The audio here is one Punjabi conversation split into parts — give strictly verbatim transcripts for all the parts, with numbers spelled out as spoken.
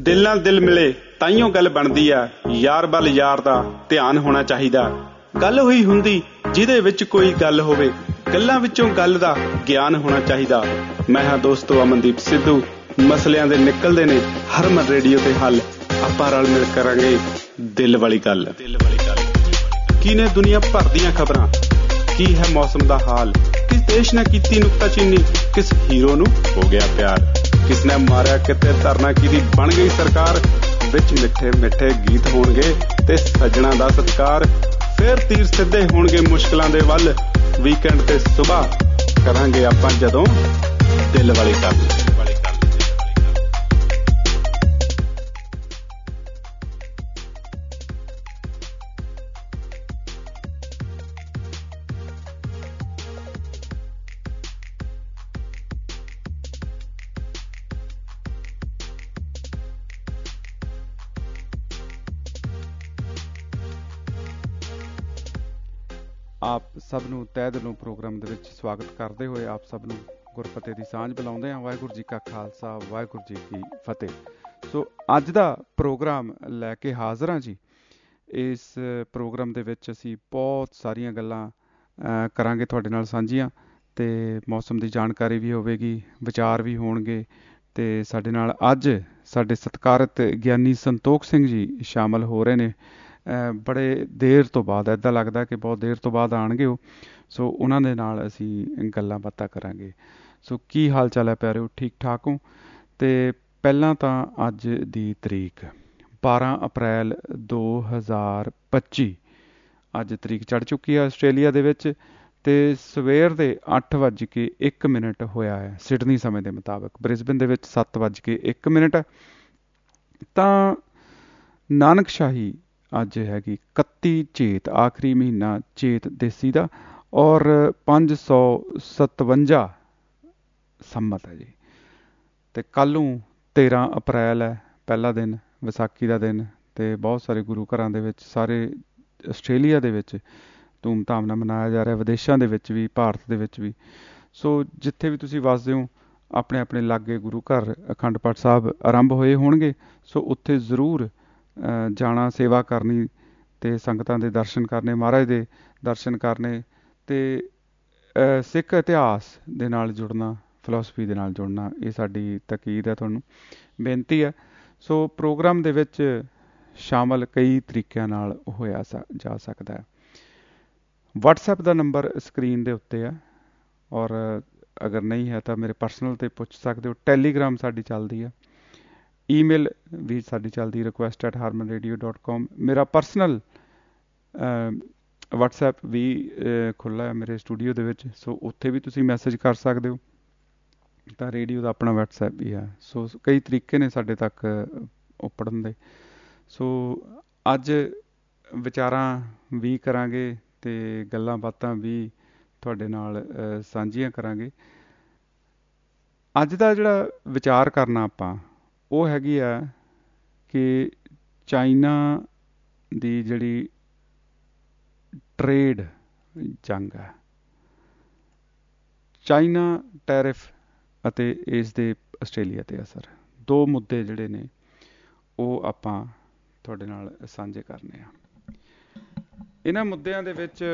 ਦਿਲ ਨਾਲ ਦਿਲ ਮਿਲੇ ਤਾਈਓ ਗੱਲ ਬਣਦੀ ਆ, ਯਾਰ ਵੱਲ ਯਾਰ ਦਾ ਧਿਆਨ ਹੋਣਾ ਚਾਹੀਦਾ। ਗੱਲ ਹੋਈ ਹੁੰਦੀ ਜਿਹਦੇ ਵਿੱਚ ਕੋਈ ਗੱਲ ਹੋਵੇ, ਗੱਲਾਂ ਵਿੱਚੋਂ ਗੱਲ ਦਾ ਗਿਆਨ ਹੋਣਾ ਚਾਹੀਦਾ। ਮੈਂ ਹਾਂ ਦੋਸਤੋ ਅਮਨਦੀਪ ਸਿੱਧੂ। ਮਸਲਿਆਂ ਦੇ ਨਿਕਲਦੇ ਨੇ ਹਰਮਨ ਰੇਡੀਓ ਤੇ ਹੱਲ। ਆਪਾਂ ਰਲ ਮਿਲ ਕਰਾਂਗੇ ਦਿਲ ਵਾਲੀ ਗੱਲ। ਦਿਲ ਵਾਲੀ ਗੱਲ ਕੀ ਨੇ ਦੁਨੀਆ ਭਰ ਦੀਆਂ ਖਬਰਾਂ, ਕੀ ਹੈ ਮੌਸਮ ਦਾ ਹਾਲ, ਕਿਸ ਦੇਸ਼ ਨੇ ਕੀਤੀ ਨੁਕਤਾਚੀਨੀ, ਕਿਸ ਹੀਰੋ ਨੂੰ ਹੋ ਗਿਆ ਪਿਆਰ, ਕਿਸ ਨੇ ਮਾਰਿਆ ਕਿਤੇ ਧਰਨਾ ਕਿਹਦੀ ਬਣ ਗਈ ਸਰਕਾਰ। ਵਿੱਚ ਮਿੱਠੇ ਮਿੱਠੇ ਗੀਤ ਹੋਣਗੇ ਤੇ ਸੱਜਣਾ ਦਾ ਸਤਿਕਾਰ। ਫੇਰ ਤੀਰ ਸਿੱਧੇ ਹੋਣਗੇ ਮੁਸ਼ਕਿਲਾਂ ਦੇ ਵੱਲ। ਵੀਕਐਂਡ ਤੇ ਸੁਬਾਹ ਕਰਾਂਗੇ ਆਪਾਂ ਜਦੋਂ ਦਿਲ ਵਾਲੀ ਗੱਲ। ਆਪ ਸਭ ਨੂੰ ਤਹਿ ਦਿਲੋਂ ਪ੍ਰੋਗਰਾਮ ਦੇ ਵਿੱਚ ਸਵਾਗਤ ਕਰਦੇ ਹੋਏ ਆਪ ਸਭ ਨੂੰ ਗੁਰਫਤਿਹ ਦੀ ਸਾਂਝ ਬੁਲਾਉਂਦੇ ਹਾਂ। ਵਾਹਿਗੁਰੂ ਜੀ ਕਾ ਖਾਲਸਾ, ਵਾਹਿਗੁਰੂ ਜੀ ਕੀ ਫਤਿਹ। ਸੋ ਅੱਜ ਦਾ ਪ੍ਰੋਗਰਾਮ ਲੈ ਕੇ ਹਾਜ਼ਰ ਹਾਂ ਜੀ। ਇਸ ਪ੍ਰੋਗਰਾਮ ਦੇ ਵਿੱਚ ਅਸੀਂ ਬਹੁਤ ਸਾਰੀਆਂ ਗੱਲਾਂ ਕਰਾਂਗੇ ਤੁਹਾਡੇ ਨਾਲ ਸਾਂਝੀਆਂ, ਅਤੇ ਮੌਸਮ ਦੀ ਜਾਣਕਾਰੀ ਵੀ ਹੋਵੇਗੀ, ਵਿਚਾਰ ਵੀ ਹੋਣਗੇ। ਅਤੇ ਸਾਡੇ ਨਾਲ ਅੱਜ ਸਾਡੇ ਸਤਿਕਾਰਤ ਗਿਆਨੀ ਸੰਤੋਖ ਸਿੰਘ ਜੀ ਸ਼ਾਮਲ ਹੋ ਰਹੇ ਨੇ। ਬੜੇ ਦੇਰ ਤੋਂ ਬਾਅਦ, ਇੱਦਾਂ ਲੱਗਦਾ ਕਿ ਬਹੁਤ ਦੇਰ ਤੋਂ ਬਾਅਦ ਆਉਣਗੇ ਉਹ। ਸੋ ਉਹਨਾਂ ਦੇ ਨਾਲ ਅਸੀਂ ਗੱਲਾਂ ਬਾਤਾਂ ਕਰਾਂਗੇ। ਸੋ ਕੀ ਹਾਲ ਚਾਲ ਹੈ ਪਿਆਰਿਓ, ਠੀਕ ਠਾਕ ਹੋ? ਅਤੇ ਪਹਿਲਾਂ ਤਾਂ ਅੱਜ ਦੀ ਤਰੀਕ ਬਾਰਾਂ ਅਪ੍ਰੈਲ ਦੋ ਹਜ਼ਾਰ ਪੱਚੀ ਅੱਜ ਤਰੀਕ ਚੜ੍ਹ ਚੁੱਕੀ ਹੈ ਆਸਟ੍ਰੇਲੀਆ ਦੇ ਵਿੱਚ, ਅਤੇ ਸਵੇਰ ਦੇ ਅੱਠ ਵੱਜ ਕੇ ਇੱਕ ਮਿੰਟ ਹੋਇਆ ਹੈ ਸਿਡਨੀ ਸਮੇਂ ਦੇ ਮੁਤਾਬਕ। ਬ੍ਰਿਸਬਨ ਦੇ ਵਿੱਚ ਸੱਤ ਵੱਜ ਕੇ ਇੱਕ ਮਿੰਟ। ਤਾਂ ਨਾਨਕਸ਼ਾਹੀ ਅੱਜ ਹੈਗੀ ਇਕੱਤੀ ਚੇਤ, ਆਖਰੀ ਮਹੀਨਾ ਚੇਤ ਦੇਸੀ ਦਾ, ਔਰ ਪੰਜ ਸੌ ਸਤਵੰਜਾ ਸੰਮਤ ਹੈ ਜੀ। ਅਤੇ ਕੱਲ੍ਹ ਨੂੰ ਤੇਰ੍ਹਾਂ ਅਪ੍ਰੈਲ ਹੈ, ਪਹਿਲਾ ਦਿਨ ਵਿਸਾਖੀ ਦਾ ਦਿਨ। ਅਤੇ ਬਹੁਤ ਸਾਰੇ ਗੁਰੂ ਘਰਾਂ ਦੇ ਵਿੱਚ, ਸਾਰੇ ਆਸਟ੍ਰੇਲੀਆ ਦੇ ਵਿੱਚ ਧੂਮ ਧਾਮ ਨਾਲ ਮਨਾਇਆ ਜਾ ਰਿਹਾ, ਵਿਦੇਸ਼ਾਂ ਦੇ ਵਿੱਚ ਵੀ, ਭਾਰਤ ਦੇ ਵਿੱਚ ਵੀ। ਸੋ ਜਿੱਥੇ ਵੀ ਤੁਸੀਂ ਵੱਸਦੇ ਹੋ, ਆਪਣੇ ਆਪਣੇ ਲਾਗੇ ਗੁਰੂ ਘਰ ਅਖੰਡ ਪਾਠ ਸਾਹਿਬ ਆਰੰਭ ਹੋਏ ਹੋਣਗੇ। ਸੋ ਉੱਥੇ ਜ਼ਰੂਰ ਜਾਣਾ, ਸੇਵਾ ਕਰਨੀ, ਅਤੇ ਸੰਗਤਾਂ ਦੇ ਦਰਸ਼ਨ ਕਰਨੇ, ਮਹਾਰਾਜ ਦੇ ਦਰਸ਼ਨ ਕਰਨੇ, ਅਤੇ ਸਿੱਖ ਇਤਿਹਾਸ ਦੇ ਨਾਲ ਜੁੜਨਾ, ਫਿਲਾਸਫੀ ਦੇ ਨਾਲ ਜੁੜਨਾ। ਇਹ ਸਾਡੀ ਤਕੀਦ ਹੈ, ਤੁਹਾਨੂੰ ਬੇਨਤੀ ਹੈ। ਸੋ ਪ੍ਰੋਗਰਾਮ ਦੇ ਵਿੱਚ ਸ਼ਾਮਲ ਕਈ ਤਰੀਕਿਆਂ ਨਾਲ ਹੋਇਆ ਸ ਜਾ ਸਕਦਾ ਹੈ। ਵਟਸਐਪ ਦਾ ਨੰਬਰ ਸਕਰੀਨ ਦੇ ਉੱਤੇ ਹੈ, ਔਰ ਅਗਰ ਨਹੀਂ ਹੈ ਤਾਂ ਮੇਰੇ ਪਰਸਨਲ 'ਤੇ ਪੁੱਛ ਸਕਦੇ ਹੋ। ਟੈਲੀਗ੍ਰਾਮ ਸਾਡੀ ਚੱਲਦੀ ਹੈ, ਈਮੇਲ ਵੀ ਸਾਡੀ ਚੱਲਦੀ, request at Harman radio dot com. ਮੇਰਾ ਪਰਸਨਲ ਵਟਸਐਪ ਵੀ ਖੁੱਲ੍ਹਾ ਹੈ ਮੇਰੇ ਸਟੂਡੀਓ ਦੇ ਵਿੱਚ। ਸੋ ਉੱਥੇ ਵੀ ਤੁਸੀਂ ਮੈਸੇਜ ਕਰ ਸਕਦੇ ਹੋ। ਤਾਂ ਰੇਡੀਓ ਦਾ ਆਪਣਾ ਵਟਸਐਪ ਵੀ ਹੈ। ਸੋ ਕਈ ਤਰੀਕੇ ਨੇ ਸਾਡੇ ਤੱਕ ਉਪੜਨ ਦੇ। ਸੋ ਅੱਜ ਵਿਚਾਰਾਂ ਵੀ ਕਰਾਂਗੇ ਅਤੇ ਗੱਲਾਂ ਬਾਤਾਂ ਵੀ ਤੁਹਾਡੇ ਨਾਲ ਸਾਂਝੀਆਂ ਕਰਾਂਗੇ। ਅੱਜ ਦਾ ਜਿਹੜਾ ਵਿਚਾਰ ਕਰਨਾ ਆਪਾਂ, ਉਹ ਹੈਗੀ ਆ ਕਿ ਚਾਈਨਾ ਦੀ ਜਿਹੜੀ ਟਰੇਡ ਜੰਗ ਹੈ, ਚਾਈਨਾ ਟੈਰਿਫ ਅਤੇ ਇਸ ਦੇ ਆਸਟ੍ਰੇਲੀਆ 'ਤੇ ਅਸਰ, ਦੋ ਮੁੱਦੇ ਜਿਹੜੇ ਨੇ ਉਹ ਆਪਾਂ ਤੁਹਾਡੇ ਨਾਲ ਸਾਂਝੇ ਕਰਨੇ ਆ। ਇਹਨਾਂ ਮੁੱਦਿਆਂ ਦੇ ਵਿੱਚ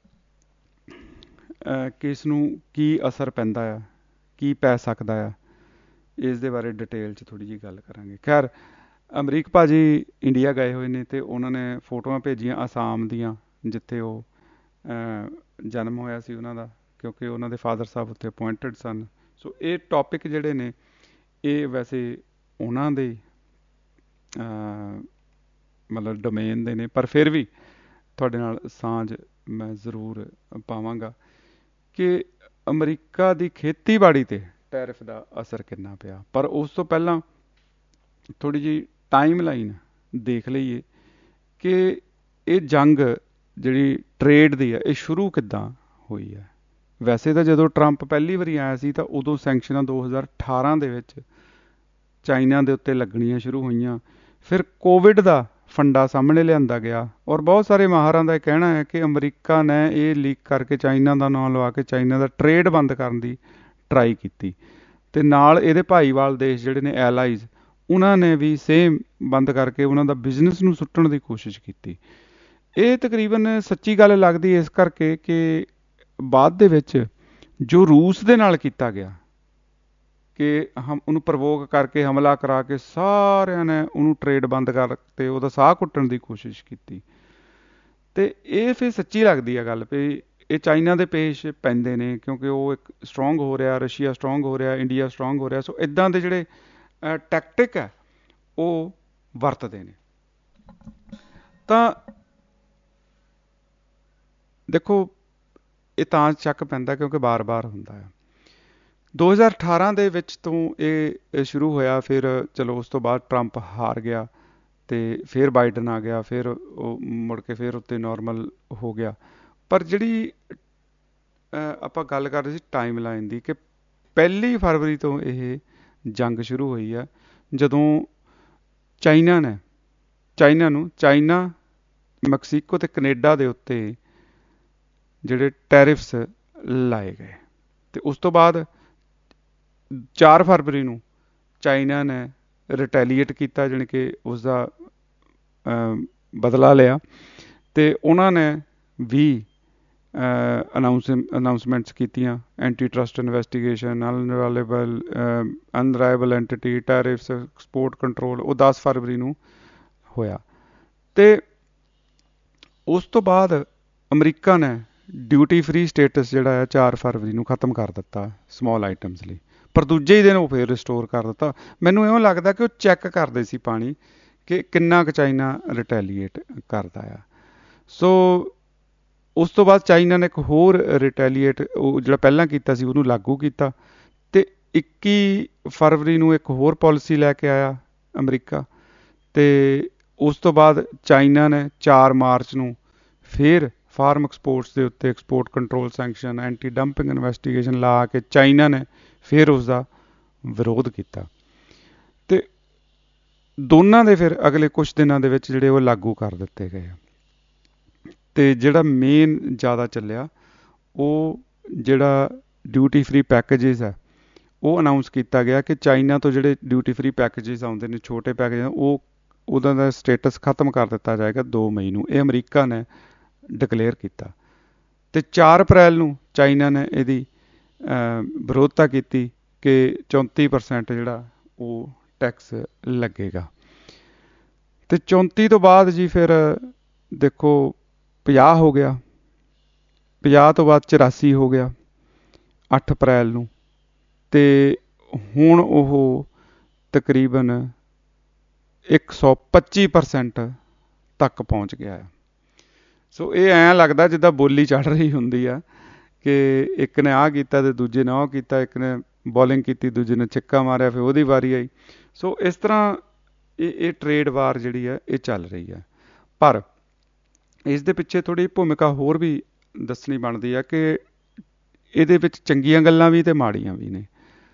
ਕਿਸ ਨੂੰ ਕੀ ਅਸਰ ਪੈਂਦਾ ਆ, ਕੀ ਪੈ ਸਕਦਾ ਆ, ਇਸ ਦੇ ਬਾਰੇ ਡਿਟੇਲ 'ਚ ਥੋੜ੍ਹੀ ਜਿਹੀ ਗੱਲ ਕਰਾਂਗੇ। ਖੈਰ, ਅਮਰੀਕ ਭਾਜੀ ਇੰਡੀਆ ਗਏ ਹੋਏ ਨੇ, ਅਤੇ ਉਹਨਾਂ ਨੇ ਫੋਟੋਆਂ ਭੇਜੀਆਂ ਅਸਾਮ ਦੀਆਂ, ਜਿੱਥੇ ਉਹ ਜਨਮ ਹੋਇਆ ਸੀ ਉਹਨਾਂ ਦਾ, ਕਿਉਂਕਿ ਉਹਨਾਂ ਦੇ ਫਾਦਰ ਸਾਹਿਬ ਉੱਥੇ ਅਪੁਆਇੰਟਡ ਸਨ। ਸੋ ਇਹ ਟੋਪਿਕ ਜਿਹੜੇ ਨੇ ਇਹ ਵੈਸੇ ਉਹਨਾਂ ਦੇ ਮਤਲਬ ਡੋਮੇਨ ਦੇ ਨੇ, ਪਰ ਫਿਰ ਵੀ ਤੁਹਾਡੇ ਨਾਲ ਸਾਂਝ ਮੈਂ ਜ਼ਰੂਰ ਪਾਵਾਂਗਾ ਕਿ ਅਮਰੀਕਾ ਦੀ ਖੇਤੀਬਾੜੀ 'ਤੇ ਟੈਰਿਫ ਦਾ ਅਸਰ ਕਿੰਨਾ ਪਿਆ। ਪਰ ਉਸ ਤੋਂ ਪਹਿਲਾਂ ਥੋੜ੍ਹੀ ਜਿਹੀ ਟਾਈਮ ਲਾਈਨ ਦੇਖ ਲਈਏ ਕਿ ਇਹ ਜੰਗ ਜਿਹੜੀ ਟਰੇਡ ਦੀ ਹੈ, ਇਹ ਸ਼ੁਰੂ ਕਿੱਦਾਂ ਹੋਈ ਹੈ। ਵੈਸੇ ਤਾਂ ਜਦੋਂ ਟਰੰਪ ਪਹਿਲੀ ਵਾਰੀ ਆਇਆ ਸੀ ਤਾਂ ਉਦੋਂ ਸੈਂਕਸ਼ਨਾਂ ਦੋ ਹਜ਼ਾਰ ਅਠਾਰਾਂ ਦੇ ਵਿੱਚ ਚਾਈਨਾ ਦੇ ਉੱਤੇ ਲੱਗਣੀਆਂ ਸ਼ੁਰੂ ਹੋਈਆਂ। ਫਿਰ ਕੋਵਿਡ ਦਾ ਫੰਡਾ ਸਾਹਮਣੇ ਲਿਆਂਦਾ ਗਿਆ, ਔਰ ਬਹੁਤ ਸਾਰੇ ਮਾਹਰਾਂ ਦਾ ਇਹ ਕਹਿਣਾ ਹੈ ਕਿ ਅਮਰੀਕਾ ਨੇ ਇਹ ਲੀਕ ਕਰਕੇ ਚਾਈਨਾ ਦਾ ਨਾਂ ਲਵਾ ਕੇ ਚਾਈਨਾ ਦਾ ਟਰੇਡ ਬੰਦ ਕਰਨ ਦੀ ਟਰਾਈ ਕੀਤੀ, ਅਤੇ ਨਾਲ ਇਹਦੇ ਭਾਈਵਾਲ ਦੇਸ਼ ਜਿਹੜੇ ਨੇ ਐਲਾਈਜ਼, ਉਹਨਾਂ ਨੇ ਵੀ ਸੇਮ ਬੰਦ ਕਰਕੇ ਉਹਨਾਂ ਦਾ ਬਿਜ਼ਨਸ ਨੂੰ ਸੁੱਟਣ ਦੀ ਕੋਸ਼ਿਸ਼ ਕੀਤੀ। ਇਹ ਤਕਰੀਬਨ ਸੱਚੀ ਗੱਲ ਲੱਗਦੀ ਇਸ ਕਰਕੇ ਕਿ ਬਾਅਦ ਦੇ ਵਿੱਚ ਜੋ ਰੂਸ ਦੇ ਨਾਲ ਕੀਤਾ ਗਿਆ ਕਿ ਹਮ ਉਹਨੂੰ ਪ੍ਰਵੋਕ ਕਰਕੇ ਹਮਲਾ ਕਰਾ ਕੇ ਸਾਰਿਆਂ ਨੇ ਉਹਨੂੰ ਟਰੇਡ ਬੰਦ ਕਰਕੇ ਉਹਦਾ ਸਾਹ ਘੁੱਟਣ ਦੀ ਕੋਸ਼ਿਸ਼ ਕੀਤੀ। ਅਤੇ ਇਹ ਫਿਰ ਸੱਚੀ ਲੱਗਦੀ ਆ ਗੱਲ ਵੀ ਇਹ ਚਾਈਨਾ ਦੇ ਪੇਸ਼ ਪੈਂਦੇ ਨੇ, ਕਿਉਂਕਿ ਉਹ ਇੱਕ ਸਟਰੋਂਗ ਹੋ ਰਿਹਾ, ਰਸ਼ੀਆ ਸਟਰੋਂਗ ਹੋ ਰਿਹਾ, ਇੰਡੀਆ ਸਟਰੋਂਗ ਹੋ ਰਿਹਾ। ਸੋ ਇੱਦਾਂ ਦੇ ਜਿਹੜੇ ਟੈਕਟਿਕ ਹੈ ਉਹ ਵਰਤਦੇ ਨੇ। ਤਾਂ ਦੇਖੋ ਇਹ ਤਾਂ ਸ਼ੱਕ ਪੈਂਦਾ ਕਿਉਂਕਿ ਬਾਰ-ਬਾਰ ਹੁੰਦਾ ਹੈ। ਦੋ ਹਜ਼ਾਰ ਅਠਾਰਾਂ ਦੇ ਵਿੱਚ ਤੋਂ ਇਹ ਸ਼ੁਰੂ ਹੋਇਆ, ਫਿਰ ਚਲੋ ਉਸ ਤੋਂ ਬਾਅਦ ਟਰੰਪ ਹਾਰ ਗਿਆ ਅਤੇ ਫਿਰ ਬਾਈਡਨ ਆ ਗਿਆ, ਫਿਰ ਉਹ ਮੁੜ ਕੇ ਫਿਰ ਉੱਤੇ ਨੋਰਮਲ ਹੋ ਗਿਆ। ਪਰ ਜਿਹੜੀ ਆਪਾਂ ਗੱਲ ਕਰ ਰਹੇ ਸੀ ਟਾਈਮ ਲਾਈਨ ਦੀ, ਕਿ ਪਹਿਲੀ ਫਰਵਰੀ ਤੋਂ ਇਹ ਜੰਗ ਸ਼ੁਰੂ ਹੋਈ ਆ, ਜਦੋਂ ਚਾਈਨਾ ਨੇ ਚਾਈਨਾ ਨੂੰ ਚਾਈਨਾ ਮੈਕਸੀਕੋ ਅਤੇ ਕਨੇਡਾ ਦੇ ਉੱਤੇ ਜਿਹੜੇ ਟੈਰਿਫਸ ਲਾਏ ਗਏ। ਅਤੇ ਉਸ ਤੋਂ ਬਾਅਦ ਚਾਰ ਫਰਵਰੀ ਨੂੰ ਚਾਈਨਾ ਨੇ ਰਿਟੈਲੀਏਟ ਕੀਤਾ, ਜਾਣੀ ਕਿ ਉਸਦਾ ਬਦਲਾ ਲਿਆ। ਅਤੇ ਉਹਨਾਂ ਨੇ ਵੀ ਅਨਾਊਂਸ ਅਨਾਊਂਸਮੈਂਟਸ ਕੀਤੀਆਂ, anti trust investigation, unreliable unreliable entity, tariffs, export control, ਉਹ ਦਸ ਫਰਵਰੀ ਨੂੰ ਹੋਇਆ। ਅਤੇ ਉਸ ਤੋਂ ਬਾਅਦ ਅਮਰੀਕਾ ਨੇ ਡਿਊਟੀ ਫਰੀ ਸਟੇਟਸ ਜਿਹੜਾ ਹੈ ਚਾਰ ਫਰਵਰੀ ਨੂੰ ਖ਼ਤਮ ਕਰ ਦਿੱਤਾ ਸਮੋਲ ਆਈਟਮਸ ਲਈ, ਪਰ ਦੂਜੇ ਹੀ ਦਿਨ ਉਹ ਫਿਰ ਰਿਸਟੋਰ ਕਰ ਦਿੱਤਾ। ਮੈਨੂੰ ਇਉਂ ਲੱਗਦਾ ਕਿ ਉਹ ਚੈੱਕ ਕਰਦੇ ਸੀ ਪਾਣੀ ਕਿ ਕਿੰਨਾ ਕੁ ਚਾਈਨਾ ਰਿਟੈਲੀਏਟ ਕਰਦਾ ਆ। ਸੋ ਉਸ ਤੋਂ ਬਾਅਦ ਚਾਈਨਾ ਨੇ ਇੱਕ ਹੋਰ ਰਿਟੈਲੀਏਟ, ਉਹ ਜਿਹੜਾ ਪਹਿਲਾਂ ਕੀਤਾ ਸੀ ਉਹਨੂੰ ਲਾਗੂ ਕੀਤਾ। ਅਤੇ ਇੱਕੀ ਫਰਵਰੀ ਨੂੰ ਇੱਕ ਹੋਰ ਪੋਲਿਸੀ ਲੈ ਕੇ ਆਇਆ ਅਮਰੀਕਾ। ਅਤੇ ਉਸ ਤੋਂ ਬਾਅਦ ਚਾਈਨਾ ਨੇ ਚਾਰ ਮਾਰਚ ਨੂੰ ਫਿਰ ਫਾਰਮ ਐਕਸਪੋਰਟਸ ਦੇ ਉੱਤੇ export control sanction, anti dumping investigation ਲਾ ਕੇ ਚਾਈਨਾ ਨੇ ਫਿਰ ਉਸਦਾ ਵਿਰੋਧ ਕੀਤਾ। ਅਤੇ ਦੋਨਾਂ ਦੇ ਫਿਰ ਅਗਲੇ ਕੁਛ ਦਿਨਾਂ ਦੇ ਵਿੱਚ ਜਿਹੜੇ ਉਹ ਲਾਗੂ ਕਰ ਦਿੱਤੇ ਗਏ। ਅਤੇ ਜਿਹੜਾ ਮੇਨ ਜ਼ਿਆਦਾ ਚੱਲਿਆ ਉਹ ਜਿਹੜਾ ਡਿਊਟੀ ਫਰੀ ਪੈਕੇਜਿਸ ਹੈ ਉਹ ਅਨਾਊਂਸ ਕੀਤਾ ਗਿਆ ਕਿ ਚਾਈਨਾ ਤੋਂ ਜਿਹੜੇ ਡਿਊਟੀ ਫਰੀ ਪੈਕੇਜਿਸ ਆਉਂਦੇ ਨੇ, ਛੋਟੇ ਪੈਕੇਜ, ਉਹ ਉਹਦਾ ਦਾ ਸਟੇਟਸ ਖਤਮ ਕਰ ਦਿੱਤਾ ਜਾਏਗਾ ਦੋ ਮਈ ਨੂੰ। ਇਹ ਅਮਰੀਕਾ ਨੇ ਡਿਕਲੇਅਰ ਕੀਤਾ। ਅਤੇ ਚਾਰ ਅਪ੍ਰੈਲ ਨੂੰ ਚਾਈਨਾ ਨੇ ਇਹਦੀ ਵਿਰੋਧਤਾ ਕੀਤੀ ਕਿ ਚੌਂਤੀ ਪਰਸੈਂਟ ਜਿਹੜਾ ਉਹ ਟੈਕਸ ਲੱਗੇਗਾ। ਅਤੇ ਚੌਂਤੀ ਤੋਂ ਬਾਅਦ ਜੀ ਫਿਰ ਦੇਖੋ ਪੰਜਾਹ ਹੋ ਗਿਆ, ਪੰਜਾਹ ਤੋਂ ਬਾਅਦ ਚੁਰਾਸੀ ਹੋ ਗਿਆ ਅੱਠ ਅਪ੍ਰੈਲ ਨੂੰ, ਅਤੇ ਹੁਣ ਉਹ ਤਕਰੀਬਨ ਇੱਕ ਸੌ ਪੱਚੀ ਪਰਸੈਂਟ ਤੱਕ ਪਹੁੰਚ ਗਿਆ ਹੈ। ਸੋ ਇਹ ਐਂ ਲੱਗਦਾ ਜਿੱਦਾਂ ਬੋਲੀ ਚੜ੍ਹ ਰਹੀ ਹੁੰਦੀ ਆ ਕਿ ਇੱਕ ਨੇ ਆਹ ਕੀਤਾ ਅਤੇ ਦੂਜੇ ਨੇ ਉਹ ਕੀਤਾ, ਇੱਕ ਨੇ ਬੋਲਿੰਗ ਕੀਤੀ, ਦੂਜੇ ਨੇ ਛਿੱਕਾ ਮਾਰਿਆ, ਫਿਰ ਉਹਦੀ ਵਾਰੀ ਆਈ। ਸੋ ਇਸ ਤਰ੍ਹਾਂ ਇਹ ਇਹ ਟਰੇਡ ਵਾਰ ਜਿਹੜੀ ਹੈ ਇਹ ਚੱਲ ਰਹੀ ਹੈ। ਪਰ ਇਸ ਦੇ ਪਿੱਛੇ ਥੋੜ੍ਹੀ ਭੂਮਿਕਾ ਹੋਰ ਵੀ ਦੱਸਣੀ ਬਣਦੀ ਆ ਕਿ ਇਹਦੇ ਵਿੱਚ ਚੰਗੀਆਂ ਗੱਲਾਂ ਵੀ ਅਤੇ ਮਾੜੀਆਂ ਵੀ ਨੇ।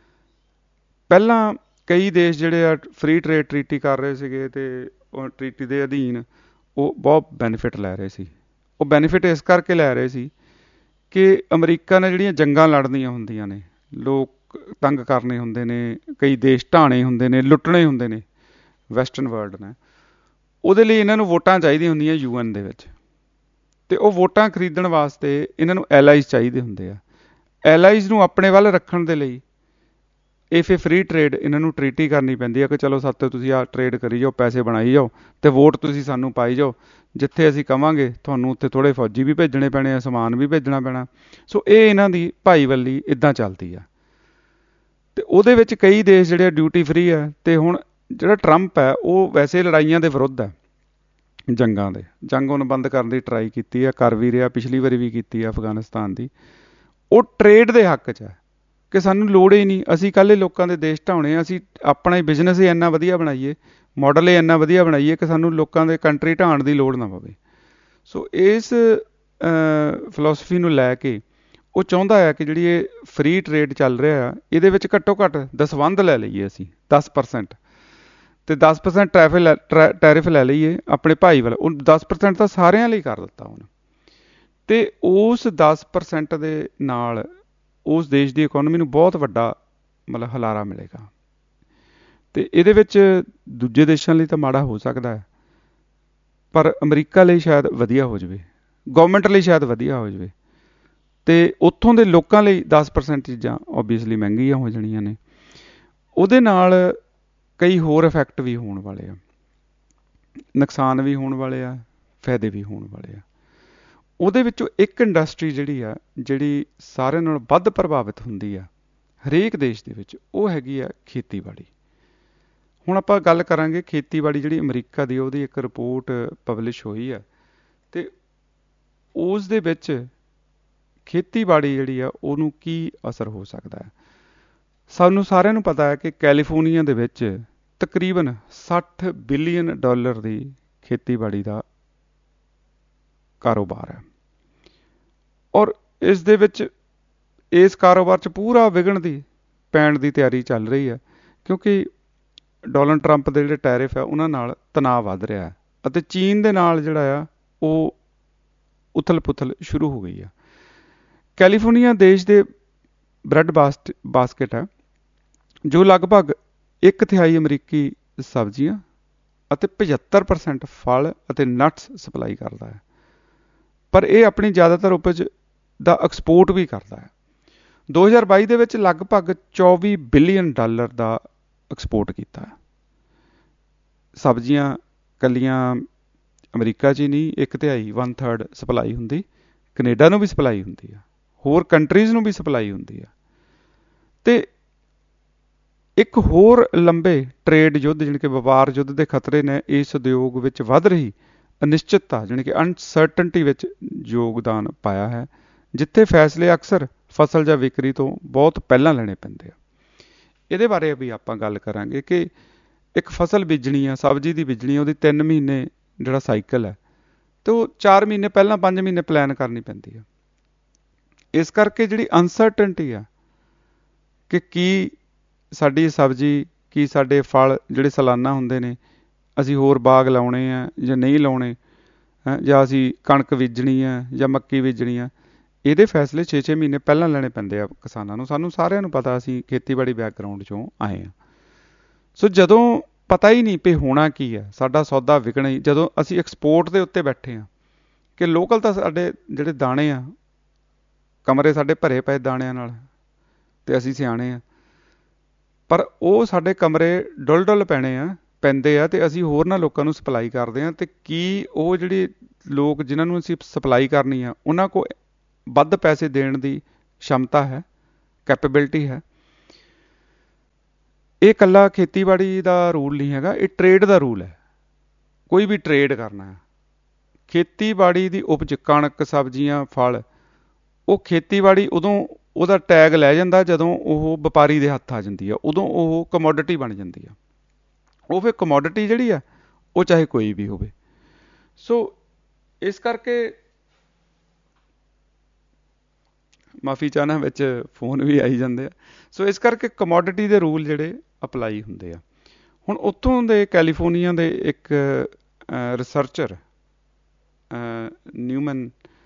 ਪਹਿਲਾਂ ਕਈ ਦੇਸ਼ ਜਿਹੜੇ ਆ ਫਰੀ ਟਰੇਡ ਟਰੀਟੀ ਕਰ ਰਹੇ ਸੀਗੇ ਅਤੇ ਉਹ ਟਰੀਟੀ ਦੇ ਅਧੀਨ ਉਹ ਬਹੁਤ ਬੈਨੀਫਿਟ ਲੈ ਰਹੇ ਸੀ। ਉਹ ਬੈਨੀਫਿਟ ਇਸ ਕਰਕੇ ਲੈ ਰਹੇ ਸੀ ਕਿ ਅਮਰੀਕਾ ਨੇ ਜਿਹੜੀਆਂ ਜੰਗਾਂ ਲੜਨੀਆਂ ਹੁੰਦੀਆਂ ਨੇ, ਲੋਕ ਤੰਗ ਕਰਨੇ ਹੁੰਦੇ ਨੇ, ਕਈ ਦੇਸ਼ ਢਾਣੇ ਹੁੰਦੇ ਨੇ, ਲੁੱਟਣੇ ਹੁੰਦੇ ਨੇ ਵੈਸਟਰਨ ਵਰਲਡ ਨੇ, ਉਹਦੇ ਲਈ ਇਹਨਾਂ ਨੂੰ ਵੋਟਾਂ ਚਾਹੀਦੀਆਂ ਹੁੰਦੀਆਂ ਯੂ ਐਨ ਦੇ ਵਿੱਚ। ਅਤੇ ਉਹ ਵੋਟਾਂ ਖਰੀਦਣ ਵਾਸਤੇ ਇਹਨਾਂ ਨੂੰ ਐਲਾਈਜ਼ ਚਾਹੀਦੇ ਹੁੰਦੇ ਆ। ਐਲਾਈਜ਼ ਨੂੰ ਆਪਣੇ ਵੱਲ ਰੱਖਣ ਦੇ ਲਈ ਇਹ ਫਿਰ ਫਰੀ ਟਰੇਡ ਇਹਨਾਂ ਨੂੰ ਟਰੀਟੀ ਕਰਨੀ ਪੈਂਦੀ ਹੈ ਕਿ ਚਲੋ ਸਾਡੇ ਤੋਂ ਤੁਸੀਂ ਆਹ ਟਰੇਡ ਕਰੀ ਜਾਓ, ਪੈਸੇ ਬਣਾਈ ਜਾਓ ਅਤੇ ਵੋਟ ਤੁਸੀਂ ਸਾਨੂੰ ਪਾਈ ਜਾਓ। ਜਿੱਥੇ ਅਸੀਂ ਕਹਾਂਗੇ ਤੁਹਾਨੂੰ ਉੱਥੇ ਥੋੜ੍ਹੇ ਫੌਜੀ ਵੀ ਭੇਜਣੇ ਪੈਣੇ ਆ, ਸਮਾਨ ਵੀ ਭੇਜਣਾ ਪੈਣਾ। ਸੋ ਇਹ ਇਹਨਾਂ ਦੀ ਭਾਈਵਾਲੀ ਇੱਦਾਂ ਚੱਲਦੀ ਆ। ਅਤੇ ਉਹਦੇ ਵਿੱਚ ਕਈ ਦੇਸ਼ ਜਿਹੜੇ ਡਿਊਟੀ ਫਰੀ ਹੈ। ਅਤੇ ਹੁਣ ਜਿਹੜਾ ਟਰੰਪ ਹੈ ਉਹ ਵੈਸੇ ਲੜਾਈਆਂ ਦੇ ਵਿਰੁੱਧ ਹੈ, ਜੰਗਾਂ ਦੇ ਜੰਗ ਉਹਨੂੰ ਬੰਦ ਕਰਨ ਦੀ ਟਰਾਈ ਕੀਤੀ ਹੈ, ਕਰ ਵੀ ਰਿਹਾ, ਪਿਛਲੀ ਵਾਰੀ ਵੀ ਕੀਤੀ ਹੈ ਅਫਗਾਨਿਸਤਾਨ ਦੀ। ਉਹ ਟਰੇਡ ਦੇ ਹੱਕ 'ਚ ਹੈ ਕਿ ਸਾਨੂੰ ਲੋੜ ਹੀ ਨਹੀਂ, ਅਸੀਂ ਇਕੱਲੇ ਲੋਕਾਂ ਦੇ ਦੇਸ਼ ਢਾਉਣੇ, ਅਸੀਂ ਆਪਣਾ ਹੀ ਬਿਜ਼ਨਸ ਹੀ ਇੰਨਾ ਵਧੀਆ ਬਣਾਈਏ, ਮਾਡਲ ਹੀ ਇੰਨਾ ਵਧੀਆ ਬਣਾਈਏ ਕਿ ਸਾਨੂੰ ਲੋਕਾਂ ਦੇ ਕੰਟਰੀ ਢਾਉਣ ਦੀ ਲੋੜ ਨਾ ਪਵੇ। ਸੋ ਇਸ ਫਿਲੋਸਫੀ ਨੂੰ ਲੈ ਕੇ ਉਹ ਚਾਹੁੰਦਾ ਹੈ ਕਿ ਜਿਹੜੀ ਇਹ ਫਰੀ ਟਰੇਡ ਚੱਲ ਰਿਹਾ ਆ ਇਹਦੇ ਵਿੱਚ ਘੱਟੋ ਘੱਟ ਦਸਵੰਧ ਲੈ ਲਈਏ ਅਸੀਂ ਦਸ ਪਰਸੈਂਟ, ਅਤੇ ਦਸ ਪਰਸੈਂਟ ਟਰੈਫਿਕ ਲੈ ਟੈਰਿਫ ਲੈ ਲਈਏ ਆਪਣੇ ਭਾਈ ਵੱਲ। ਉਹ ਦਸ ਪਰਸੈਂਟ ਤਾਂ ਸਾਰਿਆਂ ਲਈ ਕਰ ਦਿੱਤਾ ਉਹਨੇ। ਅਤੇ ਉਸ ਦਸ ਪਰਸੈਂਟ ਦੇ ਨਾਲ ਉਸ ਦੇਸ਼ ਦੀ ਇਕੋਨਮੀ ਨੂੰ ਬਹੁਤ ਵੱਡਾ ਮਤਲਬ ਹੁਲਾਰਾ ਮਿਲੇਗਾ। ਤੇ ਇਹਦੇ ਵਿੱਚ ਦੂਜੇ ਦੇਸ਼ਾਂ ਲਈ ਤਾਂ ਮਾੜਾ ਹੋ ਸਕਦਾ ਹੈ, ਪਰ ਅਮਰੀਕਾ ਲਈ ਸ਼ਾਇਦ ਵਧੀਆ ਹੋ ਜਾਵੇ, ਗਵਰਨਮੈਂਟ ਲਈ ਸ਼ਾਇਦ ਵਧੀਆ ਹੋ ਜਾਵੇ, ਤੇ ਉੱਥੋਂ ਦੇ ਲੋਕਾਂ ਲਈ ਦਸ ਪਰਸੈਂਟ ਚੀਜ਼ਾਂ ਓਬਵੀਅਸਲੀ ਮਹਿੰਗੀਆਂ ਹੋ ਜਾਣੀਆਂ ਨੇ। ਉਹਦੇ ਨਾਲ ਕਈ ਹੋਰ ਇਫੈਕਟ ਵੀ ਹੋਣ ਵਾਲੇ ਆ, ਨੁਕਸਾਨ ਵੀ ਹੋਣ ਵਾਲੇ ਆ, ਫਾਇਦੇ ਵੀ ਹੋਣ ਵਾਲੇ ਆ। ਉਹਦੇ ਵਿੱਚੋਂ ਇੱਕ ਇੰਡਸਟਰੀ ਜਿਹੜੀ ਆ ਜਿਹੜੀ ਸਾਰਿਆਂ ਨਾਲੋਂ ਵੱਧ ਪ੍ਰਭਾਵਿਤ ਹੁੰਦੀ ਆ ਹਰੇਕ ਦੇਸ਼ ਦੇ ਵਿੱਚ, ਉਹ ਹੈਗੀ ਆ ਖੇਤੀਬਾੜੀ। ਹੁਣ ਆਪਾਂ ਗੱਲ ਕਰਾਂਗੇ ਖੇਤੀਬਾੜੀ ਜਿਹੜੀ ਅਮਰੀਕਾ ਦੀ, ਉਹਦੀ ਇੱਕ ਰਿਪੋਰਟ ਪਬਲਿਸ਼ ਹੋਈ ਆ, ਤੇ ਉਸ ਦੇ ਵਿੱਚ ਖੇਤੀਬਾੜੀ ਜਿਹੜੀ ਆ ਉਹਨੂੰ ਕੀ ਅਸਰ ਹੋ ਸਕਦਾ ਹੈ। ਸਾਨੂੰ ਸਾਰਿਆਂ ਨੂੰ ਪਤਾ ਹੈ ਕਿ ਕੈਲੀਫੋਰਨੀਆ ਦੇ ਵਿੱਚ ਤਕਰੀਬਨ ਸੱਠ ਬਿਲੀਅਨ ਡਾਲਰ ਦੀ ਖੇਤੀਬਾੜੀ ਦਾ ਕਾਰੋਬਾਰ ਹੈ, ਔਰ ਇਸ ਦੇ ਵਿੱਚ ਇਸ ਕਾਰੋਬਾਰ 'ਚ ਪੂਰਾ ਵਿਘਨ ਦੀ ਪੈਣ ਦੀ ਤਿਆਰੀ ਚੱਲ ਰਹੀ ਹੈ, ਕਿਉਂਕਿ ਡੋਨਲਡ ਟਰੰਪ ਦੇ ਜਿਹੜੇ ਟੈਰਿਫ ਆ ਉਹਨਾਂ ਨਾਲ ਤਣਾਅ ਵੱਧ ਰਿਹਾ ਹੈ, ਅਤੇ ਚੀਨ ਦੇ ਨਾਲ ਜਿਹੜਾ ਆ ਉਹ ਉਥਲ ਪੁਥਲ ਸ਼ੁਰੂ ਹੋ ਗਈ ਆ। ਕੈਲੀਫੋਰਨੀਆ ਦੇਸ਼ ਦੇ ਬ੍ਰੈਡ ਬਾਸਟ ਬਾਸਕਟ ਹੈ, ਜੋ ਲਗਭਗ ਇੱਕ ਤਿਹਾਈ ਅਮਰੀਕੀ ਸਬਜ਼ੀਆਂ ਅਤੇ ਪਝੱਤਰ ਪਰਸੈਂਟ ਫਲ ਅਤੇ ਨਟਸ ਸਪਲਾਈ ਕਰਦਾ ਹੈ, ਪਰ ਇਹ ਆਪਣੀ ਜ਼ਿਆਦਾਤਰ ਉਪਜ ਦਾ ਐਕਸਪੋਰਟ ਵੀ ਕਰਦਾ ਹੈ। ਦੋ ਹਜ਼ਾਰ ਬਾਈ ਦੇ ਵਿੱਚ ਲਗਭਗ ਚੌਵੀ ਬਿਲੀਅਨ ਡਾਲਰ ਦਾ ਐਕਸਪੋਰਟ ਕੀਤਾ ਹੈ। ਸਬਜ਼ੀਆਂ ਕੱਲੀਆਂ ਅਮਰੀਕਾ 'ਚ ਹੀ ਨਹੀਂ, ਇੱਕ ਤਿਹਾਈ ਵਨ ਥਰਡ ਸਪਲਾਈ ਹੁੰਦੀ ਕੈਨੇਡਾ ਨੂੰ ਵੀ ਸਪਲਾਈ ਹੁੰਦੀ ਆ, ਹੋਰ ਕੰਟਰੀਜ਼ ਨੂੰ ਵੀ ਸਪਲਾਈ ਹੁੰਦੀ ਆ। ਤੇ ਇੱਕ ਹੋਰ ਲੰਬੇ ਟਰੇਡ ਯੁੱਧ ਜਾਣੀ ਕਿ ਵਪਾਰ ਯੁੱਧ ਦੇ ਖਤਰੇ ਨੇ ਇਸ ਉਦਯੋਗ ਵਿੱਚ ਵੱਧ ਰਹੀ ਅਨਿਸ਼ਚਿਤਤਾ ਜਾਣੀ ਕਿ ਅਨਸਰਟਨਟੀ ਵਿੱਚ ਯੋਗਦਾਨ ਪਾਇਆ ਹੈ, ਜਿੱਥੇ ਫੈਸਲੇ ਅਕਸਰ ਫਸਲ ਜਾਂ ਵਿਕਰੀ ਤੋਂ ਬਹੁਤ ਪਹਿਲਾਂ ਲੈਣੇ ਪੈਂਦੇ ਆ। ਇਹਦੇ ਬਾਰੇ ਵੀ ਆਪਾਂ ਗੱਲ ਕਰਾਂਗੇ ਕਿ ਇੱਕ ਫਸਲ ਬੀਜਣੀ ਆ, ਸਬਜ਼ੀ ਦੀ ਬੀਜਣੀ ਆ, ਉਹਦੀ ਤਿੰਨ ਮਹੀਨੇ ਜਿਹੜਾ ਸਾਈਕਲ ਹੈ, ਤੇ ਉਹ ਚਾਰ ਮਹੀਨੇ ਪਹਿਲਾਂ ਪੰਜ ਮਹੀਨੇ ਪਲਾਨ ਕਰਨੀ ਪੈਂਦੀ ਆ। ਇਸ ਕਰਕੇ ਜਿਹੜੀ ਅਨਸਰਟਨਟੀ ਆ ਕਿ ਕੀ ਸਾਡੀ ਸਬਜ਼ੀ, ਕੀ ਸਾਡੇ ਫਲ ਜਿਹੜੇ ਸਾਲਾਨਾ ਹੁੰਦੇ ਨੇ, ਅਸੀਂ ਹੋਰ ਬਾਗ ਲਾਉਣੇ ਆ ਜਾਂ ਨਹੀਂ ਲਾਉਣੇ, ਜਾਂ ਅਸੀਂ ਕਣਕ ਬੀਜਣੀ ਆ ਜਾਂ ਮੱਕੀ ਬੀਜਣੀ ਆ, ਇਹਦੇ ਫੈਸਲੇ ਛੇ ਛੇ ਮਹੀਨੇ ਪਹਿਲਾਂ ਲੈਣੇ ਪੈਂਦੇ ਆ ਕਿਸਾਨਾਂ ਨੂੰ। ਸਾਨੂੰ ਸਾਰਿਆਂ ਨੂੰ ਪਤਾ, ਅਸੀਂ ਖੇਤੀਬਾੜੀ ਬੈਕਗਰਾਊਂਡ 'ਚੋਂ ਆਏ ਹਾਂ। ਸੋ ਜਦੋਂ ਪਤਾ ਹੀ ਨਹੀਂ ਪਈ ਹੋਣਾ ਕੀ ਹੈ, ਸਾਡਾ ਸੌਦਾ ਵਿਕਣਾ ਹੀ, ਜਦੋਂ ਅਸੀਂ ਐਕਸਪੋਰਟ ਦੇ ਉੱਤੇ ਬੈਠੇ ਹਾਂ ਕਿ ਲੋਕਲ ਤਾਂ ਸਾਡੇ ਜਿਹੜੇ ਦਾਣੇ ਆ, ਕਮਰੇ ਸਾਡੇ ਭਰੇ ਪਏ ਦਾਣਿਆਂ ਨਾਲ, ਤੇ ਅਸੀਂ ਸਿਆਣੇ ਆ, ਪਰ ਉਹ ਸਾਡੇ ਕਮਰੇ ਡੁੱਲ ਡੁੱਲ ਪੈਣੇ ਆ ਪੈਂਦੇ ਆ, ਤੇ ਅਸੀਂ ਹੋਰ ਨਾ ਲੋਕਾਂ ਨੂੰ ਸਪਲਾਈ ਕਰਦੇ ਹਾਂ। ਤੇ ਕੀ ਉਹ ਜਿਹੜੇ ਲੋਕ ਜਿਨ੍ਹਾਂ ਨੂੰ ਅਸੀਂ ਸਪਲਾਈ ਕਰਨੀ ਆ, ਉਹਨਾਂ ਕੋਲ ਵੱਧ ਪੈਸੇ ਦੇਣ ਦੀ ਸ਼ਮਤਾ ਹੈ, ਕੈਪੇਬਿਲਿਟੀ ਹੈ? ਇਹ ਇਕੱਲਾ ਖੇਤੀਬਾੜੀ ਦਾ ਰੂਲ ਨਹੀਂ ਹੈਗਾ, ਇਹ ਟਰੇਡ ਦਾ ਰੂਲ ਹੈ। ਕੋਈ ਵੀ ਟਰੇਡ ਕਰਨਾ ਹੈ, ਖੇਤੀਬਾੜੀ ਦੀ ਉਪਜ, ਕਣਕ, ਸਬਜ਼ੀਆਂ, ਫਲ, ਉਹ ਖੇਤੀਬਾੜੀ ਉਦੋਂ ਉਹਦਾ ਟੈਗ ਲੈ ਜਾਂਦਾ ਜਦੋਂ ਉਹ ਵਪਾਰੀ ਦੇ ਹੱਥ ਆ ਜਾਂਦੀ ਆ, ਉਦੋਂ ਉਹ ਕਮੋਡਿਟੀ ਬਣ ਜਾਂਦੀ ਆ। ਉਹ ਫਿਰ ਕਮੋਡਿਟੀ ਜਿਹੜੀ ਆ ਉਹ ਚਾਹੇ ਕੋਈ ਵੀ ਹੋਵੇ। ਸੋ ਇਸ ਕਰਕੇ ਮਾਫੀ ਚਾਹਨਾ, ਵਿੱਚ ਫੋਨ ਵੀ ਆਈ ਜਾਂਦੇ ਆ। ਸੋ ਇਸ ਕਰਕੇ ਕਮੋਡਿਟੀ ਦੇ ਰੂਲ ਜਿਹੜੇ ਅਪਲਾਈ ਹੁੰਦੇ ਆ। ਹੁਣ ਉੱਥੋਂ ਦੇ ਕੈਲੀਫੋਰਨੀਆ ਦੇ ਇੱਕ ਰਿਸਰਚਰ ਨਿਊਮਨ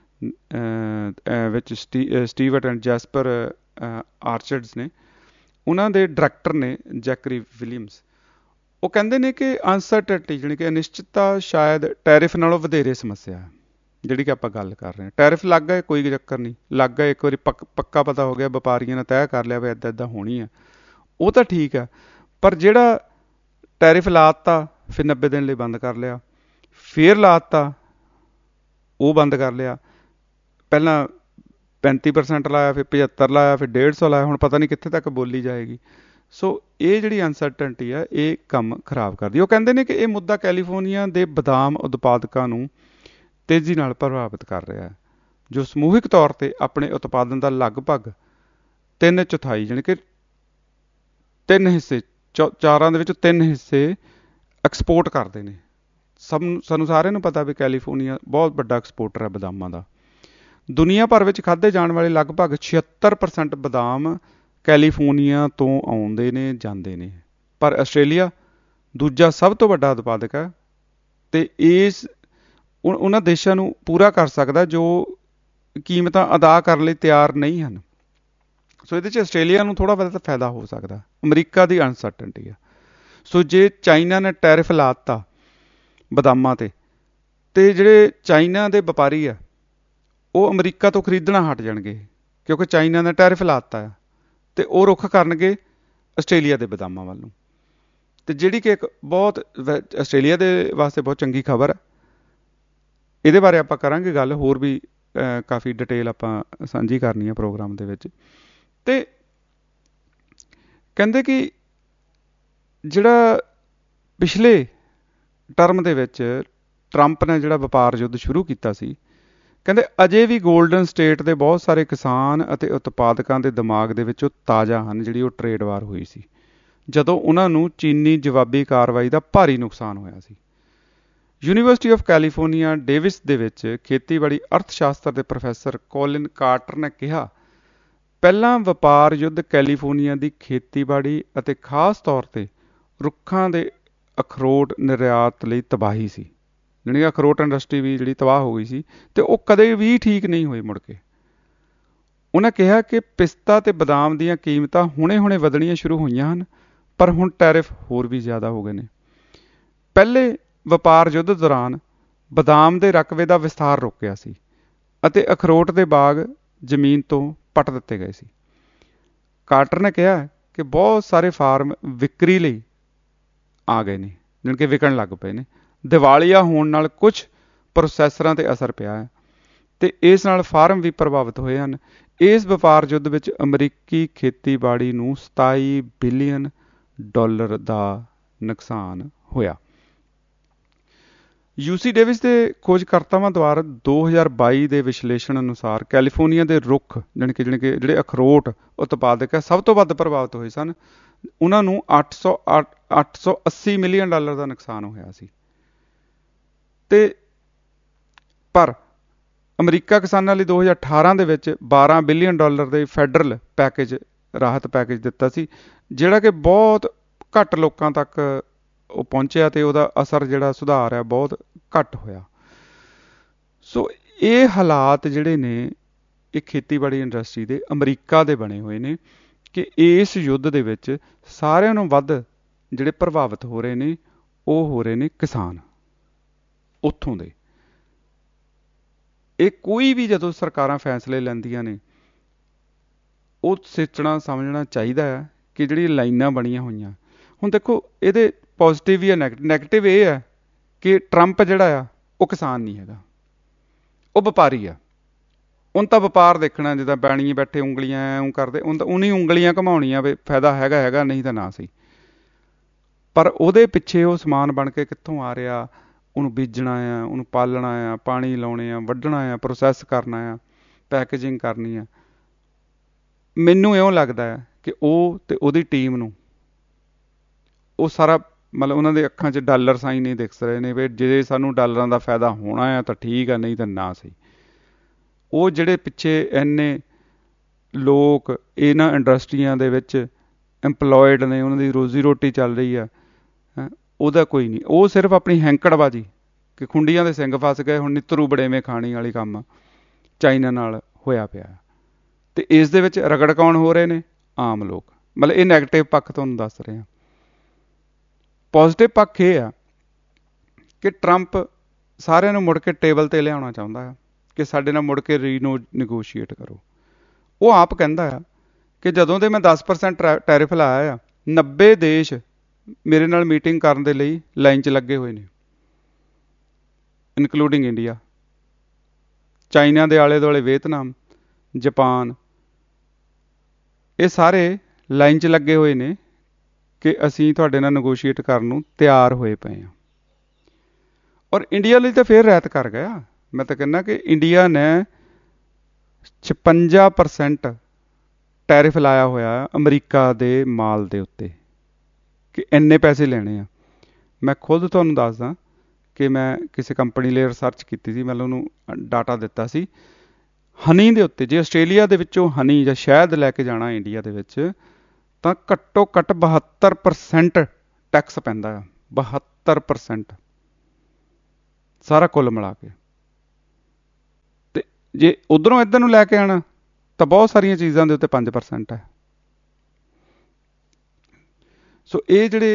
ਵਿੱਚ ਸਟੀ ਸਟੀਵਰਟ ਐਂਡ ਜੈਸਪਰ ਆਰਚਰਡਸ ਨੇ, ਉਹਨਾਂ ਦੇ ਡਾਇਰੈਕਟਰ ਨੇ ਜੈਕਰੀ ਵਿਲੀਅਮਸ। ਉਹ ਕਹਿੰਦੇ ਨੇ ਕਿ ਅਨਸਰਟਨਟੀ ਜਾਣੀ ਕਿ ਅਨਿਸ਼ਚਿਤਤਾ ਸ਼ਾਇਦ ਟੈਰਿਫ ਨਾਲੋਂ ਵਧੇਰੇ ਸਮੱਸਿਆ ਹੈ, ਜਿਹੜੀ ਕਿ ਆਪਾਂ ਗੱਲ ਕਰ ਰਹੇ ਹਾਂ। ਟੈਰਿਫ ਲੱਗ ਗਏ, ਕੋਈ ਚੱਕਰ ਨਹੀਂ, ਲੱਗ ਗਏ, ਇੱਕ ਵਾਰੀ ਪੱਕ ਪੱਕਾ ਪਤਾ ਹੋ ਗਿਆ, ਵਪਾਰੀਆਂ ਨੇ ਤੈਅ ਕਰ ਲਿਆ ਵੀ ਇੱਦਾਂ ਇੱਦਾਂ ਹੋਣੀ ਆ, ਉਹ ਤਾਂ ਠੀਕ ਆ। ਪਰ ਜਿਹੜਾ ਟੈਰਿਫ ਲਾ ਦਿੱਤਾ, ਫਿਰ ਨੱਬੇ ਦਿਨ ਲਈ ਬੰਦ ਕਰ ਲਿਆ, ਫਿਰ ਲਾ ਦਿੱਤਾ, ਉਹ ਬੰਦ ਕਰ ਲਿਆ, ਪਹਿਲਾਂ ਪੈਂਤੀ ਪਰਸੈਂਟ ਲਾਇਆ, ਫਿਰ ਪਝੱਤਰ ਲਾਇਆ, ਫਿਰ ਡੇਢ ਸੌ ਲਾਇਆ, ਹੁਣ ਪਤਾ ਨਹੀਂ ਕਿੱਥੇ ਤੱਕ ਬੋਲੀ ਜਾਏਗੀ। ਸੋ ਇਹ ਜਿਹੜੀ ਅਨਸਰਟਨਟੀ ਆ, ਇਹ ਕੰਮ ਖਰਾਬ ਕਰਦੀ। ਉਹ ਕਹਿੰਦੇ ਨੇ ਕਿ ਇਹ ਮੁੱਦਾ ਕੈਲੀਫੋਰਨੀਆ ਦੇ ਬਦਾਮ ਉਤਪਾਦਕਾਂ ਨੂੰ ਤੇਜ਼ੀ ਨਾਲ ਪ੍ਰਭਾਵਿਤ ਕਰ ਰਿਹਾ ਹੈ, ਜੋ ਸਮੂਹਿਕ ਤੌਰ 'ਤੇ ਆਪਣੇ ਉਤਪਾਦਨ ਦਾ ਲਗਭਗ ਤਿੰਨ ਚੌਥਾਈ ਜਾਣੀ ਕਿ ਤਿੰਨ ਹਿੱਸੇ, ਚੌ ਚਾਰਾਂ ਦੇ ਵਿੱਚ ਤਿੰਨ ਹਿੱਸੇ ਐਕਸਪੋਰਟ ਕਰਦੇ ਨੇ। ਸਭ ਸਾਨੂੰ ਸਾਰਿਆਂ ਨੂੰ ਪਤਾ ਵੀ ਕੈਲੀਫੋਰਨੀਆ ਬਹੁਤ ਵੱਡਾ ਐਕਸਪੋਰਟਰ ਹੈ ਬਦਾਮਾਂ ਦਾ। ਦੁਨੀਆ ਭਰ ਵਿੱਚ ਖਾਧੇ ਜਾਣ ਵਾਲੇ ਲਗਭਗ ਛਿਹੱਤਰ ਪਰਸੈਂਟ ਬਦਾਮ ਕੈਲੀਫੋਰਨੀਆ ਤੋਂ ਆਉਂਦੇ ਨੇ, ਜਾਂਦੇ ਨੇ। ਪਰ ਆਸਟ੍ਰੇਲੀਆ ਦੂਜਾ ਸਭ ਤੋਂ ਵੱਡਾ ਉਤਪਾਦਕ ਹੈ, ਅਤੇ ਇਸ ਉਹਨਾਂ ਦੇਸ਼ਾਂ ਨੂੰ ਪੂਰਾ ਕਰ ਸਕਦਾ ਜੋ ਕੀਮਤਾਂ ਅਦਾ ਕਰਨ ਲਈ ਤਿਆਰ ਨਹੀਂ ਹਨ। ਸੋ ਇਹਦੇ 'ਚ ਆਸਟ੍ਰੇਲੀਆ ਨੂੰ ਥੋੜ੍ਹਾ ਬਹੁਤਾ ਫਾਇਦਾ ਹੋ ਸਕਦਾ। ਅਮਰੀਕਾ ਦੀ ਅਨਸਰਟਨਟੀ ਆ। ਸੋ ਜੇ ਚਾਈਨਾ ਨੇ ਟੈਰਿਫ ਲਾ ਦਿੱਤਾ ਬਦਾਮਾਂ ਤੇ ਤੇ ਜਿਹੜੇ ਚਾਈਨਾ ਦੇ ਵਪਾਰੀ ਆ ਉਹ ਅਮਰੀਕਾ ਤੋਂ ਖਰੀਦਣਾ ਹਟ ਜਾਣਗੇ, ਕਿਉਂਕਿ ਚਾਈਨਾ ਨੇ ਟੈਰਿਫ ਲਾ ਦਿੱਤਾ ਆ, ਤੇ ਉਹ ਰੁੱਖ ਕਰਨਗੇ ਆਸਟ੍ਰੇਲੀਆ ਦੇ ਬਦਾਮਾਂ ਵੱਲ ਨੂੰ। ਤੇ ਜਿਹੜੀ ਕਿ ਇੱਕ ਬਹੁਤ ਆਸਟ੍ਰੇਲੀਆ ਦੇ ਵਾਸਤੇ ਬਹੁਤ ਚੰਗੀ ਖਬਰ ਹੈ। ਇਹਦੇ ਬਾਰੇ ਆਪਾਂ ਕਰਾਂਗੇ ਗੱਲ, ਹੋਰ ਵੀ ਕਾਫੀ ਡਿਟੇਲ ਆਪਾਂ ਸਾਂਝੀ ਕਰਨੀ ਹੈ ਪ੍ਰੋਗਰਾਮ ਦੇ ਵਿੱਚ। ਤੇ ਕਹਿੰਦੇ ਕਿ ਜਿਹੜਾ ਪਿਛਲੇ ਟਰਮ ਦੇ ਵਿੱਚ ਟਰੰਪ ਨੇ ਜਿਹੜਾ ਵਪਾਰ ਯੁੱਧ ਸ਼ੁਰੂ ਕੀਤਾ ਸੀ, ਕਹਿੰਦੇ ਅਜੇ ਵੀ ਗੋਲਡਨ ਸਟੇਟ ਦੇ ਬਹੁਤ ਸਾਰੇ ਕਿਸਾਨ ਅਤੇ ਉਤਪਾਦਕਾਂ ਦੇ ਦਿਮਾਗ ਦੇ ਵਿੱਚ ਉਹ ਤਾਜ਼ਾ ਹਨ ਜਿਹੜੀ ਉਹ ਟਰੇਡ ਵਾਰ ਹੋਈ ਸੀ, ਜਦੋਂ ਉਹਨਾਂ ਨੂੰ ਚੀਨੀ ਜਵਾਬੀ ਕਾਰਵਾਈ ਦਾ ਭਾਰੀ ਨੁਕਸਾਨ ਹੋਇਆ ਸੀ। ਯੂਨੀਵਰਸਿਟੀ ਆਫ ਕੈਲੀਫੋਰਨੀਆ ਡੇਵਿਸ ਦੇ ਵਿੱਚ ਖੇਤੀਬਾੜੀ ਅਰਥ ਸ਼ਾਸਤਰ ਦੇ ਪ੍ਰੋਫੈਸਰ ਕੋਲਿਨ ਕਾਰਟਰ ਨੇ ਕਿਹਾ, ਪਹਿਲਾਂ ਵਪਾਰ ਯੁੱਧ ਕੈਲੀਫੋਰਨੀਆ ਦੀ ਖੇਤੀਬਾੜੀ ਅਤੇ ਖਾਸ ਤੌਰ ਤੇ ਰੁੱਖਾਂ ਦੇ ਅਖਰੋਟ ਨਿਰਯਾਤ ਲਈ ਤਬਾਹੀ ਸੀ। ਜਾਣੀ ਕਿ ਅਖਰੋਟ ਇੰਡਸਟਰੀ ਵੀ ਜਿਹੜੀ ਤਬਾਹ ਹੋ ਗਈ ਸੀ, ਤੇ ਉਹ ਕਦੇ ਵੀ ਠੀਕ ਨਹੀਂ ਹੋਈ ਮੁੜ ਕੇ। ਉਹਨਾਂ ਕਿਹਾ ਕਿ ਪਿਸਤਾ ਤੇ ਬਦਾਮ ਦੀਆਂ ਕੀਮਤਾਂ ਹੁਣੇ-ਹੁਣੇ ਵਧਣੀਆਂ ਸ਼ੁਰੂ ਹੋਈਆਂ ਹਨ, ਪਰ ਹੁਣ ਟੈਰਿਫ ਹੋਰ ਵੀ ਜ਼ਿਆਦਾ ਹੋ ਗਏ ਨੇ। ਪਹਿਲੇ ਵਪਾਰ ਯੁੱਧ ਦੌਰਾਨ ਬਦਾਮ ਦੇ ਰਕਬੇ ਦਾ ਵਿਸਥਾਰ ਰੁਕਿਆ ਸੀ ਅਤੇ ਅਖਰੋਟ ਦੇ ਬਾਗ ਜ਼ਮੀਨ ਤੋਂ ਪੱਟ ਦਿੱਤੇ ਗਏ ਸੀ। ਕਾਰਟਰ ਨੇ ਕਿਹਾ ਕਿ ਬਹੁਤ ਸਾਰੇ ਫਾਰਮ ਵਿਕਰੀ ਲਈ ਆ ਗਏ ਨੇ, ਜਾਣੀ ਕਿ ਵਿਕਣ ਲੱਗ ਪਏ ਨੇ। ਦਿਵਾਲੀਆ ਹੋਣ ਨਾਲ ਕੁਝ ਪ੍ਰੋਸੈਸਰਾਂ ਤੇ ਅਸਰ ਪਿਆ ਹੈ ਤੇ ਇਸ ਨਾਲ ਫਾਰਮ ਵੀ ਪ੍ਰਭਾਵਿਤ ਹੋਏ ਹਨ। ਇਸ ਵਪਾਰ ਯੁੱਧ ਵਿੱਚ ਅਮਰੀਕੀ ਖੇਤੀਬਾੜੀ ਨੂੰ ਸਤਾਈ ਬਿਲੀਅਨ ਡਾਲਰ ਦਾ ਨੁਕਸਾਨ ਹੋਇਆ। ਯੂਸੀ ਡੇਵਿਸ ਦੇ ਖੋਜਕਰਤਾਵਾਂ ਦੁਆਰਾ ਦੋ ਹਜ਼ਾਰ ਬਾਈ ਦੇ ਵਿਸ਼ਲੇਸ਼ਣ ਅਨੁਸਾਰ ਕੈਲੀਫੋਰਨੀਆ ਦੇ ਰੁੱਖ ਜਾਣੀ ਕਿ ਜਾਣੀ ਕਿ ਜਿਹੜੇ ਅਖਰੋਟ ਉਤਪਾਦਕ ਹੈ ਸਭ ਤੋਂ ਵੱਧ ਪ੍ਰਭਾਵਿਤ ਹੋਏ ਸਨ। ਉਹਨਾਂ ਨੂੰ ਅੱਠ ਸੌ ਅੱਠ ਸੌ ਅੱਸੀ ਮਿਲੀਅਨ ਡਾਲਰ ਦਾ ਨੁਕਸਾਨ ਹੋਇਆ ਸੀ। ਤੇ ਪਰ ਅਮਰੀਕਾ ਕਿਸਾਨਾਂ ਲਈ ਦੋ ਹਜ਼ਾਰ ਅਠਾਰਾਂ ਦੇ ਵਿੱਚ ਬਾਰਾਂ ਬਿਲੀਅਨ ਡਾਲਰ ਦੇ ਫੈਡਰਲ ਪੈਕੇਜ ਰਾਹਤ ਪੈਕੇਜ ਦਿੱਤਾ ਸੀ, ਜਿਹੜਾ ਕਿ ਬਹੁਤ ਘੱਟ ਲੋਕਾਂ ਤੱਕ ਉਹ ਪਹੁੰਚਿਆ ਤੇ ਉਹਦਾ ਅਸਰ ਜਿਹੜਾ ਸੁਧਾਰ ਹੈ ਬਹੁਤ ਘੱਟ ਹੋਇਆ। ਸੋ ਇਹ ਹਾਲਾਤ ਜਿਹੜੇ ਨੇ ਇਹ ਖੇਤੀਬਾੜੀ ਇੰਡਸਟਰੀ ਦੇ ਅਮਰੀਕਾ ਦੇ ਬਣੇ ਹੋਏ ਨੇ ਕਿ ਇਸ ਯੁੱਧ ਦੇ ਵਿੱਚ ਸਾਰਿਆਂ ਨੂੰ ਵੱਧ ਜਿਹੜੇ ਪ੍ਰਭਾਵਿਤ ਹੋ ਰਹੇ ਨੇ ਉਹ ਹੋ ਰਹੇ ਨੇ ਕਿਸਾਨ ਉੱਥੋਂ ਦੇ। ਇਹ ਕੋਈ ਵੀ ਜਦੋਂ ਸਰਕਾਰਾਂ ਫੈਸਲੇ ਲੈਂਦੀਆਂ ਨੇ ਉਹ ਸੋਚਣਾ ਸਮਝਣਾ ਚਾਹੀਦਾ ਹੈ ਕਿ ਜਿਹੜੀ ਲਾਈਨਾਂ ਬਣੀਆਂ ਹੋਈਆਂ, ਹੁਣ ਦੇਖੋ ਇਹਦੇ ਪੋਜ਼ੀਟਿਵ ਜਾਂ ਨੈਗੇਟਿਵ ਨੈਗੇਟਿਵ ਇਹ ਹੈ ਕਿ ਟਰੰਪ ਜਿਹੜਾ ਆ ਉਹ ਕਿਸਾਨ ਨਹੀਂ ਹੈਗਾ, ਉਹ ਵਪਾਰੀ ਆ। ਉਹਨ ਤਾਂ ਵਪਾਰ ਦੇਖਣਾ, ਜਿੱਦਾਂ ਬੈਣੀ ਬੈਠੇ ਉਂਗਲੀਆਂ ਐਂ ਕਰਦੇ, ਉਹਨ ਤਾਂ ਉਹਨੀ ਉਂਗਲੀਆਂ ਘੁਮਾਉਣੀਆਂ ਵੀ ਫਾਇਦਾ ਹੈਗਾ ਹੈਗਾ ਨਹੀਂ ਤਾਂ ਨਾ ਸਹੀ। ਪਰ ਉਹਦੇ ਪਿੱਛੇ ਉਹ ਸਮਾਨ ਬਣ ਕੇ ਕਿੱਥੋਂ ਆ ਰਿਹਾ, ਉਹਨੂੰ ਬੀਜਣਾ ਆ, ਉਹਨੂੰ ਪਾਲਣਾ ਆ, ਪਾਣੀ ਲਾਉਣੇ ਆ, ਵੱਢਣਾ ਆ, ਪ੍ਰੋਸੈਸ ਕਰਨਾ ਆ, ਪੈਕੇਜਿੰਗ ਕਰਨੀ ਆ। ਮੈਨੂੰ ਇਉਂ ਲੱਗਦਾ ਹੈ ਕਿ ਉਹ ਤੇ ਉਹਦੀ ਟੀਮ ਨੂੰ ਉਹ ਸਾਰਾ ਮਤਲਬ ਉਹਨਾਂ ਦੇ ਅੱਖਾਂ 'ਚ ਡਾਲਰ ਸਾਈਨ ਨਹੀਂ ਦਿਖ ਰਹੇ ਨੇ ਵੀ ਜੇ ਸਾਨੂੰ ਡਾਲਰਾਂ ਦਾ ਫਾਇਦਾ ਹੋਣਾ ਆ ਤਾਂ ਠੀਕ ਆ, ਨਹੀਂ ਤਾਂ ਨਾ ਸਹੀ। ਉਹ ਜਿਹੜੇ ਪਿੱਛੇ ਇੰਨੇ ਲੋਕ ਇਹਨਾਂ ਇੰਡਸਟਰੀਆਂ ਦੇ ਵਿੱਚ ਇੰਪਲੋਇਡ ਨੇ, ਉਹਨਾਂ ਦੀ ਰੋਜ਼ੀ ਰੋਟੀ ਚੱਲ ਰਹੀ ਆ, ਉਹਦਾ ਕੋਈ ਨਹੀਂ। ਉਹ ਸਿਰਫ ਆਪਣੀ ਹੈਂਕੜਬਾਜ਼ੀ ਕਿ ਖੁੰਡੀਆਂ ਦੇ ਸਿੰਘ ਫਸ ਗਏ, ਹੁਣ ਨਿੱਤਰੂ ਬੜੇਵੇਂ ਖਾਣੀ ਵਾਲੀ ਕੰਮ ਚਾਈਨਾ ਨਾਲ ਹੋਇਆ ਪਿਆ। ਤੇ ਇਸ ਦੇ ਵਿੱਚ ਰਗੜ ਕੌਣ ਹੋ ਰਹੇ ਨੇ? ਆਮ ਲੋਕ। ਮਤਲਬ ਇਹ ਨੈਗੇਟਿਵ ਪੱਖ ਤੁਹਾਨੂੰ ਦੱਸ ਰਹੇ ਹਾਂ। ਪੋਜ਼ੀਟਿਵ ਪੱਖ ਇਹ ਆ ਕਿ ਟਰੰਪ ਸਾਰਿਆਂ ਨੂੰ ਮੁੜ ਕੇ ਟੇਬਲ 'ਤੇ ਲਿਆਉਣਾ ਚਾਹੁੰਦਾ ਆ ਕਿ ਸਾਡੇ ਨਾਲ ਮੁੜ ਕੇ ਰੀਨੋ ਨੈਗੋਸ਼ੀਏਟ ਕਰੋ। ਉਹ ਆਪ ਕਹਿੰਦਾ ਆ ਕਿ ਜਦੋਂ ਦੇ ਮੈਂ ਦਸ ਪਰਸੈਂਟ ਟੈਰਿਫ ਲਾਇਆ ਆ, ਨੱਬੇ ਦੇਸ਼ ਮੇਰੇ ਨਾਲ ਮੀਟਿੰਗ ਕਰਨ ਦੇ ਲਈ ਲਾਈਨ 'ਚ ਲੱਗੇ ਹੋਏ ਨੇ, ਇਨਕਲੂਡਿੰਗ ਇੰਡੀਆ, ਚਾਈਨਾ ਦੇ ਆਲੇ ਦੁਆਲੇ ਵੀਅਤਨਾਮ, ਜਾਪਾਨ, ਇਹ ਸਾਰੇ ਲਾਈਨ 'ਚ ਲੱਗੇ ਹੋਏ ਨੇ ਕਿ ਅਸੀਂ ਤੁਹਾਡੇ ਨਾਲ ਨੈਗੋਸ਼ੀਏਟ ਕਰਨ ਨੂੰ ਤਿਆਰ ਹੋਏ ਪਏ ਹਾਂ। ਔਰ ਇੰਡੀਆ ਲਈ ਤਾਂ ਫਿਰ ਰਿਆਇਤ ਕਰ ਗਿਆ। ਮੈਂ ਤਾਂ ਕਹਿੰਦਾ ਕਿ ਇੰਡੀਆ ਨੇ ਛਪੰਜਾ ਪਰਸੈਂਟ ਟੈਰਿਫ ਲਾਇਆ ਹੋਇਆ ਅਮਰੀਕਾ ਦੇ ਮਾਲ ਦੇ ਉੱਤੇ ਕਿ ਇੰਨੇ ਪੈਸੇ ਲੈਣੇ ਆ। ਮੈਂ ਖੁਦ ਤੁਹਾਨੂੰ ਦੱਸਦਾ ਕਿ ਮੈਂ ਕਿਸੇ ਕੰਪਨੀ ਲਈ ਰਿਸਰਚ ਕੀਤੀ ਸੀ, ਮੈਂ ਉਹਨੂੰ ਡਾਟਾ ਦਿੱਤਾ ਸੀ ਹਨੀ ਦੇ ਉੱਤੇ। ਜੇ ਆਸਟ੍ਰੇਲੀਆ ਦੇ ਵਿੱਚੋਂ ਹਨੀ ਜਾਂ ਸ਼ਹਿਦ ਲੈ ਕੇ ਜਾਣਾ ਇੰਡੀਆ ਦੇ ਵਿੱਚ ਤਾਂ ਘੱਟੋ ਘੱਟ ਬਹੱਤਰ ਪਰਸੈਂਟ ਟੈਕਸ ਪੈਂਦਾ ਆ। ਬਹੱਤਰ ਪਰਸੈਂਟ ਸਾਰਾ ਕੁੱਲ ਮਿਲਾ ਕੇ। ਤੇ ਜੇ ਉੱਧਰੋਂ ਇੱਧਰ ਨੂੰ ਲੈ ਕੇ ਆਉਣਾ ਤਾਂ ਬਹੁਤ ਸਾਰੀਆਂ ਚੀਜ਼ਾਂ ਦੇ ਉੱਤੇ ਪੰਜ ਪਰਸੈਂਟ ਹੈ। ਸੋ ਇਹ ਜਿਹੜੇ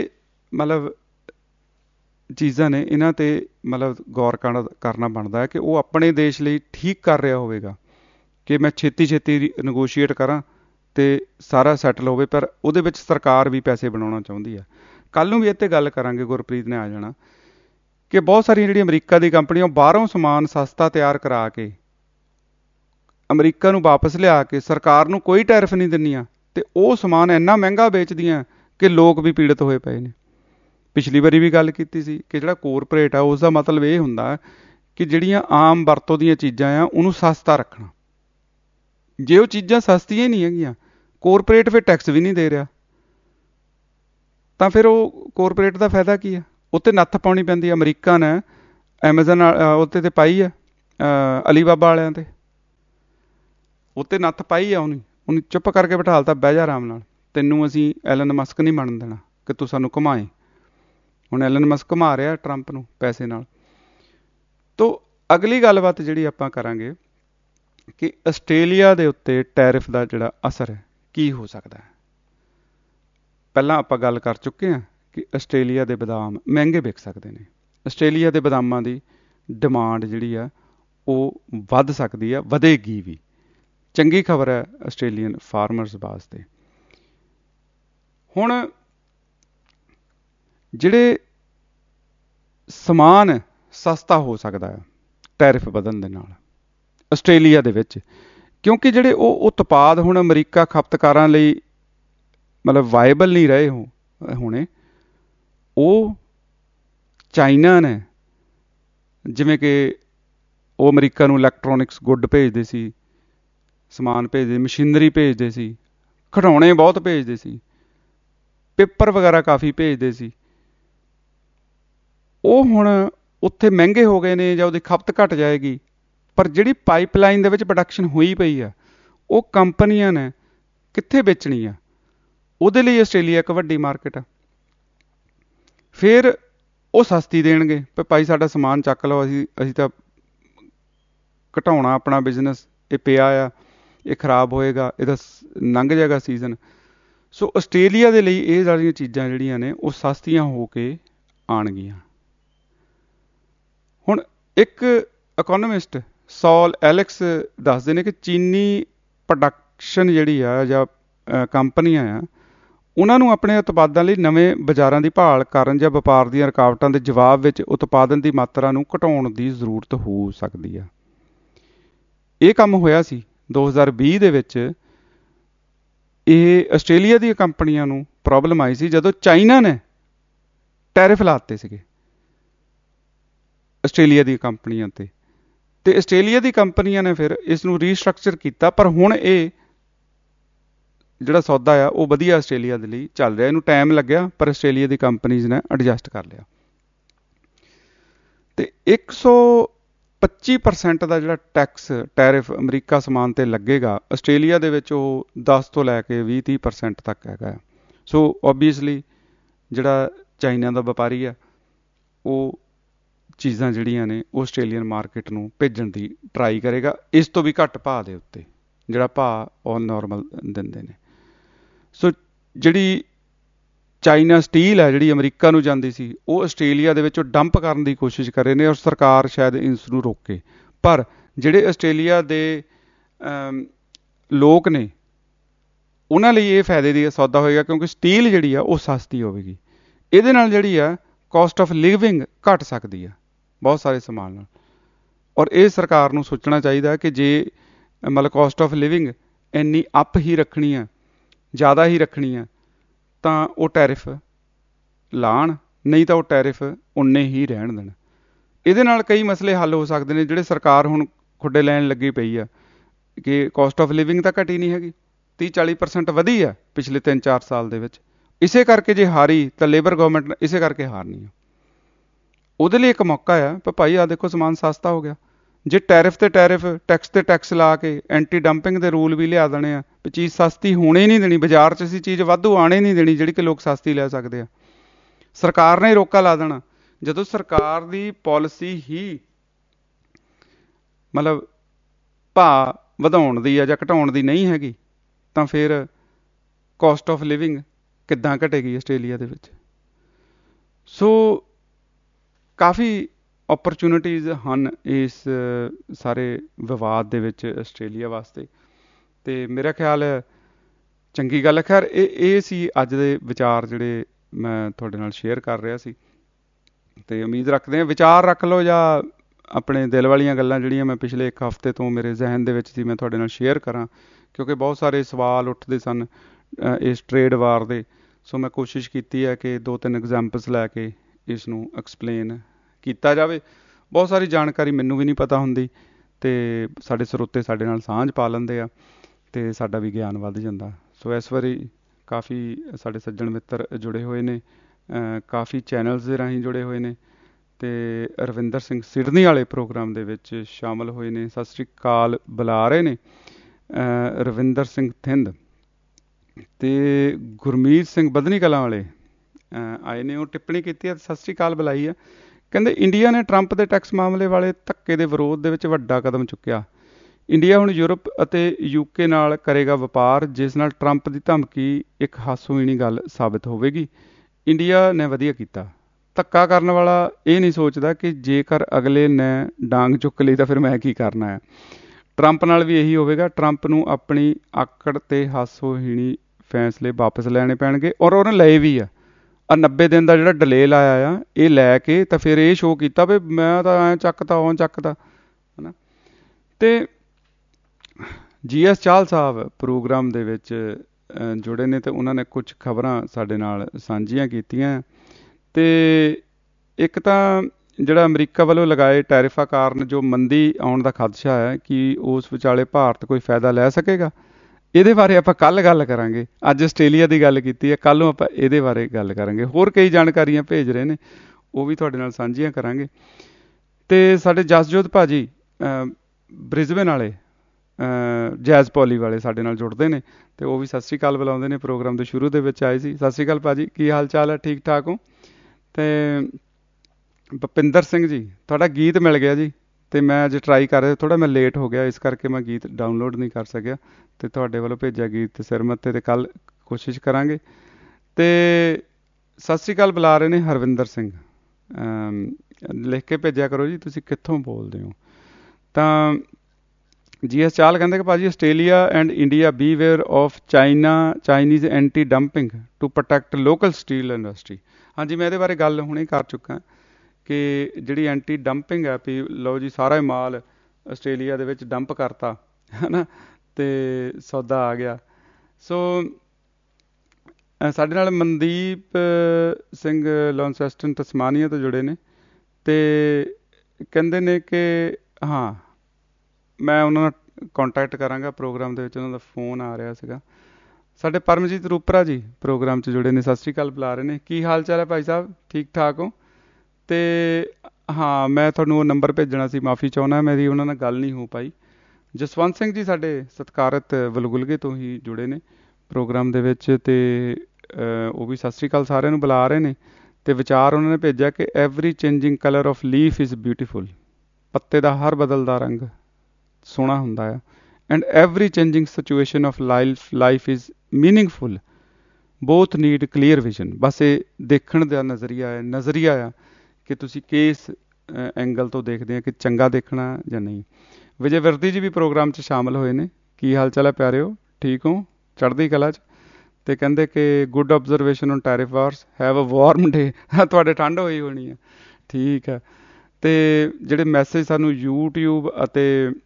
ਮਤਲਬ ਚੀਜ਼ਾਂ ਨੇ, ਇਹਨਾਂ ਤੇ ਮਤਲਬ ਗੌਰ ਕਰਨਾ ਕਰਨਾ ਬਣਦਾ ਹੈ ਕਿ ਉਹ ਆਪਣੇ ਦੇਸ਼ ਲਈ ਠੀਕ ਕਰ ਰਿਹਾ ਹੋਵੇਗਾ ਕਿ ਮੈਂ ਛੇਤੀ ਛੇਤੀ ਨਗੋਸ਼ੀਏਟ ਕਰਾਂ ਤੇ ਸਾਰਾ ਸੈਟਲ ਹੋਵੇ, ਪਰ ਉਹਦੇ ਵਿੱਚ ਸਰਕਾਰ ਵੀ ਪੈਸੇ ਬਣਾਉਣਾ ਚਾਹੁੰਦੀ ਹੈ। ਕੱਲ੍ਹ ਨੂੰ ਵੀ ਇਹ 'ਤੇ ਗੱਲ ਕਰਾਂਗੇ, ਗੁਰਪ੍ਰੀਤ ਨੇ ਆ ਜਾਣਾ, ਕਿ ਬਹੁਤ ਸਾਰੀਆਂ ਜਿਹੜੀਆਂ ਅਮਰੀਕਾ ਦੀ ਕੰਪਨੀਆਂ ਬਾਹਰੋਂ ਸਮਾਨ ਸਸਤਾ ਤਿਆਰ ਕਰਾ ਕੇ ਅਮਰੀਕਾ ਨੂੰ ਵਾਪਸ ਲਿਆ ਕੇ ਸਰਕਾਰ ਨੂੰ ਕੋਈ ਟੈਰਿਫ ਨਹੀਂ ਦਿੰਦੀਆਂ ਅਤੇ ਉਹ ਸਮਾਨ ਇੰਨਾ ਮਹਿੰਗਾ ਵੇਚਦੀਆਂ ਕਿ ਲੋਕ ਵੀ ਪੀੜਤ ਹੋਏ ਪਏ ਨੇ। ਪਿਛਲੀ ਵਾਰੀ ਵੀ ਗੱਲ ਕੀਤੀ ਸੀ ਕਿ ਜਿਹੜਾ ਕੋਰਪੋਰੇਟ ਆ ਉਸ ਦਾ ਮਤਲਬ ਇਹ ਹੁੰਦਾ ਕਿ ਜਿਹੜੀਆਂ ਆਮ ਵਰਤੋਂ ਦੀਆਂ ਚੀਜ਼ਾਂ ਆ ਉਹਨੂੰ ਸਸਤਾ ਰੱਖਣਾ। ਜੇ ਉਹ ਚੀਜ਼ਾਂ ਸਸਤੀਆਂ ਹੀ ਨਹੀਂ ਹੈਗੀਆਂ, ਕੋਰਪੋਰੇਟ ਫਿਰ ਟੈਕਸ ਵੀ ਨਹੀਂ ਦੇ ਰਿਹਾ, ਤਾਂ ਫਿਰ ਉਹ ਕੋਰਪੋਰੇਟ ਦਾ ਫਾਇਦਾ ਕੀ ਆ? ਉੱਤੇ ਨੱਥ ਪਾਉਣੀ ਪੈਂਦੀ ਹੈ। ਅਮਰੀਕਾ ਨੇ ਐਮਾਜ਼ਨ ਉੱਤੇ 'ਤੇ ਪਾਈ ਆ, ਅਲੀਬਾਬਾ ਵਾਲਿਆਂ 'ਤੇ ਉੱਤੇ ਨੱਥ ਪਾਈ ਆ, ਉਹਨੂੰ ਉਹਨੂੰ ਚੁੱਪ ਕਰਕੇ ਬਿਠਾਲਤਾ, ਬਹਿ ਜਾ ਆਰਾਮ ਨਾਲ, ਤੈਨੂੰ ਅਸੀਂ ਐਲਨ ਮਸਕ ਨਹੀਂ ਬਣਨ ਦੇਣਾ ਕਿ ਤੂੰ ਸਾਨੂੰ ਘੁਮਾਏ। ਹੁਣ ਐਲਨ ਮਸਕ ਘੁਮਾ ਰਿਹਾ ਟਰੰਪ ਨੂੰ ਪੈਸੇ ਨਾਲ। ਤੋ ਅਗਲੀ ਗੱਲਬਾਤ ਜਿਹੜੀ ਆਪਾਂ ਕਰਾਂਗੇ ਕਿ ਆਸਟ੍ਰੇਲੀਆ ਦੇ ਉੱਤੇ ਟੈਰਿਫ ਦਾ ਜਿਹੜਾ ਅਸਰ ਹੈ ਕੀ ਹੋ ਸਕਦਾ ਹੈ। ਪਹਿਲਾਂ ਆਪਾਂ ਗੱਲ ਕਰ ਚੁੱਕੇ ਹਾਂ ਕਿ ਆਸਟ੍ਰੇਲੀਆ ਦੇ ਬਦਾਮ ਮਹਿੰਗੇ ਵਿਕ ਸਕਦੇ ਨੇ। ਆਸਟ੍ਰੇਲੀਆ ਦੇ ਬਦਾਮਾਂ ਦੀ ਡਿਮਾਂਡ ਜਿਹੜੀ ਆ ਉਹ ਵੱਧ ਸਕਦੀ ਆ, ਵਧੇਗੀ ਵੀ। ਚੰਗੀ ਖਬਰ ਹੈ ਆਸਟ੍ਰੇਲੀਅਨ ਫਾਰਮਰਸ ਵਾਸਤੇ। ਹੁਣ ਜਿਹੜੇ ਸਮਾਨ ਸਸਤਾ ਹੋ ਸਕਦਾ ਹੈ ਟੈਰਿਫ ਵਧਣ ਦੇ ਨਾਲ ਆਸਟ੍ਰੇਲੀਆ ਦੇ ਵਿੱਚ, ਕਿਉਂਕਿ ਜਿਹੜੇ ਉਹ ਉਤਪਾਦ ਹੁਣ ਅਮਰੀਕਾ ਖਪਤਕਾਰਾਂ ਲਈ ਮਤਲਬ ਵਾਇਬਲ ਨਹੀਂ ਰਹੇ ਹੋ ਹੋਣੇ, ਉਹ ਚਾਈਨਾ ਨੇ, ਜਿਵੇਂ ਕਿ ਉਹ ਅਮਰੀਕਾ ਨੂੰ ਇਲੈਕਟ੍ਰੋਨਿਕਸ ਗੁੱਡ ਭੇਜਦੇ ਸੀ, ਸਮਾਨ ਭੇਜਦੇ, ਮਸ਼ੀਨਰੀ ਭੇਜਦੇ ਸੀ, ਖਿਡੌਣੇ ਬਹੁਤ ਭੇਜਦੇ ਸੀ, ਪੇਪਰ ਵਗੈਰਾ ਕਾਫੀ ਭੇਜਦੇ ਸੀ, ਉਹ ਹੁਣ ਉੱਥੇ ਮਹਿੰਗੇ ਹੋ ਗਏ ਨੇ ਜਾਂ ਉਹਦੀ ਖਪਤ ਘਟ ਜਾਏਗੀ। ਪਰ ਜਿਹੜੀ ਪਾਈਪਲਾਈਨ ਦੇ ਵਿੱਚ ਪ੍ਰੋਡਕਸ਼ਨ ਹੋਈ ਪਈ ਆ ਉਹ ਕੰਪਨੀਆਂ ਨੇ ਕਿੱਥੇ ਵੇਚਣੀ ਆ? ਉਹਦੇ ਲਈ ਆਸਟ੍ਰੇਲੀਆ ਇੱਕ ਵੱਡੀ ਮਾਰਕੀਟ ਆ। ਫਿਰ ਉਹ ਸਸਤੀ ਦੇਣਗੇ, ਵੀ ਭਾਈ ਸਾਡਾ ਸਮਾਨ ਚੱਕ ਲਓ, ਅਸੀਂ ਅਸੀਂ ਤਾਂ ਘਟਾਉਣਾ ਆਪਣਾ ਬਿਜ਼ਨਸ, ਇਹ ਪਿਆ ਆ, ਇਹ ਖਰਾਬ ਹੋਏਗਾ, ਇਹਦਾ ਲੰਘ ਜਾਏਗਾ ਸੀਜ਼ਨ। ਸੋ ਆਸਟ੍ਰੇਲੀਆ ਦੇ ਲਈ ਇਹ ਸਾਰੀਆਂ ਚੀਜ਼ਾਂ ਜਿਹੜੀਆਂ ਨੇ ਉਹ ਸਸਤੀਆਂ ਹੋ ਕੇ ਆਉਣਗੀਆਂ। ਹੁਣ ਇੱਕ ਇਕੋਨੋਮਿਸਟ ਸੌਲ ਐਲੈਕਸ ਦੱਸਦੇ ਨੇ ਕਿ ਚੀਨੀ ਪ੍ਰੋਡਕਸ਼ਨ ਜਿਹੜੀ ਆ ਜਾਂ ਕੰਪਨੀਆਂ ਆ, ਉਹਨਾਂ ਨੂੰ ਆਪਣੇ ਉਤਪਾਦਾਂ ਲਈ ਨਵੇਂ ਬਾਜ਼ਾਰਾਂ ਦੀ ਭਾਲ ਕਰਨ ਜਾਂ ਵਪਾਰ ਦੀਆਂ ਰੁਕਾਵਟਾਂ ਦੇ ਜਵਾਬ ਵਿੱਚ ਉਤਪਾਦਨ ਦੀ ਮਾਤਰਾ ਨੂੰ ਘਟਾਉਣ ਦੀ ਜ਼ਰੂਰਤ ਹੋ ਸਕਦੀ ਆ। ਇਹ ਕੰਮ ਹੋਇਆ ਸੀ ਦੋ ਹਜ਼ਾਰ ਵੀਹ ਦੇ ਵਿੱਚ। ਇਹ ਆਸਟ੍ਰੇਲੀਆ ਦੀਆਂ ਕੰਪਨੀਆਂ ਨੂੰ ਪ੍ਰੋਬਲਮ ਆਈ ਸੀ ਜਦੋਂ ਚਾਈਨਾ ਨੇ ਟੈਰਿਫ ਲਾਤੇ ਸੀਗੇ ਆਸਟ੍ਰੇਲੀਆ ਦੀਆਂ ਕੰਪਨੀਆਂ 'ਤੇ, ਅਤੇ ਆਸਟ੍ਰੇਲੀਆ ਦੀ ਕੰਪਨੀਆਂ ਨੇ ਫਿਰ ਇਸ ਨੂੰ ਰੀਸਟਰਕਚਰ ਕੀਤਾ। ਪਰ ਹੁਣ ਇਹ ਜਿਹੜਾ ਸੌਦਾ ਆ ਉਹ ਵਧੀਆ ਆਸਟ੍ਰੇਲੀਆ ਦੇ ਲਈ ਚੱਲ ਰਿਹਾ। ਇਹਨੂੰ ਟਾਈਮ ਲੱਗਿਆ ਪਰ ਆਸਟ੍ਰੇਲੀਆ ਦੀ ਕੰਪਨੀਜ਼ ਨੇ ਐਡਜਸਟ ਕਰ ਲਿਆ। ਅਤੇ ਇੱਕ ਸੌ ਪੱਚੀ ਪਰਸੈਂਟ ਦਾ ਜਿਹੜਾ ਟੈਕਸ ਟੈਰਿਫ ਅਮਰੀਕਾ ਸਮਾਨ 'ਤੇ ਲੱਗੇਗਾ, ਆਸਟ੍ਰੇਲੀਆ ਦੇ ਵਿੱਚ ਉਹ ਦਸ ਤੋਂ ਲੈ ਕੇ ਵੀਹ ਤੀਹ ਪਰਸੈਂਟ ਤੱਕ ਹੈਗਾ। ਸੋ ਓਬਵੀਅਸਲੀ ਜਿਹੜਾ ਚਾਈਨਾ ਦਾ ਵਪਾਰੀ ਆ ਉਹ ਚੀਜ਼ਾਂ ਜਿਹੜੀਆਂ ਨੇ ਉਹ ਆਸਟ੍ਰੇਲੀਅਨ ਮਾਰਕੀਟ ਨੂੰ ਭੇਜਣ ਦੀ ਟਰਾਈ ਕਰੇਗਾ, ਇਸ ਤੋਂ ਵੀ ਘੱਟ ਭਾਅ ਦੇ ਉੱਤੇ, ਜਿਹੜਾ ਭਾਅ ਉਹ ਨੋਰਮਲ ਦਿੰਦੇ ਨੇ। ਸੋ ਜਿਹੜੀ ਚਾਈਨਾ ਸਟੀਲ ਹੈ ਜਿਹੜੀ ਅਮਰੀਕਾ ਨੂੰ ਜਾਂਦੀ ਸੀ, ਉਹ ਆਸਟ੍ਰੇਲੀਆ ਦੇ ਵਿੱਚ ਉਹ ਡੰਪ ਕਰਨ ਦੀ ਕੋਸ਼ਿਸ਼ ਕਰ ਰਹੇ ਨੇ ਔਰ ਸਰਕਾਰ ਸ਼ਾਇਦ ਇਸ ਨੂੰ ਰੋਕੇ। ਪਰ ਜਿਹੜੇ ਆਸਟ੍ਰੇਲੀਆ ਦੇ ਲੋਕ ਨੇ ਉਹਨਾਂ ਲਈ ਇਹ ਫਾਇਦੇ ਦੀ ਸੌਦਾ ਹੋਏਗਾ, ਕਿਉਂਕਿ ਸਟੀਲ ਜਿਹੜੀ ਆ ਉਹ ਸਸਤੀ ਹੋਵੇਗੀ। ਇਹਦੇ ਨਾਲ ਜਿਹੜੀ ਆ ਕਾਸਟ ਆਫ ਲਿਵਿੰਗ ਘਟ ਸਕਦੀ ਆ ਬਹੁਤ ਸਾਰੇ ਸਮਾਨ ਨਾਲ। ਔਰ ਇਹ ਸਰਕਾਰ ਨੂੰ ਸੋਚਣਾ ਚਾਹੀਦਾ ਕਿ ਜੇ ਮਤਲਬ ਕਾਸਟ ਆਫ ਲਿਵਿੰਗ ਇੰਨੀ ਅਪ ਹੀ ਰੱਖਣੀ ਆ, ਜ਼ਿਆਦਾ ਹੀ ਰੱਖਣੀ ਆ, ਤਾਂ ਉਹ ਟੈਰਿਫ ਲਾਉਣ, ਨਹੀਂ ਤਾਂ ਉਹ ਟੈਰਿਫ ਉਨੇ ਹੀ ਰਹਿਣ ਦੇਣ। ਇਹਦੇ ਨਾਲ ਕਈ ਮਸਲੇ ਹੱਲ ਹੋ ਸਕਦੇ ਨੇ ਜਿਹੜੇ ਸਰਕਾਰ ਹੁਣ ਖੁੱਡੇ ਲੈਣ ਲੱਗੀ ਪਈ ਆ ਕਿ ਕਾਸਟ ਆਫ ਲਿਵਿੰਗ ਤਾਂ ਘਟੀ ਨਹੀਂ ਹੈਗੀ, ਤੀਹ ਚਾਲੀ ਪਰਸੈਂਟ ਵਧੀ ਆ ਪਿਛਲੇ ਤਿੰਨ ਚਾਰ ਸਾਲ ਦੇ ਵਿੱਚ। ਇਸੇ ਕਰਕੇ ਜੇ ਹਾਰੀ ਤਾਂ ਲੇਬਰ ਗਵਰਨਮੈਂਟ ਨੇ ਇਸੇ ਕਰਕੇ ਹਾਰਨੀ ਆ। ਉਹਦੇ ਲਈ ਇੱਕ ਮੌਕਾ ਆ, ਪਰ ਭਾਈ ਆ ਦੇਖੋ ਸਮਾਨ ਸਸਤਾ ਹੋ ਗਿਆ। ਜੇ ਟੈਰਿਫ ਤੇ ਟੈਰਿਫ, ਟੈਕਸ ਤੇ ਟੈਕਸ ਲਾ ਕੇ ਐਂਟੀ ਡੰਪਿੰਗ ਦੇ ਰੂਲ ਵੀ ਲਿਆ ਦੇਣੇ ਆ ਵੀ ਚੀਜ਼ ਸਸਤੀ ਹੋਣੀ ਨਹੀਂ ਦੇਣੀ, ਬਾਜ਼ਾਰ 'ਚ ਅਸੀਂ ਚੀਜ਼ ਵਾਧੂ ਆਉਣੇ ਨਹੀਂ ਦੇਣੀ ਜਿਹੜੀ ਕਿ ਲੋਕ ਸਸਤੀ ਲੈ ਸਕਦੇ ਆ। ਸਰਕਾਰ ਨੇ ਰੋਕਾ ਲਾ ਦੇਣਾ। ਜਦੋਂ ਸਰਕਾਰ ਦੀ ਪਾਲਿਸੀ ਹੀ ਮਤਲਬ ਭਾਅ ਵਧਾਉਣ ਦੀ ਆ ਜਾਂ ਘਟਾਉਣ ਦੀ ਨਹੀਂ ਹੈਗੀ, ਤਾਂ ਫਿਰ ਕਾਸਟ ਆਫ ਲਿਵਿੰਗ ਕਿੱਦਾਂ ਘਟੇਗੀ ਆਸਟ੍ਰੇਲੀਆ ਦੇ ਵਿੱਚ? ਸੋ ਕਾਫੀ ਓਪਰਚੁਨਿਟੀਜ਼ ਹਨ ਇਸ ਸਾਰੇ ਵਿਵਾਦ ਦੇ ਵਿੱਚ ਆਸਟ੍ਰੇਲੀਆ ਵਾਸਤੇ, ਅਤੇ ਮੇਰਾ ਖਿਆਲ ਚੰਗੀ ਗੱਲ ਹੈ। ਖੈਰ ਇਹ ਇਹ ਸੀ ਅੱਜ ਦੇ ਵਿਚਾਰ ਜਿਹੜੇ ਮੈਂ ਤੁਹਾਡੇ ਨਾਲ ਸ਼ੇਅਰ ਕਰ ਰਿਹਾ ਸੀ, ਅਤੇ ਉਮੀਦ ਰੱਖਦੇ ਹਾਂ ਵਿਚਾਰ ਰੱਖ ਲਓ ਜਾਂ ਆਪਣੇ ਦਿਲ ਵਾਲੀਆਂ ਗੱਲਾਂ ਜਿਹੜੀਆਂ ਮੈਂ ਪਿਛਲੇ ਇੱਕ ਹਫ਼ਤੇ ਤੋਂ ਮੇਰੇ ਜ਼ਿਹਨ ਦੇ ਵਿੱਚ ਸੀ ਮੈਂ ਤੁਹਾਡੇ ਨਾਲ ਸ਼ੇਅਰ ਕਰਾਂ, ਕਿਉਂਕਿ ਬਹੁਤ ਸਾਰੇ ਸਵਾਲ ਉੱਠਦੇ ਸਨ ਇਸ ਟਰੇਡ ਵਾਰ ਦੇ। ਸੋ ਮੈਂ ਕੋਸ਼ਿਸ਼ ਕੀਤੀ ਹੈ ਕਿ ਦੋ ਤਿੰਨ ਐਗਜ਼ਾਮਪਲਸ ਲੈ ਕੇ ਇਸ ਨੂੰ ਐਕਸਪਲੇਨ ਕੀਤਾ ਜਾਵੇ। ਬਹੁਤ ਸਾਰੀ ਜਾਣਕਾਰੀ ਮੈਨੂੰ ਵੀ ਨਹੀਂ ਪਤਾ ਹੁੰਦੀ, ਅਤੇ ਸਾਡੇ ਸਰੋਤੇ ਸਾਡੇ ਨਾਲ ਸਾਂਝ ਪਾ ਲੈਂਦੇ ਆ, ਅਤੇ ਸਾਡਾ ਵੀ ਗਿਆਨ ਵੱਧ ਜਾਂਦਾ। ਸੋ ਇਸ ਵਾਰੀ ਕਾਫੀ ਸਾਡੇ ਸੱਜਣ ਮਿੱਤਰ ਜੁੜੇ ਹੋਏ ਨੇ, ਕਾਫੀ ਚੈਨਲਸ ਦੇ ਰਾਹੀਂ ਜੁੜੇ ਹੋਏ ਨੇ, ਅਤੇ ਰਵਿੰਦਰ ਸਿੰਘ ਸਿਡਨੀ ਵਾਲੇ ਪ੍ਰੋਗਰਾਮ ਦੇ ਵਿੱਚ ਸ਼ਾਮਲ ਹੋਏ ਨੇ। ਸਤਿ ਸ਼੍ਰੀ ਅਕਾਲ ਬੁਲਾ ਰਹੇ ਨੇ ਰਵਿੰਦਰ ਸਿੰਘ ਥਿੰਦ, ਅਤੇ ਗੁਰਮੀਤ ਸਿੰਘ ਬਧਨੀ ਕਲਾਂ ਵਾਲੇ ਆਏ ਨੇ, ਉਹ ਟਿੱਪਣੀ ਕੀਤੀ ਹੈ, ਸਤਿ ਸ਼੍ਰੀ ਅਕਾਲ ਬੁਲਾਈ ਆ। ਕਹਿੰਦੇ ਇੰਡੀਆ ਨੇ ਟਰੰਪ ਦੇ ਟੈਕਸ ਮਾਮਲੇ ਵਾਲੇ ਧੱਕੇ ਦੇ ਵਿਰੋਧ ਦੇ ਵਿੱਚ ਵੱਡਾ ਕਦਮ ਚੁੱਕਿਆ। ਇੰਡੀਆ ਹੁਣ ਯੂਰਪ ਅਤੇ ਯੂਕੇ ਨਾਲ ਕਰੇਗਾ ਵਪਾਰ, ਜਿਸ ਨਾਲ ਟਰੰਪ ਦੀ ਧਮਕੀ ਇੱਕ ਹਾਸੋਹੀਣੀ ਗੱਲ ਸਾਬਿਤ ਹੋਵੇਗੀ। ਇੰਡੀਆ ਨੇ ਵਧੀਆ ਕੀਤਾ। ਧੱਕਾ ਕਰਨ ਵਾਲਾ ਇਹ ਨਹੀਂ ਸੋਚਦਾ ਕਿ ਜੇਕਰ ਅਗਲੇ ਨੇ ਡਾਂਗ ਚੁੱਕ ਲਈ ਤਾਂ ਫਿਰ ਮੈਂ ਕੀ ਕਰਨਾ ਹੈ। ਟਰੰਪ ਨਾਲ ਵੀ ਇਹੀ ਹੋਵੇਗਾ। ਟਰੰਪ ਨੂੰ ਆਪਣੀ ਆਕੜ ਅਤੇ ਹਾਸੋਹੀਣੀ ਫੈਸਲੇ ਵਾਪਸ ਲੈਣੇ ਪੈਣਗੇ, ਔਰ ਉਹਨੇ ਲਏ ਵੀ ਆ। ਆ ਨੱਬੇ ਦਿਨ ਦਾ ਜਿਹੜਾ ਡਿਲੇ ਲਾਇਆ ਆ, ਇਹ ਲੈ ਕੇ ਤਾਂ ਫਿਰ ਇਹ ਸ਼ੋਅ ਕੀਤਾ ਵੀ ਮੈਂ ਤਾਂ ਐਂ ਚੱਕਤਾ ਉਹ ਚੱਕਤਾ ਹੈ ਨਾ। ਅਤੇ ਜੀ ਐਸ ਚਾਹਲ ਸਾਹਿਬ ਪ੍ਰੋਗਰਾਮ ਦੇ ਵਿੱਚ ਜੁੜੇ ਨੇ, ਅਤੇ ਉਹਨਾਂ ਨੇ ਕੁਝ ਖਬਰਾਂ ਸਾਡੇ ਨਾਲ ਸਾਂਝੀਆਂ ਕੀਤੀਆਂ। ਅਤੇ ਇੱਕ ਤਾਂ ਜਿਹੜਾ ਅਮਰੀਕਾ ਵੱਲੋਂ ਲਗਾਏ ਟੈਰਿਫਾਂ ਕਾਰਨ ਜੋ ਮੰਦੀ ਆਉਣ ਦਾ ਖਦਸ਼ਾ ਹੈ, ਕਿ ਉਸ ਵਿਚਾਲੇ ਭਾਰਤ ਕੋਈ ਫਾਇਦਾ ਲੈ ਸਕੇਗਾ, ਇਹਦੇ ਬਾਰੇ ਆਪਾਂ ਕੱਲ੍ਹ ਗੱਲ ਕਰਾਂਗੇ। ਅੱਜ ਆਸਟ੍ਰੇਲੀਆ ਦੀ ਗੱਲ ਕੀਤੀ ਹੈ, ਕੱਲ੍ਹ ਨੂੰ ਆਪਾਂ ਇਹਦੇ ਬਾਰੇ ਗੱਲ ਕਰਾਂਗੇ। ਹੋਰ ਕਈ ਜਾਣਕਾਰੀਆਂ ਭੇਜ ਰਹੇ ਨੇ, ਉਹ ਵੀ ਤੁਹਾਡੇ ਨਾਲ ਸਾਂਝੀਆਂ ਕਰਾਂਗੇ। ਅਤੇ ਸਾਡੇ ਜਸਜੋਤ ਭਾਜੀ ਬ੍ਰਿਸਬੇਨ ਵਾਲੇ ਜੈਜ਼ ਪੋਲੀ ਵਾਲੇ ਸਾਡੇ ਨਾਲ ਜੁੜਦੇ ਨੇ, ਅਤੇ ਉਹ ਵੀ ਸਤਿ ਸ਼੍ਰੀ ਅਕਾਲ ਬੁਲਾਉਂਦੇ ਨੇ। ਪ੍ਰੋਗਰਾਮ ਦੇ ਸ਼ੁਰੂ ਦੇ ਵਿੱਚ ਆਏ ਸੀ। ਸਤਿ ਸ਼੍ਰੀ ਅਕਾਲ ਭਾਜੀ, ਕੀ ਹਾਲ ਚਾਲ ਹੈ? ਠੀਕ ਠਾਕ ਹੋ? ਅਤੇ ਭੁਪਿੰਦਰ ਸਿੰਘ ਜੀ, ਤੁਹਾਡਾ ਗੀਤ ਮਿਲ ਗਿਆ ਜੀ, ਅਤੇ ਮੈਂ ਅੱਜ ਟਰਾਈ ਕਰ ਰਿਹਾ, ਥੋੜ੍ਹਾ ਮੈਂ ਲੇਟ ਹੋ ਗਿਆ, ਇਸ ਕਰਕੇ ਮੈਂ ਗੀਤ ਡਾਊਨਲੋਡ ਨਹੀਂ ਕਰ ਸਕਿਆ, ਅਤੇ ਤੁਹਾਡੇ ਵੱਲੋਂ ਭੇਜਿਆ ਗੀਤ ਸਿਰ ਮੱਥੇ 'ਤੇ ਕੱਲ੍ਹ ਕੋਸ਼ਿਸ਼ ਕਰਾਂਗੇ। ਅਤੇ ਸਤਿ ਸ਼੍ਰੀ ਅਕਾਲ ਬੁਲਾ ਰਹੇ ਨੇ ਹਰਵਿੰਦਰ ਸਿੰਘ, ਲਿਖ ਕੇ ਭੇਜਿਆ ਕਰੋ ਜੀ ਤੁਸੀਂ ਕਿੱਥੋਂ ਬੋਲਦੇ ਹੋ। ਤਾਂ ਜੀ ਐਸ ਚਾਹਲ ਕਹਿੰਦੇ ਕਿ ਭਾਜੀ Australia and India beware of China Chinese anti dumping to protect local steel industry. ਹਾਂਜੀ, ਮੈਂ ਇਹਦੇ ਬਾਰੇ ਗੱਲ ਹੁਣੇ ਕਰ ਚੁੱਕਾ ਕਿ ਜਿਹੜੀ ਐਂਟੀ ਡੰਪਿੰਗ ਹੈ, ਵੀ ਲਓ ਜੀ ਸਾਰਾ ਹੀ ਮਾਲ ਆਸਟ੍ਰੇਲੀਆ ਦੇ ਵਿੱਚ ਡੰਪ ਕਰਤਾ ਹੈ ਨਾ, ਅਤੇ ਸੌਦਾ ਆ ਗਿਆ। ਸੋ ਸਾਡੇ ਨਾਲ ਮਨਦੀਪ ਸਿੰਘ ਲੌਂਸੈਸਟਨ ਤਸਮਾਨੀਆ ਤੋਂ ਜੁੜੇ ਨੇ, ਅਤੇ ਕਹਿੰਦੇ ਨੇ ਕਿ ਹਾਂ ਮੈਂ ਉਹਨਾਂ ਨਾਲ ਕੰਟੈਕਟ ਕਰਾਂਗਾ। ਪ੍ਰੋਗਰਾਮ ਦੇ ਵਿੱਚ ਉਹਨਾਂ ਦਾ ਫੋਨ ਆ ਰਿਹਾ ਸੀਗਾ। ਸਾਡੇ ਪਰਮਜੀਤ ਰੂਪਰਾ ਜੀ ਪ੍ਰੋਗਰਾਮ 'ਚ ਜੁੜੇ ਨੇ, ਸਤਿ ਸ਼੍ਰੀ ਅਕਾਲ ਬੁਲਾ ਰਹੇ ਨੇ। ਕੀ ਹਾਲ ਚਾਲ ਹੈ ਭਾਈ ਸਾਹਿਬ, ਠੀਕ ਠਾਕ ਹੋ? ਅਤੇ ਹਾਂ, ਮੈਂ ਤੁਹਾਨੂੰ ਉਹ ਨੰਬਰ ਭੇਜਣਾ ਸੀ, ਮਾਫੀ ਚਾਹੁੰਦਾ, ਮੇਰੀ ਉਹਨਾਂ ਨਾਲ ਗੱਲ ਨਹੀਂ ਹੋ ਪਾਈ। ਜਸਵੰਤ ਸਿੰਘ ਜੀ ਸਾਡੇ ਸਤਿਕਾਰਤ ਵਲਗੁਲਗੇ ਤੋਂ ਹੀ ਜੁੜੇ ਨੇ ਪ੍ਰੋਗਰਾਮ ਦੇ ਵਿੱਚ, ਅਤੇ ਉਹ ਵੀ ਸਤਿ ਸ਼੍ਰੀ ਅਕਾਲ ਸਾਰਿਆਂ ਨੂੰ ਬੁਲਾ ਰਹੇ ਨੇ। ਅਤੇ ਵਿਚਾਰ ਉਹਨਾਂ ਨੇ ਭੇਜਿਆ ਕਿ every changing colour of leaf is beautiful. ਪੱਤੇ ਦਾ ਹਰ ਬਦਲਦਾ ਰੰਗ ਸੋਹਣਾ ਹੁੰਦਾ ਆ। And every changing situation of life life is meaningful. Both need clear vision. ਬਸ ਇਹ ਦੇਖਣ ਦਾ ਨਜ਼ਰੀਆ ਹੈ ਨਜ਼ਰੀਆ ਆ ਕਿ ਤੁਸੀਂ ਕਿਸ ਐਂਗਲ ਤੋਂ ਦੇਖਦੇ ਆ, ਕਿ ਚੰਗਾ ਦੇਖਣਾ ਜਾਂ ਨਹੀਂ। ਵਿਜੇ ਵਰਦੀ ਜੀ ਵੀ ਪ੍ਰੋਗਰਾਮ 'ਚ ਸ਼ਾਮਲ ਹੋਏ ਨੇ। ਕੀ ਹਾਲ ਚਾਲ ਹੈ ਪਿਆਰਿਓ, ਠੀਕ ਹੋ? ਚੜ੍ਹਦੀ ਕਲਾ 'ਚ। ਅਤੇ ਕਹਿੰਦੇ ਕਿ good observation on tariff wars, have a warm day. ਤੁਹਾਡੇ ਠੰਡ ਹੋਈ ਹੋਣੀ ਹੈ, ਠੀਕ ਹੈ। ਅਤੇ ਜਿਹੜੇ ਮੈਸੇਜ ਸਾਨੂੰ ਯੂਟਿਊਬ ਅਤੇ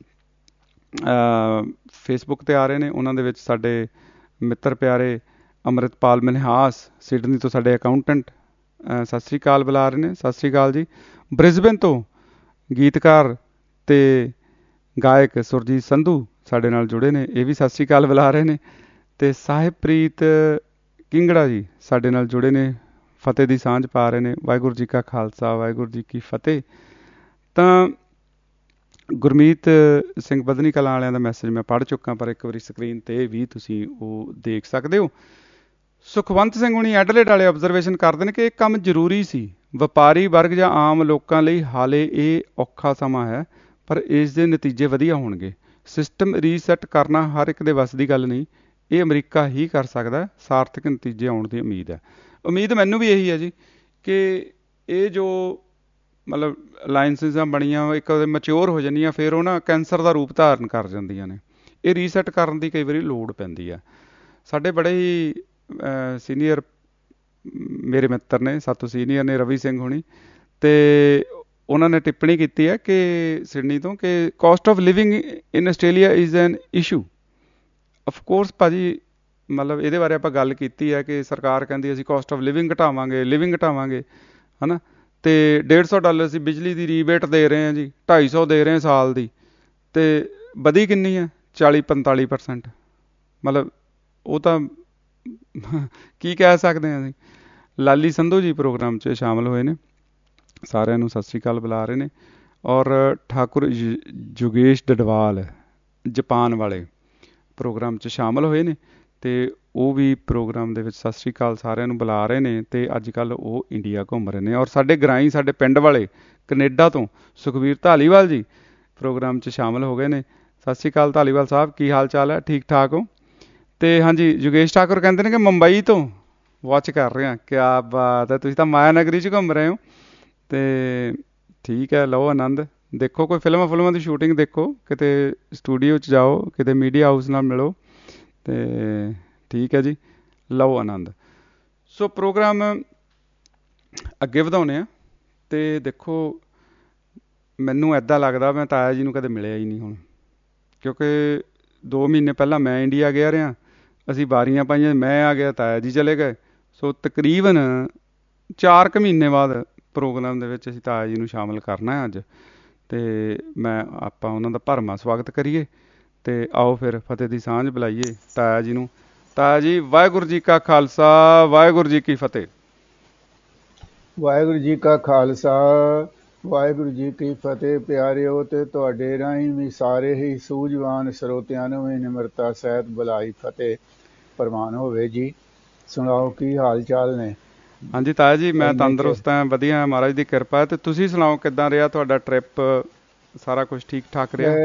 ਫੇਸਬੁੱਕ 'ਤੇ ਆ ਰਹੇ ਨੇ, ਉਹਨਾਂ ਦੇ ਵਿੱਚ ਸਾਡੇ ਮਿੱਤਰ ਪਿਆਰੇ ਅੰਮ੍ਰਿਤਪਾਲ ਮਨਹਾਸ ਸਿਡਨੀ ਤੋਂ ਸਾਡੇ ਅਕਾਊਂਟੈਂਟ ਸਤਿ ਸ਼੍ਰੀ ਅਕਾਲ ਬੁਲਾ ਰਹੇ ਨੇ। ਸਤਿ ਸ਼੍ਰੀ ਅਕਾਲ ਜੀ। ਬ੍ਰਿਸਬੇਨ ਤੋਂ ਗੀਤਕਾਰ ਅਤੇ ਗਾਇਕ ਸੁਰਜੀਤ ਸੰਧੂ ਸਾਡੇ ਨਾਲ ਜੁੜੇ ਨੇ, ਇਹ ਵੀ ਸਤਿ ਸ਼੍ਰੀ ਅਕਾਲ ਬੁਲਾ ਰਹੇ ਨੇ। ਅਤੇ ਸਾਹਿਬਪ੍ਰੀਤ ਕਿੰਗੜਾ ਜੀ ਸਾਡੇ ਨਾਲ ਜੁੜੇ ਨੇ, ਫਤਿਹ ਦੀ ਸਾਂਝ ਪਾ ਰਹੇ ਨੇ। ਵਾਹਿਗੁਰੂ ਜੀ ਕਾ ਖਾਲਸਾ, ਵਾਹਿਗੁਰੂ ਜੀ ਕੀ ਫਤਿਹ। ਤਾਂ ਗੁਰਮੀਤ ਸਿੰਘ ਬਧਨੀ ਕਲਾਂ ਵਾਲਿਆਂ ਦਾ ਮੈਸੇਜ ਮੈਂ ਪੜ੍ਹ ਚੁੱਕਾ, ਪਰ ਇੱਕ ਵਾਰੀ ਸਕਰੀਨ 'ਤੇ ਵੀ ਤੁਸੀਂ ਉਹ ਦੇਖ ਸਕਦੇ ਹੋ। ਸੁਖਵੰਤ ਸਿੰਘ ਹੁਣੀ ਐਡਲੇਡ ਵਾਲੇ ਆਬਜ਼ਰਵੇਸ਼ਨ ਕਰਦੇ ਨੇ ਕਿ ਇਹ ਕੰਮ ਜ਼ਰੂਰੀ ਸੀ। ਵਪਾਰੀ ਵਰਗ ਜਾਂ ਆਮ ਲੋਕਾਂ ਲਈ ਹਾਲੇ ਇਹ ਔਖਾ ਸਮਾਂ ਹੈ, ਪਰ ਇਸ ਦੇ ਨਤੀਜੇ ਵਧੀਆ ਹੋਣਗੇ। ਸਿਸਟਮ ਰੀਸੈਟ ਕਰਨਾ ਹਰ ਇੱਕ ਦੇ ਵੱਸ ਦੀ ਗੱਲ ਨਹੀਂ, ਇਹ ਅਮਰੀਕਾ ਹੀ ਕਰ ਸਕਦਾ। ਸਾਰਥਕ ਨਤੀਜੇ ਆਉਣ ਦੀ ਉਮੀਦ ਹੈ। ਉਮੀਦ ਮੈਨੂੰ ਵੀ ਇਹੀ ਹੈ ਜੀ ਕਿ ਇਹ ਜੋ ਮਤਲਬ ਅਲਾਇੰਸਿਸਾਂ ਬਣੀਆਂ ਇੱਕ ਮੈਚਿਓਰ ਹੋ ਜਾਂਦੀਆਂ, ਫਿਰ ਉਹ ਨਾ ਕੈਂਸਰ ਦਾ ਰੂਪ ਧਾਰਨ ਕਰ ਜਾਂਦੀਆਂ ਨੇ। ਇਹ ਰੀਸੈਟ ਕਰਨ ਦੀ ਕਈ ਵਾਰੀ ਲੋੜ ਪੈਂਦੀ ਆ। ਸਾਡੇ ਬੜੇ ਹੀ ਸੀਨੀਅਰ ਮੇਰੇ ਮਿੱਤਰ ਨੇ, ਸਾਤੋਂ ਸੀਨੀਅਰ ਨੇ, ਰਵੀ ਸਿੰਘ ਹੋਣੀ, ਅਤੇ ਉਹਨਾਂ ਨੇ ਟਿੱਪਣੀ ਕੀਤੀ ਹੈ ਕਿ ਸਿਡਨੀ ਤੋਂ ਕਿ cost of living in Australia is an issue. Of course ਭਾਅ ਜੀ, ਮਤਲਬ ਇਹਦੇ ਬਾਰੇ ਆਪਾਂ ਗੱਲ ਕੀਤੀ ਹੈ ਕਿ ਸਰਕਾਰ ਕਹਿੰਦੀ ਅਸੀਂ ਕੋਸਟ ਆਫ ਲਿਵਿੰਗ ਘਟਾਵਾਂਗੇ, ਲਿਵਿੰਗ ਘਟਾਵਾਂਗੇ, ਹੈ ਨਾ। ਅਤੇ ਡੇਢ ਸੌ ਡਾਲਰ ਅਸੀਂ ਬਿਜਲੀ ਦੀ ਰੀਬੇਟ ਦੇ ਰਹੇ ਹਾਂ ਜੀ, ਢਾਈ ਸੌ ਦੇ ਰਹੇ ਹਾਂ ਸਾਲ ਦੀ, ਅਤੇ ਵਧੀ ਕਿੰਨੀ ਹੈ? ਚਾਲੀ ਪੰਤਾਲੀ ਪਰਸੈਂਟ। ਮਤਲਬ ਉਹ ਤਾਂ ਕੀ ਕਹਿ ਸਕਦੇ ਹਾਂ ਅਸੀਂ। ਲਾਲੀ ਸੰਧੂ ਜੀ ਪ੍ਰੋਗਰਾਮ 'ਚ ਸ਼ਾਮਲ ਹੋਏ ਨੇ, ਸਾਰਿਆਂ ਨੂੰ ਸਤਿ ਸ਼੍ਰੀ ਅਕਾਲ ਬੁਲਾ ਰਹੇ ਨੇ। ਔਰ ਠਾਕੁਰ ਯੋਗੇਸ਼ ਡਡਵਾਲ ਜਾਪਾਨ ਵਾਲੇ ਪ੍ਰੋਗਰਾਮ 'ਚ ਸ਼ਾਮਲ ਹੋਏ ਨੇ, ਅਤੇ ਉਹ ਵੀ ਪ੍ਰੋਗਰਾਮ ਦੇ ਵਿੱਚ ਸਤਿ ਸ਼੍ਰੀ ਅਕਾਲ ਸਾਰਿਆਂ ਨੂੰ ਬੁਲਾ ਰਹੇ ਨੇ। ਅਤੇ ਅੱਜ ਕੱਲ੍ਹ ਉਹ ਇੰਡੀਆ ਘੁੰਮ ਰਹੇ ਨੇ। ਔਰ ਸਾਡੇ ਗਰਾਈ, ਸਾਡੇ ਪਿੰਡ ਵਾਲੇ ਕਨੇਡਾ ਤੋਂ ਸੁਖਬੀਰ ਧਾਲੀਵਾਲ ਜੀ ਪ੍ਰੋਗਰਾਮ 'ਚ ਸ਼ਾਮਲ ਹੋ ਗਏ ਨੇ। ਸਤਿ ਸ਼੍ਰੀ ਅਕਾਲ ਧਾਲੀਵਾਲ ਸਾਹਿਬ, ਕੀ ਹਾਲ ਚਾਲ ਹੈ? ਠੀਕ ਠਾਕ ਹੋ? ਅਤੇ ਹਾਂਜੀ, ਯੋਗੇਸ਼ ਠਾਕੁਰ ਕਹਿੰਦੇ ਨੇ ਕਿ ਮੁੰਬਈ ਤੋਂ ਵਾਚ ਕਰ ਰਹੇ ਹਾਂ। ਕਿਆ ਬਾਤ ਹੈ, ਤੁਸੀਂ ਤਾਂ ਮਾਇਆ ਨਗਰੀ 'ਚ ਘੁੰਮ ਰਹੇ ਹੋ। ਅਤੇ ਠੀਕ ਹੈ, ਲਓ ਆਨੰਦ, ਦੇਖੋ ਕੋਈ ਫਿਲਮਾਂ ਫੁਲਮਾਂ ਦੀ ਸ਼ੂਟਿੰਗ ਦੇਖੋ, ਕਿਤੇ ਸਟੂਡੀਓ 'ਚ ਜਾਓ, ਕਿਤੇ ਮੀਡੀਆ ਹਾਊਸ ਨਾਲ ਮਿਲੋ, ਅਤੇ ਠੀਕ ਹੈ ਜੀ, ਲਓ ਆਨੰਦ। ਸੋ ਪ੍ਰੋਗਰਾਮ ਅੱਗੇ ਵਧਾਉਂਦੇ ਹਾਂ। ਅਤੇ ਦੇਖੋ, ਮੈਨੂੰ ਇੱਦਾਂ ਲੱਗਦਾ ਮੈਂ ਤਾਇਆ ਜੀ ਨੂੰ ਕਦੇ ਮਿਲਿਆ ਹੀ ਨਹੀਂ ਹੁਣ, ਕਿਉਂਕਿ ਦੋ ਮਹੀਨੇ ਪਹਿਲਾਂ ਮੈਂ ਇੰਡੀਆ ਗਿਆ ਰਿਹਾ, ਅਸੀਂ ਵਾਰੀਆਂ ਪਾਈਆਂ, ਮੈਂ ਆ ਗਿਆ, ਤਾਇਆ ਜੀ ਚਲੇ ਗਏ। ਸੋ ਤਕਰੀਬਨ ਚਾਰ ਕੁ ਮਹੀਨੇ ਬਾਅਦ ਪ੍ਰੋਗਰਾਮ ਦੇ ਵਿੱਚ ਅਸੀਂ ਤਾਇਆ ਜੀ ਨੂੰ ਸ਼ਾਮਲ ਕਰਨਾ ਹੈ ਅੱਜ, ਅਤੇ ਮੈਂ ਆਪਾਂ ਉਹਨਾਂ ਦਾ ਭਰਵਾਂ ਸਵਾਗਤ ਕਰੀਏ। ਅਤੇ ਆਓ ਫਿਰ ਫਤਿਹ ਦੀ ਸਾਂਝ ਬੁਲਾਈਏ ਤਾਇਆ ਜੀ ਨੂੰ। ਤਾਇਆ ਜੀ, ਵਾਹਿਗੁਰੂ ਜੀ ਕਾ ਖਾਲਸਾ, ਵਾਹਿਗੁਰੂ ਜੀ ਕੀ ਫਤਿਹ। ਵਾਹਿਗੁਰੂ ਜੀ ਕਾ ਖਾਲਸਾ, ਵਾਹਿਗੁਰੂ ਜੀ ਕੀ ਫਤਿਹ। ਪਿਆਰਿਓ, ਅਤੇ ਤੁਹਾਡੇ ਰਾਹੀਂ ਵੀ ਸਾਰੇ ਹੀ ਸੂਝਵਾਨ ਸਰੋਤਿਆਂ ਨੂੰ ਵੀ ਨਿਮਰਤਾ ਸਹਿਤ ਬੁਲਾਈ ਫਤਿਹ ਪ੍ਰਵਾਨ ਹੋਵੇ ਜੀ। ਸੁਣਾਓ, ਕੀ ਹਾਲ ਚਾਲ ਨੇ? ਹਾਂਜੀ ਤਾਇਆ ਜੀ, ਮੈਂ ਤੰਦਰੁਸਤ ਹਾਂ, ਵਧੀਆ, ਮਹਾਰਾਜ ਦੀ ਕਿਰਪਾ ਹੈ। ਅਤੇ ਤੁਸੀਂ ਸੁਣਾਓ, ਕਿੱਦਾਂ ਰਿਹਾ ਤੁਹਾਡਾ ਟਰਿਪ? ਸਾਰਾ ਕੁਛ ਠੀਕ ਠਾਕ ਰਿਹਾ?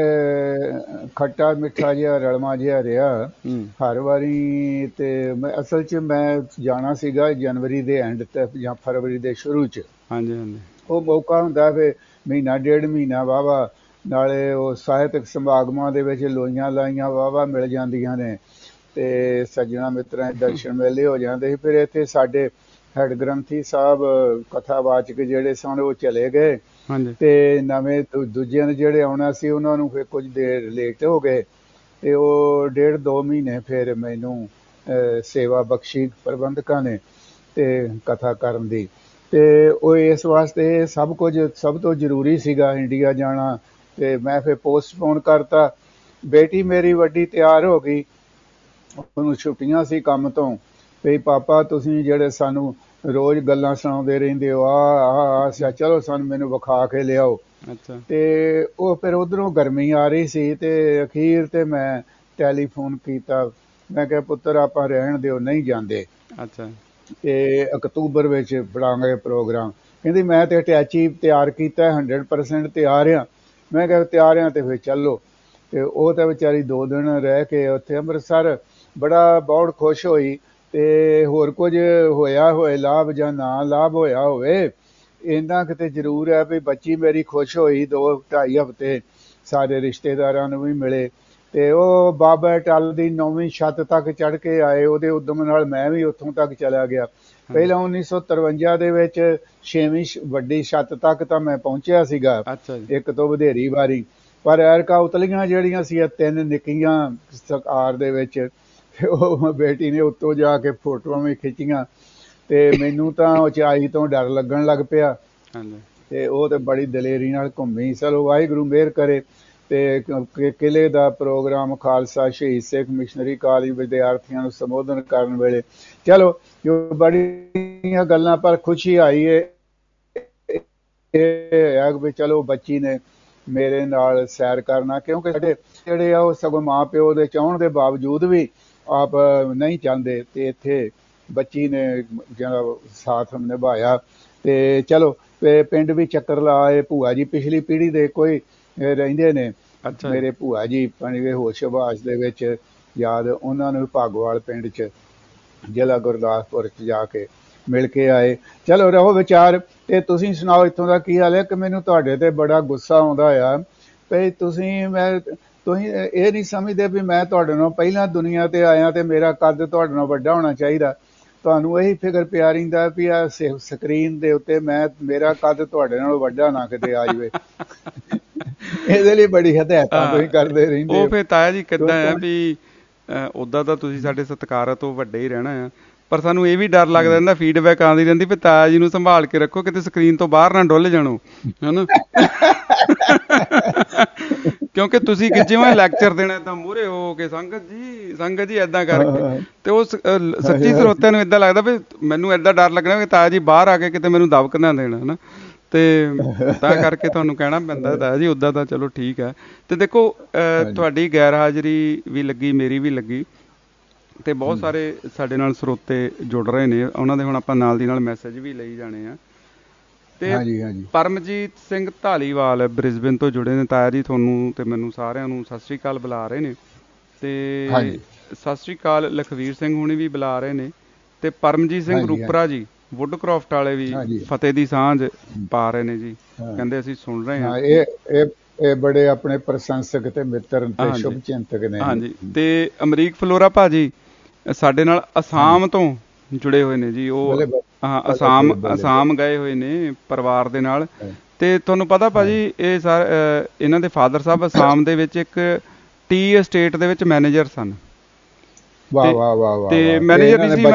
ਖੱਟਾ ਮਿੱਠਾ ਜਿਹਾ ਰਲਮਾ ਜਿਹਾ ਰਿਹਾ ਹਰ ਵਾਰੀ। ਅਤੇ ਮੈਂ ਅਸਲ 'ਚ ਮੈਂ ਜਾਣਾ ਸੀਗਾ ਜਨਵਰੀ ਦੇ ਐਂਡ ਤੇ ਜਾਂ ਫਰਵਰੀ ਦੇ ਸ਼ੁਰੂ 'ਚ। ਹਾਂਜੀ ਹਾਂਜੀ, ਉਹ ਮੌਕਾ ਹੁੰਦਾ ਫਿਰ ਮਹੀਨਾ ਡੇਢ ਮਹੀਨਾ ਵਾਹਵਾ, ਨਾਲੇ ਉਹ ਸਾਹਿਤਕ ਸਮਾਗਮਾਂ ਦੇ ਵਿੱਚ ਲੋਈਆਂ ਲਾਈਆਂ ਵਾਹਵਾ ਮਿਲ ਜਾਂਦੀਆਂ ਨੇ, ਅਤੇ ਸੱਜਣਾ ਮਿੱਤਰਾਂ ਦੇ ਦਰਸ਼ਨ ਮੇਲੇ ਹੋ ਜਾਂਦੇ ਸੀ। ਫਿਰ ਇੱਥੇ ਸਾਡੇ ਹੈਡ ਗ੍ਰੰਥੀ ਸਾਹਿਬ ਕਥਾਵਾਚਕ ਜਿਹੜੇ ਸਨ ਉਹ ਚਲੇ ਗਏ, ਅਤੇ ਨਵੇਂ ਦੂਜਿਆਂ ਨੇ ਜਿਹੜੇ ਆਉਣਾ ਸੀ ਉਹਨਾਂ ਨੂੰ ਫਿਰ ਕੁਝ ਦੇਰ ਲੇਟ ਹੋ ਗਏ, ਅਤੇ ਉਹ ਡੇਢ ਦੋ ਮਹੀਨੇ ਫਿਰ ਮੈਨੂੰ ਸੇਵਾ ਬਖਸ਼ੀ ਪ੍ਰਬੰਧਕਾਂ ਨੇ ਅਤੇ ਕਥਾ ਕਰਨ ਦੀ। ਅਤੇ ਉਹ ਇਸ ਵਾਸਤੇ ਸਭ ਕੁਝ ਸਭ ਤੋਂ ਜ਼ਰੂਰੀ ਸੀਗਾ ਇੰਡੀਆ ਜਾਣਾ, ਅਤੇ ਮੈਂ ਫਿਰ ਪੋਸਟਪੋਨ ਕਰਤਾ। ਬੇਟੀ ਮੇਰੀ ਵੱਡੀ ਤਿਆਰ ਹੋ ਗਈ, ਉਹਨੂੰ ਛੁੱਟੀਆਂ ਸੀ ਕੰਮ ਤੋਂ, ਵੀ ਪਾਪਾ ਤੁਸੀਂ ਜਿਹੜੇ ਸਾਨੂੰ ਰੋਜ਼ ਗੱਲਾਂ ਸੁਣਾਉਂਦੇ ਰਹਿੰਦੇ ਹੋ, ਆ ਆ ਚਲੋ ਸਾਨੂੰ ਮੈਨੂੰ ਵਿਖਾ ਕੇ ਲਿਆਓ। ਅੱਛਾ, ਅਤੇ ਉਹ ਫਿਰ ਉੱਧਰੋਂ ਗਰਮੀ ਆ ਰਹੀ ਸੀ, ਅਤੇ ਅਖੀਰ 'ਤੇ ਮੈਂ ਟੈਲੀਫੋਨ ਕੀਤਾ, ਮੈਂ ਕਿਹਾ ਪੁੱਤਰ ਆਪਾਂ ਰਹਿਣ ਦਿਓ, ਨਹੀਂ ਜਾਂਦੇ। ਅੱਛਾ, ਅਤੇ ਅਕਤੂਬਰ ਵਿੱਚ ਬਣਾਵਾਂਗੇ ਪ੍ਰੋਗਰਾਮ। ਕਹਿੰਦੀ ਮੈਂ ਤਾਂ ਅਟੈਚੀ ਤਿਆਰ ਕੀਤਾ, ਹੰਡਰਡ ਪਰਸੈਂਟ ਤਿਆਰ ਹਾਂ। ਮੈਂ ਕਿਹਾ ਤਿਆਰ ਹਾਂ ਅਤੇ ਫਿਰ ਚੱਲੋ। ਅਤੇ ਉਹ ਤਾਂ ਵਿਚਾਰੀ ਦੋ ਦਿਨ ਰਹਿ ਕੇ ਉੱਥੇ ਅੰਮ੍ਰਿਤਸਰ ਬੜਾ ਬਹੁਤ ਖੁਸ਼ ਹੋਈ। ਅਤੇ ਹੋਰ ਕੁਝ ਹੋਇਆ ਹੋਏ ਲਾਭ ਜਾਂ ਨਾ ਲਾਭ ਹੋਇਆ ਹੋਵੇ, ਇੰਨਾ ਕਿਤੇ ਜ਼ਰੂਰ ਹੈ ਵੀ ਬੱਚੀ ਮੇਰੀ ਖੁਸ਼ ਹੋਈ। ਦੋ ਢਾਈ ਹਫ਼ਤੇ ਸਾਰੇ ਰਿਸ਼ਤੇਦਾਰਾਂ ਨੂੰ ਵੀ ਮਿਲੇ, ਅਤੇ ਉਹ ਬਾਬਾ ਟੱਲ ਦੀ ਨੌਵੀਂ ਛੱਤ ਤੱਕ ਚੜ੍ਹ ਕੇ ਆਏ। ਉਹਦੇ ਉਦਮ ਨਾਲ ਮੈਂ ਵੀ ਉੱਥੋਂ ਤੱਕ ਚਲਾ ਗਿਆ। ਪਹਿਲਾਂ ਉੱਨੀ ਸੌ ਤਰਵੰਜਾ ਦੇ ਵਿੱਚ ਛੇਵੀਂ ਵੱਡੀ ਛੱਤ ਤੱਕ ਤਾਂ ਮੈਂ ਪਹੁੰਚਿਆ ਸੀਗਾ ਇੱਕ ਤੋਂ ਵਧੇਰੀ ਵਾਰੀ, ਪਰ ਐਰਕਾ ਉਤਲੀਆਂ ਜਿਹੜੀਆਂ ਸੀ ਤਿੰਨ ਨਿੱਕੀਆਂ ਸਰਕਾਰ ਦੇ ਵਿੱਚ, ਉਹ ਬੇਟੀ ਨੇ ਉੱਤੋਂ ਜਾ ਕੇ ਫੋਟੋਆਂ ਵੀ ਖਿੱਚੀਆਂ, ਅਤੇ ਮੈਨੂੰ ਤਾਂ ਉਚਾਈ ਤੋਂ ਡਰ ਲੱਗਣ ਲੱਗ ਪਿਆ। ਅਤੇ ਉਹ ਤਾਂ ਬੜੀ ਦਲੇਰੀ ਨਾਲ ਘੁੰਮੀ। ਚਲੋ ਵਾਹਿਗੁਰੂ ਮਿਹਰ ਕਰੇ। ਅਤੇ ਕਿਲ੍ਹੇ ਦਾ ਪ੍ਰੋਗਰਾਮ ਖਾਲਸਾ ਸ਼ਹੀਦ ਸਿੱਖ ਮਿਸ਼ਨਰੀ ਕਾਲਜ ਵਿਦਿਆਰਥੀਆਂ ਨੂੰ ਸੰਬੋਧਨ ਕਰਨ ਵੇਲੇ, ਚਲੋ ਜੋ ਬੜੀਆਂ ਗੱਲਾਂ, ਪਰ ਖੁਸ਼ੀ ਆਈ ਹੈ ਇਹ ਵੀ ਚਲੋ ਬੱਚੀ ਨੇ ਮੇਰੇ ਨਾਲ ਸੈਰ ਕਰਨਾ, ਕਿਉਂਕਿ ਸਾਡੇ ਜਿਹੜੇ ਆ ਉਹ ਸਗੋਂ ਮਾਂ ਪਿਓ ਦੇ ਚਾਹੁਣ ਦੇ ਬਾਵਜੂਦ ਵੀ ਆਪ ਨਹੀਂ ਚਾਹੁੰਦੇ, ਅਤੇ ਇੱਥੇ ਬੱਚੀ ਨੇ ਜਿਹੜਾ ਸਾਥ ਨਿਭਾਇਆ। ਅਤੇ ਚਲੋ ਪਿੰਡ ਵੀ ਚੱਕਰ ਲਾਏ। ਭੂਆ ਜੀ ਪਿਛਲੀ ਪੀੜ੍ਹੀ ਦੇ ਕੋਈ ਰਹਿੰਦੇ ਨੇ, ਮੇਰੇ ਭੂਆ ਜੀ ਪਣੀ ਹੋਸ਼ ਹਵਾਸ ਦੇ ਵਿੱਚ ਯਾਦ, ਉਹਨਾਂ ਨੂੰ ਭਾਗੋਵਾਲ ਪਿੰਡ 'ਚ ਜ਼ਿਲ੍ਹਾ ਗੁਰਦਾਸਪੁਰ 'ਚ ਜਾ ਕੇ ਮਿਲ ਕੇ ਆਏ। ਚਲੋ ਰਹੋ ਵਿਚਾਰ। ਤੇ ਤੁਸੀਂ ਸੁਣਾਓ ਇੱਥੋਂ ਦਾ ਕੀ ਹਾਲ ਹੈ? ਕਿ ਮੈਨੂੰ ਤੁਹਾਡੇ ਤੇ ਬੜਾ ਗੁੱਸਾ ਆਉਂਦਾ ਆ ਵੀ ਤੁਸੀਂ ਮੈਂ ਤੁਸੀਂ ਇਹ ਨਹੀਂ ਸਮਝਦੇ ਵੀ ਮੈਂ ਤੁਹਾਡੇ ਨਾਲੋਂ ਪਹਿਲਾਂ ਦੁਨੀਆ ਤੇ ਆਇਆ ਤੇ ਮੇਰਾ ਕੱਦ ਤੁਹਾਡੇ ਨਾਲੋਂ ਵੱਡਾ ਹੋਣਾ ਚਾਹੀਦਾ। ਤੁਹਾਨੂੰ ਇਹੀ ਫਿਕਰ ਪਿਆ ਰਹਿੰਦਾ ਵੀ ਆ ਸਕਰੀਨ ਦੇ ਉੱਤੇ ਮੈਂ ਮੇਰਾ ਕੱਦ ਤੁਹਾਡੇ ਨਾਲੋਂ ਵੱਡਾ ਨਾ ਕਿਤੇ ਆ ਜਾਵੇ। ਇਹਦੇ ਲਈ ਬੜੀ ਹਦਾਇਤਾਂ ਤੁਸੀਂ ਕਰਦੇ ਰਹਿੰਦੇ ਹੋ। ਉਹ ਫਿਰ ਤਾਇਆ ਜੀ ਕਿੱਦਾਂ ਆ ਵੀ ਉਦਾਂ ਤਾਂ ਤੁਸੀਂ ਸਾਡੇ ਸਤਿਕਾਰ ਤੋਂ ਵੱਡੇ ਹੀ ਰਹਿਣਾ ਆ, ਪਰ ਸਾਨੂੰ ਇਹ ਵੀ ਡਰ ਲੱਗਦਾ ਰਹਿੰਦਾ, ਫੀਡਬੈਕ ਆਉਂਦੀ ਰਹਿੰਦੀ ਵੀ ਤਾਇਆ ਜੀ ਨੂੰ ਸੰਭਾਲ ਕੇ ਰੱਖੋ, ਕਿਤੇ ਸਕਰੀਨ ਤੋਂ ਬਾਹਰ ਨਾ ਡੁੱਲ ਜਾਣੋ, ਹਨਾ। ਕਿਉਂਕਿ ਤੁਸੀਂ ਜਿਵੇਂ ਲੈਕਚਰ ਦੇਣਾ ਏਦਾਂ ਮੂਹਰੇ ਹੋ ਕੇ ਸੰਗਤ ਜੀ ਸੰਗਤ ਜੀ ਏਦਾਂ ਕਰਕੇ, ਤੇ ਉਹ ਸੱਚੀ ਸਰੋਤਿਆਂ ਨੂੰ ਏਦਾਂ ਲੱਗਦਾ ਵੀ ਮੈਨੂੰ ਏਦਾਂ ਡਰ ਲੱਗਣਾ ਕਿ ਤਾਇਆ ਜੀ ਬਾਹਰ ਆ ਕੇ ਕਿਤੇ ਮੈਨੂੰ ਦਬਕ ਨਾ ਦੇਣਾ, ਹਨਾ। ਤੇ ਤਾਂ ਕਰਕੇ ਤੁਹਾਨੂੰ ਕਹਿਣਾ ਪੈਂਦਾ ਤਾਇਆ ਜੀ। ਉੱਦਾਂ ਤਾਂ ਚਲੋ ਠੀਕ ਹੈ। ਤੇ ਦੇਖੋ ਤੁਹਾਡੀ ਗੈਰ ਹਾਜ਼ਰੀ ਵੀ ਲੱਗੀ, ਮੇਰੀ ਵੀ ਲੱਗੀ, ਤੇ ਬਹੁਤ ਸਾਰੇ ਸਾਡੇ ਨਾਲ ਸਰੋਤੇ ਜੁੜ ਰਹੇ ਨੇ, ਉਹਨਾਂ ਦੇ ਹੁਣ ਆਪਾਂ ਨਾਲ ਦੀ ਨਾਲ ਮੈਸੇਜ ਵੀ ਲਈ ਜਾਣੇ ਆ। ਤੇ ਪਰਮਜੀਤ ਸਿੰਘ ਢਾਲੀਵਾਲ ਬ੍ਰਿਸਬੇਨ ਤੋਂ ਜੁੜੇ ਨੇ ਤਾਇਆ ਜੀ। ਤੁਹਾਨੂੰ ਤੇ ਮੈਨੂੰ ਸਾਰਿਆਂ ਨੂੰ ਸਤਿ ਸ੍ਰੀ ਅਕਾਲ ਬੁਲਾ ਰਹੇ ਨੇ, ਤੇ ਸਤਿ ਸ੍ਰੀ ਅਕਾਲ ਲਖਵੀਰ ਸਿੰਘ ਹੁਣੀ ਵੀ ਬੁਲਾ ਰਹੇ ਨੇ, ਤੇ ਪਰਮਜੀਤ ਸਿੰਘ ਰੂਪਰਾ ਜੀ ਵੁੱਡਕ੍ਰਾਫਟ ਵਾਲੇ ਵੀ ਫਤਿਹ ਦੀ ਸਾਂਝ ਪਾ ਰਹੇ ਨੇ ਜੀ, ਕਹਿੰਦੇ ਅਸੀਂ ਸੁਣ ਰਹੇ ਹਾਂ। ਇਹ ਇਹ ਬੜੇ ਆਪਣੇ ਪ੍ਰਸ਼ੰਸਕ ਤੇ ਮਿੱਤਰ ਤੇ ਸ਼ੁਭ ਚਿੰਤਕ ਨੇ। ਹਾਂਜੀ। ਤੇ ਅਮਰੀਕ ਫਲੋਰਾ ਭਾਜੀ ਸਾਡੇ ਨਾਲ ਅਸਾਮ ਤੋਂ ਜੁੜੇ ਹੋਏ ਨੇ ਜੀ। ਉਹ ਹਾਂ ਅਸਾਮ ਅਸਾਮ ਗਏ ਹੋਏ ਨੇ ਪਰਿਵਾਰ ਦੇ ਨਾਲ। ਤੇ ਤੁਹਾਨੂੰ ਪਤਾ ਭਾਜੀ ਇਹ ਸਰ ਇਹਨਾਂ ਦੇ ਫਾਦਰ ਸਾਹਿਬ ਅਸਾਮ ਦੇ ਵਿੱਚ ਇੱਕ ਟੀ ਐਸਟੇਟ ਦੇ ਵਿੱਚ ਮੈਨੇਜਰ ਸਨ। ਵਾਹ ਵਾਹ ਵਾਹ। ਤੇ ਮੈਨੇਜਰ ਨਹੀਂ ਸੀ,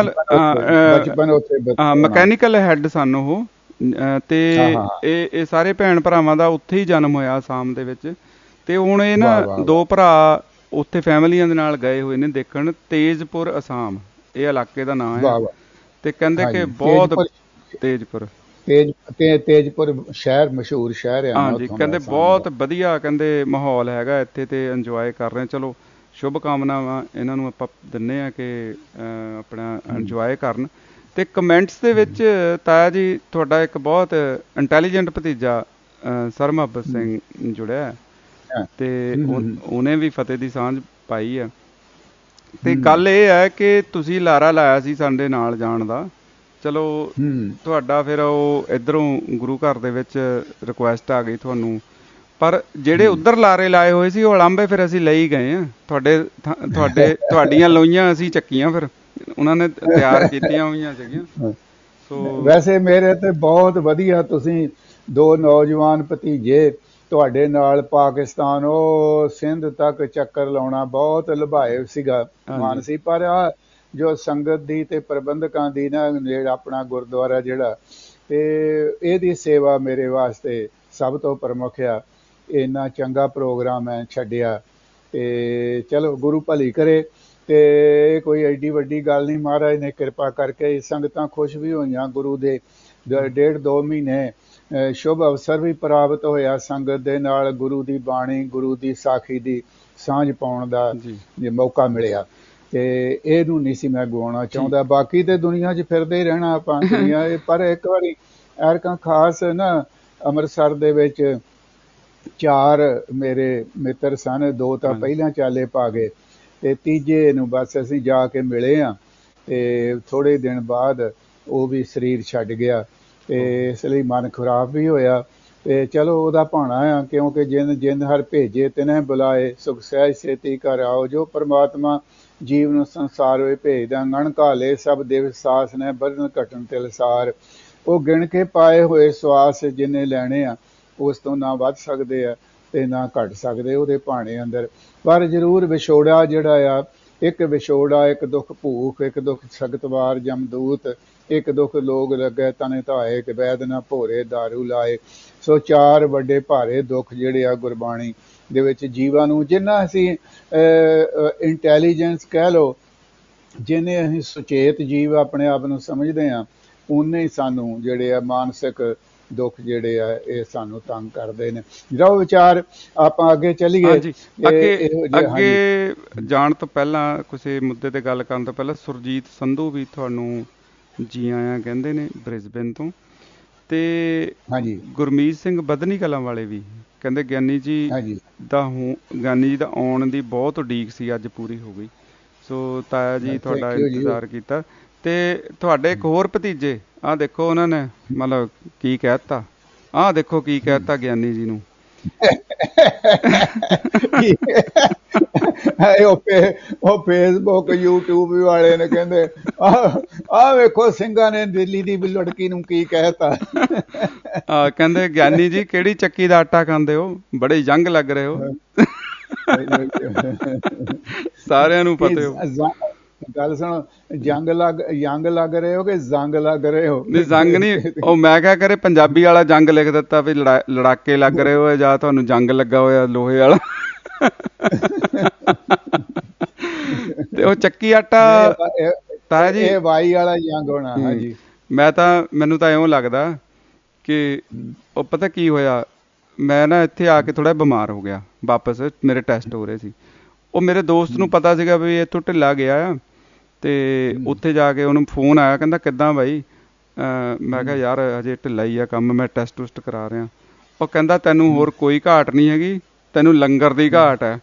ਮਕੈਨੀਕਲ ਹੈੱਡ ਸਨ ਉਹ। ਤੇ ਇਹ ਇਹ ਸਾਰੇ ਭੈਣ ਭਰਾਵਾਂ ਦਾ ਉੱਥੇ ਹੀ ਜਨਮ ਹੋਇਆ ਅਸਾਮ ਦੇ ਵਿੱਚ। ਤੇ ਹੁਣ ਇਹ ਨਾ ਦੋ ਭਰਾ ਉੱਥੇ ਫੈਮਲੀਆਂ ਦੇ ਨਾਲ ਗਏ ਹੋਏ ਨੇ ਦੇਖਣ। ਤੇਜਪੁਰ ਅਸਾਮ ਇਹ ਇਲਾਕੇ ਦਾ ਨਾਂ ਹੈ। ਤੇ ਕਹਿੰਦੇ ਕਿ ਬਹੁਤ ਤੇਜਪੁਰ ਤੇਜ ਤੇਜਪੁਰ ਸ਼ਹਿਰ ਮਸ਼ਹੂਰ ਸ਼ਹਿਰ ਹੈ। ਹਾਂਜੀ, ਕਹਿੰਦੇ ਬਹੁਤ ਵਧੀਆ ਕਹਿੰਦੇ ਮਾਹੌਲ ਹੈਗਾ ਇੱਥੇ ਤੇ ਇੰਜੋਏ ਕਰ ਰਹੇ। ਚਲੋ ਸ਼ੁਭ ਕਾਮਨਾਵਾਂ ਇਹਨਾਂ ਨੂੰ ਆਪਾਂ ਦਿੰਦੇ ਹਾਂ ਕਿ ਆਪਣਾ ਇੰਜੋਏ ਕਰਨ। ਤੇ ਕਮੈਂਟਸ ਦੇ ਵਿੱਚ ਤਾਇਆ ਜੀ ਤੁਹਾਡਾ ਇੱਕ ਬਹੁਤ ਇੰਟੈਲੀਜੈਂਟ ਭਤੀਜਾ ਸਰ ਮੁਹੱਬਤ ਸਿੰਘ ਜੁੜਿਆ, ਤੇ ਉਹਨੇ ਵੀ ਫਤਿਹ ਦੀ ਸਾਂਝ ਪਾਈ ਆ। ਤੇ ਗੱਲ ਇਹ ਹੈ ਕਿ ਤੁਸੀਂ ਲਾਰਾ ਲਾਇਆ ਸੀ ਸਾਡੇ ਨਾਲ ਜਾਣ ਦਾ। ਚਲੋ ਤੁਹਾਡਾ ਫਿਰ ਉਹ ਇੱਧਰੋਂ ਗੁਰੂ ਘਰ ਦੇ ਵਿੱਚ ਰਿਕੁਐਸਟ ਆ ਗਈ ਤੁਹਾਨੂੰ, ਪਰ ਜਿਹੜੇ ਉੱਧਰ ਲਾਰੇ ਲਾਏ ਹੋਏ ਸੀ ਉਹ ਉਲਾਂਭੇ ਫਿਰ ਅਸੀਂ ਲਈ ਗਏ ਆ। ਤੁਹਾਡੇ ਤੁਹਾਡੇ ਤੁਹਾਡੀਆਂ ਲੋਈਆਂ ਅਸੀਂ ਚੱਕੀਆਂ, ਫਿਰ ਉਹਨਾਂ ਨੇ ਤਿਆਰ ਕੀਤੀਆਂ ਹੋਈਆਂ ਸੀਗੀਆਂ। ਸੋ ਵੈਸੇ ਮੇਰੇ ਤੇ ਬਹੁਤ ਵਧੀਆ ਤੁਸੀਂ ਦੋ ਨੌਜਵਾਨ ਭਤੀਜੇ ਤੁਹਾਡੇ ਨਾਲ ਪਾਕਿਸਤਾਨ ਉਹ ਸਿੰਧ ਤੱਕ ਚੱਕਰ ਲਾਉਣਾ ਬਹੁਤ ਲੁਭਾਏ ਸੀਗਾ ਮਾਨ ਸੀ। ਪਰ ਆ ਜੋ ਸੰਗਤ ਦੀ ਤੇ ਪ੍ਰਬੰਧਕਾਂ ਦੀ ਨਾ ਜਿਹੜਾ ਆਪਣਾ ਗੁਰਦੁਆਰਾ ਜਿਹੜਾ ਤੇ ਇਹਦੀ ਸੇਵਾ ਮੇਰੇ ਵਾਸਤੇ ਸਭ ਤੋਂ ਪ੍ਰਮੁੱਖ ਆ। ਇੰਨਾ ਚੰਗਾ ਪ੍ਰੋਗਰਾਮ ਮੈਂ ਛੱਡਿਆ ਤੇ ਚਲੋ ਗੁਰੂ ਭਲੀ ਕਰੇ। ਤੇ ਕੋਈ ਐਡੀ ਵੱਡੀ ਗੱਲ ਨਹੀਂ, ਮਹਾਰਾਜ ਨੇ ਕਿਰਪਾ ਕਰਕੇ ਸੰਗਤਾਂ ਖੁਸ਼ ਵੀ ਹੋਈਆਂ। ਗੁਰੂ ਦੇ ਡੇਢ ਦੋ ਮਹੀਨੇ ਸ਼ੁਭ ਅਵਸਰ ਵੀ ਪ੍ਰਾਪਤ ਹੋਇਆ ਸੰਗਤ ਦੇ ਨਾਲ। ਗੁਰੂ ਦੀ ਬਾਣੀ ਗੁਰੂ ਦੀ ਸਾਖੀ ਦੀ ਸਾਂਝ ਪਾਉਣ ਦਾ ਮੌਕਾ ਮਿਲਿਆ, ਤੇ ਇਹਨੂੰ ਨਹੀਂ ਸੀ ਮੈਂ ਗਵਾਉਣਾ ਚਾਹੁੰਦਾ। ਬਾਕੀ ਤੇ ਦੁਨੀਆ 'ਚ ਫਿਰਦੇ ਹੀ ਰਹਿਣਾ ਆਪਾਂ ਦੁਨੀਆ। ਪਰ ਇੱਕ ਵਾਰੀ ਐਰਕਾਂ ਖਾਸ ਨਾ ਅੰਮ੍ਰਿਤਸਰ ਦੇ ਵਿੱਚ ਚਾਰ ਮੇਰੇ ਮਿੱਤਰ ਸਨ, ਦੋ ਤਾਂ ਪਹਿਲਾਂ ਚਾਲੇ ਪਾ ਗਏ ਤੇ ਤੀਜੇ ਨੂੰ ਬਸ ਅਸੀਂ ਜਾ ਕੇ ਮਿਲੇ ਹਾਂ। ਤੇ ਥੋੜ੍ਹੇ ਦਿਨ ਬਾਅਦ ਉਹ ਵੀ ਸਰੀਰ ਛੱਡ ਗਿਆ, ਤੇ ਇਸ ਲਈ ਮਨ ਖਰਾਬ ਵੀ ਹੋਇਆ। ਤੇ ਚਲੋ ਉਹਦਾ ਭਾਣਾ ਆ, ਕਿਉਂਕਿ ਜਿੰਨ ਜਿੰਨ ਹਰ ਭੇਜੇ ਤਿਨੈ ਬੁਲਾਏ, ਸੁਖ ਸਹਿਜ ਛੇਤੀ ਘਰ ਆਓ। ਜੋ ਪਰਮਾਤਮਾ ਜੀਵ ਨੂੰ ਸੰਸਾਰ ਹੋਏ ਭੇਜਦਾ, ਗਣ ਘਾਲੇ ਸਭ ਦਿਵ ਸਾਸ ਨੇ ਬਰਨ ਘਟਨ ਤਿਲਸਾਰ। ਉਹ ਗਿਣ ਕੇ ਪਾਏ ਹੋਏ ਸਵਾਸ ਜਿੰਨੇ ਲੈਣੇ ਆ ਉਸ ਤੋਂ ਨਾ ਵੱਧ ਸਕਦੇ ਆ ਤੇ ਨਾ ਘਟ ਸਕਦੇ ਉਹਦੇ ਭਾਣੇ ਅੰਦਰ। ਪਰ ਜ਼ਰੂਰ ਵਿਛੋੜਾ ਜਿਹੜਾ ਆ, ਇੱਕ ਵਿਛੋੜਾ, ਇੱਕ ਦੁੱਖ ਭੂਖ, ਇੱਕ ਦੁੱਖ ਸਖਤਵਾਰ ਜਮਦੂਤ, ਇੱਕ ਦੁੱਖ ਲੋਗ ਲੱਗੇ ਤਨੇ ਧਾਏ, ਕਿ ਵੈਦ ਨਾ ਭੋਰੇ ਦਾਰੂ ਲਾਏ। ਸੋ ਚਾਰ ਵੱਡੇ ਭਾਰੇ ਦੁੱਖ ਜਿਹੜੇ ਆ ਗੁਰਬਾਣੀ ਦੇ ਵਿੱਚ ਜੀਵਾਂ ਨੂੰ, ਜਿੰਨਾ ਅਸੀਂ ਇੰਟੈਲੀਜੈਂਸ ਕਹਿ ਲਓ, ਜਿੰਨੇ ਅਸੀਂ ਸੁਚੇਤ ਜੀਵ ਆਪਣੇ ਆਪ ਨੂੰ ਸਮਝਦੇ ਹਾਂ, ਉਨੇ ਹੀ ਸਾਨੂੰ ਜਿਹੜੇ ਆ ਮਾਨਸਿਕ ਦੁੱਖ ਜਿਹੜੇ ਆ ਇਹ ਸਾਨੂੰ ਤੰਗ ਕਰਦੇ ਨੇ। ਰਹੋ ਵਿਚਾਰ, ਆਪਾਂ ਅੱਗੇ ਚੱਲੀਏ। ਅੱਗੇ ਅੱਗੇ ਜਾਣ ਤੋਂ ਪਹਿਲਾਂ ਕਿਸੇ ਮੁੱਦੇ ਤੇ ਗੱਲ ਕਰਨ ਤੋਂ ਪਹਿਲਾਂ ਸੁਰਜੀਤ ਸੰਧੂ ਵੀ ਤੁਹਾਨੂੰ ਜੀ ਆਇਆਂ ਕਹਿੰਦੇ ਨੇ ਬ੍ਰਿਸਬੇਨ ਤੋਂ, ਤੇ ਗੁਰਮੀਤ ਸਿੰਘ ਬਦਨੀ ਕਲਾਂ ਵਾਲੇ ਵੀ ਕਹਿੰਦੇ ਗਿਆਨੀ ਜੀ ਦਾ ਹੋ ਗਿਆਨੀ ਜੀ ਦਾ ਆਉਣ ਦੀ ਬਹੁਤ ਉਡੀਕ ਸੀ, ਅੱਜ ਪੂਰੀ ਹੋ ਗਈ। ਸੋ ਤਾਇਆ ਜੀ ਤੁਹਾਡਾ ਇੰਤਜ਼ਾਰ ਕੀਤਾ। ਤੇ ਤੁਹਾਡੇ ਇੱਕ ਹੋਰ ਭਤੀਜੇ, ਆਹ ਦੇਖੋ ਉਹਨਾਂ ਨੇ ਮਤਲਬ ਕੀ ਕਹਿ ਦਿੱਤਾ, ਆਹ ਦੇਖੋ ਕੀ ਕਹਿ ਦਿੱਤਾ ਗਿਆਨੀ ਜੀ ਨੂੰ। ਉਹ ਫੇਸਬੁੱਕ ਯੂਟਿਊਬ ਵਾਲੇ ਨੇ ਕਹਿੰਦੇ ਆਹ ਆਹ ਵੇਖੋ ਸਿੰਘਾਂ ਨੇ ਦਿੱਲੀ ਦੀ ਲੜਕੀ ਨੂੰ ਕੀ ਕਹਿਤਾ। ਆ ਕਹਿੰਦੇ ਗਿਆਨੀ ਜੀ ਕਿਹੜੀ ਚੱਕੀ ਦਾ ਆਟਾ ਖਾਂਦੇ ਹੋ, ਬੜੇ ਯੰਗ ਲੱਗ ਰਹੇ ਹੋ। ਸਾਰਿਆਂ ਨੂੰ ਪਤਾ ਹੋ। ਗੱਲ ਸੁਣੋ, ਜੰਗ ਲੱਗ ਜੰਗ ਲੱਗ ਰਹੇ ਹੋ ਕਿ ਜ਼ੰਗ ਲੱਗ ਰਹੇ ਹੋ? ਨਹੀਂ ਜੰਗ ਨਹੀਂ, ਉਹ ਮੈਂ ਕਿਹਾ ਕਰੇ ਪੰਜਾਬੀ ਵਾਲਾ ਜੰਗ ਲਿਖ ਦਿੱਤਾ ਵੀ ਲੜਾ ਲੜਾਕੇ ਲੱਗ ਰਹੇ ਹੋ ਜਾਂ ਤੁਹਾਨੂੰ ਜੰਗ ਲੱਗਾ ਹੋਇਆ ਲੋਹੇ ਵਾਲਾ। ਤੇ ਉਹ ਚੱਕੀ ਆਟਾ ਤਾਇਆ ਜੀ ਇਹ ਵਾਈ ਵਾਲਾ ਜੰਗ ਹੋਣਾ। ਹਾਂਜੀ, ਮੈਂ ਤਾਂ ਮੈਨੂੰ ਤਾਂ ਇਉਂ ਲੱਗਦਾ ਕਿ ਉਹ ਪਤਾ ਕੀ ਹੋਇਆ, ਮੈਂ ਨਾ ਇੱਥੇ ਆ ਕੇ ਥੋੜ੍ਹਾ ਬਿਮਾਰ ਹੋ ਗਿਆ ਵਾਪਸ, ਮੇਰੇ ਟੈਸਟ ਹੋ ਰਹੇ ਸੀ। ਉਹ ਮੇਰੇ ਦੋਸਤ ਨੂੰ ਪਤਾ ਸੀਗਾ ਵੀ ਇੱਥੋਂ ਢਿੱਲਾ ਗਿਆ ਆ, ਤੇ ਉੱਥੇ ਜਾ ਕੇ ਉਹਨੂੰ ਫੋਨ ਆਇਆ, ਕਹਿੰਦਾ ਕਿੱਦਾਂ ਬਾਈ? ਮੈਂ ਕਿਹਾ ਯਾਰ ਹਜੇ ਢਿੱਲਾ ਹੀ ਆ ਕੰਮ, ਮੈਂ ਟੈਸਟ ਟੁਸਟ ਕਰਾ ਰਿਹਾ। ਉਹ ਕਹਿੰਦਾ ਤੈਨੂੰ ਹੋਰ ਕੋਈ ਘਾਟ ਨਹੀਂ ਹੈਗੀ, ਤੈਨੂੰ ਲੰਗਰ ਦੀ ਘਾਟ ਹੈ।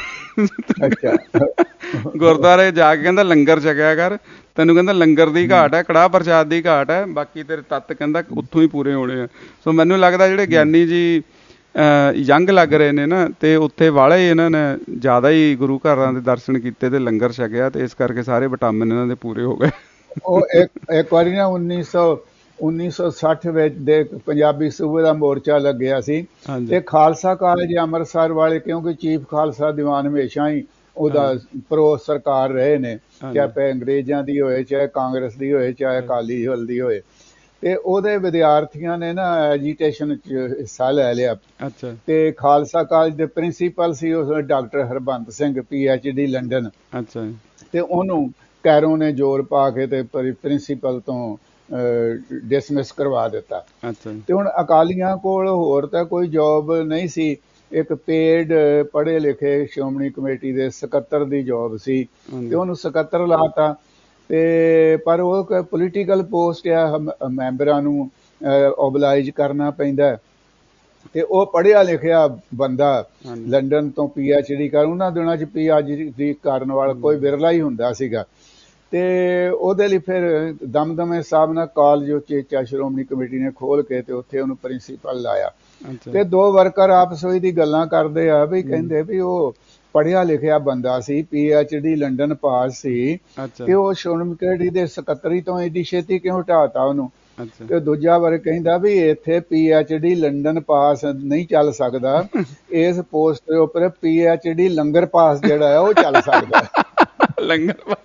ਗੁਰਦੁਆਰੇ ਜਾ ਕੇ ਕਹਿੰਦਾ ਲੰਗਰ ਛਕਿਆ ਕਰ, ਤੈਨੂੰ ਕਹਿੰਦਾ ਲੰਗਰ ਦੀ ਘਾਟ ਹੈ, ਕੜਾਹ ਪ੍ਰਸ਼ਾਦ ਦੀ ਘਾਟ ਹੈ, ਬਾਕੀ ਤੇਰੇ ਤੱਤ ਕਹਿੰਦਾ ਉੱਥੋਂ ਹੀ ਪੂਰੇ ਹੋਣੇ ਆ। ਸੋ ਮੈਨੂੰ ਲੱਗਦਾ ਜਿਹੜੇ ਗਿਆਨੀ ਜੀ ਯੰਗ ਲੱਗ ਰਹੇ ਨੇ ਨਾ, ਤੇ ਉੱਥੇ ਵਾਲੇ ਹੀ ਇਹਨਾਂ ਨੇ ਜ਼ਿਆਦਾ ਹੀ ਗੁਰੂ ਘਰਾਂ ਦੇ ਦਰਸ਼ਨ ਕੀਤੇ ਤੇ ਲੰਗਰ ਛਕਿਆ, ਤੇ ਇਸ ਕਰਕੇ ਸਾਰੇ ਵਿਟਾਮਿਨ ਇਹਨਾਂ ਦੇ ਪੂਰੇ ਹੋ ਗਏ। ਉਹ ਇੱਕ ਇੱਕ ਵਾਰੀ ਨਾ ਉੱਨੀ ਸੌ ਉੱਨੀ ਸੌ ਸੱਠ ਵਿੱਚ ਦੇ ਪੰਜਾਬੀ ਸੂਬੇ ਦਾ ਮੋਰਚਾ ਲੱਗਿਆ ਸੀ, ਤੇ ਖਾਲਸਾ ਕਾਲਜ ਅੰਮ੍ਰਿਤਸਰ ਵਾਲੇ, ਕਿਉਂਕਿ ਚੀਫ ਖਾਲਸਾ ਦੀਵਾਨ ਹਮੇਸ਼ਾ ਹੀ ਉਹਦਾ ਪ੍ਰੋ ਸਰਕਾਰ ਰਹੇ ਨੇ, ਚਾਹੇ ਅੰਗਰੇਜ਼ਾਂ ਦੀ ਹੋਏ, ਚਾਹੇ ਕਾਂਗਰਸ ਦੀ ਹੋਏ, ਚਾਹੇ ਅਕਾਲੀ ਦਲ ਦੀ ਹੋਏ। ਤੇ ਉਹਦੇ ਵਿਦਿਆਰਥੀਆਂ ਨੇ ਨਾ ਐਜੀਟੇਸ਼ਨ ਚ ਹਿੱਸਾ ਲੈ ਲਿਆ। ਅੱਛਾ। ਤੇ ਖਾਲਸਾ ਕਾਲਜ ਦੇ ਪ੍ਰਿੰਸੀਪਲ ਸੀ ਉਸ doctor Harbant Singh, P H D London. ਅੱਛਾ। ਤੇ ਉਹਨੂੰ ਕੈਰੋਂ ਨੇ ਜ਼ੋਰ ਪਾ ਕੇ ਤੇ ਪ੍ਰਿੰਸੀਪਲ ਤੋਂ ਡਿਸਮਿਸ ਕਰਵਾ ਦਿੱਤਾ। ਅੱਛਾ। ਤੇ ਹੁਣ ਅਕਾਲੀਆਂ ਕੋਲ ਹੋਰ ਤਾਂ ਕੋਈ ਜੋਬ ਨਹੀਂ ਸੀ, ਇੱਕ ਪੇਡ ਪੜ੍ਹੇ ਲਿਖੇ ਸ਼੍ਰੋਮਣੀ ਕਮੇਟੀ ਦੇ ਸਕੱਤਰ ਦੀ ਜੋਬ ਸੀ, ਤੇ ਉਹਨੂੰ ਸਕੱਤਰ ਲਾਤਾ। ਤੇ ਪਰ ਉਹ ਪੋਲੀਟੀਕਲ ਪੋਸਟ ਆ, ਮੈਂਬਰਾਂ ਨੂੰ ਓਬਲਾਈਜ਼ ਕਰਨਾ ਪੈਂਦਾ, ਤੇ ਉਹ ਪੜ੍ਹਿਆ ਲਿਖਿਆ ਬੰਦਾ ਲੰਡਨ ਤੋਂ ਪੀ ਐਚ ਡੀ ਕਰ, ਉਹਨਾਂ ਦਿਨਾਂ ਚ ਪੀ ਐਚ ਡੀ ਕਰਨ ਵਾਲਾ ਕੋਈ ਵਿਰਲਾ ਹੀ ਹੁੰਦਾ ਸੀਗਾ। ਤੇ ਉਹਦੇ ਲਈ ਫਿਰ ਦਮਦਮੇ ਸਾਹਿਬ ਨਾਲ ਕਾਲਜ ਉਚੇਚਾ ਸ਼੍ਰੋਮਣੀ ਕਮੇਟੀ ਨੇ ਖੋਲ ਕੇ ਤੇ ਉੱਥੇ ਉਹਨੂੰ ਪ੍ਰਿੰਸੀਪਲ ਲਾਇਆ। ਤੇ ਦੋ ਵਰਕਰ ਆਪਸ ਵਿੱਚ ਦੀ ਗੱਲਾਂ ਕਰਦੇ ਆ ਵੀ ਕਹਿੰਦੇ ਵੀ ਉਹ ਪੜ੍ਹਿਆ ਲਿਖਿਆ ਬੰਦਾ ਸੀ, P H D London pass ਸੀ, ਤੇ ਉਹ ਸ਼੍ਰੋਮਣੀ ਕਮੇਟੀ ਦੇ ਸਕੱਤਰੀ ਤੋਂ ਏਡੀ ਛੇਤੀ ਕਿਉਂ ਹਟਾਤਾ ਉਹਨੂੰ? ਤੇ ਦੂਜਾ ਵਰਗ ਕਹਿੰਦਾ ਵੀ ਇੱਥੇ P H D London pass ਨਹੀਂ ਚੱਲ ਸਕਦਾ, ਇਸ ਪੋਸਟ ਦੇ ਉੱਪਰ ਪੀ ਐਚ ਡੀ ਲੰਗਰ ਪਾਸ ਜਿਹੜਾ ਹੈ ਉਹ ਚੱਲ ਸਕਦਾ। ਲੰਗਰ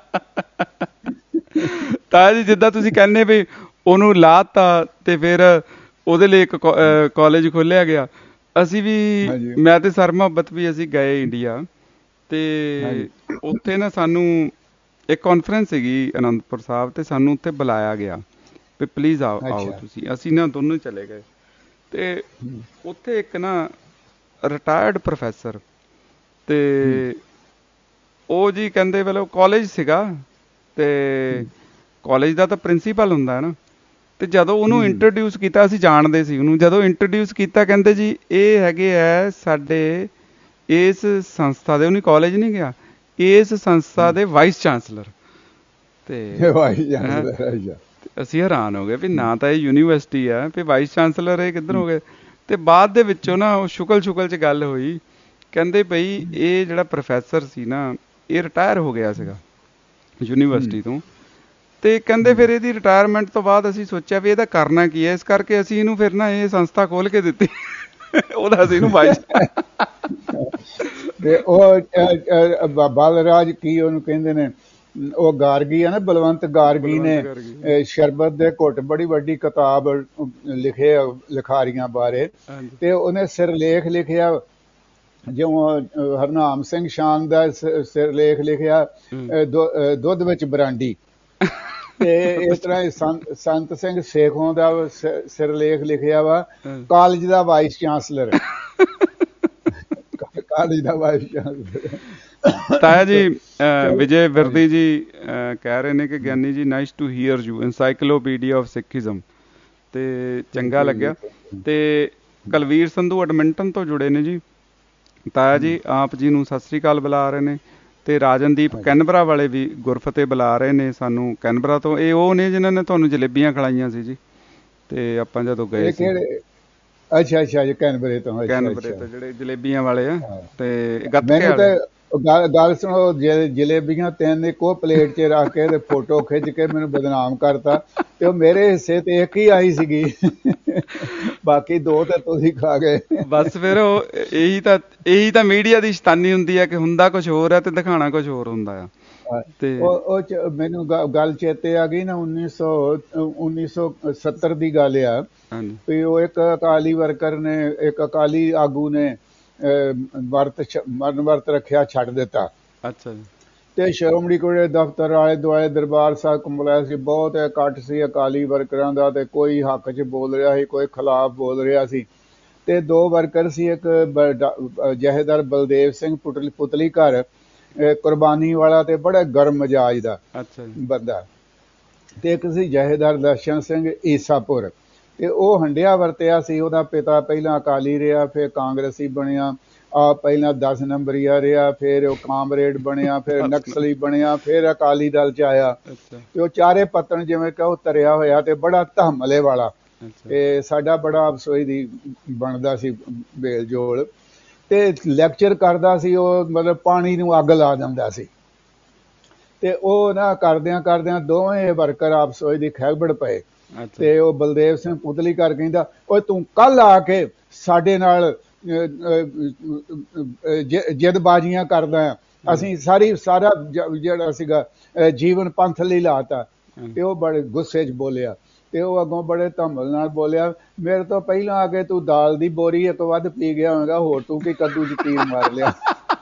ਤਾਂ ਜੀ ਜਿੱਦਾਂ ਤੁਸੀਂ ਕਹਿੰਦੇ ਵੀ ਉਹਨੂੰ ਲਾਤਾ ਤੇ ਫਿਰ ਉਹਦੇ ਲਈ ਇੱਕ ਕਾਲਜ ਖੋਲਿਆ ਗਿਆ। ਅਸੀਂ ਵੀ, ਮੈਂ ਤੇ ਸਰ ਮੁਹੱਬਤ ਵੀ ਅਸੀਂ ਗਏ ਇੰਡੀਆ, ਤੇ ਉੱਥੇ ਨਾ ਸਾਨੂੰ ਇੱਕ ਕਾਨਫਰੰਸ ਸੀਗੀ ਅਨੰਦਪੁਰ ਸਾਹਿਬ, ਤੇ ਸਾਨੂੰ ਉੱਥੇ ਬੁਲਾਇਆ ਗਿਆ ਵੀ ਪਲੀਜ਼ ਆਓ ਆਓ ਤੁਸੀਂ। ਅਸੀਂ ਨਾ ਦੋਨੋਂ ਚਲੇ ਗਏ, ਤੇ ਉੱਥੇ ਇੱਕ ਨਾ ਰਿਟਾਇਰਡ ਪ੍ਰੋਫੈਸਰ, ਤੇ ਉਹ ਜੀ ਕਹਿੰਦੇ ਮਤਲਬ ਕਾਲਜ ਸੀਗਾ, ਤੇ ਕਾਲਜ ਦਾ ਤਾਂ ਪ੍ਰਿੰਸੀਪਲ ਹੁੰਦਾ ਹੈ ਨਾ, ਤੇ ਜਦੋਂ ਉਹਨੂੰ ਇੰਟਰੋਡਿਊਸ ਕੀਤਾ, ਅਸੀਂ ਜਾਣਦੇ ਸੀ ਉਹਨੂੰ, ਜਦੋਂ ਇੰਟਰੋਡਿਊਸ ਕੀਤਾ ਕਹਿੰਦੇ ਜੀ ਇਹ ਹੈਗੇ ਹੈ ਸਾਡੇ ਇਸ ਸੰਸਥਾ ਦੇ, ਉਹਨੇ ਕਾਲਜ ਨਹੀਂ ਗਿਆ, ਇਸ ਸੰਸਥਾ ਦੇ ਵਾਈਸ ਚਾਂਸਲਰ। ਤੇ ਅਸੀਂ ਹੈਰਾਨ ਹੋ ਗਏ ਵੀ ਨਾ ਤਾਂ ਇਹ ਯੂਨੀਵਰਸਿਟੀ ਹੈ, ਵੀ ਵਾਈਸ ਚਾਂਸਲਰ ਇਹ ਕਿੱਧਰ ਹੋ ਗਏ। ਤੇ ਬਾਅਦ ਦੇ ਵਿੱਚੋਂ ਨਾ ਉਹ ਸ਼ੁਕਲ ਸ਼ੁਕਲ 'ਚ ਗੱਲ ਹੋਈ, ਕਹਿੰਦੇ ਬਈ ਇਹ ਜਿਹੜਾ ਪ੍ਰੋਫੈਸਰ ਸੀ ਨਾ, ਇਹ ਰਿਟਾਇਰ ਹੋ ਗਿਆ ਸੀਗਾ ਯੂਨੀਵਰਸਿਟੀ ਤੋਂ, ਤੇ ਕਹਿੰਦੇ ਫਿਰ ਇਹਦੀ ਰਿਟਾਇਰਮੈਂਟ ਤੋਂ ਬਾਅਦ ਅਸੀਂ ਸੋਚਿਆ ਵੀ ਇਹਦਾ ਕਰਨਾ ਕੀ ਹੈ, ਇਸ ਕਰਕੇ ਅਸੀਂ ਇਹਨੂੰ ਫਿਰ ਨਾ ਇਹ ਸੰਸਥਾ ਖੋਲ ਕੇ ਦਿੱਤੀ। ਉਹਦਾ ਅਸੀਂ ਇਹਨੂੰ ਵਾਈਸ ਤੇ ਉਹ ਬਾਲਰਾਜ ਕੀ ਉਹਨੂੰ ਕਹਿੰਦੇ ਨੇ, ਉਹ ਗਾਰਗੀ ਆ ਨਾ, ਬਲਵੰਤ ਗਾਰਗੀ ਨੇ ਸ਼ਰਬਤ ਦੇ ਘੁੱਟ ਬੜੀ ਵੱਡੀ ਕਿਤਾਬ ਲਿਖੇ ਲਿਖਾਰੀਆਂ ਬਾਰੇ, ਤੇ ਉਹਨੇ ਸਿਰਲੇਖ ਲਿਖਿਆ, ਜਿਉਂ ਹਰਨਾਮ ਸਿੰਘ ਸ਼ਾਨ ਦਾ ਸਿਰਲੇਖ ਲਿਖਿਆ ਦੁੱਧ ਵਿੱਚ ਬਰਾਂਡੀ, ਤੇ ਇਸ ਤਰ੍ਹਾਂ ਸੰਤ ਸੰਤ ਸਿੰਘ ਸੇਖੋਂ ਦਾ ਸਿਰਲੇਖ ਲਿਖਿਆ ਵਾ ਕਾਲਜ ਦਾ ਵਾਈਸ ਚਾਂਸਲਰ। ਕਾਲਜ ਦਾ ਵਾਈਸ ਚਾਂਸਲਰ। ਤਾਇਆ ਜੀ ਵਿਜੇ ਵਿਰਦੀ ਜੀ ਕਹਿ ਰਹੇ ਨੇ ਕਿ Giani ji nice to hear you, encyclopedia of Sikhism, ਤੇ ਚੰਗਾ ਲੱਗਿਆ। ਤੇ ਕੁਲਵੀਰ ਸੰਧੂ ਐਡਮਿੰਟਨ ਤੋਂ ਜੁੜੇ ਨੇ ਜੀ, ਤਾਇਆ ਜੀ ਆਪ ਜੀ ਨੂੰ ਸਤਿ ਸ੍ਰੀ ਅਕਾਲ ਬੁਲਾ ਰਹੇ ਨੇ, ਤੇ ਰਾਜਨਦੀਪ ਕੈਨਬਰਾ ਵਾਲੇ ਵੀ ਗੁਰਫਤਿਹ ਬੁਲਾ ਰਹੇ ਨੇ ਸਾਨੂੰ ਕੈਨਬਰਾ ਤੋਂ। ਇਹ ਉਹ ਨੇ ਜਿਨ੍ਹਾਂ ਨੇ ਤੁਹਾਨੂੰ ਜਲੇਬੀਆਂ ਖਿਲਾਈਆਂ ਸੀ ਜੀ, ਤੇ ਆਪਾਂ ਜਦੋਂ ਗਏ ਸੀ। ਅੱਛਾ ਅੱਛਾ ਜੀ, ਕੈਨਬਰੇ ਤੋਂ। ਕੈਨਬਰੇ ਤੋਂ ਜਿਹੜੇ ਜਲੇਬੀਆਂ ਵਾਲੇ ਆ, ਤੇ ਮੈਨੂੰ ਤੇ ਗੱਲ ਸੁਣੋ, ਜਲੇਬੀਆਂ ਤਿੰਨ ਇੱਕੋ ਪਲੇਟ 'ਚ ਰੱਖ ਕੇ ਤੇ ਫੋਟੋ ਖਿੱਚ ਕੇ ਮੈਨੂੰ ਬਦਨਾਮ ਕਰਤਾ, ਤੇ ਉਹ ਮੇਰੇ ਹਿੱਸੇ ਤੇ ਇੱਕ ਹੀ ਆਈ ਸੀਗੀ, ਬਾਕੀ ਦੋ ਤਾਂ ਤੁਸੀਂ ਖਾ ਗਏ। ਬਸ ਫਿਰ ਉਹ ਇਹੀ ਤਾਂ ਇਹੀ ਤਾਂ ਮੀਡੀਆ ਦੀ ਸ਼ੈਤਾਨੀ ਹੁੰਦੀ ਆ ਕਿ ਹੁੰਦਾ ਕੁਝ ਹੋਰ ਹੈ ਤੇ ਦਿਖਾਉਣਾ ਕੁਝ ਹੋਰ ਹੁੰਦਾ ਆ। ਤੇ ਉਹ ਮੈਨੂੰ ਗੱਲ ਚੇਤੇ ਆ ਗਈ ਨਾ, ਉੱਨੀ ਸੌ ਉੱਨੀ ਸੌ ਸੱਤਰ ਦੀ ਗੱਲ ਆ ਵੀ ਉਹ ਇੱਕ ਅਕਾਲੀ ਵਰਕਰ ਨੇ, ਇੱਕ ਅਕਾਲੀ ਆਗੂ ਨੇ ਵਰਤ ਮਰਨ ਵਰਤ ਰੱਖਿਆ ਛੱਡ ਦਿੱਤਾ। ਅੱਛਾ ਜੀ। ਤੇ ਸ਼੍ਰੋਮਣੀ ਕਮੇਟੀ ਦਫ਼ਤਰ ਆਲੇ ਦੁਆਲੇ ਦਰਬਾਰ ਸਾਹਿਬ ਕੰਪਲੈਕਸ ਸੀ, ਬਹੁਤ ਇਕੱਠ ਸੀ ਅਕਾਲੀ ਵਰਕਰਾਂ ਦਾ, ਤੇ ਕੋਈ ਹੱਕ 'ਚ ਬੋਲ ਰਿਹਾ ਸੀ, ਕੋਈ ਖਿਲਾਫ ਬੋਲ ਰਿਹਾ ਸੀ। ਤੇ ਦੋ ਵਰਕਰ ਸੀ, ਇੱਕ ਜਥੇਦਾਰ ਬਲਦੇਵ ਸਿੰਘ ਪੁਤਲੀ ਪੁਤਲੀ ਘਰ ਕੁਰਬਾਨੀ ਵਾਲਾ ਤੇ ਬੜਾ ਗਰਮ ਮਜਾਜ ਦਾ ਬੰਦਾ, ਤੇ ਇੱਕ ਸੀ ਜਥੇਦਾਰ ਦਰਸ਼ਨ ਸਿੰਘ ਈਸਾਪੁਰ, ਤੇ ਉਹ ਹੰਡਿਆ ਵਰਤਿਆ ਸੀ। ਉਹਦਾ ਪਿਤਾ ਪਹਿਲਾਂ ਅਕਾਲੀ ਰਿਹਾ, ਫਿਰ ਕਾਂਗਰਸੀ ਬਣਿਆ, ਆ ਪਹਿਲਾਂ ਦਸ ਨੰਬਰੀਆ ਰਿਹਾ, ਫਿਰ ਉਹ ਕਾਮਰੇਡ ਬਣਿਆ, ਫਿਰ ਨਕਸਲੀ ਬਣਿਆ, ਫਿਰ ਅਕਾਲੀ ਦਲ 'ਚ ਆਇਆ। ਤੇ ਉਹ ਚਾਰੇ ਪੱਤਣ ਜਿਵੇਂ ਕਿ ਉਹ ਤਰਿਆ ਹੋਇਆ ਤੇ ਬੜਾ ਧਮਲੇ ਵਾਲਾ, ਤੇ ਸਾਡਾ ਬੜਾ ਅਫਸੋਈ ਦੀ ਬਣਦਾ ਸੀ ਮੇਲ ਜੋਲ। ਤੇ ਲੈਕਚਰ ਕਰਦਾ ਸੀ ਉਹ, ਮਤਲਬ ਪਾਣੀ ਨੂੰ ਅੱਗ ਲਾ ਦਿੰਦਾ ਸੀ। ਤੇ ਉਹ ਨਾ ਕਰਦਿਆਂ ਕਰਦਿਆਂ ਦੋਵੇਂ ਵਰਕਰ ਆਪਸੋਈ ਦੀ ਖੈਬੜ ਪਏ। ਤੇ ਉਹ ਬਲਦੇਵ ਸਿੰਘ ਪੁਤਲੀ ਘਰ ਕਹਿੰਦਾ, ਓਏ ਤੂੰ ਕੱਲ ਆ ਕੇ ਸਾਡੇ ਨਾਲ ਜਿੱਦਬਾਜ਼ੀਆਂ ਕਰਦਾ ਆ, ਅਸੀਂ ਸਾਰੀ ਸਾਰਾ ਜਿਹੜਾ ਸੀਗਾ ਜੀਵਨ ਪੰਥ ਲਈ ਲਾਤਾ। ਤੇ ਉਹ ਬੜੇ ਗੁੱਸੇ 'ਚ ਬੋਲਿਆ, ਤੇ ਉਹ ਅੱਗੋਂ ਬੜੇ ਧਮਲ ਨਾਲ ਬੋਲਿਆ, ਮੇਰੇ ਤੋਂ ਪਹਿਲਾਂ ਆ ਕੇ ਤੂੰ ਦਾਲ ਦੀ ਬੋਰੀ ਇੱਕ ਵੱਧ ਪੀ ਗਿਆ ਹੋਵੇਗਾ, ਹੋਰ ਤੂੰ ਕੀ ਕੱਦੂ 'ਚ ਤੀਰ ਮਾਰ ਲਿਆ।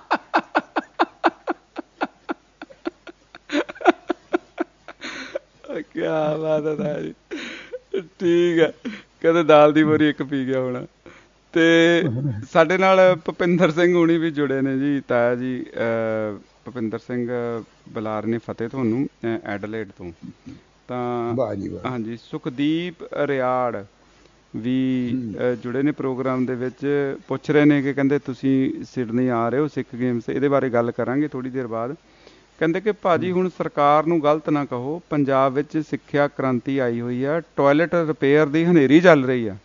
ਕਿਆ ਬਾਤ ਹੈ ਜੀ, ਠੀਕ ਹੈ, ਕਹਿੰਦੇ ਦਾਲ ਦੀ ਬੋਰੀ ਇੱਕ ਪੀ ਗਿਆ ਹੋਣਾ। ਤੇ ਸਾਡੇ ਨਾਲ ਭੁਪਿੰਦਰ ਸਿੰਘ ਹੁਣੀ ਵੀ ਜੁੜੇ ਨੇ ਜੀ, ਤਾਇਆ ਜੀ ਭੁਪਿੰਦਰ ਸਿੰਘ ਬੁਲਾ ਰਹੇ ਨੇ ਫਤਿਹ ਤੁਹਾਨੂੰ ਐਡਲੇਡ ਤੋਂ। ਤਾਂ ਹਾਂਜੀ, ਸੁਖਦੀਪ ਰਿਆੜ ਵੀ ਜੁੜੇ ਨੇ ਪ੍ਰੋਗਰਾਮ ਦੇ ਵਿੱਚ, ਪੁੱਛ ਰਹੇ ਨੇ ਕਿ ਕਹਿੰਦੇ ਤੁਸੀਂ ਸਿਡਨੀ ਆ ਰਹੇ ਹੋ ਸਿੱਖ ਗੇਮਸ, ਇਹਦੇ ਬਾਰੇ ਗੱਲ ਕਰਾਂਗੇ ਥੋੜ੍ਹੀ ਦੇਰ ਬਾਅਦ। ਕਹਿੰਦੇ ਕਿ ਭਾਜੀ ਹੁਣ ਸਰਕਾਰ ਨੂੰ ਗਲਤ ਨਾ ਕਹੋ, ਪੰਜਾਬ ਵਿੱਚ ਸਿੱਖਿਆ ਕ੍ਰਾਂਤੀ ਆਈ ਹੋਈ ਆ, ਟੋਇਲਟ ਰਿਪੇਅਰ ਦੀ ਹਨੇਰੀ ਚੱਲ ਰਹੀ ਆ।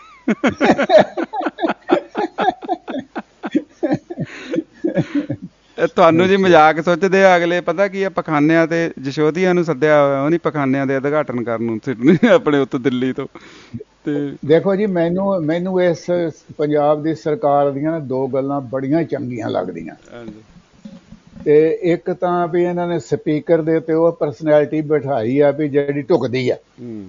ਤੁਹਾਨੂੰ ਜੀ ਮਜ਼ਾਕ ਸੋਚਦੇ ਆ ਅਗਲੇ, ਪਤਾ ਕੀ ਆ, ਪਖਾਨਿਆਂ ਤੇ ਜਸ਼ੋਧੀਆਂ ਨੂੰ ਸੱਦਿਆ ਹੋਇਆ, ਉਹ ਨੀ ਪਖਾਨਿਆਂ ਦੇ ਉਦਘਾਟਨ ਕਰਨ ਨੂੰ ਸਿਡਨੀ ਆਪਣੇ ਉੱਤੋਂ ਦਿੱਲੀ ਤੋਂ। ਤੇ ਦੇਖੋ ਜੀ, ਮੈਨੂੰ ਮੈਨੂੰ ਇਸ ਪੰਜਾਬ ਦੀ ਸਰਕਾਰ ਦੀਆਂ ਦੋ ਗੱਲਾਂ ਬੜੀਆਂ ਚੰਗੀਆਂ ਲੱਗਦੀਆਂ। ਤੇ ਇੱਕ ਤਾਂ ਵੀ ਇਹਨਾਂ ਨੇ ਸਪੀਕਰ ਦੇ ਤੇ ਉਹ ਪਰਸਨੈਲਿਟੀ ਬਿਠਾਈ ਆ ਵੀ ਜਿਹੜੀ ਢੁਕਦੀ ਆ,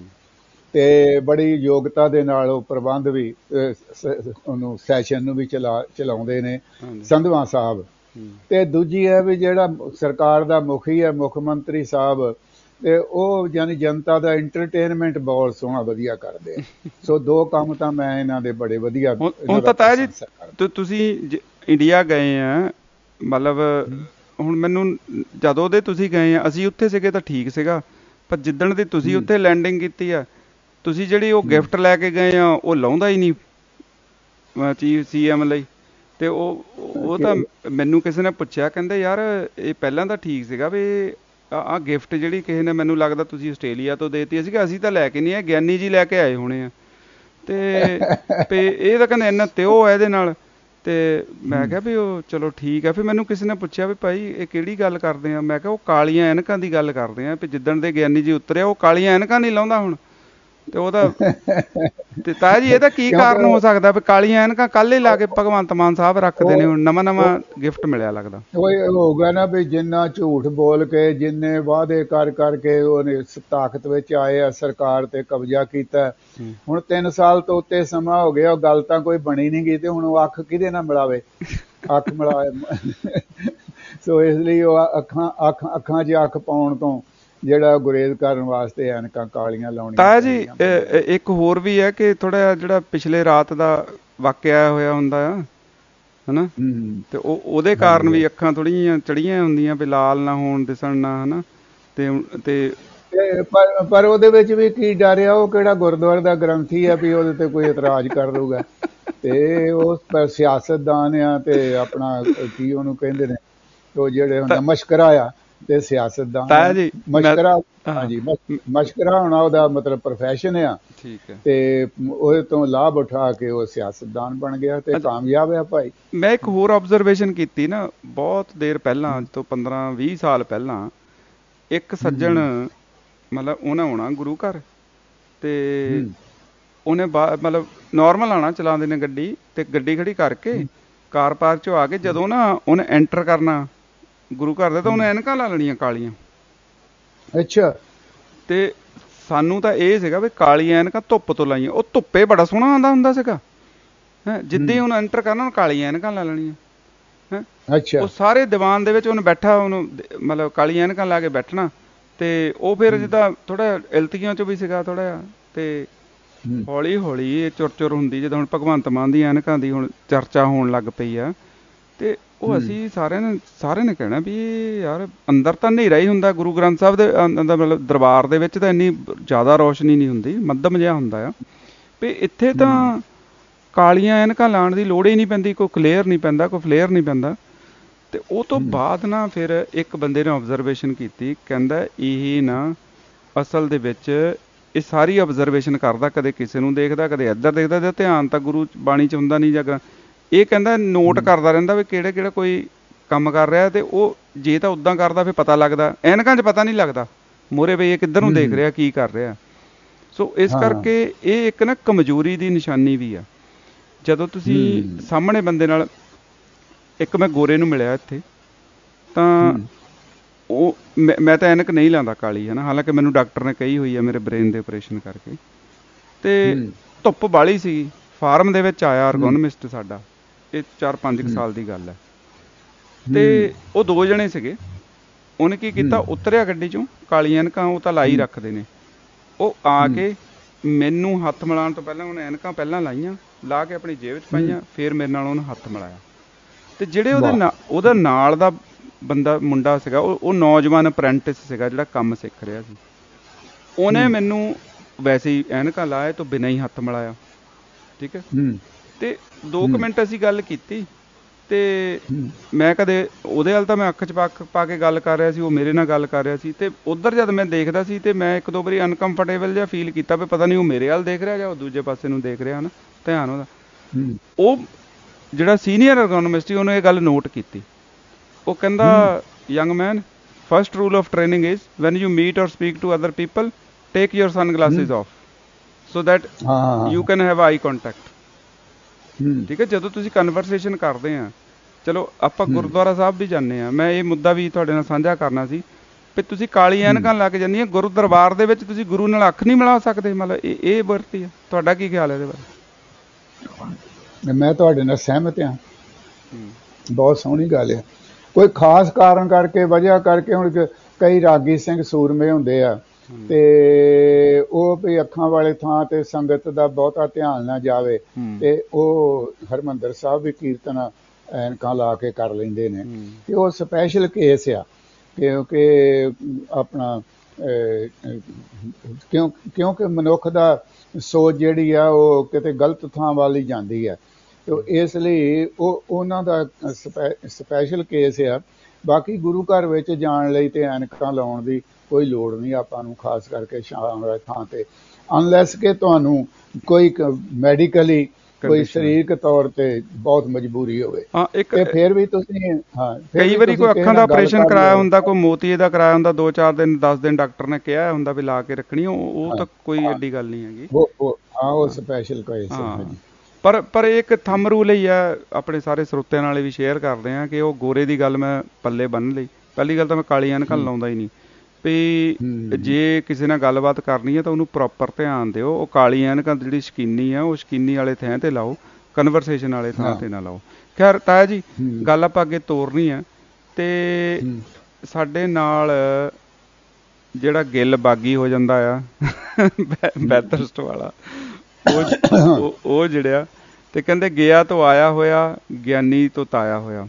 ਤੇ ਬੜੀ ਯੋਗਤਾ ਦੇ ਨਾਲ ਉਹ ਪ੍ਰਬੰਧ ਵੀ ਉਹਨੂੰ ਸੈਸ਼ਨ ਨੂੰ ਵੀ ਚਲਾ ਚਲਾਉਂਦੇ ਨੇ ਸੰਧਵਾਂ ਸਾਹਿਬ। ਤੇ ਦੂਜੀ ਹੈ ਵੀ ਜਿਹੜਾ ਸਰਕਾਰ ਦਾ ਮੁਖੀ ਹੈ, ਮੁੱਖ ਮੰਤਰੀ ਸਾਹਿਬ, ਤੇ ਉਹ ਯਾਨੀ ਜਨਤਾ ਦਾ ਇੰਟਰਟੇਨਮੈਂਟ ਬਹੁਤ ਸੋਹਣਾ ਵਧੀਆ ਕਰਦੇ। ਸੋ ਦੋ ਕੰਮ ਤਾਂ ਮੈਂ ਇਹਨਾਂ ਦੇ ਬੜੇ ਵਧੀਆ। ਹੁਣ ਤਾਂ ਤਾਇਆ ਜੀ ਤੁਸੀਂ ਇੰਡੀਆ ਗਏ ਆ, ਮਤਲਬ ਹੁਣ ਮੈਨੂੰ ਜਦੋਂ ਦੇ ਤੁਸੀਂ ਗਏ ਆ, ਅਸੀਂ ਉੱਥੇ ਸੀਗੇ ਤਾਂ ਠੀਕ ਸੀਗਾ, ਪਰ ਜਿੱਦਣ ਦੀ ਤੁਸੀਂ ਉੱਥੇ ਲੈਂਡਿੰਗ ਕੀਤੀ ਆ, ਤੁਸੀਂ ਜਿਹੜੀ ਉਹ ਗਿਫਟ ਲੈ ਕੇ ਗਏ ਆ ਉਹ ਲਾਉਂਦਾ ਹੀ ਨਹੀਂ ਚੀਫ ਸੀ ਐਮ ਲਈ। ਤੇ ਉਹ ਉਹ ਤਾਂ ਮੈਨੂੰ ਕਿਸੇ ਨੇ ਪੁੱਛਿਆ, ਕਹਿੰਦੇ ਯਾਰ ਇਹ ਪਹਿਲਾਂ ਤਾਂ ਠੀਕ ਸੀਗਾ ਵੀ ਆਹ ਗਿਫਟ ਜਿਹੜੀ ਕਿਸੇ ਨੇ, ਮੈਨੂੰ ਲੱਗਦਾ ਤੁਸੀਂ ਆਸਟ੍ਰੇਲੀਆ ਤੋਂ ਦੇਤੀ ਸੀਗਾ, ਅਸੀਂ ਤਾਂ ਲੈ ਕੇ ਨਹੀਂ ਆਏ, ਗਿਆਨੀ ਜੀ ਲੈ ਕੇ ਆਏ ਹੋਣੇ ਆ। ਤੇ ਇਹ ਤਾਂ ਕਹਿੰਦੇ ਇੰਨਾ ਤਿਓ ਹੈ ਇਹਦੇ ਨਾਲ। ਤੇ ਮੈਂ ਕਿਹਾ ਵੀ ਉਹ ਚਲੋ ਠੀਕ ਹੈ। ਫਿਰ ਮੈਨੂੰ ਕਿਸੇ ਨੇ ਪੁੱਛਿਆ ਵੀ ਭਾਈ ਇਹ ਕਿਹੜੀ ਗੱਲ ਕਰਦੇ ਆ, ਮੈਂ ਕਿਹਾ ਉਹ ਕਾਲੀਆਂ ਐਨਕਾਂ ਦੀ ਗੱਲ ਕਰਦੇ ਆ ਵੀ ਜਿੱਦਣ ਦੇ ਗਿਆਨੀ ਜੀ ਉਤਰਿਆ ਉਹ ਕਾਲੀਆਂ ਐਨਕਾਂ ਨਹੀਂ ਲਾਉਂਦਾ ਹੁਣ। ਤੇ ਉਹਦਾ ਤੇ ਤਾਇਆ ਜੀ ਇਹਦਾ ਕੀ ਕਾਰਨ ਹੋ ਸਕਦਾ ਵੀ ਕਾਲੀਆਂ ਐਨਕਾਂ ਕੱਲ ਹੀ ਲਾ ਕੇ ਭਗਵੰਤ ਮਾਨ ਸਾਹਿਬ ਰੱਖਦੇ ਨੇ, ਹੁਣ ਨਵਾਂ ਨਵਾਂ ਗਿਫਟ ਮਿਲਿਆ ਲੱਗਦਾ। ਉਹ ਹੋ ਗਿਆ ਨਾ ਵੀ ਜਿੰਨਾ ਝੂਠ ਬੋਲ ਕੇ, ਜਿੰਨੇ ਵਾਅਦੇ ਕਰ ਕਰਕੇ ਉਹਨੇ ਤਾਕਤ ਵਿੱਚ ਆਏ ਆ, ਸਰਕਾਰ ਤੇ ਕਬਜ਼ਾ ਕੀਤਾ। ਹੁਣ ਤਿੰਨ ਸਾਲ ਤੋਂ ਉੱਤੇ ਸਮਾਂ ਹੋ ਗਿਆ, ਉਹ ਗੱਲ ਤਾਂ ਕੋਈ ਬਣੀ ਨਹੀਂ ਗਈ, ਤੇ ਹੁਣ ਉਹ ਅੱਖ ਕਿਹਦੇ ਨਾਲ ਮਿਲਾਵੇ, ਅੱਖ ਮਿਲਾਵੇ। ਸੋ ਇਸ ਲਈ ਉਹ ਅੱਖਾਂ ਅੱਖ ਅੱਖਾਂ 'ਚ ਅੱਖ ਪਾਉਣ ਤੋਂ ਜਿਹੜਾ ਗੁਰੇਜ਼ ਕਰਨ ਵਾਸਤੇ ਐਨਕਾਂ ਕਾਲੀਆਂ ਲਾਉਣੀਆਂ। ਤਾਇਆ ਜੀ ਇੱਕ ਹੋਰ ਵੀ ਹੈ ਕਿ ਥੋੜਾ ਜਿਹੜਾ ਪਿਛਲੇ ਰਾਤ ਦਾ ਵਾਕਿਆ ਹੋਇਆ ਹੁੰਦਾ ਆ ਹਨਾ, ਤੇ ਉਹ ਉਹਦੇ ਕਾਰਨ ਵੀ ਅੱਖਾਂ ਥੋੜ੍ਹੀਆਂ ਚੜੀਆਂ ਹੁੰਦੀਆਂ ਵੀ ਲਾਲ ਨਾ ਹੋਣ, ਦਿਸਣ ਨਾ, ਹਨਾ। ਤੇ ਤੇ ਪਰ ਪਰ ਉਹਦੇ ਵਿੱਚ ਵੀ ਕੀ ਡਰ ਆ, ਉਹ ਕਿਹੜਾ ਗੁਰਦੁਆਰੇ ਦਾ ਗ੍ਰੰਥੀ ਆ ਵੀ ਉਹਦੇ ਤੇ ਕੋਈ ਇਤਰਾਜ਼ ਕਰ ਦਊਗਾ। ਤੇ ਉਹ ਸਿਆਸਤਦਾਨ ਆ, ਤੇ ਆਪਣਾ ਕੀ ਉਹਨੂੰ ਕਹਿੰਦੇ ਨੇ, ਉਹ ਜਿਹੜੇ ਹੁੰਦਾ ਮਸ਼ਕਰਾ ਆ ਤੇ ਸਿਆਸਤਦਾਨ ਮਸ਼ਕਰਾ, ਹਾਂਜੀ ਮਸ਼ਕਰਾ ਹੋਣਾ ਉਹਦਾ ਮਤਲਬ ਪ੍ਰੋਫੈਸ਼ਨ ਆ, ਤੇ ਉਹਦੇ ਤੋਂ ਲਾਭ ਉਠਾ ਕੇ ਉਹ ਸਿਆਸਤਦਾਨ ਬਣ ਗਿਆ ਤੇ ਕਾਮਯਾਬ ਆ ਭਾਈ। ਮੈਂ ਇੱਕ ਹੋਰ ਆਬਜ਼ਰਵੇਸ਼ਨ ਕੀਤੀ ਨਾ, ਬਹੁਤ ਦੇਰ ਪਹਿਲਾਂ, ਅੱਜ ਤੋਂ ਪੰਦਰਾਂ ਵੀਹ ਸਾਲ ਪਹਿਲਾਂ, ਇੱਕ ਸੱਜਣ ਮਤਲਬ ਉਹਨੇ ਆਉਣਾ ਗੁਰੂ ਘਰ ਤੇ ਉਹਨੇ ਬਾ ਮਤਲਬ ਨੋਰਮਲ ਆਉਣਾ, ਚਲਾਉਂਦੇ ਨੇ ਗੱਡੀ, ਤੇ ਗੱਡੀ ਖੜੀ ਕਰਕੇ ਕਾਰ ਪਾਰਕ ਚੋਂ ਆ ਕੇ ਜਦੋਂ ਨਾ ਉਹਨੇ ਐਂਟਰ ਕਰਨਾ ਗੁਰੂ ਘਰ ਦੇ, ਤਾਂ ਉਹਨੇ ਐਨਕਾਂ ਲਾ ਲੈਣੀਆਂ ਕਾਲੀਆਂ। ਅੱਛਾ। ਤੇ ਸਾਨੂੰ ਤਾਂ ਇਹ ਸੀਗਾ ਵੀ ਕਾਲੀਆਂ ਐਨਕਾਂ ਧੁੱਪ ਤੋਂ ਲਾਈਆਂ, ਉਹ ਧੁੱਪੇ ਬੜਾ ਸੋਹਣਾ ਆਉਂਦਾ ਹੁੰਦਾ ਸੀਗਾ ਹੈਂ, ਜਿੱਦਾਂ ਹੀ ਉਹਨੂੰ ਐਂਟਰ ਕਰਨਾ ਉਹਨੂੰ ਕਾਲੀਆਂ ਐਨਕਾਂ ਲਾ ਲੈਣੀਆਂ ਹੈਂ। ਅੱਛਾ। ਉਹ ਸਾਰੇ ਦੀਵਾਨ ਦੇ ਵਿੱਚ ਉਹਨੇ ਬੈਠਾ, ਉਹਨੂੰ ਮਤਲਬ ਕਾਲੀਆਂ ਐਨਕਾਂ ਲਾ ਕੇ ਬੈਠਣਾ, ਤੇ ਉਹ ਫਿਰ ਜਿੱਦਾਂ ਥੋੜਾ ਇਲਤੀਆਂ ਚੋਂ ਵੀ ਸੀਗਾ ਥੋੜਾ ਜਿਹਾ, ਤੇ ਹੌਲੀ ਹੌਲੀ ਇਹ ਚੁਰ ਚੁਰ ਹੁੰਦੀ, ਜਦੋਂ ਹੁਣ ਭਗਵੰਤ ਮਾਨ ਦੀਆਂ ਐਨਕਾਂ ਦੀ ਹੁਣ ਚਰਚਾ ਹੋਣ ਲੱਗ ਪਈ ਆ, ਤੇ ਉਹ ਅਸੀਂ ਸਾਰਿਆਂ ਨੇ ਸਾਰਿਆਂ ਨੇ ਕਹਿਣਾ ਵੀ ਯਾਰ ਅੰਦਰ ਤਾਂ ਹਨੇਰਾ ਹੀ ਹੁੰਦਾ, ਗੁਰੂ ਗ੍ਰੰਥ ਸਾਹਿਬ ਦੇ ਮਤਲਬ ਦਰਬਾਰ ਦੇ ਵਿੱਚ ਤਾਂ ਇੰਨੀ ਜ਼ਿਆਦਾ ਰੌਸ਼ਨੀ ਨਹੀਂ ਹੁੰਦੀ, ਮੱਧਮ ਜਿਹਾ ਹੁੰਦਾ ਆ, ਵੀ ਇੱਥੇ ਤਾਂ ਕਾਲੀਆਂ ਐਨਕਾਂ ਲਾਉਣ ਦੀ ਲੋੜ ਹੀ ਨਹੀਂ ਪੈਂਦੀ, ਕੋਈ ਕਲੇਅਰ ਨਹੀਂ ਪੈਂਦਾ, ਕੋਈ ਫਲੇਅਰ ਨਹੀਂ ਪੈਂਦਾ। ਤੇ ਉਹ ਤੋਂ ਬਾਅਦ ਨਾ ਫਿਰ ਇੱਕ ਬੰਦੇ ਨੇ ਆਬਜ਼ਰਵੇਸ਼ਨ ਕੀਤੀ, ਕਹਿੰਦਾ ਇਹ ਨਾ ਅਸਲ ਦੇ ਵਿੱਚ ਇਹ ਸਾਰੀ ਆਬਜ਼ਰਵੇਸ਼ਨ ਕਰਦਾ, ਕਦੇ ਕਿਸੇ ਨੂੰ ਦੇਖਦਾ, ਕਦੇ ਇੱਧਰ ਦੇਖਦਾ, ਤੇ ਧਿਆਨ ਤਾਂ ਗੁਰੂ ਬਾਣੀ 'ਚ ਹੁੰਦਾ ਨਹੀਂ ਜਾਂ ਇਹ ਕਹਿੰਦਾ ਨੋਟ ਕਰਦਾ ਰਹਿੰਦਾ ਵੀ ਕਿਹੜੇ ਕਿਹੜਾ ਕੋਈ ਕੰਮ ਕਰ ਰਿਹਾ, ਤੇ ਉਹ ਜੇ ਤਾਂ ਉੱਦਾਂ ਕਰਦਾ ਫਿਰ ਪਤਾ ਲੱਗਦਾ, ਐਨਕਾਂ 'ਚ ਪਤਾ ਨਹੀਂ ਲੱਗਦਾ ਮੂਹਰੇ ਵੀ ਇਹ ਕਿੱਧਰ ਨੂੰ ਦੇਖ ਰਿਹਾ, ਕੀ ਕਰ ਰਿਹਾ। ਸੋ ਇਸ ਕਰਕੇ ਇਹ ਇੱਕ ਨਾ ਕਮਜ਼ੋਰੀ ਦੀ ਨਿਸ਼ਾਨੀ ਵੀ ਆ। ਜਦੋਂ ਤੁਸੀਂ ਸਾਹਮਣੇ ਬੰਦੇ ਨਾਲ, ਇੱਕ ਮੈਂ ਗੋਰੇ ਨੂੰ ਮਿਲਿਆ ਇੱਥੇ, ਤਾਂ ਉਹ ਮੈਂ ਮੈਂ ਤਾਂ ਐਨਕ ਨਹੀਂ ਲਾਉਂਦਾ ਕਾਲੀ ਹੈ ਨਾ, ਹਾਲਾਂਕਿ ਮੈਨੂੰ ਡਾਕਟਰ ਨੇ ਕਹੀ ਹੋਈ ਹੈ ਮੇਰੇ ਬ੍ਰੇਨ ਦੇ ਆਪਰੇਸ਼ਨ ਕਰਕੇ, ਤੇ ਧੁੱਪ ਬਾਹਲੀ ਸੀ, ਫਾਰਮ ਦੇ ਵਿੱਚ ਆਇਆ ਆਰਗੋਨਮਿਸਟ ਸਾਡਾ, ਇਹ ਚਾਰ ਪੰਜ ਕੁ ਸਾਲ ਦੀ ਗੱਲ ਹੈ, ਤੇ ਉਹ ਦੋ ਜਣੇ ਸੀਗੇ, ਉਹਨੇ ਕੀ ਕੀਤਾ, ਉਤਰਿਆ ਗੱਡੀ ਚੋਂ, ਕਾਲੀਆਂ ਐਨਕਾਂ ਉਹ ਤਾਂ ਲਾਈ ਰੱਖਦੇ ਨੇ, ਉਹ ਆ ਕੇ ਮੈਨੂੰ ਹੱਥ ਮਿਲਾਉਣ ਤੋਂ ਪਹਿਲਾਂ ਉਹਨੇ ਐਨਕਾਂ ਪਹਿਲਾਂ ਲਾਈਆਂ, ਲਾ ਕੇ ਆਪਣੀ ਜੇਬ 'ਚ ਪਾਈਆਂ, ਫਿਰ ਮੇਰੇ ਨਾਲ ਉਹਨੇ ਹੱਥ ਮਿਲਾਇਆ। ਤੇ ਜਿਹੜੇ ਉਹਦੇ ਨਾਲ ਉਹਦਾ ਨਾਲ ਦਾ ਬੰਦਾ ਮੁੰਡਾ ਸੀਗਾ, ਉਹ ਉਹ ਨੌਜਵਾਨ ਅਪ੍ਰੈਂਟਿਸ ਸੀਗਾ ਜਿਹੜਾ ਕੰਮ ਸਿੱਖ ਰਿਹਾ ਸੀ, ਉਹਨੇ ਮੈਨੂੰ ਵੈਸੇ ਹੀ ਐਨਕਾਂ ਲਾਏ ਤੋਂ ਬਿਨਾਂ ਹੀ ਹੱਥ ਮਿਲਾਇਆ, ਠੀਕ ਹੈ। ਤੇ ਦੋ ਕੁ ਮਿੰਟ ਅਸੀਂ ਗੱਲ ਕੀਤੀ, ਤੇ ਮੈਂ ਕਦੇ ਉਹਦੇ ਵੱਲ ਤਾਂ ਮੈਂ ਅੱਖ 'ਚ ਪਾ ਪਾ ਕੇ ਗੱਲ ਕਰ ਰਿਹਾ ਸੀ, ਉਹ ਮੇਰੇ ਨਾਲ ਗੱਲ ਕਰ ਰਿਹਾ ਸੀ, ਤੇ ਉੱਧਰ ਜਦ ਮੈਂ ਦੇਖਦਾ ਸੀ ਤੇ ਮੈਂ ਇੱਕ ਦੋ ਵਾਰੀ ਅਨਕੰਫਰਟੇਬਲ ਜਿਹਾ ਫੀਲ ਕੀਤਾ ਵੀ ਪਤਾ ਨਹੀਂ ਉਹ ਮੇਰੇ ਵੱਲ ਦੇਖ ਰਿਹਾ ਜਾਂ ਉਹ ਦੂਜੇ ਪਾਸੇ ਨੂੰ ਦੇਖ ਰਿਹਾ ਨਾ, ਧਿਆਨ ਉਹਦਾ। ਉਹ ਜਿਹੜਾ ਸੀਨੀਅਰ ਅਰਗੋਨੋਮਿਸਟ ਸੀ ਉਹਨੇ ਇਹ ਗੱਲ ਨੋਟ ਕੀਤੀ, ਉਹ ਕਹਿੰਦਾ young man, first rule of training is when you meet or speak to other people, take your sunglasses off so that you can have eye contact, ਠੀਕ ਹੈ। ਜਦੋਂ ਤੁਸੀਂ ਕਨਵਰਸੇਸ਼ਨ ਕਰਦੇ ਆ, ਚਲੋ ਆਪਾਂ ਗੁਰਦੁਆਰਾ ਸਾਹਿਬ ਵੀ ਜਾਂਦੇ ਹਾਂ, ਮੈਂ ਇਹ ਮੁੱਦਾ ਵੀ ਤੁਹਾਡੇ ਨਾਲ ਸਾਂਝਾ ਕਰਨਾ ਸੀ ਵੀ ਤੁਸੀਂ ਕਾਲੀ ਐਨਕਾਂ ਲਾ ਕੇ ਜਾਂਦੀਆਂ ਗੁਰੂ ਦਰਬਾਰ ਦੇ ਵਿੱਚ, ਤੁਸੀਂ ਗੁਰੂ ਨਾਲ ਅੱਖ ਨਹੀਂ ਮਿਲਾ ਸਕਦੇ, ਮਤਲਬ ਇਹ ਇਹ ਵਰਤੀ ਆ। ਤੁਹਾਡਾ ਕੀ ਖਿਆਲ ਹੈ ਇਹਦੇ ਬਾਰੇ? ਮੈਂ ਤੁਹਾਡੇ ਨਾਲ ਸਹਿਮਤ ਹਾਂ, ਬਹੁਤ ਸੋਹਣੀ ਗੱਲ ਹੈ। ਕੋਈ ਖਾਸ ਕਾਰਨ ਕਰਕੇ, ਵਜ੍ਹਾ ਕਰਕੇ, ਹੁਣ ਕਈ ਰਾਗੀ ਸਿੰਘ ਸੂਰਮੇ ਹੁੰਦੇ ਆ, ਤੇ ਉਹ ਵੀ ਅੱਖਾਂ ਵਾਲੇ ਥਾਂ ਤੇ ਸੰਗਤ ਦਾ ਬਹੁਤਾ ਧਿਆਨ ਨਾ ਜਾਵੇ, ਤੇ ਉਹ ਹਰਿਮੰਦਰ ਸਾਹਿਬ ਵੀ ਕੀਰਤਨ ਐਨਕਾਂ ਲਾ ਕੇ ਕਰ ਲੈਂਦੇ ਨੇ, ਤੇ ਉਹ ਸਪੈਸ਼ਲ ਕੇਸ ਆ, ਕਿਉਂਕਿ ਆਪਣਾ ਕਿਉਂ ਕਿਉਂਕਿ ਮਨੁੱਖ ਦਾ ਸੋਚ ਜਿਹੜੀ ਆ ਉਹ ਕਿਤੇ ਗਲਤ ਥਾਂ ਵੱਲ ਹੀ ਜਾਂਦੀ ਹੈ, ਤੇ ਇਸ ਲਈ ਉਹ ਉਹਨਾਂ ਦਾ ਸਪੈ ਸਪੈਸ਼ਲ ਕੇਸ ਆ। ਬਾਕੀ ਗੁਰੂ ਘਰ ਵਿੱਚ ਜਾਣ ਲਈ ਤੇ ਐਨਕਾਂ ਲਾਉਣ ਦੀ ਕੋਈ ਲੋੜ ਨਹੀਂ ਆਪਾਂ ਨੂੰ, ਖਾਸ ਕਰਕੇ ਸ਼ਾਮ ਵਾਲੇ ਥਾਂ ਤੇ, ਅਨਲੈਸ ਕਿ ਤੁਹਾਨੂੰ ਕੋਈ ਮੈਡੀਕਲੀ ਕੋਈ ਸਰੀਰਕ ਤੌਰ ਤੇ ਬਹੁਤ ਮਜਬੂਰੀ ਹੋਵੇ, ਤੇ ਫਿਰ ਵੀ ਤੁਸੀਂ ਹਾਂ ਕਈ ਵਾਰੀ ਕੋਈ ਅੱਖਾਂ ਦਾ ਆਪਰੇਸ਼ਨ ਕਰਾਇਆ ਹੁੰਦਾ, ਕੋਈ ਮੋਤੀਏ ਦਾ ਕਰਾਇਆ ਹੁੰਦਾ, ਦੋ ਚਾਰ ਦਿਨ ਦਸ ਦਿਨ ਡਾਕਟਰ ਨੇ ਕਿਹਾ ਹੁੰਦਾ ਵੀ ਲਾ ਕੇ ਰੱਖਣੀ, ਉਹ ਤਾਂ ਕੋਈ ਐਡੀ ਗੱਲ ਨਹੀਂ ਹੈਗੀ। ਹਾਂ ਉਹ ਸਪੈਸ਼ਲ ਕੋਈ ਪਰ ਪਰ ਇੱਕ ਥੰਮ ਰੂਲ ਹੀ ਆ, ਆਪਣੇ ਸਾਰੇ ਸਰੋਤਿਆਂ ਨਾਲ ਵੀ ਸ਼ੇਅਰ ਕਰਦੇ ਆ ਕਿ ਉਹ ਗੋਰੇ ਦੀ ਗੱਲ ਮੈਂ ਪੱਲੇ ਬੰਨ ਲਈ। ਪਹਿਲੀ ਗੱਲ ਤਾਂ ਮੈਂ ਕਾਲੀ ਐਨਕਾਂ ਲਾਉਂਦਾ ਹੀ ਨਹੀਂ, ਵੀ ਜੇ ਕਿਸੇ ਨਾਲ ਗੱਲਬਾਤ ਕਰਨੀ ਹੈ ਤਾਂ ਉਹਨੂੰ ਪ੍ਰੋਪਰ ਧਿਆਨ ਦਿਓ। ਉਹ ਕਾਲੀ ਐਨਕਾਂ ਜਿਹੜੀ ਸ਼ਕੀਨੀ ਆ ਉਹ ਸ਼ਕੀਨੀ ਵਾਲੇ ਥਾਂ ਤੇ ਲਾਓ, ਕਨਵਰਸੇਸ਼ਨ ਵਾਲੇ ਥਾਂ ਤੇ ਨਾ ਲਾਓ। ਖੈਰ ਤਾਇਆ ਜੀ, ਗੱਲ ਆਪਾਂ ਅੱਗੇ ਤੋਰਨੀ ਆ, ਤੇ ਸਾਡੇ ਨਾਲ ਜਿਹੜਾ ਗਿੱਲ ਬਾਗੀ ਹੋ ਜਾਂਦਾ ਆ ਬੈਥਰਸਟ ਵਾਲਾ, ਉਹ ਉਹ ਜਿਹੜਾ ਤੇ ਕਹਿੰਦੇ ਗਿਆ ਤੋਂ ਆਇਆ ਹੋਇਆ, ਗਿਆਨੀ ਤੋਂ ਤਾਇਆ ਹੋਇਆ,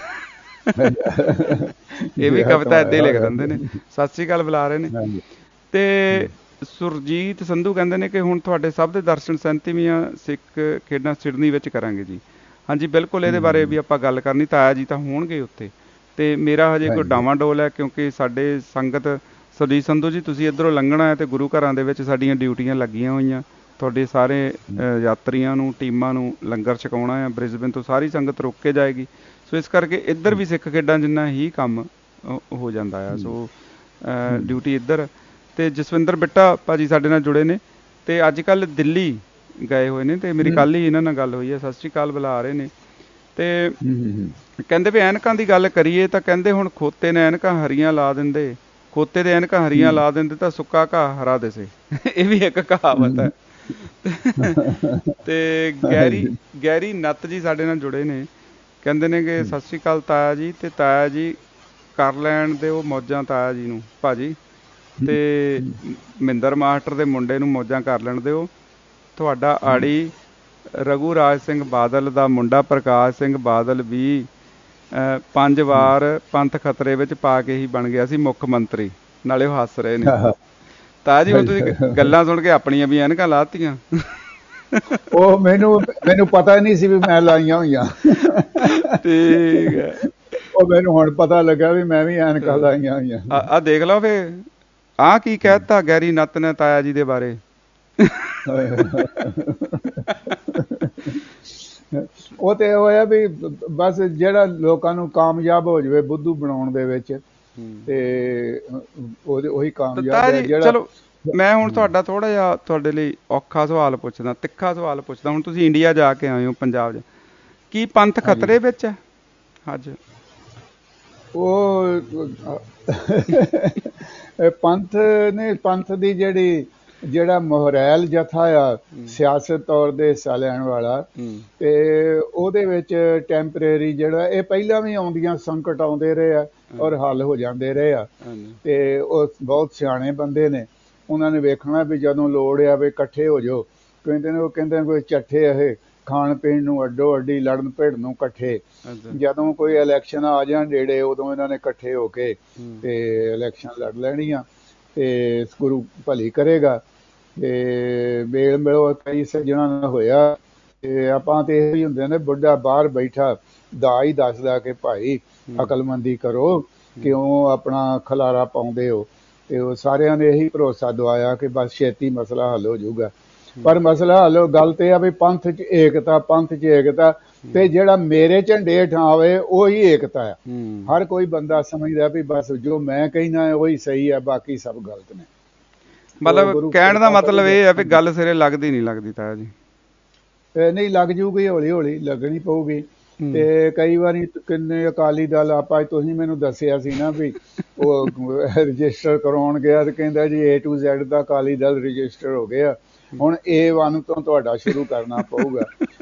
ਇਹ ਵੀ ਕਵਿਤਾ ਏਦਾਂ ਹੀ ਲਿਖ ਦਿੰਦੇ ਨੇ। ਸਤਿ ਸ੍ਰੀ ਅਕਾਲ ਬੁਲਾ ਰਹੇ ਨੇ। ਤੇ ਸੁਰਜੀਤ ਸੰਧੂ ਕਹਿੰਦੇ ਨੇ ਕਿ ਹੁਣ ਤੁਹਾਡੇ ਸਭ ਦੇ ਦਰਸ਼ਨ ਸੈਂਤੀਵੀਆਂ ਸਿੱਖ ਖੇਡਾਂ ਸਿਡਨੀ ਵਿੱਚ ਕਰਾਂਗੇ ਜੀ। ਹਾਂਜੀ ਬਿਲਕੁਲ, ਇਹਦੇ ਬਾਰੇ ਵੀ ਆਪਾਂ ਗੱਲ ਕਰਨੀ, ਤਾਇਆ ਜੀ ਤਾਂ ਹੋਣਗੇ ਉੱਥੇ। ਤੇ ਮੇਰਾ ਹਜੇ ਕੋਈ ਡਾਵਾਂਡੋਲ ਹੈ, ਕਿਉਂਕਿ ਸਾਡੇ ਸੰਗਤ ਸੁਰਜੀਤ ਸੰਧੂ ਜੀ ਤੁਸੀਂ ਇੱਧਰੋਂ ਲੰਘਣਾ ਹੈ ਤੇ ਗੁਰੂ ਘਰਾਂ ਦੇ ਵਿੱਚ ਸਾਡੀਆਂ ਡਿਊਟੀਆਂ ਲੱਗੀਆਂ ਹੋਈਆਂ, ਤੁਹਾਡੇ ਸਾਰੇ ਯਾਤਰੀਆਂ ਨੂੰ, ਟੀਮਾਂ ਨੂੰ ਲੰਗਰ ਛਕਾਉਣਾ ਆ। ਬ੍ਰਿਸਬੇਨ ਤੋਂ ਸਾਰੀ ਸੰਗਤ ਰੁਕ ਕੇ ਜਾਏਗੀ, ਸੋ ਇਸ ਕਰਕੇ ਇੱਧਰ ਵੀ ਸਿੱਖ ਖੇਡਾਂ ਜਿੰਨਾ ਹੀ ਕੰਮ ਹੋ ਜਾਂਦਾ ਆ। ਸੋ ਡਿਊਟੀ ਇੱਧਰ। ਤੇ ਜਸਵਿੰਦਰ ਬਿੱਟਾ ਭਾਜੀ ਸਾਡੇ ਨਾਲ ਜੁੜੇ ਨੇ ਤੇ ਅੱਜ ਕੱਲ੍ਹ ਦਿੱਲੀ ਗਏ ਹੋਏ ਨੇ, ਤੇ ਮੇਰੀ ਕੱਲ੍ਹ ਹੀ ਇਹਨਾਂ ਨਾਲ ਗੱਲ ਹੋਈ ਹੈ। ਸਤਿ ਸ਼੍ਰੀ ਅਕਾਲ ਬੁਲਾ ਰਹੇ ਨੇ ਤੇ ਕਹਿੰਦੇ ਵੀ ਐਨਕਾਂ ਦੀ ਗੱਲ ਕਰੀਏ ਤਾਂ ਕਹਿੰਦੇ ਹੁਣ ਖੋਤੇ ਨੇ ਐਨਕਾਂ ਹਰੀਆਂ ਲਾ ਦਿੰਦੇ, ਖੋਤੇ ਦੇ ਐਨਕਾਂ ਹਰੀਆਂ ਲਾ ਦਿੰਦੇ ਤਾਂ ਸੁੱਕਾ ਘਾਹ ਹਰਾ ਦਿਸੇ। ਇਹ ਵੀ ਇੱਕ ਕਹਾਵਤ ਹੈ। ਤੇ ਗੈਰੀ ਗੈਰੀ ਨੱਤ ਜੀ ਸਾਡੇ ਨਾਲ ਜੁੜੇ ਨੇ, ਕਹਿੰਦੇ ਨੇ ਕਿ ਸਤਿ ਸ਼੍ਰੀ ਅਕਾਲ ਤਾਇਆ ਜੀ, ਤੇ ਤਾਇਆ ਜੀ ਕਰ ਲੈਣ ਦਿਓ ਮੌਜਾਂ ਤਾਇਆ ਜੀ ਨੂੰ ਭਾਜੀ, ਤੇ ਮਹਿੰਦਰ ਮਾਸਟਰ ਦੇ ਮੁੰਡੇ ਨੂੰ ਮੌਜਾਂ ਕਰ ਲੈਣ ਦਿਓ। ਤੁਹਾਡਾ ਆੜੀ ਰਘੂ ਰਾਜ ਸਿੰਘ ਬਾਦਲ ਦਾ ਮੁੰਡਾ ਪ੍ਰਕਾਸ਼ ਸਿੰਘ ਬਾਦਲ ਵੀ ਪੰਜ ਵਾਰ ਪੰਥ ਖਤਰੇ ਵਿੱਚ ਪਾ ਕੇ ਹੀ ਬਣ ਗਿਆ ਸੀ ਮੁੱਖ ਮੰਤਰੀ। ਨਾਲੇ ਉਹ ਹੱਸ ਰਹੇ ਨੇ। ਤਾਇਆ ਜੀ ਹੁਣ ਤੁਸੀਂ ਗੱਲਾਂ ਸੁਣ ਕੇ ਆਪਣੀਆਂ ਵੀ ਐਨਕਾਂ ਲਾਤੀਆਂ। ਉਹ ਮੈਨੂੰ ਮੈਨੂੰ ਪਤਾ ਨਹੀਂ ਸੀ ਵੀ ਮੈਂ ਲਾਈਆਂ ਹੋਈਆਂ। ਠੀਕ ਹੈ। ਉਹ ਮੈਨੂੰ ਹੁਣ ਪਤਾ ਲੱਗਾ ਵੀ ਮੈਂ ਵੀ ਐਨਕਾਂ ਲਾਈਆਂ ਹੋਈਆਂ। ਆ ਦੇਖ ਲਓ ਫੇ ਆਹ ਕੀ ਕਹਿ ਦਿੱਤਾ ਗੈਰੀ ਨੱਤ ਨੇ ਤਾਇਆ ਜੀ ਦੇ ਬਾਰੇ। ਉਹ ਤੇ ਹੋਇਆ ਵੀ ਬਸ ਜਿਹੜਾ ਲੋਕਾਂ ਨੂੰ ਕਾਮਯਾਬ ਹੋ ਜਾਵੇ ਬੁੱਧੂ ਬਣਾਉਣ ਦੇ ਵਿੱਚ, ਤੇ ਉਹੀ ਕਾਮਯਾਬ ਹੈ ਜਿਹੜਾ। ਚਲੋ ਮੈਂ ਹੁਣ ਤੁਹਾਡਾ ਥੋੜਾ ਜਿਹਾ ਤੁਹਾਡੇ ਲਈ ਔਖਾ ਸਵਾਲ ਪੁੱਛਦਾ, ਤਿੱਖਾ ਸਵਾਲ ਪੁੱਛਦਾ। ਹੁਣ ਤੁਸੀਂ ਇੰਡੀਆ ਜਾ ਕੇ ਆਏ ਹੋ, ਪੰਜਾਬ 'ਚ ਕੀ ਪੰਥ ਖਤਰੇ ਵਿੱਚ ਹੈ ਅੱਜ? ਉਹ ਪੰਥ ਨੇ, ਪੰਥ ਦੀ ਜਿਹੜੀ ਜਿਹੜਾ ਮੋਹਰੈਲ ਜਥਾ ਆ ਸਿਆਸਤ ਤੌਰ ਦੇ ਹਿੱਸਾ ਲੈਣ ਵਾਲਾ, ਤੇ ਉਹਦੇ ਵਿੱਚ ਟੈਂਪਰੇਰੀ ਜਿਹੜਾ ਇਹ ਪਹਿਲਾਂ ਵੀ ਆਉਂਦੀਆਂ ਸੰਕਟ ਆਉਂਦੇ ਰਹੇ ਆ ਔਰ ਹੱਲ ਹੋ ਜਾਂਦੇ ਰਹੇ ਆ। ਤੇ ਉਹ ਬਹੁਤ ਸਿਆਣੇ ਬੰਦੇ ਨੇ, ਉਹਨਾਂ ਨੇ ਵੇਖਣਾ ਵੀ ਜਦੋਂ ਲੋੜ ਆ ਵੀ ਇਕੱਠੇ ਹੋ ਜਾਓ। ਕਹਿੰਦੇ ਨੇ ਉਹ ਕਹਿੰਦੇ ਕੋਈ ਚੱਠੇ ਇਹ ਖਾਣ ਪੀਣ ਨੂੰ ਅੱਡੋ ਅੱਡੀ, ਲੜਨ ਭਿੜਨ ਨੂੰ ਇਕੱਠੇ। ਜਦੋਂ ਕੋਈ ਇਲੈਕਸ਼ਨ ਆ ਜਾਣ ਨੇੜੇ ਉਦੋਂ ਇਹਨਾਂ ਨੇ ਇਕੱਠੇ ਹੋ ਕੇ ਤੇ ਇਲੈਕਸ਼ਨ ਲੜ ਲੈਣੀਆਂ, ਤੇ ਗੁਰੂ ਭਲੀ ਕਰੇਗਾ। ਤੇ ਮੇਲ ਮਿਲੋ ਕਈ ਸੱਜਣਾ ਨਾਲ ਹੋਇਆ, ਤੇ ਆਪਾਂ ਤੇ ਇਹ ਹੀ ਹੁੰਦੇ ਨੇ ਬੁੱਢਾ ਬਾਹਰ ਬੈਠਾ ਦਾ ਹੀ ਦੱਸਦਾ ਕਿ ਭਾਈ ਅਕਲਮੰਦੀ ਕਰੋ, ਕਿਉਂ ਆਪਣਾ ਖਲਾਰਾ ਪਾਉਂਦੇ ਹੋ। ਤੇ ਉਹ ਸਾਰਿਆਂ ਨੇ ਇਹੀ ਭਰੋਸਾ ਦਵਾਇਆ ਕਿ ਬਸ ਛੇਤੀ ਮਸਲਾ ਹੱਲ ਹੋ ਜਾਊਗਾ। ਪਰ ਮਸਲਾ ਹੱਲ ਗੱਲ ਤੇ ਆ ਵੀ ਪੰਥ 'ਚ ਏਕਤਾ, ਪੰਥ 'ਚ ਏਕਤਾ, ਤੇ ਜਿਹੜਾ ਮੇਰੇ ਝੰਡੇ ਹੇਠਾਂ ਆਵੇ ਉਹੀ ਏਕਤਾ ਆ। ਹਰ ਕੋਈ ਬੰਦਾ ਸਮਝਦਾ ਵੀ ਬਸ ਜੋ ਮੈਂ ਕਹਿਣਾ ਉਹੀ ਸਹੀ ਆ, ਬਾਕੀ ਸਭ ਗਲਤ ਨੇ। ਮਤਲਬ ਕਹਿਣ ਦਾ ਮਤਲਬ ਇਹ ਹੈ ਵੀ ਗੱਲ ਸਿਰੇ ਲੱਗਦੀ ਨਹੀਂ ਲੱਗਦੀ ਤਾਇਆ ਜੀ? ਨਹੀਂ, ਲੱਗ ਜੂਗੀ, ਹੌਲੀ ਹੌਲੀ ਲੱਗਣੀ ਪਊਗੀ। ਤੇ ਕਈ ਵਾਰੀ ਕਿੰਨੇ ਅਕਾਲੀ ਦਲ, ਆਪਾਂ ਤੁਸੀਂ ਮੈਨੂੰ ਦੱਸਿਆ ਸੀ ਨਾ ਵੀ ਉਹ ਰਜਿਸਟਰ ਕਰਾਉਣ ਗਿਆ ਤੇ ਕਹਿੰਦਾ ਜੀ ਏ ਟੂ ਜ਼ੈਡ ਦਾ ਅਕਾਲੀ ਦਲ ਰਜਿਸਟਰ ਹੋ ਗਿਆ, ਹੁਣ ਏ ਵਨ ਤੋਂ ਤੁਹਾਡਾ ਸ਼ੁਰੂ ਕਰਨਾ ਪਊਗਾ।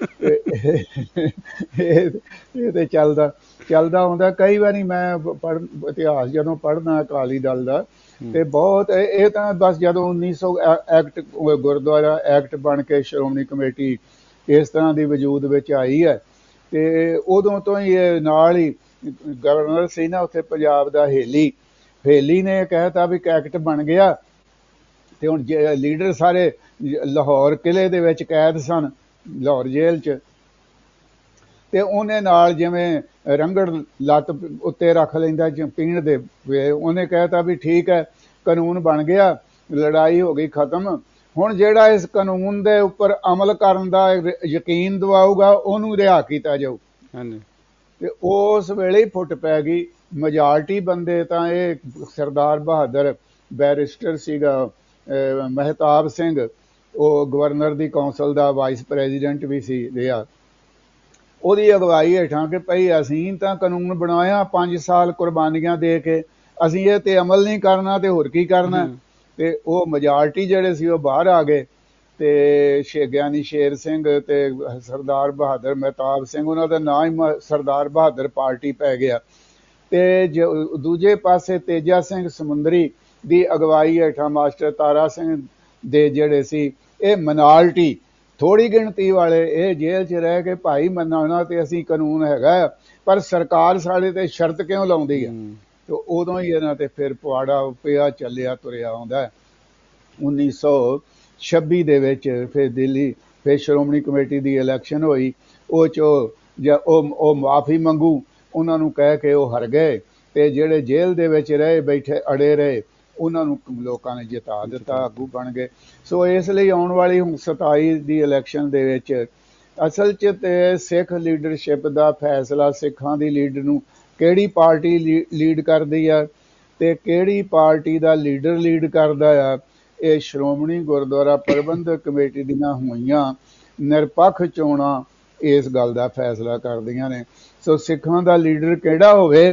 ਇਹ ਤੇ ਚੱਲਦਾ ਚੱਲਦਾ ਆਉਂਦਾ। ਕਈ ਵਾਰੀ ਮੈਂ ਪੜ੍ਹ ਇਤਿਹਾਸ ਜਦੋਂ ਪੜ੍ਹਨਾ ਅਕਾਲੀ ਦਲ ਦਾ, ਤੇ ਬਹੁਤ ਇਹ ਤਾਂ ਬਸ ਜਦੋਂ ਉੱਨੀ ਸੌ ਐਕਟ ਗੁਰਦੁਆਰਾ ਐਕਟ ਬਣ ਕੇ ਸ਼੍ਰੋਮਣੀ ਕਮੇਟੀ ਇਸ ਤਰ੍ਹਾਂ ਦੀ ਵਜੂਦ ਵਿੱਚ ਆਈ ਹੈ, ਤੇ ਉਦੋਂ ਤੋਂ ਹੀ ਇਹ ਨਾਲ ਹੀ ਗਵਰਨਰ ਸੀ ਨਾ ਉੱਥੇ ਪੰਜਾਬ ਦਾ, ਹੇਲੀ ਹੇਲੀ ਨੇ ਕਹਿਤਾ ਵੀ ਐਕਟ ਬਣ ਗਿਆ। ਤੇ ਹੁਣ ਲੀਡਰ ਸਾਰੇ ਲਾਹੌਰ ਕਿਲੇ ਦੇ ਵਿੱਚ ਕੈਦ ਸਨ, ਲਾਹੌਰ ਜੇਲ੍ਹ 'ਚ, ਤੇ ਉਹਨੇ ਨਾਲ ਜਿਵੇਂ ਰੰਗੜ ਲੱਤ ਉੱਤੇ ਰੱਖ ਲੈਂਦਾ ਪੀਣ ਦੇ, ਉਹਨੇ ਕਹਿਤਾ ਵੀ ਠੀਕ ਹੈ ਕਾਨੂੰਨ ਬਣ ਗਿਆ, ਲੜਾਈ ਹੋ ਗਈ ਖਤਮ। ਹੁਣ ਜਿਹੜਾ ਇਸ ਕਾਨੂੰਨ ਦੇ ਉੱਪਰ ਅਮਲ ਕਰਨ ਦਾ ਯਕੀਨ ਦਿਵਾਊਗਾ ਉਹਨੂੰ ਰਿਹਾ ਕੀਤਾ ਜਾਊ। ਤੇ ਉਸ ਵੇਲੇ ਹੀ ਫੁੱਟ ਪੈ ਗਈ। ਮੈਜੋਰਟੀ ਬੰਦੇ ਤਾਂ ਇਹ ਸਰਦਾਰ ਬਹਾਦਰ ਬੈਰਿਸਟਰ ਸੀਗਾ ਮਹਿਤਾਬ ਸਿੰਘ, ਉਹ ਗਵਰਨਰ ਦੀ ਕੌਂਸਲ ਦਾ ਵਾਈਸ ਪ੍ਰੈਜ਼ੀਡੈਂਟ ਵੀ ਸੀ ਰਿਹਾ, ਉਹਦੀ ਅਗਵਾਈ ਹੇਠਾਂ ਕਿ ਭਈ ਅਸੀਂ ਤਾਂ ਕਾਨੂੰਨ ਬਣਾਇਆ ਪੰਜ ਸਾਲ ਕੁਰਬਾਨੀਆਂ ਦੇ ਕੇ, ਅਸੀਂ ਇਹ ਤੇ ਅਮਲ ਨਹੀਂ ਕਰਨਾ ਤੇ ਹੋਰ ਕੀ ਕਰਨਾ। ਤੇ ਉਹ ਮੈਜੋਰਟੀ ਜਿਹੜੇ ਸੀ ਉਹ ਬਾਹਰ ਆ ਗਏ, ਤੇ ਗਿਆਨੀ ਸ਼ੇਰ ਸਿੰਘ ਤੇ ਸਰਦਾਰ ਬਹਾਦਰ ਮਹਿਤਾਬ ਸਿੰਘ, ਉਹਨਾਂ ਦਾ ਨਾਂ ਹੀ ਸਰਦਾਰ ਬਹਾਦਰ ਪਾਰਟੀ ਪੈ ਗਿਆ। ਤੇ ਦੂਜੇ ਪਾਸੇ ਤੇਜਾ ਸਿੰਘ ਸਮੁੰਦਰੀ ਦੀ ਅਗਵਾਈ ਹੇਠਾਂ ਮਾਸਟਰ ਤਾਰਾ ਸਿੰਘ ਦੇ ਜਿਹੜੇ ਸੀ ਇਹ ਮਿਨਾਰਟੀ, ਥੋੜ੍ਹੀ ਗਿਣਤੀ ਵਾਲੇ, ਇਹ ਜੇਲ੍ਹ 'ਚ ਰਹਿ ਕੇ ਭਾਈ ਮੰਨਾਉਣਾ ਤੇ ਅਸੀਂ ਕਾਨੂੰਨ ਹੈਗਾ, ਪਰ ਸਰਕਾਰ ਸਾਡੇ ਤੇ ਸ਼ਰਤ ਕਿਉਂ ਲਾਉਂਦੀ ਹੈ। ਤੇ ਉਦੋਂ ਹੀ ਇਹਨਾਂ ਤੇ ਫਿਰ ਪੁਆੜਾ ਪਿਆ ਚੱਲਿਆ ਤੁਰਿਆ ਆਉਂਦਾ। ਉੱਨੀ ਸੌ ਛੱਬੀ ਦੇ ਵਿੱਚ ਫਿਰ ਦਿੱਲੀ ਫਿਰ ਸ਼੍ਰੋਮਣੀ ਕਮੇਟੀ ਦੀ ਇਲੈਕਸ਼ਨ ਹੋਈ, ਉਹ 'ਚ ਉਹ ਉਹ ਮਾਫੀ ਮੰਗੂ ਉਹਨਾਂ ਨੂੰ ਕਹਿ ਕੇ ਉਹ ਹਾਰ ਗਏ ਤੇ ਜਿਹੜੇ ਜੇਲ੍ਹ ਦੇ ਵਿੱਚ ਰਹੇ ਬੈਠੇ ਅੜੇ ਰਹੇ ਉਹਨਾਂ ਨੂੰ ਲੋਕਾਂ ਨੇ ਜਿਤਾ ਦਿੱਤਾ, ਆਗੂ ਬਣ ਗਏ। ਸੋ ਇਸ ਲਈ ਆਉਣ ਵਾਲੀ ਹੁਣ ਸਤਾਈ ਦੀ ਇਲੈਕਸ਼ਨ ਦੇ ਵਿੱਚ ਅਸਲ 'ਚ ਤੇ ਸਿੱਖ ਲੀਡਰਸ਼ਿਪ ਦਾ ਫੈਸਲਾ ਸਿੱਖਾਂ ਦੀ ਲੀਡਰ ਨੂੰ ਕਿਹੜੀ ਪਾਰਟੀ ਲੀਡ ਕਰਦੀ ਆ ਤੇ ਕਿਹੜੀ ਪਾਰਟੀ ਦਾ ਲੀਡਰ ਲੀਡ ਕਰਦਾ ਆ, ਇਹ ਸ਼੍ਰੋਮਣੀ ਗੁਰਦੁਆਰਾ ਪ੍ਰਬੰਧਕ ਕਮੇਟੀ ਦੀਆਂ ਹੋਈਆਂ ਨਿਰਪੱਖ ਚੋਣਾਂ ਇਸ ਗੱਲ ਦਾ ਫੈਸਲਾ ਕਰਦੀਆਂ ਨੇ। ਸੋ ਸਿੱਖਾਂ ਦਾ ਲੀਡਰ ਕਿਹੜਾ ਹੋਵੇ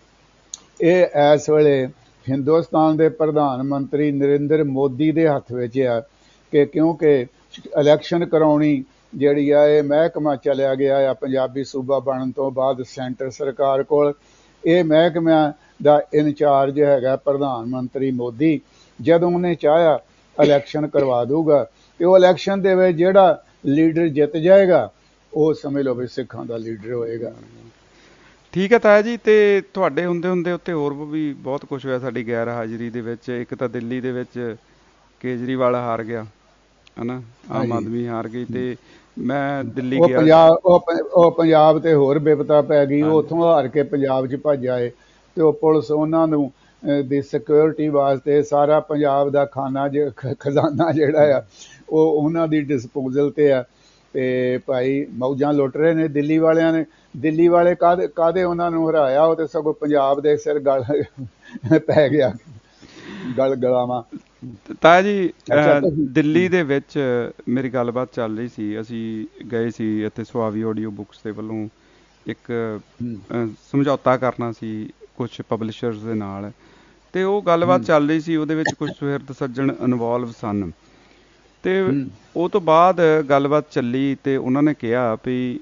ਇਹ ਇਸ ਵੇਲੇ ਹਿੰਦੁਸਤਾਨ ਦੇ ਪ੍ਰਧਾਨ ਮੰਤਰੀ ਨਰਿੰਦਰ ਮੋਦੀ ਦੇ ਹੱਥ ਵਿੱਚ ਆ ਕਿ ਕਿਉਂਕਿ ਇਲੈਕਸ਼ਨ ਕਰਾਉਣੀ ਜਿਹੜੀ ਆ ਇਹ ਮਹਿਕਮਾ ਚਲਿਆ ਗਿਆ ਆ ਪੰਜਾਬੀ ਸੂਬਾ ਬਣਨ ਤੋਂ ਬਾਅਦ ਸੈਂਟਰ ਸਰਕਾਰ ਕੋਲ। ਇਹ ਮਹਿਕਮਿਆਂ ਦਾ ਇਨਚਾਰਜ ਹੈਗਾ ਪ੍ਰਧਾਨ ਮੰਤਰੀ ਮੋਦੀ। ਜਦੋਂ ਉਹਨੇ ਚਾਹਿਆ ਇਲੈਕਸ਼ਨ ਕਰਵਾ ਦੂਗਾ ਤੇ ਉਹ ਇਲੈਕਸ਼ਨ ਦੇ ਵਿੱਚ ਜਿਹੜਾ ਲੀਡਰ ਜਿੱਤ ਜਾਏਗਾ ਉਹ ਸਮਝ ਲਓ ਵੀ ਸਿੱਖਾਂ ਦਾ ਲੀਡਰ ਹੋਏਗਾ। ਠੀਕ ਹੈ ਤਾਇਆ ਜੀ। ਤੇ ਤੁਹਾਡੇ ਹੁੰਦੇ ਹੁੰਦੇ ਉੱਤੇ ਹੋਰ ਵੀ ਬਹੁਤ ਕੁਝ ਹੋਇਆ ਸਾਡੀ ਗੈਰ ਹਾਜ਼ਰੀ ਦੇ ਵਿੱਚ। ਇੱਕ ਤਾਂ ਦਿੱਲੀ ਦੇ ਵਿੱਚ ਕੇਜਰੀਵਾਲ ਹਾਰ ਗਿਆ ਹੈ ਨਾ, ਆਮ ਆਦਮੀ ਹਾਰ ਗਈ ਤੇ ਮੈਂ ਦਿੱਲੀ ਗਿਆ। ਪੰਜਾਬ ਉਹ ਪੰਜਾਬ ਤੇ ਹੋਰ ਬਿਪਤਾ ਪੈ ਗਈ। ਉਹ ਉੱਥੋਂ ਹਾਰ ਕੇ ਪੰਜਾਬ 'ਚ ਭੱਜ ਆਏ ਤੇ ਉਹ ਪੁਲਿਸ ਉਹਨਾਂ ਨੂੰ ਦੀ ਸਿਕਿਉਰਿਟੀ ਵਾਸਤੇ ਸਾਰਾ ਪੰਜਾਬ ਦਾ ਖਾਨਾ ਜ ਖਜ਼ਾਨਾ ਜਿਹੜਾ ਆ ਉਹ ਉਹਨਾਂ ਦੀ ਡਿਸਪੋਜ਼ਲ ਤੇ ਆ ਤੇ ਭਾਈ ਮੌਜਾਂ ਲੁੱਟ ਰਹੇ ਨੇ ਦਿੱਲੀ ਵਾਲਿਆਂ ਨੇ। ਦਿੱਲੀ ਵਾਲੇ ਕਾਹਦੇ ਕਾਹਦੇ ਉਹਨਾਂ ਨੂੰ ਹਰਾਇਆ, ਉਹ ਤੇ ਸਗੋਂ ਪੰਜਾਬ ਦੇ ਸਿਰ ਗਲ ਪੈ ਗਿਆ ਗਲ ਗਲਾਵਾਂ। ਤਾਇਆ ਜੀ ਦਿੱਲੀ ਦੇ ਵਿੱਚ ਮੇਰੀ ਗੱਲਬਾਤ ਚੱਲ ਰਹੀ ਸੀ, ਅਸੀਂ ਗਏ ਸੀ ਇੱਥੇ ਸੁਆਵੀ ਆਡੀਓ ਬੁੱਕਸ ਦੇ ਵੱਲੋਂ ਇੱਕ ਸਮਝੌਤਾ ਕਰਨਾ ਸੀ ਕੁਛ ਪਬਲਿਸ਼ਰਸ ਦੇ ਨਾਲ ਤੇ ਉਹ ਗੱਲਬਾਤ ਚੱਲ ਰਹੀ ਸੀ। ਉਹਦੇ ਵਿੱਚ ਕੁਛ ਸੁਹਿਰਦ ਸੱਜਣ ਇਨਵੋਲਵ ਸਨ ਤੇ ਉਹ ਤੋਂ ਬਾਅਦ ਗੱਲਬਾਤ ਚੱਲੀ ਤੇ ਉਹਨਾਂ ਨੇ ਕਿਹਾ ਵੀ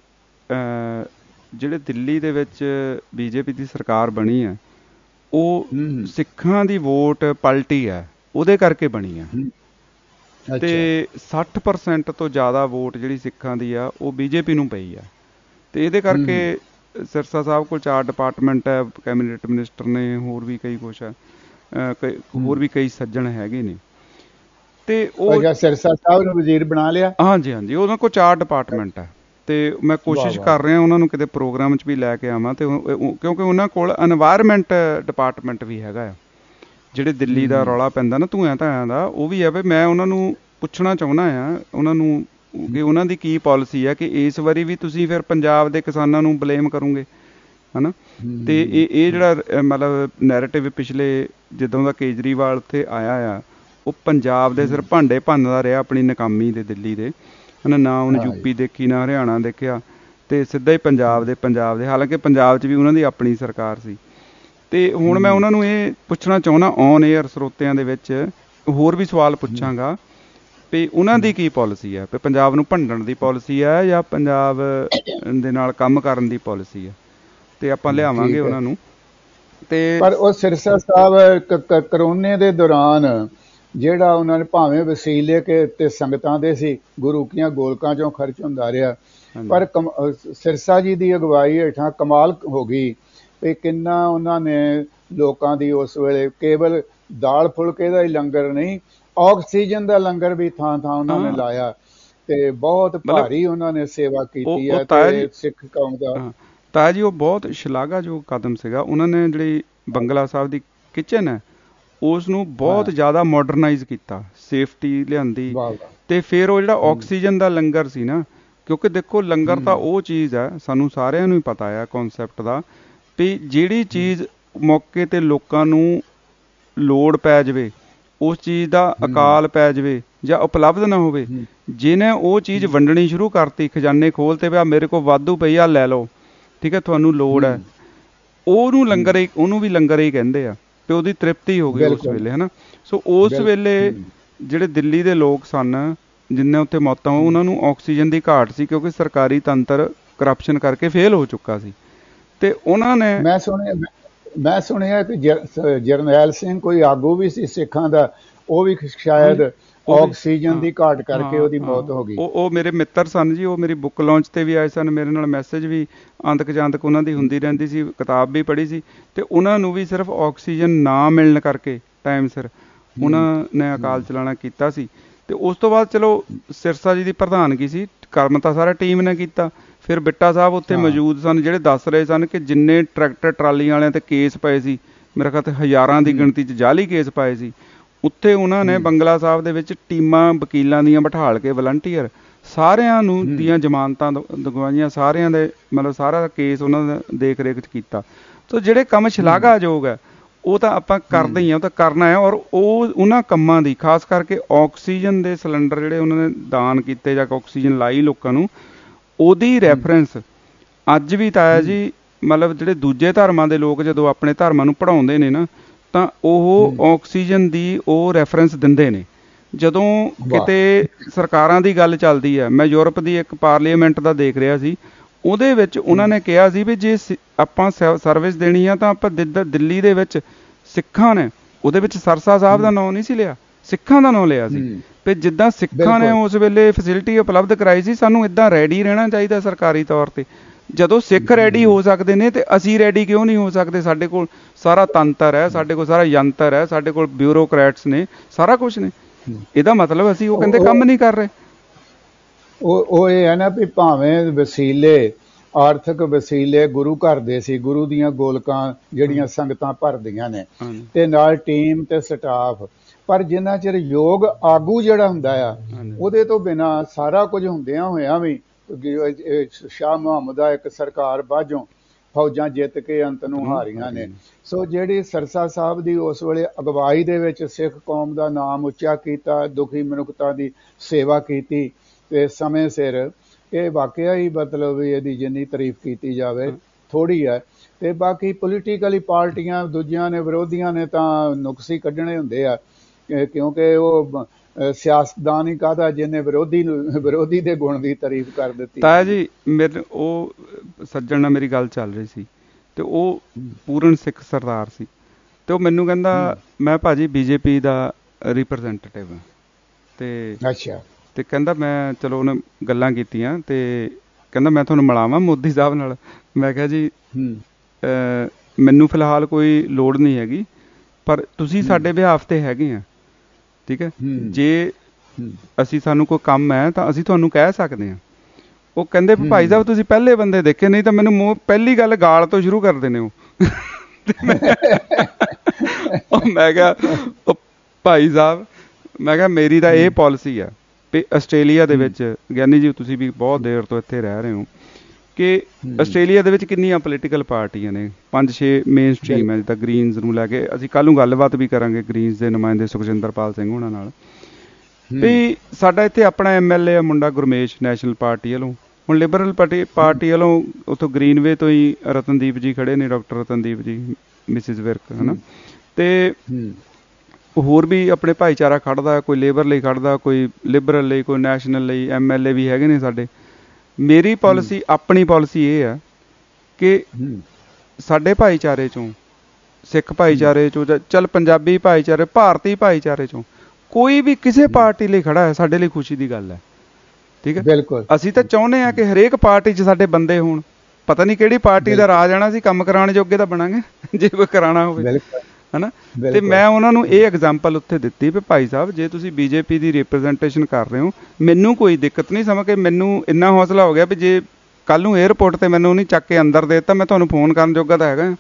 ਜਿਹੜੇ ਦਿੱਲੀ ਦੇ ਵਿੱਚ ਬੀਜੇਪੀ ਦੀ ਸਰਕਾਰ ਬਣੀ ਹੈ ਉਹ ਸਿੱਖਾਂ ਦੀ ਵੋਟ ਪਲਟੀ ਹੈ ਉਹਦੇ ਕਰਕੇ ਬਣੀ ਆ ਤੇ ਸੱਠ ਪਰਸੈਂਟ ਤੋਂ ਜ਼ਿਆਦਾ ਵੋਟ ਜਿਹੜੀ ਸਿੱਖਾਂ ਦੀ ਆ ਉਹ ਬੀਜੇਪੀ ਨੂੰ ਪਈ ਆ ਤੇ ਇਹਦੇ ਕਰਕੇ ਸਿਰਸਾ ਸਾਹਿਬ ਕੋਲ ਚਾਰ ਡਿਪਾਰਟਮੈਂਟ ਹੈ, ਕੈਬਨਿਟ ਮਿਨਿਸਟਰ ਨੇ, ਹੋਰ ਵੀ ਕਈ ਕੁਛ ਹੈ, ਹੋਰ ਵੀ ਕਈ ਸੱਜਣ ਹੈਗੇ ਨੇ ਤੇ ਉਹ ਸਿਰਸਾ ਸਾਹਿਬ ਨੂੰ ਵਜ਼ੀਰ ਬਣਾ ਲਿਆ। ਹਾਂਜੀ ਹਾਂਜੀ, ਉਹਨਾਂ ਕੋਲ ਚਾਰ ਡਿਪਾਰਟਮੈਂਟ ਹੈ ਤੇ ਮੈਂ ਕੋਸ਼ਿਸ਼ ਕਰ ਰਿਹਾ ਉਹਨਾਂ ਨੂੰ ਕਿਤੇ ਪ੍ਰੋਗਰਾਮ 'ਚ ਵੀ ਲੈ ਕੇ ਆਵਾਂ ਤੇ ਕਿਉਂਕਿ ਉਹਨਾਂ ਕੋਲ ਐਨਵਾਇਰਮੈਂਟ ਡਿਪਾਰਟਮੈਂਟ ਵੀ ਹੈਗਾ ਆ। ਜਿਹੜੇ ਦਿੱਲੀ ਦਾ ਰੌਲਾ ਪੈਂਦਾ ਨਾ ਧੂਆਂ ਧਾਇਆਂ ਦਾ, ਉਹ ਵੀ ਹੈ ਵੀ ਮੈਂ ਉਹਨਾਂ ਨੂੰ ਪੁੱਛਣਾ ਚਾਹੁੰਦਾ ਆ ਉਹਨਾਂ ਨੂੰ ਕਿ ਉਹਨਾਂ ਦੀ ਕੀ ਪਾਲਿਸੀ ਹੈ ਕਿ ਇਸ ਵਾਰੀ ਵੀ ਤੁਸੀਂ ਫਿਰ ਪੰਜਾਬ ਦੇ ਕਿਸਾਨਾਂ ਨੂੰ ਬਲੇਮ ਕਰੋਗੇ ਹੈ ਨਾ। ਤੇ ਇਹ ਇਹ ਜਿਹੜਾ ਮਤਲਬ ਨੈਰੇਟਿਵ ਪਿਛਲੇ ਜਦੋਂ ਦਾ ਕੇਜਰੀਵਾਲ ਉੱਥੇ ਆਇਆ ਆ ਉਹ ਪੰਜਾਬ ਦੇ ਸਿਰ ਭਾਂਡੇ ਭੰਨਦਾ ਰਿਹਾ ਆਪਣੀ ਨਾਕਾਮੀ ਦੇ ਦਿੱਲੀ ਦੇ ਹੈ ਨਾ। ਨਾ ਉਹਨੇ ਯੂਪੀ ਦੇਖੀ ਨਾ ਹਰਿਆਣਾ ਦੇਖਿਆ ਤੇ ਸਿੱਧਾ ਹੀ ਪੰਜਾਬ ਦੇ ਪੰਜਾਬ ਦੇ ਹਾਲਾਂਕਿ ਪੰਜਾਬ 'ਚ ਵੀ ਉਹਨਾਂ ਦੀ ਆਪਣੀ ਸਰਕਾਰ ਸੀ। ਤੇ ਹੁਣ ਮੈਂ ਉਹਨਾਂ ਨੂੰ ਇਹ ਪੁੱਛਣਾ ਚਾਹੁੰਦਾ ਔਨ ਏਅਰ ਸਰੋਤਿਆਂ ਦੇ ਵਿੱਚ ਹੋਰ ਵੀ ਸਵਾਲ ਪੁੱਛਾਂਗਾ ਵੀ ਉਹਨਾਂ ਦੀ ਕੀ ਪਾਲਿਸੀ ਹੈ, ਵੀ ਪੰਜਾਬ ਨੂੰ ਭੰਡਣ ਦੀ ਪਾਲਿਸੀ ਹੈ ਜਾਂ ਪੰਜਾਬ ਦੇ ਨਾਲ ਕੰਮ ਕਰਨ ਦੀ ਪਾਲਿਸੀ ਹੈ ਤੇ ਆਪਾਂ ਲਿਆਵਾਂਗੇ ਉਹਨਾਂ ਨੂੰ। ਤੇ ਪਰ ਉਹ ਸਿਰਸਾ ਸਾਹਿਬ ਕਰੋਨੇ ਦੇ ਦੌਰਾਨ ਜਿਹੜਾ ਉਹਨਾਂ ਨੇ ਭਾਵੇਂ ਵਸੀਲੇ ਕੇ ਤੇ ਸੰਗਤਾਂ ਦੇ ਸੀ ਗੁਰੂ ਕੀਆਂ ਗੋਲਕਾਂ ਚੋਂ ਖਰਚ ਹੁੰਦਾ ਰਿਹਾ ਪਰ ਸਿਰਸਾ ਜੀ ਦੀ ਅਗਵਾਈ ਹੇਠਾਂ ਕਮਾਲ ਹੋ ਗਈ ਤੇ ਕਿੰਨਾ ਉਹਨਾਂ ਨੇ ਲੋਕਾਂ ਦੀ ਉਸ ਵੇਲੇ ਕੇਵਲ ਦਾਲ ਫੁਲਕੇ ਦਾ ਹੀ ਲੰਗਰ ਨਹੀਂ ਆਕਸੀਜਨ ਦਾ ਲੰਗਰ ਵੀ ਥਾਂ ਥਾਂ ਉਹਨਾਂ ਨੇ ਲਾਇਆ ਤੇ ਬਹੁਤ ਭਾਰੀ ਉਹਨਾਂ ਨੇ ਸੇਵਾ ਕੀਤੀ ਹੈ ਤੇ ਸਿੱਖ ਕੌਮ ਦਾ। ਤਾਇਆ ਜੀ ਉਹ ਬਹੁਤ ਸ਼ਲਾਘਾਯੋਗ ਕਦਮ ਸੀਗਾ। ਉਹਨਾਂ ਨੇ ਜਿਹੜੀ ਬੰਗਲਾ ਸਾਹਿਬ ਦੀ ਕਿਚਨ ਹੈ ਉਸ ਨੂੰ ਬਹੁਤ ਜ਼ਿਆਦਾ ਮਾਡਰਨਾਈਜ਼ ਕੀਤਾ, ਸੇਫਟੀ ਲਿਆਂਦੀ ਤੇ ਫਿਰ ਉਹ ਜਿਹੜਾ ਆਕਸੀਜਨ ਦਾ ਲੰਗਰ ਸੀ ਨਾ, ਕਿਉਂਕਿ ਦੇਖੋ ਲੰਗਰ ਤਾਂ ਉਹ ਚੀਜ਼ ਹੈ ਸਾਨੂੰ ਸਾਰਿਆਂ ਨੂੰ ਹੀ ਪਤਾ ਹੈ ਕੌਨਸੈਪਟ ਦਾ ਵੀ ਜਿਹੜੀ ਚੀਜ਼ ਮੌਕੇ ਤੇ ਲੋਕਾਂ ਨੂੰ ਲੋੜ ਪੈ ਜਾਵੇ, ਉਸ ਚੀਜ਼ ਦਾ ਅਕਾਲ ਪੈ ਜਾਵੇ ਜਾਂ ਉਪਲਬਧ ਨਾ ਹੋਵੇ, ਜਿਹਨੇ ਉਹ ਚੀਜ਼ ਵੰਡਣੀ ਸ਼ੁਰੂ ਕਰਤੀ, ਖਜ਼ਾਨੇ ਖੋਲ ਤੇ ਵੀ ਆ ਮੇਰੇ ਕੋਲ ਵਾਧੂ ਪਈ ਆ ਲੈ ਲਓ, ਠੀਕ ਹੈ ਤੁਹਾਨੂੰ ਲੋੜ ਹੈ, ਉਹਨੂੰ ਲੰਗਰ ਹੀ ਉਹਨੂੰ ਵੀ ਲੰਗਰ ਹੀ ਕਹਿੰਦੇ ਆ ਤੇ ਉਹਦੀ ਤ੍ਰਿਪਤੀ ਹੋ ਗਈ ਉਸ ਵੇਲੇ ਹੈ ਨਾ। ਸੋ ਉਸ ਵੇਲੇ ਜਿਹੜੇ ਦਿੱਲੀ ਦੇ ਲੋਕ ਸਨ ਜਿੰਨੇ ਉੱਥੇ ਮੌਤਾਂ ਉਹਨਾਂ ਨੂੰ ਆਕਸੀਜਨ ਦੀ ਘਾਟ ਸੀ ਕਿਉਂਕਿ ਸਰਕਾਰੀ ਤੰਤਰ ਕਰਪਸ਼ਨ ਕਰਕੇ ਫੇਲ ਹੋ ਚੁੱਕਾ ਸੀ ਤੇ ਉਹਨਾਂ ਨੇ ਮੈਂ ਸੁਣਿਆ ਮੈਂ ਸੁਣਿਆ ਕਿ ਜਰਨੈਲ ਸਿੰਘ ਕੋਈ ਆਗੂ ਵੀ ਸੀ ਸਿੱਖਾਂ ਦਾ, ਉਹ ਵੀ ਸ਼ਾਇਦ ਆਕਸੀਜਨ ਦੀ ਘਾਟ ਕਰਕੇ ਉਹਦੀ ਮੌਤ ਹੋ ਗਈ। ਉਹ ਉਹ ਮੇਰੇ ਮਿੱਤਰ ਸਨ ਜੀ, ਉਹ ਮੇਰੀ ਬੁੱਕ ਲਾਂਚ ਤੇ ਵੀ ਆਏ ਸਨ, ਮੇਰੇ ਨਾਲ ਮੈਸੇਜ ਵੀ ਅੰਤਕ ਜਾਂਤਕ ਉਹਨਾਂ ਦੀ ਹੁੰਦੀ ਰਹਿੰਦੀ ਸੀ, ਕਿਤਾਬ ਵੀ ਪੜ੍ਹੀ ਸੀ ਤੇ ਉਹਨਾਂ ਨੂੰ ਵੀ ਸਿਰਫ ਆਕਸੀਜਨ ਨਾ ਮਿਲਣ ਕਰਕੇ ਟਾਈਮ ਸਿਰ ਉਹਨਾਂ ਨੇ ਅਕਾਲ ਚਲਾਣਾ ਕੀਤਾ ਸੀ। ਤੇ ਉਸ ਤੋਂ ਬਾਅਦ ਚਲੋ ਸਿਰਸਾ ਜੀ ਦੀ ਪ੍ਰਧਾਨਗੀ ਸੀ, ਕੰਮ ਤਾਂ ਸਾਰਾ ਟੀਮ ਨੇ ਕੀਤਾ। ਫਿਰ ਬਿੱਟਾ ਸਾਹਿਬ ਉੱਥੇ ਮੌਜੂਦ ਸਨ, ਜਿਹੜੇ ਦੱਸ ਰਹੇ ਸਨ ਕਿ ਜਿੰਨੇ ਟਰੈਕਟਰ ਟਰਾਲੀਆਂ ਵਾਲਿਆਂ ਤੇ ਕੇਸ ਪਏ ਸੀ, ਮੇਰੇ ਖਿਆਲ ਤੇ ਹਜ਼ਾਰਾਂ ਦੀ ਗਿਣਤੀ 'ਚ ਜਾਲੀ ਕੇਸ ਪਾਏ ਸੀ, ਉੱਥੇ ਉਹਨਾਂ ਨੇ ਬੰਗਲਾ ਸਾਹਿਬ ਦੇ ਵਿੱਚ ਟੀਮਾਂ ਵਕੀਲਾਂ ਦੀਆਂ ਬਿਠਾਲ ਕੇ ਵਲੰਟੀਅਰ ਸਾਰਿਆਂ ਨੂੰ ਦੀਆਂ ਜ਼ਮਾਨਤਾਂ ਦਗਵਾਈਆਂ, ਸਾਰਿਆਂ ਦੇ ਮਤਲਬ ਸਾਰਾ ਕੇਸ ਉਹਨਾਂ ਦੇ ਦੇਖ ਰੇਖ 'ਚ ਕੀਤਾ। ਸੋ ਜਿਹੜੇ ਕੰਮ ਸ਼ਲਾਘਾਯੋਗ ਹੈ ਉਹ ਤਾਂ ਆਪਾਂ ਕਰਦੇ ਹੀ ਹਾਂ, ਉਹ ਤਾਂ ਕਰਨਾ ਹੈ। ਔਰ ਉਹ ਉਹਨਾਂ ਕੰਮਾਂ ਦੀ ਖਾਸ ਕਰਕੇ ਆਕਸੀਜਨ ਦੇ ਸਿਲੰਡਰ ਜਿਹੜੇ ਉਹਨਾਂ ਨੇ ਦਾਨ ਕੀਤੇ ਜਾਂ ਆਕਸੀਜਨ ਲਾਈ ਲੋਕਾਂ ਨੂੰ, ਉਹਦੀ ਰੈਫਰੈਂਸ ਅੱਜ ਵੀ ਤਾਇਆ ਜੀ ਮਤਲਬ ਜਿਹੜੇ ਦੂਜੇ ਧਰਮਾਂ ਦੇ ਲੋਕ ਜਦੋਂ ਆਪਣੇ ਧਰਮਾਂ ਨੂੰ ਪੜ੍ਹਾਉਂਦੇ ਨੇ ਨਾ, ਤਾਂ ਉਹ ਆਕਸੀਜਨ ਦੀ ਉਹ ਰੈਫਰੈਂਸ ਦਿੰਦੇ ਨੇ। ਜਦੋਂ ਕਿਤੇ ਸਰਕਾਰਾਂ ਦੀ ਗੱਲ ਚੱਲਦੀ ਹੈ, ਮੈਂ ਯੂਰਪ ਦੀ ਇੱਕ ਪਾਰਲੀਮੈਂਟ ਦਾ ਦੇਖ ਰਿਹਾ ਸੀ, ਉਹਦੇ ਵਿੱਚ ਉਹਨਾਂ ਨੇ ਕਿਹਾ ਸੀ ਵੀ ਜੇ ਆਪਾਂ ਸਰਵਿਸ ਦੇਣੀ ਆ ਤਾਂ ਆਪਾਂ ਦਿੱਲੀ ਦੇ ਵਿੱਚ ਸਿੱਖਾਂ ਨੇ, ਉਹਦੇ ਵਿੱਚ ਸਰਸਾ ਸਾਹਿਬ ਦਾ ਨਾਂ ਨਹੀਂ ਸੀ ਲਿਆ, ਸਿੱਖਾਂ ਦਾ ਨਾਂ ਲਿਆ ਸੀ ਵੀ ਜਿੱਦਾਂ ਸਿੱਖਾਂ ਨੇ ਉਸ ਵੇਲੇ ਫੈਸਿਲਿਟੀ ਉਪਲਬਧ ਕਰਾਈ ਸੀ, ਸਾਨੂੰ ਇੱਦਾਂ ਰੈਡੀ ਰਹਿਣਾ ਚਾਹੀਦਾ ਸਰਕਾਰੀ ਤੌਰ 'ਤੇ। ਜਦੋਂ ਸਿੱਖ ਰੈਡੀ ਹੋ ਸਕਦੇ ਨੇ ਤੇ ਅਸੀਂ ਰੈਡੀ ਕਿਉਂ ਨਹੀਂ ਹੋ ਸਕਦੇ? ਸਾਡੇ ਕੋਲ ਸਾਰਾ ਤੰਤਰ ਹੈ, ਸਾਡੇ ਕੋਲ ਸਾਰਾ ਯੰਤਰ ਹੈ, ਸਾਡੇ ਕੋਲ ਬਿਊਰੋਕਰੈਟਸ ਨੇ, ਸਾਰਾ ਕੁਛ ਨੇ। ਇਹਦਾ ਮਤਲਬ ਅਸੀਂ ਉਹ ਕਹਿੰਦੇ ਕੰਮ ਨਹੀਂ ਕਰ ਰਹੇ। ਉਹ ਉਹ ਇਹ ਹੈ ਨਾ ਵੀ ਭਾਵੇਂ ਵਸੀਲੇ ਆਰਥਿਕ ਵਸੀਲੇ ਗੁਰੂ ਘਰ ਦੇ ਸੀ, ਗੁਰੂ ਦੀਆਂ ਗੋਲਕਾਂ ਜਿਹੜੀਆਂ ਸੰਗਤਾਂ ਭਰਦੀਆਂ ਨੇ, ਤੇ ਨਾਲ ਟੀਮ ਤੇ ਸਟਾਫ, ਪਰ ਜਿੰਨਾ ਚਿਰ ਯੋਗ ਆਗੂ ਜਿਹੜਾ ਹੁੰਦਾ ਆ ਉਹਦੇ ਤੋਂ ਬਿਨਾਂ ਸਾਰਾ ਕੁਝ ਹੁੰਦਿਆਂ ਹੋਇਆਂ ਵੀ ਸ਼ਾਹ ਮੁਹੰਮਦ ਦਾ ਇੱਕ ਸਰਕਾਰ ਬਾਝੋਂ ਫੌਜਾਂ ਜਿੱਤ ਕੇ ਅੰਤ ਨੂੰ ਹਾਰੀਆਂ ਨੇ। ਸੋ ਜਿਹੜੀ ਸਰਸਾ ਸਾਹਿਬ ਦੀ ਉਸ ਵੇਲੇ ਅਗਵਾਈ ਦੇ ਵਿੱਚ ਸਿੱਖ ਕੌਮ ਦਾ ਨਾਮ ਉੱਚਾ ਕੀਤਾ, ਦੁਖੀ ਮਨੁੱਖਤਾ ਦੀ ਸੇਵਾ ਕੀਤੀ ਤੇ ਸਮੇਂ ਸਿਰ, ਇਹ ਵਾਕਿਆ ਹੀ ਮਤਲਬ ਇਹਦੀ ਜਿੰਨੀ ਤਾਰੀਫ ਕੀਤੀ ਜਾਵੇ ਥੋੜ੍ਹੀ ਹੈ। ਤੇ ਬਾਕੀ ਪੋਲੀਟੀਕਲੀ ਪਾਰਟੀਆਂ ਦੂਜਿਆਂ ਨੇ, ਵਿਰੋਧੀਆਂ ਨੇ ਤਾਂ ਨੁਕਸ ਹੀ ਕੱਢਣੇ ਹੁੰਦੇ ਆ, ਕਿਉਂਕਿ ਉਹ ਸਿਆਸਤਦਾਨ ਹੀ ਕਾਹਦਾ ਜਿਹਨੇ ਵਿਰੋਧੀ ਨੂੰ ਵਿਰੋਧੀ ਦੇ ਗੁਣ ਦੀ ਤਾਰੀਫ ਕਰ ਦਿੱਤੀ। ਤਾਇਆ ਜੀ ਮੇਰੇ ਉਹ ਸੱਜਣ ਨਾਲ ਮੇਰੀ ਗੱਲ ਚੱਲ ਰਹੀ ਸੀ ਤੇ ਉਹ ਪੂਰਨ ਸਿੱਖ ਸਰਦਾਰ ਸੀ, ਤੇ ਉਹ ਮੈਨੂੰ ਕਹਿੰਦਾ ਮੈਂ ਭਾਜੀ ਬੀਜੇਪੀ ਦਾ ਰਿਪਰੈਜ਼ੈਂਟੇਟਿਵ ਹਾਂ, ਤੇ ਅੱਛਾ ਤੇ ਕਹਿੰਦਾ ਮੈਂ ਚਲੋ ਉਹਨੇ ਗੱਲਾਂ ਕੀਤੀਆਂ ਤੇ ਕਹਿੰਦਾ ਮੈਂ ਤੁਹਾਨੂੰ ਮਿਲਾਵਾਂ ਮੋਦੀ ਸਾਹਿਬ ਨਾਲ। ਮੈਂ ਕਿਹਾ ਜੀ ਮੈਨੂੰ ਫਿਲਹਾਲ ਕੋਈ ਲੋੜ ਨਹੀਂ ਹੈਗੀ, ਪਰ ਤੁਸੀਂ ਸਾਡੇ ਬਿਹਾਫ ਤੇ ਹੈਗੇ ਆ, ਠੀਕ ਹੈ, ਜੇ ਅਸੀਂ ਸਾਨੂੰ ਕੋਈ ਕੰਮ ਹੈ ਤਾਂ ਅਸੀਂ ਤੁਹਾਨੂੰ ਕਹਿ ਸਕਦੇ ਹਾਂ। ਉਹ ਕਹਿੰਦੇ ਭਾਈ ਸਾਹਿਬ ਤੁਸੀਂ ਪਹਿਲੇ ਬੰਦੇ ਦੇਖੇ, ਨਹੀਂ ਤਾਂ ਮੈਨੂੰ ਮੂੰਹ ਪਹਿਲੀ ਗੱਲ ਗਾਲ ਤੋਂ ਸ਼ੁਰੂ ਕਰਦੇ ਨੇ ਉਹ। ਮੈਂ ਕਿਹਾ ਉਹ ਭਾਈ ਸਾਹਿਬ, ਮੈਂ ਕਿਹਾ ਮੇਰੀ ਤਾਂ ਇਹ ਪਾਲਿਸੀ ਆ ਵੀ ਆਸਟ੍ਰੇਲੀਆ ਦੇ ਵਿੱਚ, ਗਿਆਨੀ ਜੀ ਤੁਸੀਂ ਵੀ ਬਹੁਤ ਦੇਰ ਤੋਂ ਇੱਥੇ ਰਹਿ ਰਹੇ ਹੋ, ਕਿ ਆਸਟ੍ਰੇਲੀਆ ਦੇ ਵਿੱਚ ਕਿੰਨੀਆਂ ਪੋਲੀਟੀਕਲ ਪਾਰਟੀਆਂ ਨੇ, ਪੰਜ ਛੇ ਮੇਨ ਸਟਰੀਮ ਹੈ, ਜਿੱਦਾਂ ਗ੍ਰੀਨਜ਼ ਨੂੰ ਲੈ ਕੇ ਅਸੀਂ ਕੱਲ੍ਹ ਨੂੰ ਗੱਲਬਾਤ ਵੀ ਕਰਾਂਗੇ ਗ੍ਰੀਨਜ਼ ਦੇ ਨੁਮਾਇੰਦੇ ਸੁਖਜਿੰਦਰਪਾਲ ਸਿੰਘ ਹੋਣਾ ਨਾਲ। ਵੀ ਸਾਡਾ ਇੱਥੇ ਆਪਣਾ ਐਮ ਐਲ ਏ ਆ ਮੁੰਡਾ ਗੁਰਮੇਸ਼, ਨੈਸ਼ਨਲ ਪਾਰਟੀ ਵੱਲੋਂ। ਹੁਣ ਲਿਬਰਲ ਪਾਰਟੀ ਪਾਰਟੀ ਵੱਲੋਂ ਉੱਥੋਂ ਗ੍ਰੀਨਵੇ ਤੋਂ ਹੀ ਰਤਨਦੀਪ ਜੀ ਖੜੇ ਨੇ, ਡਾਕਟਰ ਰਤਨਦੀਪ ਜੀ, ਮਿਸਿਜ਼ ਵਿਰਕ, ਹੈ ਨਾ, ਤੇ ਹੋਰ ਵੀ ਆਪਣੇ ਭਾਈਚਾਰਾ ਖੜਦਾ, ਕੋਈ ਲੇਬਰ ਲਈ ਖੜਦਾ, ਕੋਈ ਲਿਬਰਲ ਲਈ, ਕੋਈ ਨੈਸ਼ਨਲ ਲਈ, ਐਮ ਐਲ ਏ ਵੀ ਹੈਗੇ ਨੇ ਸਾਡੇ। ਮੇਰੀ ਪਾਲਿਸੀ, ਆਪਣੀ ਪਾਲਿਸੀ ਇਹ ਆ ਕਿ ਸਾਡੇ ਭਾਈਚਾਰੇ ਚੋਂ, ਸਿੱਖ ਭਾਈਚਾਰੇ ਚੋਂ, ਜਾਂ ਚੱਲ ਪੰਜਾਬੀ ਭਾਈਚਾਰੇ, ਭਾਰਤੀ ਭਾਈਚਾਰੇ ਚੋਂ ਕੋਈ ਵੀ ਕਿਸੇ ਪਾਰਟੀ ਲਈ ਖੜਾ ਹੈ, ਸਾਡੇ ਲਈ ਖੁਸ਼ੀ ਦੀ ਗੱਲ ਹੈ, ਠੀਕ ਹੈ। ਬਿਲਕੁਲ ਅਸੀਂ ਤਾਂ ਚਾਹੁੰਦੇ ਹਾਂ ਕਿ ਹਰੇਕ ਪਾਰਟੀ 'ਚ ਸਾਡੇ ਬੰਦੇ ਹੋਣ। ਪਤਾ ਨਹੀਂ ਕਿਹੜੀ ਪਾਰਟੀ ਦਾ ਰਾਜ ਆਣਾ, ਅਸੀਂ ਕੰਮ ਕਰਾਉਣ ਜੋਗੇ ਤਾਂ ਬਣਾਂਗੇ ਜੇ ਕੋਈ ਕਰਾਉਣਾ ਹੋਵੇ, ਹੈ ਨਾ। ਤੇ ਮੈਂ ਉਹਨਾਂ ਨੂੰ ਇਹ ਐਗਜ਼ਾਮਪਲ ਉੱਥੇ ਦਿੱਤੀ ਵੀ ਭਾਈ ਸਾਹਿਬ ਜੇ ਤੁਸੀਂ ਬੀਜੇਪੀ ਦੀ ਰਿਪਰੈਜ਼ੈਂਟੇਸ਼ਨ ਕਰ ਰਹੇ ਹੋ, ਮੈਨੂੰ ਕੋਈ ਦਿੱਕਤ ਨਹੀਂ, ਸਮਝ ਕੇ ਮੈਨੂੰ ਇੰਨਾ ਹੌਸਲਾ ਹੋ ਗਿਆ ਵੀ ਜੇ ਕੱਲ੍ਹ ਨੂੰ ਏਅਰਪੋਰਟ 'ਤੇ ਮੈਨੂੰ ਨਹੀਂ ਚੱਕ ਕੇ ਅੰਦਰ ਦੇ ਦਿੱਤਾ, ਮੈਂ ਤੁਹਾਨੂੰ ਫੋਨ ਕਰਨ ਜੋਗਾ ਤਾਂ ਹੈਗਾ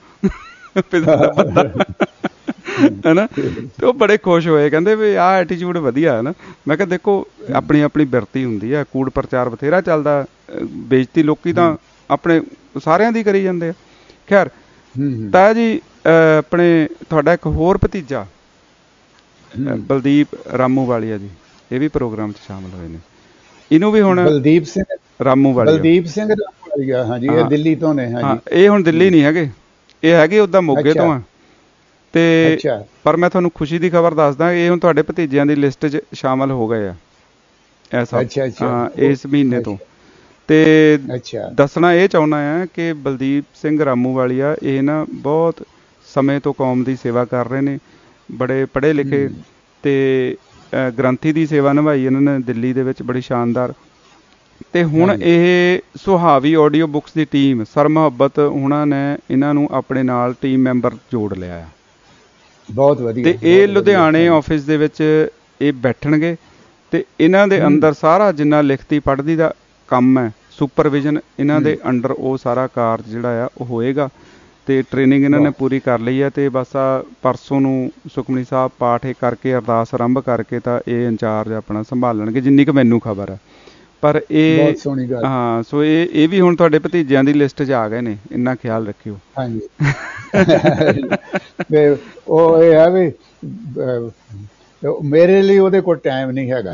ਹੈ ਨਾ। ਤੇ ਉਹ ਬੜੇ ਖੁਸ਼ ਹੋਏ, ਕਹਿੰਦੇ ਵੀ ਆਹ ਐਟੀਟਿਊਡ ਵਧੀਆ ਹੈ ਨਾ। ਮੈਂ ਕਿਹਾ ਦੇਖੋ ਆਪਣੀ ਆਪਣੀ ਬਿਰਤੀ ਹੁੰਦੀ ਹੈ, ਕੂੜ ਪ੍ਰਚਾਰ ਬਥੇਰਾ ਚੱਲਦਾ, ਬੇਇੱਜ਼ਤੀ ਲੋਕੀ ਤਾਂ ਆਪਣੇ ਸਾਰਿਆਂ ਦੀ ਕਰੀ ਜਾਂਦੇ ਆ। ਖੈਰ ਤਾਇਆ ਜੀ, ਆਪਣੇ ਤੁਹਾਡਾ ਇੱਕ ਹੋਰ ਭਤੀਜਾ ਬਲਦੀਪ ਰਾਮੂਵਾਲੀਆ ਜੀ, ਇਹ ਵੀ ਪ੍ਰੋਗਰਾਮ 'ਚ ਸ਼ਾਮਲ ਹੋਏ ਨੇ। ਇਹਨੂੰ ਵੀ ਹੁਣ ਬਲਦੀਪ ਸਿੰਘ ਰਾਮੂਵਾਲੀਆ, ਬਲਦੀਪ ਸਿੰਘ ਰਾਮੂਵਾਲੀਆ, ਹਾਂਜੀ, ਇਹ ਦਿੱਲੀ ਤੋਂ ਨੇ। ਹਾਂ, ਇਹ ਹੁਣ ਦਿੱਲੀ ਨਹੀਂ ਹੈਗੇ, ਇਹ ਹੈਗੇ ਉੱਦਾਂ ਮੋਗੇ ਤੋਂ ਆ। ਤੇ ਪਰ ਮੈਂ ਤੁਹਾਨੂੰ ਖੁਸ਼ੀ ਦੀ ਖਬਰ ਦੱਸਦਾ, ਇਹ ਹੁਣ ਤੁਹਾਡੇ ਭਤੀਜਿਆਂ ਦੀ ਲਿਸਟ 'ਚ ਸ਼ਾਮਲ ਹੋ ਗਏ ਆ ਐਸਾ, ਹਾਂ, ਇਸ ਮਹੀਨੇ ਤੋਂ। ਤੇ ਦੱਸਣਾ ਇਹ ਚਾਹੁੰਦਾ ਆ ਕਿ ਬਲਦੀਪ ਸਿੰਘ ਰਾਮੂਵਾਲੀਆ ਇਹ ਨਾ ਬਹੁਤ ਸਮੇਂ ਤੋਂ ਕੌਮ ਦੀ ਸੇਵਾ ਕਰ ਰਹੇ ਨੇ, ਬੜੇ ਪੜ੍ਹੇ ਲਿਖੇ, ਤੇ ਗ੍ਰੰਥੀ ਦੀ ਸੇਵਾ ਨਿਭਾਈ ਇਹਨਾਂ ਨੇ ਦਿੱਲੀ ਦੇ ਵਿੱਚ ਬੜੀ ਸ਼ਾਨਦਾਰ। ਤੇ ਹੁਣ ਇਹ ਸੁਹਾਵੀ ਆਡੀਓ ਬੁੱਕਸ ਦੀ ਟੀਮ, ਸਰ ਮੁਹੱਬਤ ਉਹਨਾਂ ਨੇ ਇਹਨਾਂ ਨੂੰ ਆਪਣੇ ਨਾਲ ਟੀਮ ਮੈਂਬਰ ਜੋੜ ਲਿਆ ਆ, ਬਹੁਤ ਵਧੀਆ। ਤੇ ਇਹ ਲੁਧਿਆਣੇ ਆਫਿਸ ਦੇ ਵਿੱਚ ਇਹ ਬੈਠਣਗੇ ਤੇ ਇਹਨਾਂ ਦੇ ਅੰਦਰ ਸਾਰਾ ਜਿੰਨਾ ਲਿਖਤੀ ਪੜ੍ਹਦੀ ਦਾ ਕੰਮ ਹੈ ਸੁਪਰਵਿਜ਼ਨ ਇਹਨਾਂ ਦੇ ਅੰਡਰ ਉਹ ਸਾਰਾ ਕਾਰਜ ਜਿਹੜਾ ਆ ਉਹ ਹੋਏਗਾ। ਤੇ ਟ੍ਰੇਨਿੰਗ ਇਹਨਾਂ ਨੇ ਪੂਰੀ ਕਰ ਲਈ ਹੈ ਤੇ ਬਸ ਆ ਪਰਸੋਂ ਨੂੰ ਸੁਖਮਨੀ ਸਾਹਿਬ ਪਾਠ ਇਹ ਕਰਕੇ ਅਰਦਾਸ ਆਰੰਭ ਕਰਕੇ ਤਾਂ ਇਹ ਇੰਚਾਰਜ ਆਪਣਾ ਸੰਭਾਲਣਗੇ, ਜਿੰਨੀ ਕੁ ਮੈਨੂੰ ਖਬਰ ਹੈ। ਪਰ ਇਹ ਹਾਂ ਸੋ ਇਹ ਇਹ ਵੀ ਹੁਣ ਤੁਹਾਡੇ ਭਤੀਜਿਆਂ ਦੀ ਲਿਸਟ 'ਚ ਆ ਗਏ ਨੇ, ਇੰਨਾ ਖਿਆਲ ਰੱਖਿਓ। ਹਾਂਜੀ ਉਹ ਇਹ ਹੈ ਵੀ ਮੇਰੇ ਲਈ ਉਹਦੇ ਕੋਲ ਟਾਈਮ ਨਹੀਂ ਹੈਗਾ।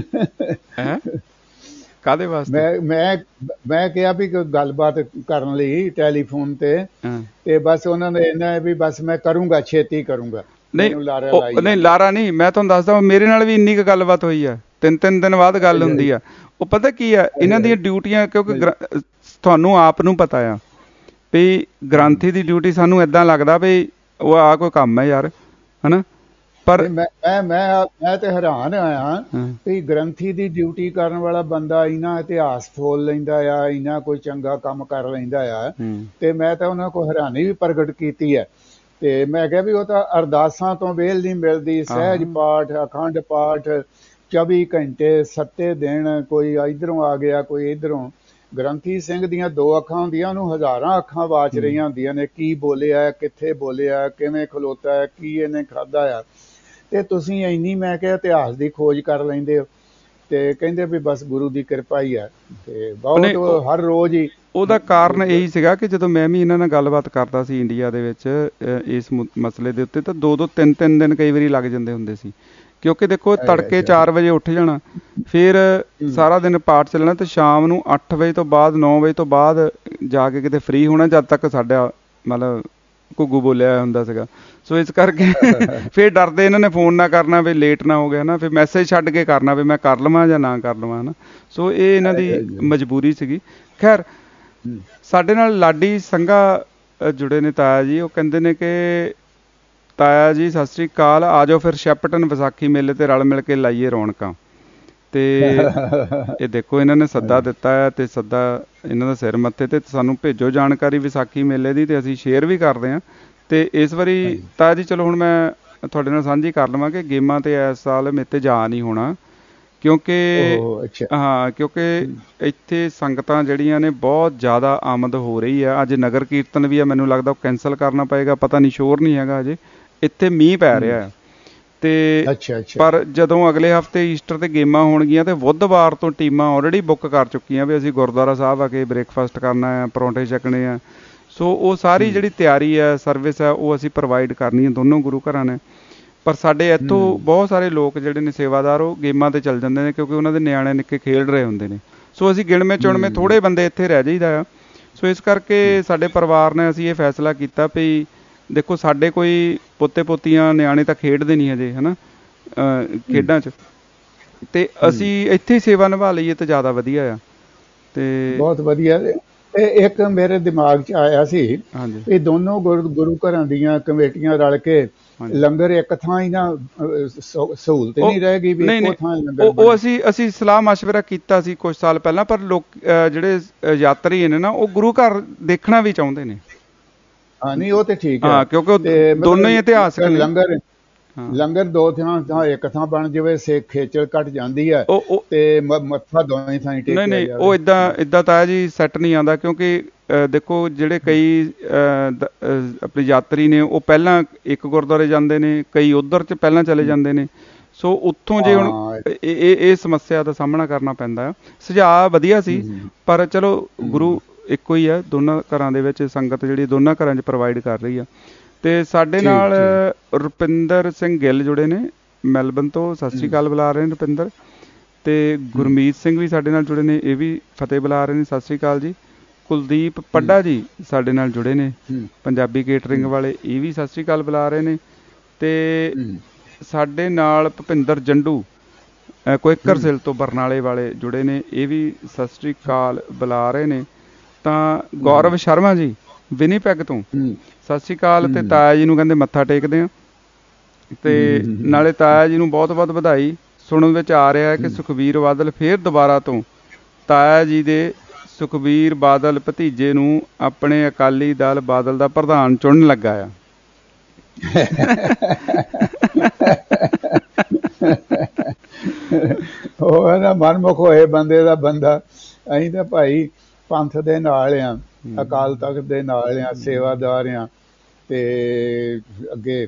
ਕਾਹਦੇ ਵਾਸਤੇ? ਮੈਂ ਮੈਂ ਮੈਂ ਕਿਹਾ ਵੀ ਕੋਈ ਗੱਲਬਾਤ ਕਰਨ ਲਈ ਟੈਲੀਫੋਨ ਤੇ ਤੇ ਬਸ ਉਹਨਾਂ ਨੇ ਇੰਨਾ ਵੀ ਬਸ ਮੈਂ ਕਰੂੰਗਾ, ਛੇਤੀ ਕਰੂੰਗਾ। ਨਹੀਂ ਨਹੀਂ ਲਾਰਾ ਨਹੀਂ, ਮੈਂ ਤੁਹਾਨੂੰ ਦੱਸਦਾ ਮੇਰੇ ਨਾਲ ਵੀ ਇੰਨੀ ਕੁ ਗੱਲਬਾਤ ਹੋਈ ਆ, ਤਿੰਨ ਤਿੰਨ ਦਿਨ ਬਾਅਦ ਗੱਲ ਹੁੰਦੀ ਆ। ਉਹ ਪਤਾ ਕੀ ਆ, ਇਹਨਾਂ ਦੀਆਂ ਡਿਊਟੀਆਂ, ਕਿਉਂਕਿ ਤੁਹਾਨੂੰ ਆਪ ਨੂੰ ਪਤਾ ਆ ਵੀ ਗ੍ਰੰਥੀ ਦੀ ਡਿਊਟੀ ਸਾਨੂੰ ਏਦਾਂ ਲੱਗਦਾ ਵੀ ਉਹ ਆ ਕੋਈ ਕੰਮ ਹੈ ਯਾਰ, ਹਨਾ। ਪਰ ਮੈਂ ਮੈਂ ਮੈਂ ਤੇ ਹੈਰਾਨ ਆਇਆ ਵੀ ਗ੍ਰੰਥੀ ਦੀ ਡਿਊਟੀ ਕਰਨ ਵਾਲਾ ਬੰਦਾ ਇਹਨਾਂ ਇਤਿਹਾਸ ਫੋਲ ਲੈਂਦਾ ਆ, ਇਹਨਾਂ ਕੋਈ ਚੰਗਾ ਕੰਮ ਕਰ ਲੈਂਦਾ ਆ। ਤੇ ਮੈਂ ਤਾਂ ਉਹਨਾਂ ਕੋਲ ਹੈਰਾਨੀ ਵੀ ਪ੍ਰਗਟ ਕੀਤੀ ਹੈ। ਤੇ ਮੈਂ ਕਿਹਾ ਵੀ ਉਹ ਤਾਂ ਅਰਦਾਸਾਂ ਤੋਂ ਵੇਲ ਨਹੀਂ ਮਿਲਦੀ, ਸਹਿਜ ਪਾਠ, ਅਖੰਡ ਪਾਠ ਚੌਵੀ ਘੰਟੇ ਸੱਤੇ ਦਿਨ, ਕੋਈ ਇੱਧਰੋਂ ਆ ਗਿਆ ਕੋਈ ਇੱਧਰੋਂ। ਗ੍ਰੰਥੀ ਸਿੰਘ ਦੀਆਂ ਦੋ ਅੱਖਾਂ ਹੁੰਦੀਆਂ, ਉਹਨੂੰ ਹਜ਼ਾਰਾਂ ਅੱਖਾਂ ਵਾਚ ਰਹੀਆਂ ਹੁੰਦੀਆਂ ਨੇ, ਕੀ ਬੋਲਿਆ, ਕਿੱਥੇ ਬੋਲਿਆ, ਕਿਵੇਂ ਖਲੋਤਾ ਹੈ, ਕੀ ਇਹਨੇ ਖਾਧਾ ਆ। ਤੇ ਤੁਸੀਂ ਇੰਨੀ ਮੈਂ ਕਿਹਾ ਇਤਿਹਾਸ ਦੀ ਖੋਜ ਕਰ ਲੈਂਦੇ ਹੋ। ਤੇ ਕਹਿੰਦੇ ਵੀ ਬਸ ਗੁਰੂ ਦੀ ਕਿਰਪਾ ਹੀ ਹੈ। ਤੇ ਬਹੁਤ ਹਰ ਰੋਜ਼ ਹੀ ਉਹਦਾ ਕਾਰਨ ਇਹੀ ਸੀਗਾ ਕਿ ਜਦੋਂ ਮੈਂ ਵੀ ਇਹਨਾਂ ਨਾਲ ਗੱਲਬਾਤ ਕਰਦਾ ਸੀ ਇੰਡੀਆ ਦੇ ਵਿੱਚ ਇਸ ਮਸਲੇ ਦੇ ਉੱਤੇ, ਤਾਂ ਦੋ ਦੋ ਤਿੰਨ ਤਿੰਨ ਦਿਨ ਕਈ ਵਾਰੀ ਲੱਗ ਜਾਂਦੇ ਹੁੰਦੇ ਸੀ। ਕਿਉਂਕਿ ਦੇਖੋ ਤੜਕੇ ਚਾਰ ਵਜੇ ਉੱਠ ਜਾਣਾ, ਫਿਰ ਸਾਰਾ ਦਿਨ ਪਾਠ ਚੱਲਣਾ, ਤੇ ਸ਼ਾਮ ਨੂੰ ਅੱਠ ਵਜੇ ਤੋਂ ਬਾਅਦ ਨੌ ਵਜੇ ਤੋਂ ਬਾਅਦ ਜਾ ਕੇ ਕਿਤੇ ਫ੍ਰੀ ਹੋਣਾ, ਜਦ ਤੱਕ ਸਾਡਾ ਮਤਲਬ ਘੁੱਗੂ ਬੋਲਿਆ ਹੁੰਦਾ ਸੀਗਾ। ਸੋ ਇਸ ਕਰਕੇ ਫਿਰ ਡਰਦੇ ਇਹਨਾਂ ਨੇ ਫੋਨ ਨਾ ਕਰਨਾ ਵੀ ਲੇਟ ਨਾ ਹੋ ਗਿਆ ਨਾ, ਫਿਰ ਮੈਸੇਜ ਛੱਡ ਕੇ ਕਰਨਾ ਵੀ ਮੈਂ ਕਰ ਲਵਾਂ ਜਾਂ ਨਾ ਕਰ ਲਵਾਂ, ਹੈ ਨਾ। ਸੋ ਇਹ ਇਹਨਾਂ ਦੀ ਮਜਬੂਰੀ ਸੀਗੀ। ਖੈਰ ਸਾਡੇ ਨਾਲ ਲਾਡੀ ਸੰਘਾ ਜੁੜੇ ਨੇ ਤਾਇਆ ਜੀ, ਉਹ ਕਹਿੰਦੇ ਨੇ ਕਿ ਤਾਇਆ ਜੀ ਸਤਿ ਸ੍ਰੀ ਅਕਾਲ, ਆ ਜਾਓ ਫਿਰ ਸ਼ੈਪਟਨ ਵਿਸਾਖੀ ਮੇਲੇ ਤੇ ਰਲ ਮਿਲ ਕੇ ਲਾਈਏ ਰੌਣਕਾਂ। ਤੇ ਇਹ ਦੇਖੋ ਇਹਨਾਂ ਨੇ ਸੱਦਾ ਦਿੱਤਾ ਹੈ ਤੇ ਸੱਦਾ ਇਹਨਾਂ ਦਾ ਸਿਰ ਮੱਥੇ ਤੇ, ਸਾਨੂੰ ਭੇਜੋ ਜਾਣਕਾਰੀ ਵਿਸਾਖੀ ਮੇਲੇ ਦੀ ਤੇ ਅਸੀਂ ਸ਼ੇਅਰ ਵੀ ਕਰਦੇ ਹਾਂ। ਤੇ ਇਸ ਵਾਰੀ ਤਾਇਆ ਜੀ ਚਲੋ ਹੁਣ ਮੈਂ ਤੁਹਾਡੇ ਨਾਲ ਸਾਂਝੀ ਕਰ ਲਵਾਂ ਕਿ ਗੇਮਾਂ ਤੇ ਇਸ ਸਾਲ ਮੇਰੇ ਤੇ ਜਾ ਨਹੀਂ ਹੋਣਾ, ਕਿਉਂਕਿ ਹਾਂ ਕਿਉਂਕਿ ਇੱਥੇ ਸੰਗਤਾਂ ਜਿਹੜੀਆਂ ਨੇ ਬਹੁਤ ਜ਼ਿਆਦਾ ਆਮਦ ਹੋ ਰਹੀ ਆ। ਅੱਜ ਨਗਰ ਕੀਰਤਨ ਵੀ ਆ, ਮੈਨੂੰ ਲੱਗਦਾ ਉਹ ਕੈਂਸਲ ਕਰਨਾ ਪਏਗਾ, ਪਤਾ ਨਹੀਂ, ਸ਼ੋਰ ਨਹੀਂ ਹੈਗਾ ਅਜੇ। ਇੱਥੇ ਮੀਂਹ ਪੈ ਰਿਹਾ ਹੈ ਤੇ ਪਰ ਜਦੋਂ ਅਗਲੇ ਹਫ਼ਤੇ ਈਸਟਰ ਤੇ ਗੇਮਾਂ ਹੋਣਗੀਆਂ ਤੇ ਬੁੱਧਵਾਰ ਤੋਂ ਟੀਮਾਂ ਆਲਰੇਡੀ ਬੁੱਕ ਕਰ ਚੁੱਕੀਆਂ ਵੀ ਅਸੀਂ ਗੁਰਦੁਆਰਾ ਸਾਹਿਬ ਆ ਕੇ ਬ੍ਰੇਕਫਾਸਟ ਕਰਨਾ ਹੈ, ਪਰੌਂਠੇ ਛਕਣੇ ਆ। ਸੋ ਉਹ ਸਾਰੀ ਜਿਹੜੀ ਤਿਆਰੀ ਹੈ, ਸਰਵਿਸ ਹੈ, ਉਹ ਅਸੀਂ ਪ੍ਰੋਵਾਈਡ ਕਰਨੀ ਹੈ ਦੋਨੋਂ ਗੁਰੂ ਘਰਾਂ ਨੇ। ਪਰ ਸਾਡੇ ਇੱਥੋਂ ਬਹੁਤ ਸਾਰੇ ਲੋਕ ਜਿਹੜੇ ਨੇ ਸੇਵਾਦਾਰ, ਉਹ ਗੇਮਾਂ ਤੇ ਚੱਲ ਜਾਂਦੇ ਨੇ ਕਿਉਂਕਿ ਉਹਨਾਂ ਦੇ ਨਿਆਣੇ ਨਿੱਕੇ ਖੇਡ ਰਹੇ ਹੁੰਦੇ ਨੇ। ਸੋ ਅਸੀਂ ਗਿਣਵੇਂ ਚੁਣਵੇਂ ਥੋੜ੍ਹੇ ਬੰਦੇ ਇੱਥੇ ਰਹਿ ਜਾਈਦਾ ਆ। ਸੋ ਇਸ ਕਰਕੇ ਸਾਡੇ ਪਰਿਵਾਰ ਨੇ ਅਸੀਂ ਇਹ ਫੈਸਲਾ ਕੀਤਾ ਵੀ ਦੇਖੋ ਸਾਡੇ ਕੋਈ ਪੋਤੇ ਪੋਤੀਆਂ ਨਿਆਣੇ ਤਾਂ ਖੇਡਦੇ ਨਹੀਂ ਹਜੇ, ਹੈ ਨਾ, ਖੇਡਾਂ 'ਚ, ਤੇ ਅਸੀਂ ਇੱਥੇ ਸੇਵਾ ਨਿਭਾ ਲਈਏ ਤਾਂ ਜ਼ਿਆਦਾ ਵਧੀਆ ਆ। ਤੇ ਬਹੁਤ ਵਧੀਆ। ਇਹ ਇੱਕ ਮੇਰੇ ਦਿਮਾਗ 'ਚ ਆਇਆ ਸੀ, ਇਹ ਦੋਨੋਂ ਗੁਰੂ ਗੁਰੂ ਘਰਾਂ ਦੀਆਂ ਕਮੇਟੀਆਂ ਰਲ ਕੇ ਲੰਗਰ ਇੱਕ ਥਾਂ ਹੀ ਨਾ, ਸਹੂਲਤ ਨਹੀਂ ਰਹੇਗੀ ਵੀ ਇੱਕੋ ਥਾਂ ਲੰਗਰ। ਉਹ ਅਸੀਂ ਅਸੀਂ ਸਲਾਹ ਮਸ਼ਵਰਾ ਕੀਤਾ ਸੀ ਕੁਝ ਸਾਲ ਪਹਿਲਾਂ, ਪਰ ਲੋਕ ਜਿਹੜੇ ਯਾਤਰੀ ਨੇ ਨਾ ਉਹ ਗੁਰੂ ਘਰ ਦੇਖਣਾ ਵੀ ਚਾਹੁੰਦੇ ਨੇ। ਹਾਂ ਨਹੀਂ ਉਹ ਤੇ ਠੀਕ ਹੈ, ਕਿਉਂਕਿ ਦੋਨੋਂ ਹੀ ਇਤਿਹਾਸਕ ਨੇ। ਲੰਗਰ ਲੰਗਰ ਦੋ ਥਾਂ, ਇੱਕ ਥਾਂ ਬਣ ਜਾਵੇ, ਸਿੱਖ ਖੇਚਲ ਘੱਟ ਜਾਂਦੀ ਹੈ ਤੇ ਮੱਥਾ ਦੋਵੇਂ ਥਾਂ ਟੇਕਿਆ ਜਾਵੇ। ਨਹੀਂ ਨਹੀਂ ਉਹ ਏਦਾਂ ਏਦਾਂ ਤਾਂ ਜੀ ਸੈੱਟ ਨਹੀਂ ਆਉਂਦਾ, ਕਿਉਂਕਿ ਦੇਖੋ ਜਿਹੜੇ ਕਈ ਆਪਣੇ ਯਾਤਰੀ ਨੇ ਉਹ ਪਹਿਲਾਂ ਇੱਕ ਗੁਰਦੁਆਰੇ ਜਾਂਦੇ ਨੇ, ਕਈ ਉੱਧਰ 'ਚ ਪਹਿਲਾਂ ਚਲੇ ਜਾਂਦੇ ਨੇ। ਸੋ ਉੱਥੋਂ ਜੇ ਹੁਣ ਇਹ ਇਹ ਸਮੱਸਿਆ ਦਾ ਸਾਹਮਣਾ ਕਰਨਾ ਪੈਂਦਾ ਆ। ਸੁਝਾਅ ਵਧੀਆ ਸੀ, ਪਰ ਚਲੋ ਗੁਰੂ ਇੱਕੋ ਹੀ ਆ, ਦੋਨਾਂ ਘਰਾਂ ਦੇ ਵਿੱਚ ਸੰਗਤ ਜਿਹੜੀ ਦੋਨਾਂ ਘਰਾਂ 'ਚ ਪ੍ਰੋਵਾਈਡ ਕਰ ਰਹੀ ਆ। ਤੇ ਸਾਡੇ ਨਾਲ ਰੁਪਿੰਦਰ ਸਿੰਘ ਗਿੱਲ ਜੁੜੇ ਨੇ ਮੈਲਬਨ ਤੋਂ, ਸਤਿ ਸ਼੍ਰੀ ਅਕਾਲ ਬੁਲਾ ਰਹੇ ਨੇ ਰੁਪਿੰਦਰ। ਤੇ ਗੁਰਮੀਤ ਸਿੰਘ ਵੀ ਸਾਡੇ ਨਾਲ ਜੁੜੇ ਨੇ, ਇਹ ਵੀ ਫਤਿਹ ਬੁਲਾ ਰਹੇ ਨੇ, ਸਤਿ ਸ਼੍ਰੀ ਅਕਾਲ ਜੀ। ਕੁਲਦੀਪ ਪੱਡਾ ਜੀ ਸਾਡੇ ਨਾਲ ਜੁੜੇ ਨੇ, ਪੰਜਾਬੀ ਕੇਟਰਿੰਗ ਵਾਲੇ, ਇਹ ਵੀ ਸਤਿ ਸ਼੍ਰੀ ਅਕਾਲ ਬੁਲਾ ਰਹੇ ਨੇ। ਤੇ ਸਾਡੇ ਨਾਲ ਭੁਪਿੰਦਰ ਜੰਡੂ ਕੁਇੱਕਰ ਸਿਲ ਤੋਂ ਬਰਨਾਲੇ ਵਾਲੇ ਜੁੜੇ ਨੇ, ਇਹ ਵੀ ਸਤਿ ਸ਼੍ਰੀ ਅਕਾਲ ਬੁਲਾ ਰਹੇ ਨੇ। ਤਾਂ ਗੌਰਵ ਸ਼ਰਮਾ ਜੀ ਵਿਨੀਪੈਗ ਤੋਂ ਸਤਿ ਸ਼੍ਰੀ ਅਕਾਲ। ਤੇ ਤਾਇਆ ਜੀ ਨੂੰ ਕਹਿੰਦੇ ਮੱਥਾ ਟੇਕਦੇ ਆ, ਤੇ ਨਾਲੇ ਤਾਇਆ ਜੀ ਨੂੰ ਬਹੁਤ ਬਹੁਤ ਵਧਾਈ। ਸੁਣਨ ਵਿੱਚ ਆ ਰਿਹਾ ਹੈ ਕਿ ਸੁਖਬੀਰ ਬਾਦਲ ਫੇਰ ਦੁਬਾਰਾ ਤੋਂ ਤਾਇਆ ਜੀ ਦੇ ਸੁਖਬੀਰ ਬਾਦਲ ਭਤੀਜੇ ਨੂੰ ਆਪਣੇ ਅਕਾਲੀ ਦਲ ਬਾਦਲ ਦਾ ਪ੍ਰਧਾਨ ਚੁਣਨ ਲੱਗਾ ਆ। ਉਹ ਹੈ ਨਾ ਮਨਮੁਖ ਹੋਏ ਬੰਦੇ ਦਾ ਬੰਦਾ ਅਸੀਂ ਤਾਂ ਭਾਈ ਪੰਥ ਦੇ ਨਾਲ ਆ, ਅਕਾਲ ਤਖਤ ਦੇ ਨਾਲ ਆ, ਸੇਵਾਦਾਰ ਆ, ਤੇ ਅੱਗੇ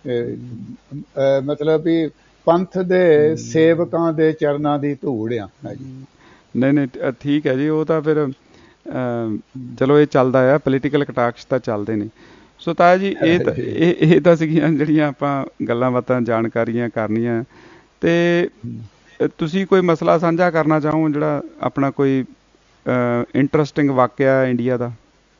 ਮਤਲਬ ਵੀ ਪੰਥ ਦੇ ਸੇਵਕਾਂ ਦੇ ਚਰਨਾਂ ਦੀ ਧੂੜ ਆ ਜੀ। ਨਹੀਂ ਨਹੀਂ ਠੀਕ ਹੈ ਜੀ, ਉਹ ਤਾਂ ਫਿਰ ਚਲੋ ਇਹ ਚੱਲਦਾ ਆ, ਪੋਲੀਟੀਕਲ ਕਟਾਕਸ਼ ਤਾਂ ਚੱਲਦੇ ਨੇ। ਸੋ ਤਾਇਆ ਜੀ ਇਹ ਤਾਂ ਇਹ ਇਹ ਤਾਂ ਸੀਗੀਆਂ ਜਿਹੜੀਆਂ ਆਪਾਂ ਗੱਲਾਂ ਬਾਤਾਂ ਜਾਣਕਾਰੀਆਂ ਕਰਨੀਆਂ। ਤੇ ਤੁਸੀਂ ਕੋਈ ਮਸਲਾ ਸਾਂਝਾ ਕਰਨਾ ਚਾਹੋ ਜਿਹੜਾ ਆਪਣਾ ਕੋਈ ਇੰਟਰਸਟਿੰਗ ਵਾਕਿਆ ਇੰਡੀਆ ਦਾ?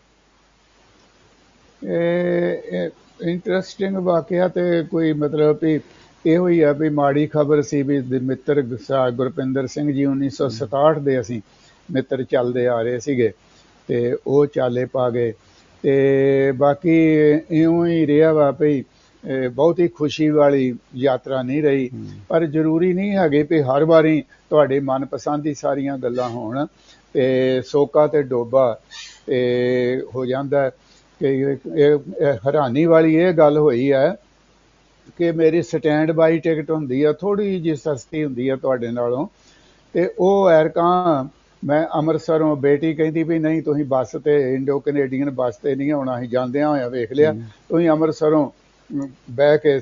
ਇੰਟਰਸਟਿੰਗ ਵਾਕਿਆ ਤੇ ਕੋਈ ਮਤਲਬ ਵੀ ਇਹੋ ਹੀ ਆ ਵੀ ਮਾੜੀ ਖਬਰ ਸੀ ਵੀ ਮਿੱਤਰ ਗੁਰਪਿੰਦਰ ਸਿੰਘ ਜੀ ਉੱਨੀ ਸੌ ਸਤਾਹਠ ਦੇ ਅਸੀਂ ਮਿੱਤਰ ਚੱਲਦੇ ਆ ਰਹੇ ਸੀਗੇ ਤੇ ਉਹ ਚਾਲੇ ਪਾ ਗਏ। ਤੇ ਬਾਕੀ ਇਉਂ ਹੀ ਰਿਹਾ ਵਾ ਭਈ ਬਹੁਤੀ ਖੁਸ਼ੀ ਵਾਲੀ ਯਾਤਰਾ ਨਹੀਂ ਰਹੀ, ਪਰ ਜ਼ਰੂਰੀ ਨਹੀਂ ਹੈਗੇ ਵੀ ਹਰ ਵਾਰੀ ਤੁਹਾਡੇ ਮਨਪਸੰਦ ਦੀ ਸਾਰੀਆਂ ਗੱਲਾਂ ਹੋਣ। ਤੇ ਸੋਕਾ ਤੇ ਡੋਬਾ ਤੇ ਹੋ ਜਾਂਦਾ ਕਿ ਹੈਰਾਨੀ ਵਾਲੀ ਇਹ ਗੱਲ ਹੋਈ ਹੈ ਕਿ ਮੇਰੀ ਸਟੈਂਡ ਬਾਈ ਟਿਕਟ ਹੁੰਦੀ ਆ, ਥੋੜ੍ਹੀ ਜਿਹੀ ਸਸਤੀ ਹੁੰਦੀ ਆ ਤੁਹਾਡੇ ਨਾਲੋਂ, ਤੇ ਉਹ ਐਰਕਾਂ ਮੈਂ ਅੰਮ੍ਰਿਤਸਰੋਂ ਬੇਟੀ ਕਹਿੰਦੀ ਵੀ ਨਹੀਂ ਤੁਸੀਂ ਬੱਸ ਤੇ ਇੰਡੋ ਕੈਨੇਡੀਅਨ ਬੱਸ ਤੇ ਨਹੀਂ ਆਉਣਾ, ਅਸੀਂ ਜਾਂਦਿਆਂ ਹੋਇਆ ਵੇਖ ਲਿਆ, ਤੁਸੀਂ ਅੰਮ੍ਰਿਤਸਰੋਂ ਬਹਿ ਕੇ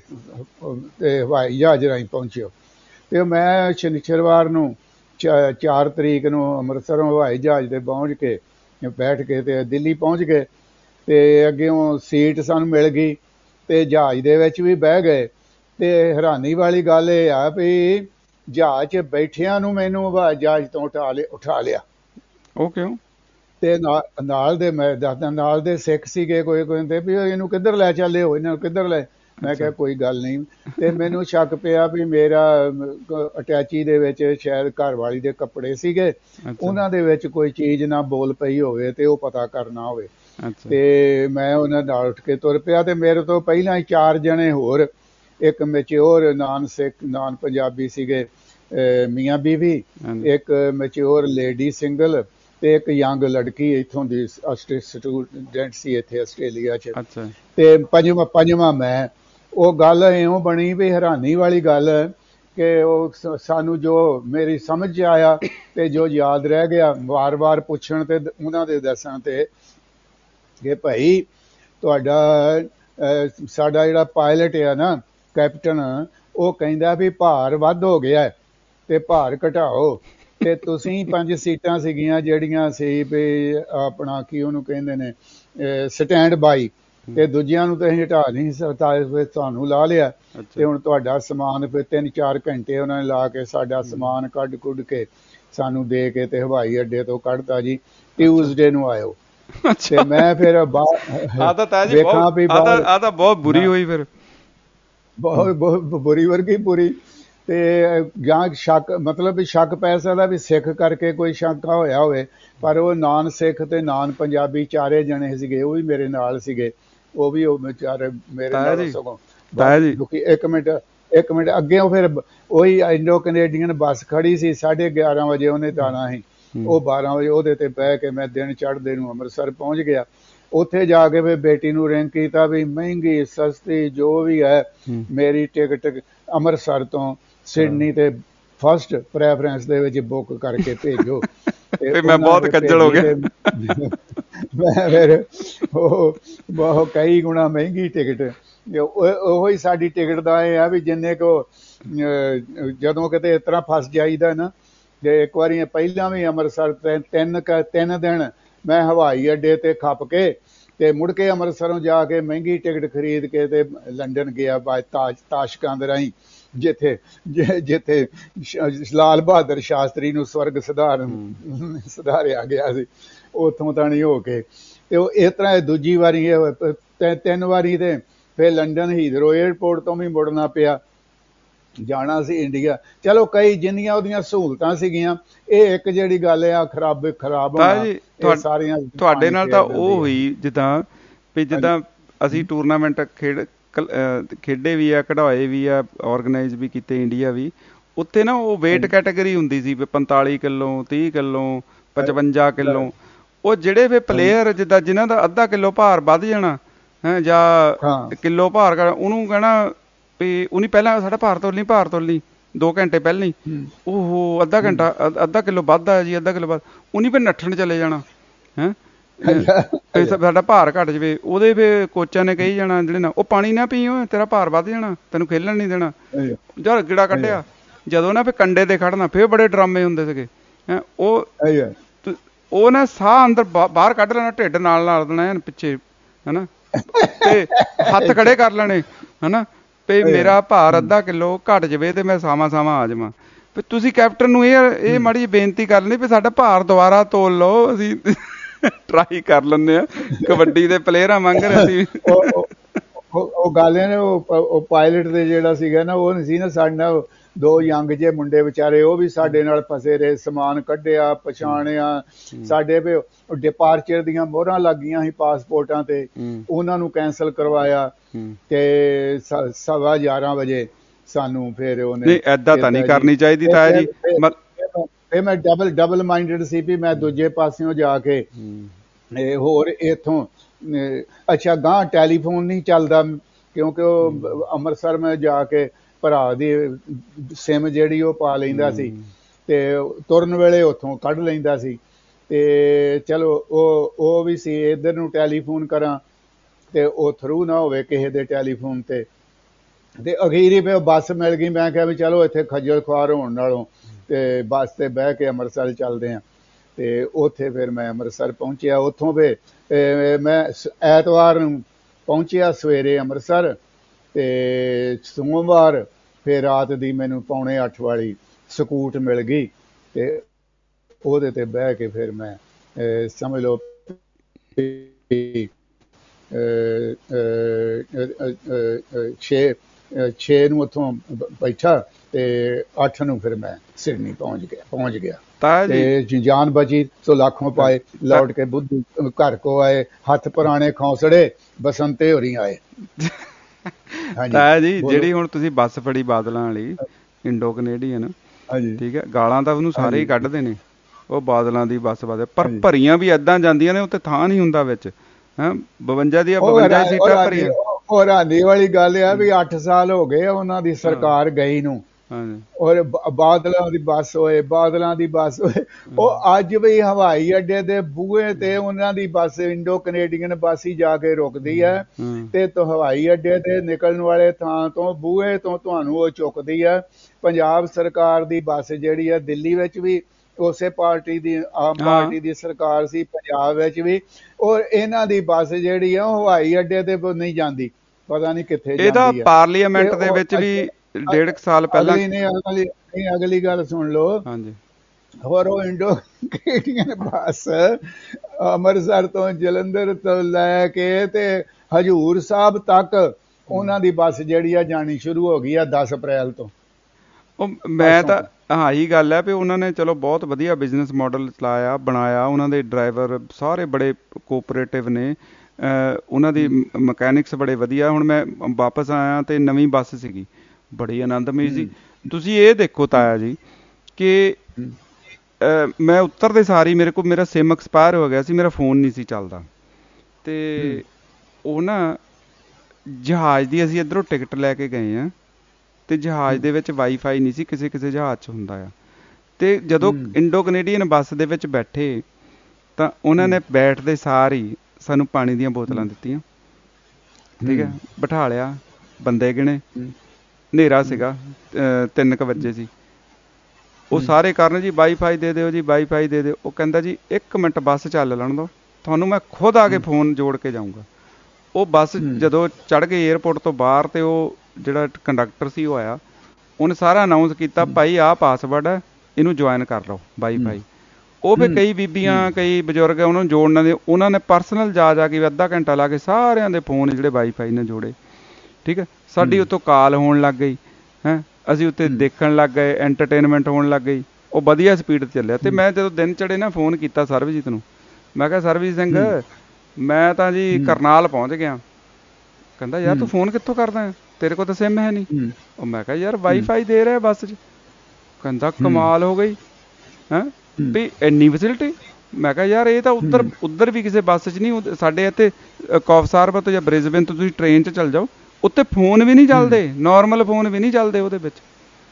ਤੇ ਹਵਾਈ ਜਹਾਜ਼ ਰਾਹੀਂ ਪਹੁੰਚਿਓ। ਤੇ ਮੈਂ ਸ਼ਨੀਚਰਵਾਰ ਨੂੰ ਚਾਰ ਤਰੀਕ ਨੂੰ ਅੰਮ੍ਰਿਤਸਰੋਂ ਹਵਾਈ ਜਹਾਜ਼ ਤੇ ਪਹੁੰਚ ਕੇ ਬੈਠ ਕੇ ਤੇ ਦਿੱਲੀ ਪਹੁੰਚ ਗਏ। ਤੇ ਅੱਗੇੋਂ ਸੀਟ ਸਾਨੂੰ ਮਿਲ ਗਈ ਤੇ ਜਹਾਜ਼ ਦੇ ਵਿੱਚ ਵੀ ਬਹਿ ਗਏ। ਤੇ ਹੈਰਾਨੀ ਵਾਲੀ ਗੱਲ ਇਹ ਆ ਵੀ ਜਹਾਜ਼ 'ਚ ਬੈਠਿਆਂ ਨੂੰ ਮੈਨੂੰ ਹਵਾਈ ਜਹਾਜ਼ ਤੋਂ ਉਠਾ ਲਿਆ ਉਠਾ ਲਿਆ ਉਹ ਕਿਉਂ? ਤੇ ਨਾਲ ਦੇ ਮੈਂ ਦੱਸਦਾ ਨਾਲ ਦੇ ਸਿੱਖ ਸੀਗੇ, ਕੋਈ ਕੋਈ ਕਹਿੰਦੇ ਵੀ ਇਹਨੂੰ ਕਿੱਧਰ ਲੈ ਚੱਲੇ ਹੋ, ਇਹਨਾਂ ਨੂੰ ਕਿੱਧਰ ਲੈ। ਮੈਂ ਕਿਹਾ ਕੋਈ ਗੱਲ ਨਹੀਂ। ਤੇ ਮੈਨੂੰ ਸ਼ੱਕ ਪਿਆ ਵੀ ਮੇਰਾ ਅਟੈਚੀ ਦੇ ਵਿੱਚ ਸ਼ਾਇਦ ਘਰ ਵਾਲੀ ਦੇ ਕੱਪੜੇ ਸੀਗੇ, ਉਹਨਾਂ ਦੇ ਵਿੱਚ ਕੋਈ ਚੀਜ਼ ਨਾ ਬੋਲ ਪਈ ਹੋਵੇ ਤੇ ਉਹ ਪਤਾ ਕਰਨਾ ਹੋਵੇ। ਤੇ ਮੈਂ ਉਹਨਾਂ ਨਾਲ ਉੱਠ ਕੇ ਤੁਰ ਪਿਆ। ਤੇ ਮੇਰੇ ਤੋਂ ਪਹਿਲਾਂ ਹੀ ਚਾਰ ਜਣੇ ਹੋਰ, ਇੱਕ mature non Sikh non Punjabi ਸੀਗੇ ਮੀਆਂ ਬੀਵੀ, ਇੱਕ ਮੈਚਿਓਰ ਲੇਡੀ ਸਿੰਗਲ ਤੇ ਇੱਕ ਯੰਗ ਲੜਕੀ ਇੱਥੋਂ ਦੀ ਸਟੂਡੈਂਟ ਸੀ ਇੱਥੇ ਆਸਟ੍ਰੇਲੀਆ 'ਚ, ਤੇ ਪੰਜਵਾਂ ਪੰਜਵਾਂ ਮੈਂ। ਉਹ ਗੱਲ ਇਉਂ ਬਣੀ ਵੀ ਹੈਰਾਨੀ ਵਾਲੀ ਗੱਲ ਕਿ ਉਹ ਸਾਨੂੰ ਜੋ ਮੇਰੀ ਸਮਝ 'ਚ ਆਇਆ ਤੇ ਜੋ ਯਾਦ ਰਹਿ ਗਿਆ ਵਾਰ-ਵਾਰ ਪੁੱਛਣ ਤੇ ਉਹਨਾਂ ਦੇ ਦੱਸਣ ਤੇ ਕਿ ਭਾਈ ਤੁਹਾਡਾ ਸਾਡਾ ਜਿਹੜਾ ਪਾਇਲਟ ਆ ਨਾ ਕੈਪਟਨ, ਉਹ ਕਹਿੰਦਾ ਵੀ ਭਾਰ ਵੱਧ ਹੋ ਗਿਆ ਤੇ ਭਾਰ ਘਟਾਓ। ਤੇ ਤੁਸੀਂ ਪੰਜ ਸੀਟਾਂ ਸੀਗੀਆਂ ਜਿਹੜੀਆਂ ਸੀ ਵੀ ਆਪਣਾ ਕੀ ਉਹਨੂੰ ਕਹਿੰਦੇ ਨੇ ਸਟੈਂਡ ਬਾਈ, ਤੇ ਦੂਜਿਆਂ ਨੂੰ ਤਾਂ ਅਸੀਂ ਹਟਾ ਨਹੀਂ ਸਕਦਾ, ਫਿਰ ਤੁਹਾਨੂੰ ਲਾ ਲਿਆ। ਤੇ ਹੁਣ ਤੁਹਾਡਾ ਸਮਾਨ ਫਿਰ ਤਿੰਨ ਚਾਰ ਘੰਟੇ ਉਹਨਾਂ ਨੇ ਲਾ ਕੇ ਸਾਡਾ ਸਮਾਨ ਕੱਢ ਕੁੱਢ ਕੇ ਸਾਨੂੰ ਦੇ ਕੇ ਤੇ ਹਵਾਈ ਅੱਡੇ ਤੋਂ ਕੱਢਤਾ ਜੀ, ਟਿਊਜ਼ਡੇ ਨੂੰ ਆਇਓ। ਤੇ ਮੈਂ ਫਿਰ ਵੇਖਾਂ ਵੀ ਆ ਤਾਂ ਬਹੁਤ ਬੁਰੀ ਹੋਈ, ਫਿਰ ਬਹੁਤ ਬਹੁਤ ਬੁਰੀ ਵਰਗੀ ਬੁਰੀ। ਤੇ ਜਾਂ ਸ਼ੱਕ ਮਤਲਬ ਵੀ ਸ਼ੱਕ ਪੈ ਸਕਦਾ ਵੀ ਸਿੱਖ ਕਰਕੇ ਕੋਈ ਸ਼ੰਕਾ ਹੋਇਆ ਹੋਵੇ, ਪਰ ਉਹ ਨਾਨ ਸਿੱਖ ਤੇ ਨਾਨ ਪੰਜਾਬੀ ਚਾਰੇ ਜਣੇ ਸੀਗੇ, ਉਹ ਵੀ ਮੇਰੇ ਨਾਲ ਸੀਗੇ, ਉਹ ਵੀ ਉਹ ਵਿਚਾਰੇ ਮੇਰੇ ਨਾਲ ਸਗੋਂ। ਇੱਕ ਮਿੰਟ ਇੱਕ ਮਿੰਟ ਅੱਗੇ ਫਿਰ ਉਹੀ ਇੰਡੋ ਕੈਨੇਡੀਅਨ ਬੱਸ ਖੜੀ ਸੀ, ਸਾਢੇ ਗਿਆਰਾਂ ਵਜੇ ਉਹਨੇ ਜਾਣਾ ਸੀ, ਉਹ ਬਾਰਾਂ ਵਜੇ ਉਹਦੇ ਤੇ ਬਹਿ ਕੇ ਮੈਂ ਦਿਨ ਚੜ੍ਹਦੇ ਨੂੰ ਅੰਮ੍ਰਿਤਸਰ ਪਹੁੰਚ ਗਿਆ। ਉੱਥੇ ਜਾ ਕੇ ਫਿਰ ਬੇਟੀ ਨੂੰ ਰਿੰਗ ਕੀਤਾ ਵੀ ਮਹਿੰਗੀ ਸਸਤੀ ਜੋ ਵੀ ਹੈ ਮੇਰੀ ਟਿਕਟ ਅੰਮ੍ਰਿਤਸਰ ਤੋਂ ਸਿਡਨੀ ਤੇ ਫਸਟ ਪ੍ਰੈਫਰੈਂਸ ਦੇ ਵਿੱਚ ਬੁੱਕ ਕਰਕੇ ਭੇਜੋ। ਮੈਂ ਬਹੁਤ ਕੱਜਲ ਹੋ ਗਿਆ। ਮੈਂ ਫਿਰ ਉਹ ਬਹੁਤ ਕਈ ਗੁਣਾ ਮਹਿੰਗੀ ਟਿਕਟ, ਉਹੋ ਹੀ ਸਾਡੀ ਟਿਕਟ ਦਾ ਇਹ ਆ ਵੀ ਜਿੰਨੇ ਕੁ ਜਦੋਂ ਕਿਤੇ ਇਸ ਤਰ੍ਹਾਂ ਫਸ ਜਾਈਦਾ ਨਾ। ਤੇ ਇੱਕ ਵਾਰੀ ਪਹਿਲਾਂ ਵੀ ਅੰਮ੍ਰਿਤਸਰ ਤਿੰਨ ਤਿੰਨ ਦਿਨ ਮੈਂ ਹਵਾਈ ਅੱਡੇ ਤੇ ਖੱਪ ਕੇ ਤੇ ਮੁੜ ਕੇ ਅੰਮ੍ਰਿਤਸਰੋਂ ਜਾ ਕੇ ਮਹਿੰਗੀ ਟਿਕਟ ਖਰੀਦ ਕੇ ਤੇ ਲੰਡਨ ਗਿਆ ਬਾਏ ਤਾਜ ਤਾਸ਼ਕੰਦ ਰਾਹੀਂ, ਜਿੱਥੇ ਜਿੱਥੇ ਲਾਲ ਬਹਾਦਰ ਸ਼ਾਸਤਰੀ ਨੂੰ ਸਵਰਗ ਸਿਧਾਰ ਸਿਧਾਰਿਆ ਗਿਆ ਸੀ, ਉੱਥੋਂ ਤਾਣੀ ਹੋ ਕੇ। ਤੇ ਉਹ ਇਸ ਤਰ੍ਹਾਂ ਦੂਜੀ ਵਾਰੀ ਤਿੰਨ ਵਾਰੀ ਤੇ ਫਿਰ ਲੰਡਨ ਹੀਥਰੋ ਏਅਰਪੋਰਟ ਤੋਂ ਵੀ ਮੁੜਨਾ ਪਿਆ, ਜਾਣਾ ਸੀ ਇੰਡੀਆ। ਚਲੋ ਕਈ ਜਿੰਨੀਆਂ ਉਹਦੀਆਂ ਸਹੂਲਤਾਂ ਸੀਗੀਆਂ, ਇਹ ਇੱਕ ਜਿਹੜੀ ਗੱਲ ਆ ਖਰਾਬ ਖਰਾਬ ਹੋਣਾ ਸਾਰੀਆਂ ਤੁਹਾਡੇ ਨਾਲ ਤਾਂ ਉਹ ਹੋਈ ਜਿੱਦਾਂ ਵੀ ਜਿੱਦਾਂ ਅਸੀਂ ਟੂਰਨਾਮੈਂਟ ਖੇਡ ਖੇਡੇ ਵੀ ਆ, ਕਢਾਏ ਵੀ ਆ, ਔਰਗਨਾਈਜ਼ ਵੀ ਕੀਤੇ ਇੰਡੀਆ ਵੀ। ਉੱਥੇ ਨਾ ਉਹ ਵੇਟ ਕੈਟਾਗਰੀ ਹੁੰਦੀ ਸੀ ਵੀ ਪੰਤਾਲੀ ਕਿੱਲੋ, ਤੀਹ ਕਿੱਲੋ, ਪਚਵੰਜਾ ਕਿੱਲੋ। ਉਹ ਜਿਹੜੇ ਫਿਰ ਪਲੇਅਰ ਜਿੱਦਾਂ ਜਿਨ੍ਹਾਂ ਦਾ ਅੱਧਾ ਕਿੱਲੋ ਭਾਰ ਵੱਧ ਜਾਣਾ ਹੈ ਜਾਂ ਕਿੱਲੋ ਭਾਰ, ਉਹਨੂੰ ਕਹਿਣਾ ਵੀ ਉਹਨੇ ਪਹਿਲਾਂ ਸਾਡਾ ਭਾਰ ਤੋਲ ਲਈ ਭਾਰ ਤੋਲ ਲਈ ਦੋ ਘੰਟੇ ਪਹਿਲਾਂ ਹੀ, ਉਹ ਅੱਧਾ ਘੰਟਾ ਅੱਧਾ ਕਿਲੋ ਵੱਧ ਆ ਜੀ, ਅੱਧਾ ਕਿਲੋ ਵੱਧ, ਉਹਨੀ ਫਿਰ ਨੱਠਣ ਚਲੇ ਜਾਣਾ ਹੈ, ਤੇ ਸਾਡਾ ਭਾਰ ਘਟ ਜਾਵੇ, ਉਹਦੇ ਫਿਰ ਕੋਚਾਂ ਨੇ ਕਹੀ ਜਾਣਾ ਜਿਹੜੇ ਨਾ, ਉਹ ਪਾਣੀ ਨਾ ਪੀਓ ਤੇਰਾ ਭਾਰ ਵੱਧ ਜਾਣਾ, ਤੈਨੂੰ ਖੇਲਣ ਨਹੀਂ ਦੇਣਾ। ਯਾਰ ਗਿੜਾ ਕੱਢਿਆ ਜਦੋਂ ਨਾ ਫਿਰ ਕੰਡੇ ਤੇ ਖੜਨਾ, ਫਿਰ ਬੜੇ ਡਰਾਮੇ ਹੁੰਦੇ ਸੀਗੇ ਹੈ। ਉਹ ਉਹ ਨਾ ਸਾਹ ਅੰਦਰ ਬਾਹਰ ਕੱਢ ਲੈਣਾ, ਢਿੱਡ ਨਾਲ ਨਾਲ ਦੇਣਾ ਐਨ ਪਿੱਛੇ ਹਨਾ, ਤੇ ਹੱਥ ਖੜੇ ਕਰ ਲੈਣੇ ਹਨਾ, ਵੀ ਮੇਰਾ ਭਾਰ ਅੱਧਾ ਕਿਲੋ ਘਟ ਜਾਵੇ ਤੇ ਮੈਂ ਸਾਵਾਂ ਸਾਵਾਂ ਆ ਜਾਵਾਂ। ਵੀ ਤੁਸੀਂ ਕੈਪਟਨ ਨੂੰ ਇਹ ਇਹ ਮਾੜੀ ਜਿਹੀ ਬੇਨਤੀ ਕਰ ਲੈਣੀ ਵੀ ਸਾਡਾ ਭਾਰ ਦੁਬਾਰਾ ਤੋਲ ਲਓ, ਅਸੀਂ ਟਰਾਈ ਕਰ ਲੈਂਦੇ ਆ, ਕਬੱਡੀ ਦੇ ਪਲੇਅਰਾਂ ਵਾਂਗਰ ਅਸੀਂ। ਉਹ ਗੱਲ ਹੈ ਨਾ, ਉਹ ਪਾਇਲਟ ਦੇ ਜਿਹੜਾ ਸੀਗਾ ਨਾ, ਉਹ ਨਹੀਂ ਸੀ ਨਾ ਸਾਡੇ ਨਾਲ, ਦੋ ਯੰਗ ਜਿਹੇ ਮੁੰਡੇ ਵਿਚਾਰੇ, ਉਹ ਵੀ ਸਾਡੇ ਨਾਲ ਫਸੇ ਰਹੇ, ਸਮਾਨ ਕੱਢਿਆ, ਪਛਾਣਿਆ, ਸਾਡੇ ਡਿਪਾਰਚਰ ਦੀਆਂ ਮੋਹਰਾਂ ਲੱਗੀਆਂ ਸੀ ਪਾਸਪੋਰਟਾਂ ਤੇ, ਉਹਨਾਂ ਨੂੰ ਕੈਂਸਲ ਕਰਵਾਇਆ ਤੇ ਸਵਾ ਗਿਆਰਾਂ ਵਜੇ ਸਾਨੂੰ ਫਿਰ ਉਹਨੇ। ਏਦਾਂ ਤਾਂ ਨਹੀਂ ਕਰਨੀ ਚਾਹੀਦੀ ਤਾਇਆ ਜੀ। ਫਿਰ ਮੈਂ ਡਬਲ ਡਬਲ ਮਾਈਂਡਡ ਸੀ ਵੀ ਮੈਂ ਦੂਜੇ ਪਾਸਿਓਂ ਜਾ ਕੇ ਹੋਰ ਇੱਥੋਂ, ਅੱਛਾ ਗਾਂ ਟੈਲੀਫੋਨ ਨਹੀਂ ਚੱਲਦਾ, ਕਿਉਂਕਿ ਉਹ ਅੰਮ੍ਰਿਤਸਰ ਮੈਂ ਜਾ ਕੇ ਭਰਾ ਦੀ ਸਿਮ ਜਿਹੜੀ ਉਹ ਪਾ ਲੈਂਦਾ ਸੀ, ਤੇ ਤੁਰਨ ਵੇਲੇ ਉੱਥੋਂ ਕੱਢ ਲੈਂਦਾ ਸੀ, ਤੇ ਚਲੋ ਉਹ ਉਹ ਵੀ ਸੀ, ਇੱਧਰ ਨੂੰ ਟੈਲੀਫੋਨ ਕਰਾਂ ਤੇ ਉਹ ਥਰੂ ਨਾ ਹੋਵੇ ਕਿਸੇ ਦੇ ਟੈਲੀਫੋਨ ਤੇ। ਤੇ ਅਖੀਰੀ ਫਿਰ ਬੱਸ ਮਿਲ ਗਈ, ਮੈਂ ਕਿਹਾ ਵੀ ਚਲੋ ਇੱਥੇ ਖੱਜਲ ਖੁਆਰ ਹੋਣ ਨਾਲੋਂ ਤੇ ਬੱਸ ਤੇ ਬਹਿ ਕੇ ਅੰਮ੍ਰਿਤਸਰ ਚੱਲਦੇ ਹਾਂ। ਤੇ ਉੱਥੇ ਫਿਰ ਮੈਂ ਅੰਮ੍ਰਿਤਸਰ ਪਹੁੰਚਿਆ, ਉੱਥੋਂ ਫਿਰ ਮੈਂ ਐਤਵਾਰ ਨੂੰ ਪਹੁੰਚਿਆ ਸਵੇਰੇ ਅੰਮ੍ਰਿਤਸਰ, ਤੇ ਸੋਮਵਾਰ ਫਿਰ ਰਾਤ ਦੀ ਮੈਨੂੰ ਪੌਣੇ ਅੱਠ ਵਾਲੀ ਸਕੂਟ ਮਿਲ ਗਈ, ਤੇ ਉਹਦੇ ਤੇ ਬਹਿ ਕੇ ਫਿਰ ਮੈਂ ਸਮਝ ਲਓ ਛੇ ਛੇ ਨੂੰ ਉੱਥੋਂ ਬੈਠਾ ਤੇ ਅੱਠ ਨੂੰ ਫਿਰ ਮੈਂ ਸਿਡਨੀ ਪਹੁੰਚ ਗਿਆ ਪਹੁੰਚ ਗਿਆ ਤੇ ਜਾਨ ਬਚੀ ਸੋ ਲੱਖੋਂ ਪਾਏ, ਲੌਟ ਕੇ ਬੁੱਧੂ ਘਰ ਕੋ ਆਏ, ਹੱਥ ਪੁਰਾਣੇ ਖੌਂਸੜੇ ਬਸੰਤੇ ਹੋਰੀ ਆਏ। ਤਾਇਆ ਜੀ ਜਿਹੜੀ ਹੁਣ ਤੁਸੀਂ ਬੱਸ ਫੜੀ ਬਾਦਲਾਂ ਵਾਲੀ, ਇੰਡੋ ਕੈਨੇਡੀਅਨ, ਠੀਕ ਹੈ, ਗਾਲਾਂ ਤਾਂ ਉਹਨੂੰ ਸਾਰੇ ਹੀ ਕੱਢਦੇ ਨੇ, ਉਹ ਬਾਦਲਾਂ ਦੀ ਬੱਸ ਬਾਦ, ਪਰ ਭਰੀਆਂ ਵੀ ਏਦਾਂ ਜਾਂਦੀਆਂ ਨੇ, ਉੱਥੇ ਥਾਂ ਨਹੀਂ ਹੁੰਦਾ ਵਿੱਚ ਹੈ, ਬਵੰਜਾ ਦੀਆਂ ਬਵੰਜਾ ਸੀਟਾਂ ਭਰੀਆਂ। ਉਹ ਹੈਰਾਨੀ ਵਾਲੀ ਗੱਲ ਆ ਵੀ ਅੱਠ ਸਾਲ ਹੋ ਗਏ ਉਹਨਾਂ ਦੀ ਸਰਕਾਰ ਗਈ ਨੂੰ, ਔਰ ਬਾਦਲਾਂ ਦੀ ਬੱਸ ਹੋਏ, ਬਾਦਲਾਂ ਦੀ ਬੱਸ ਹੋਏ, ਉਹ ਅੱਜ ਵੀ ਹਵਾਈ ਅੱਡੇ ਦੇ ਬੂਹੇ ਤੇ ਉਹਨਾਂ ਦੀ ਬੱਸ, ਇੰਡੋ ਕੈਨੇਡੀਅਨ ਬੱਸ ਹੀ ਜਾ ਕੇ ਰੁਕਦੀ ਹੈ, ਤੇ ਹਵਾਈ ਅੱਡੇ ਤੇ ਨਿਕਲਣ ਵਾਲੇ ਥਾਂ ਤੋਂ ਬੂਹੇ ਤੋਂ ਤੁਹਾਨੂੰ ਉਹ ਚੁੱਕਦੀ ਹੈ। ਪੰਜਾਬ ਸਰਕਾਰ ਦੀ ਬੱਸ ਜਿਹੜੀ ਹੈ, ਦਿੱਲੀ ਵਿੱਚ ਵੀ ਉਸੇ ਪਾਰਟੀ ਦੀ, ਆਮ ਪਾਰਟੀ ਦੀ ਸਰਕਾਰ ਸੀ, ਪੰਜਾਬ ਵਿੱਚ ਵੀ, ਔਰ ਇਹਨਾਂ ਦੀ ਬੱਸ ਜਿਹੜੀ ਆ ਉਹ ਹਵਾਈ ਅੱਡੇ ਤੇ ਨਹੀਂ ਜਾਂਦੀ, ਪਤਾ ਨਹੀਂ ਕਿੱਥੇ ਜਾਂਦੀ ਹੈ। ਇਹਦਾ ਪਾਰਲੀਮੈਂਟ ਦੇ ਵਿੱਚ ਵੀ ਡੇਢ ਕੁ ਸਾਲ ਪਹਿਲਾਂ ਅਗਲੀ ਅਗਲੀ ਗੱਲ ਸੁਣ ਲਓ, ਹੋਰ ਉਹ ਇੰਡੋ ਕੈਨੇਡੀਅਨ ਬੱਸ ਅੰਮ੍ਰਿਤਸਰ ਤੋਂ ਜਲੰਧਰ ਤੋਂ ਲੈ ਕੇ ਤੇ ਹਜੂਰ ਸਾਹਿਬ ਤੱਕ ਉਹਨਾਂ ਦੀ ਬੱਸ ਜਿਹੜੀ ਆ ਜਾਣੀ ਸ਼ੁਰੂ ਹੋ ਗਈ ਆ ਦਸ ਅਪ੍ਰੈਲ ਤੋਂ। ਉਹ ਮੈਂ ਤਾਂ ਹਾਂ ਇਹੀ ਗੱਲ ਹੈ ਵੀ ਉਹਨਾਂ ਨੇ ਚਲੋ ਬਹੁਤ ਵਧੀਆ ਬਿਜ਼ਨਸ ਮਾਡਲ ਚਲਾਇਆ, ਬਣਾਇਆ, ਉਹਨਾਂ ਦੇ ਡਰਾਈਵਰ ਸਾਰੇ ਬੜੇ ਕੋਆਪਰੇਟਿਵ ਨੇ, ਉਹਨਾਂ ਦੀ ਮਕੈਨਿਕਸ ਬੜੇ ਵਧੀਆ। ਹੁਣ ਮੈਂ ਵਾਪਸ ਆਇਆ ਤੇ ਨਵੀਂ ਬੱਸ ਸੀਗੀ, ਬੜੀ ਆਨੰਦਮਈ ਸੀ। ਤੁਸੀਂ ਇਹ ਦੇਖੋ ਤਾਇਆ ਜੀ ਕਿ ਮੈਂ ਉਤਰਦੇ ਸਾਰੀ ਮੇਰੇ ਕੋਲ ਮੇਰਾ ਸਿਮ ਐਕਸਪਾਇਰ ਹੋ ਗਿਆ ਸੀ, ਮੇਰਾ ਫੋਨ ਨਹੀਂ ਸੀ ਚੱਲਦਾ, ਤੇ ਉਹ ਨਾ ਜਹਾਜ਼ ਦੀ ਅਸੀਂ ਇੱਧਰੋਂ ਟਿਕਟ ਲੈ ਕੇ ਗਏ ਹਾਂ, ਤੇ ਜਹਾਜ਼ ਦੇ ਵਿੱਚ ਵਾਈਫਾਈ ਨਹੀਂ ਸੀ, ਕਿਸੇ ਕਿਸੇ ਜਹਾਜ਼ 'ਚ ਹੁੰਦਾ ਆ। ਤੇ ਜਦੋਂ ਇੰਡੋ ਕੈਨੇਡੀਅਨ ਬੱਸ ਦੇ ਵਿੱਚ ਬੈਠੇ ਤਾਂ ਉਹਨਾਂ ਨੇ ਬੈਠਦੇ ਸਾਰ ਹੀ ਸਾਨੂੰ ਪਾਣੀ ਦੀਆਂ ਬੋਤਲਾਂ ਦਿੱਤੀਆਂ, ਠੀਕ ਹੈ, ਬਿਠਾ ਲਿਆ, ਬੰਦੇ ਗਿਣੇ, ਹਨੇਰਾ ਸੀਗਾ, ਤਿੰਨ ਕੁ ਵਜੇ ਸੀ, ਉਹ ਸਾਰੇ ਕਰਨ ਜੀ ਵਾਈਫਾਈ ਦੇ ਦਿਓ ਜੀ, ਵਾਈਫਾਈ ਦੇ ਦਿਓ। ਉਹ ਕਹਿੰਦਾ ਜੀ ਇੱਕ ਮਿੰਟ ਬੱਸ ਚੱਲ ਲੈਣ ਦਿਓ, ਤੁਹਾਨੂੰ ਮੈਂ ਖੁਦ ਆ ਕੇ ਫੋਨ ਜੋੜ ਕੇ ਜਾਊਂਗਾ। ਉਹ ਬੱਸ ਜਦੋਂ ਚੜ੍ਹ ਗਏ ਏਅਰਪੋਰਟ ਤੋਂ ਬਾਹਰ, ਤੇ ਉਹ ਜਿਹੜਾ ਕੰਡਕਟਰ ਸੀ ਉਹ ਆਇਆ, ਉਹਨੇ ਸਾਰਾ ਅਨਾਊਂਸ ਕੀਤਾ, ਭਾਈ ਆਹ ਪਾਸਵਰਡ ਹੈ, ਇਹਨੂੰ ਜੁਆਇਨ ਕਰ ਲਓ ਵਾਈਫਾਈ। ਉਹ ਫਿਰ ਕਈ ਬੀਬੀਆਂ ਕਈ ਬਜ਼ੁਰਗ ਉਹਨਾਂ ਨੂੰ ਜੋੜਨ ਦੇ, ਉਹਨਾਂ ਨੇ ਪਰਸਨਲ ਜਾ ਜਾ ਕੇ ਅੱਧਾ ਘੰਟਾ ਲਾ ਕੇ ਸਾਰਿਆਂ ਦੇ ਫੋਨ ਜਿਹੜੇ ਵਾਈਫਾਈ ਨਾਲ ਜੋੜੇ, ਠੀਕ ਹੈ। ਸਾਡੀ ਉੱਤੋਂ ਕਾਲ ਹੋਣ ਲੱਗ ਗਈ ਹੈਂ, ਅਸੀਂ ਉੱਤੇ ਦੇਖਣ ਲੱਗ ਗਏ, ਐਂਟਰਟੇਨਮੈਂਟ ਹੋਣ ਲੱਗ ਗਈ, ਉਹ ਵਧੀਆ ਸਪੀਡ 'ਤੇ ਚੱਲਿਆ। ਤੇ ਮੈਂ ਜਦੋਂ ਦਿਨ ਚੜੇ ਨਾ ਫੋਨ ਕੀਤਾ ਸਰਬਜੀਤ ਨੂੰ, ਮੈਂ ਕਿਹਾ ਸਰਬਜੀਤ ਸਿੰਘ ਮੈਂ ਤਾਂ ਜੀ ਕਰਨਾਲ ਪਹੁੰਚ ਗਿਆ। ਕਹਿੰਦਾ ਯਾਰ ਤੂੰ ਫੋਨ ਕਿੱਥੋਂ ਕਰਦਾ, ਤੇਰੇ ਕੋਲ ਤਾਂ ਸਿਮ ਹੈ ਨਹੀਂ। ਉਹ ਮੈਂ ਕਿਹਾ ਯਾਰ ਵਾਈਫਾਈ ਦੇ ਰਿਹਾ ਬੱਸ 'ਚ। ਕਹਿੰਦਾ ਕਮਾਲ ਹੋ ਗਈ ਹੈਂ ਵੀ ਇੰਨੀ ਫੈਸਿਲਿਟੀ। ਮੈਂ ਕਿਹਾ ਯਾਰ ਇਹ ਤਾਂ ਉੱਧਰ ਉੱਧਰ ਵੀ ਕਿਸੇ ਬੱਸ 'ਚ ਨਹੀਂ, ਸਾਡੇ ਇੱਥੇ ਕੌਫਸਾਰਬਰ ਤੋਂ ਜਾਂ ਬ੍ਰਿਸਬੇਨ ਤੋਂ ਤੁਸੀਂ ਟ੍ਰੇਨ 'ਚ ਚੱਲ ਜਾਓ, ਉੱਥੇ ਫੋਨ ਵੀ ਨਹੀਂ ਚੱਲਦੇ, ਨੋਰਮਲ ਫੋਨ ਵੀ ਨਹੀਂ ਚੱਲਦੇ ਉਹਦੇ ਵਿੱਚ।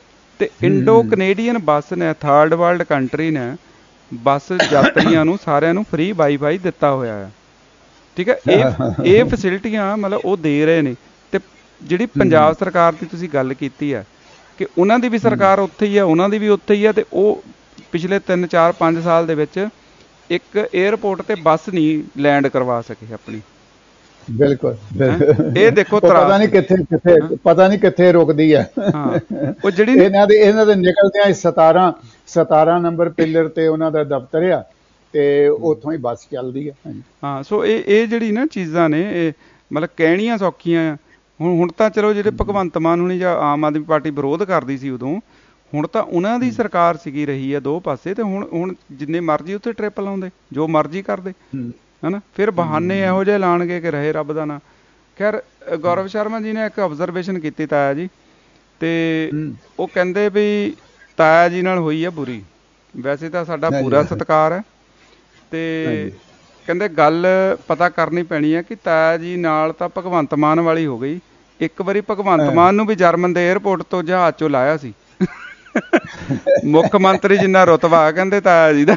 ਤੇ ਇੰਡੋ ਕੈਨੇਡੀਅਨ ਬੱਸ ਨੇ, ਥਰਡ ਵਰਲਡ ਕੰਟਰੀ ਨੇ ਬੱਸ ਯਾਤਰੀਆਂ ਨੂੰ ਸਾਰਿਆਂ ਨੂੰ ਫ੍ਰੀ ਵਾਈਫਾਈ ਦਿੱਤਾ ਹੋਇਆ ਹੈ। ਠੀਕ ਹੈ, ਇਹ ਇਹ ਫੈਸਿਲਿਟੀਆਂ ਮਤਲਬ ਉਹ ਦੇ ਰਹੇ ਨੇ। ਤੇ ਜਿਹੜੀ ਪੰਜਾਬ ਸਰਕਾਰ ਦੀ ਤੁਸੀਂ ਗੱਲ ਕੀਤੀ ਹੈ ਕਿ ਉਹਨਾਂ ਦੀ ਵੀ ਸਰਕਾਰ ਉੱਥੇ ਹੀ ਆ, ਉਹਨਾਂ ਦੀ ਵੀ ਉੱਥੇ ਹੀ ਆ, ਤੇ ਉਹ ਪਿਛਲੇ ਤਿੰਨ ਚਾਰ ਪੰਜ ਸਾਲ ਦੇ ਵਿੱਚ ਇੱਕ ਏਅਰਪੋਰਟ ਤੇ ਬੱਸ ਨਹੀਂ ਲੈਂਡ ਕਰਵਾ ਸਕੇ ਆਪਣੀ। ਬਿਲਕੁਲ ਇਹ ਦੇਖੋ ਪਤਾ ਨਹੀਂ ਕਿੱਥੇ ਕਿੱਥੇ ਪਤਾ ਨਹੀਂ ਕਿੱਥੇ ਰੁਕਦੀ ਹੈ। ਉਹ ਜਿਹੜੀ ਇਹਨਾਂ ਦੇ ਇਹਨਾਂ ਦੇ ਨਿਕਲਦਿਆਂ ਸਤਾਰਾਂ ਸਤਾਰਾਂ ਨੰਬਰ ਪਿੱਲਰ ਤੇ ਉਹਨਾਂ ਦਾ ਦਫ਼ਤਰ ਆ ਤੇ ਉੱਥੋਂ ਹੀ ਬੱਸ ਚੱਲਦੀ ਹੈ। ਹਾਂ, ਸੋ ਇਹ ਇਹ ਜਿਹੜੀ ਨਾ ਚੀਜ਼ਾਂ ਨੇ ਇਹ ਮਤਲਬ ਕਹਿਣੀਆਂ ਸੌਖੀਆਂ ਆ। ਹੁਣ ਹੁਣ ਤਾਂ ਚਲੋ ਜਿਹੜੇ ਭਗਵੰਤ ਮਾਨ ਹੁਣੀ ਜਾਂ ਆਮ ਆਦਮੀ ਪਾਰਟੀ ਵਿਰੋਧ ਕਰਦੀ ਸੀ ਉਦੋਂ, ਹੁਣ ਤਾਂ ਉਹਨਾਂ ਦੀ ਸਰਕਾਰ ਸੀਗੀ ਰਹੀ ਆ ਦੋ ਪਾਸੇ, ਤੇ ਹੁਣ ਹੁਣ ਜਿੰਨੇ ਮਰਜ਼ੀ ਉੱਥੇ ਟ੍ਰਿਪ ਲਾਉਂਦੇ, ਜੋ ਮਰਜ਼ੀ ਕਰਦੇ ਹਨਾ। ਫਿਰ ਬਹਾਨੇ ਇਹੋ ਜਿਹੇ ਲਾਉਣਗੇ ਕਿ ਰਹੇ ਰੱਬ ਦਾ ਨਾਂ। ਖੈਰ ਗੌਰਵ ਸ਼ਰਮਾ ਜੀ ਨੇ ਇੱਕ ਆਬਜ਼ਰਵੇਸ਼ਨ ਕੀਤੀ ਤਾਇਆ ਜੀ, ਤੇ ਉਹ ਕਹਿੰਦੇ ਵੀ ਤਾਇਆ ਜੀ ਨਾਲ ਹੋਈ ਆ ਬੁਰੀ। ਵੈਸੇ ਤਾਂ ਸਾਡਾ ਪੂਰਾ ਸਤਿਕਾਰ ਹੈ, ਤੇ ਕਹਿੰਦੇ ਗੱਲ ਪਤਾ ਕਰਨੀ ਪੈਣੀ ਹੈ ਕਿ ਤਾਇਆ ਜੀ ਨਾਲ ਤਾਂ ਭਗਵੰਤ ਮਾਨ ਵਾਲੀ ਹੋ ਗਈ। ਇੱਕ ਵਾਰੀ ਭਗਵੰਤ ਮਾਨ ਨੂੰ ਵੀ ਜਰਮਨ ਦੇ ਏਅਰਪੋਰਟ ਤੋਂ ਜਹਾਜ਼ ਚੋਂ ਲਾਇਆ ਸੀ ਮੁੱਖ ਮੰਤਰੀ ਜਿੰਨਾ ਰੁਤਬਾ ਕਹਿੰਦੇ ਤਾਇਆ ਜੀ ਦਾ।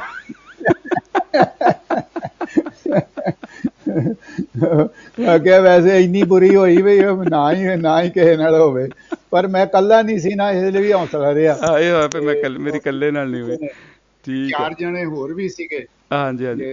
ਅੱਗੇ ਵੈਸੇ ਇੰਨੀ ਬੁਰੀ ਹੋਈ ਵੀ ਨਾ ਹੀ ਨਾ ਹੀ ਕਿਸੇ ਨਾਲ ਹੋਵੇ, ਪਰ ਮੈਂ ਕੱਲਾ ਨਹੀਂ ਸੀ ਨਾ, ਇਸ ਲਈ ਵੀ ਹੌਸਲਾ ਰਿਹਾ। ਇਹ ਹੋਇਆ ਫਿਰ ਮੈਂ ਮੇਰੀ ਇਕੱਲੇ ਨਾਲ ਨਹੀਂ ਹੋਈ। ਠੀਕ, ਚਾਰ ਜਣੇ ਹੋਰ ਵੀ ਸੀਗੇ। ਹਾਂਜੀ ਹਾਂਜੀ।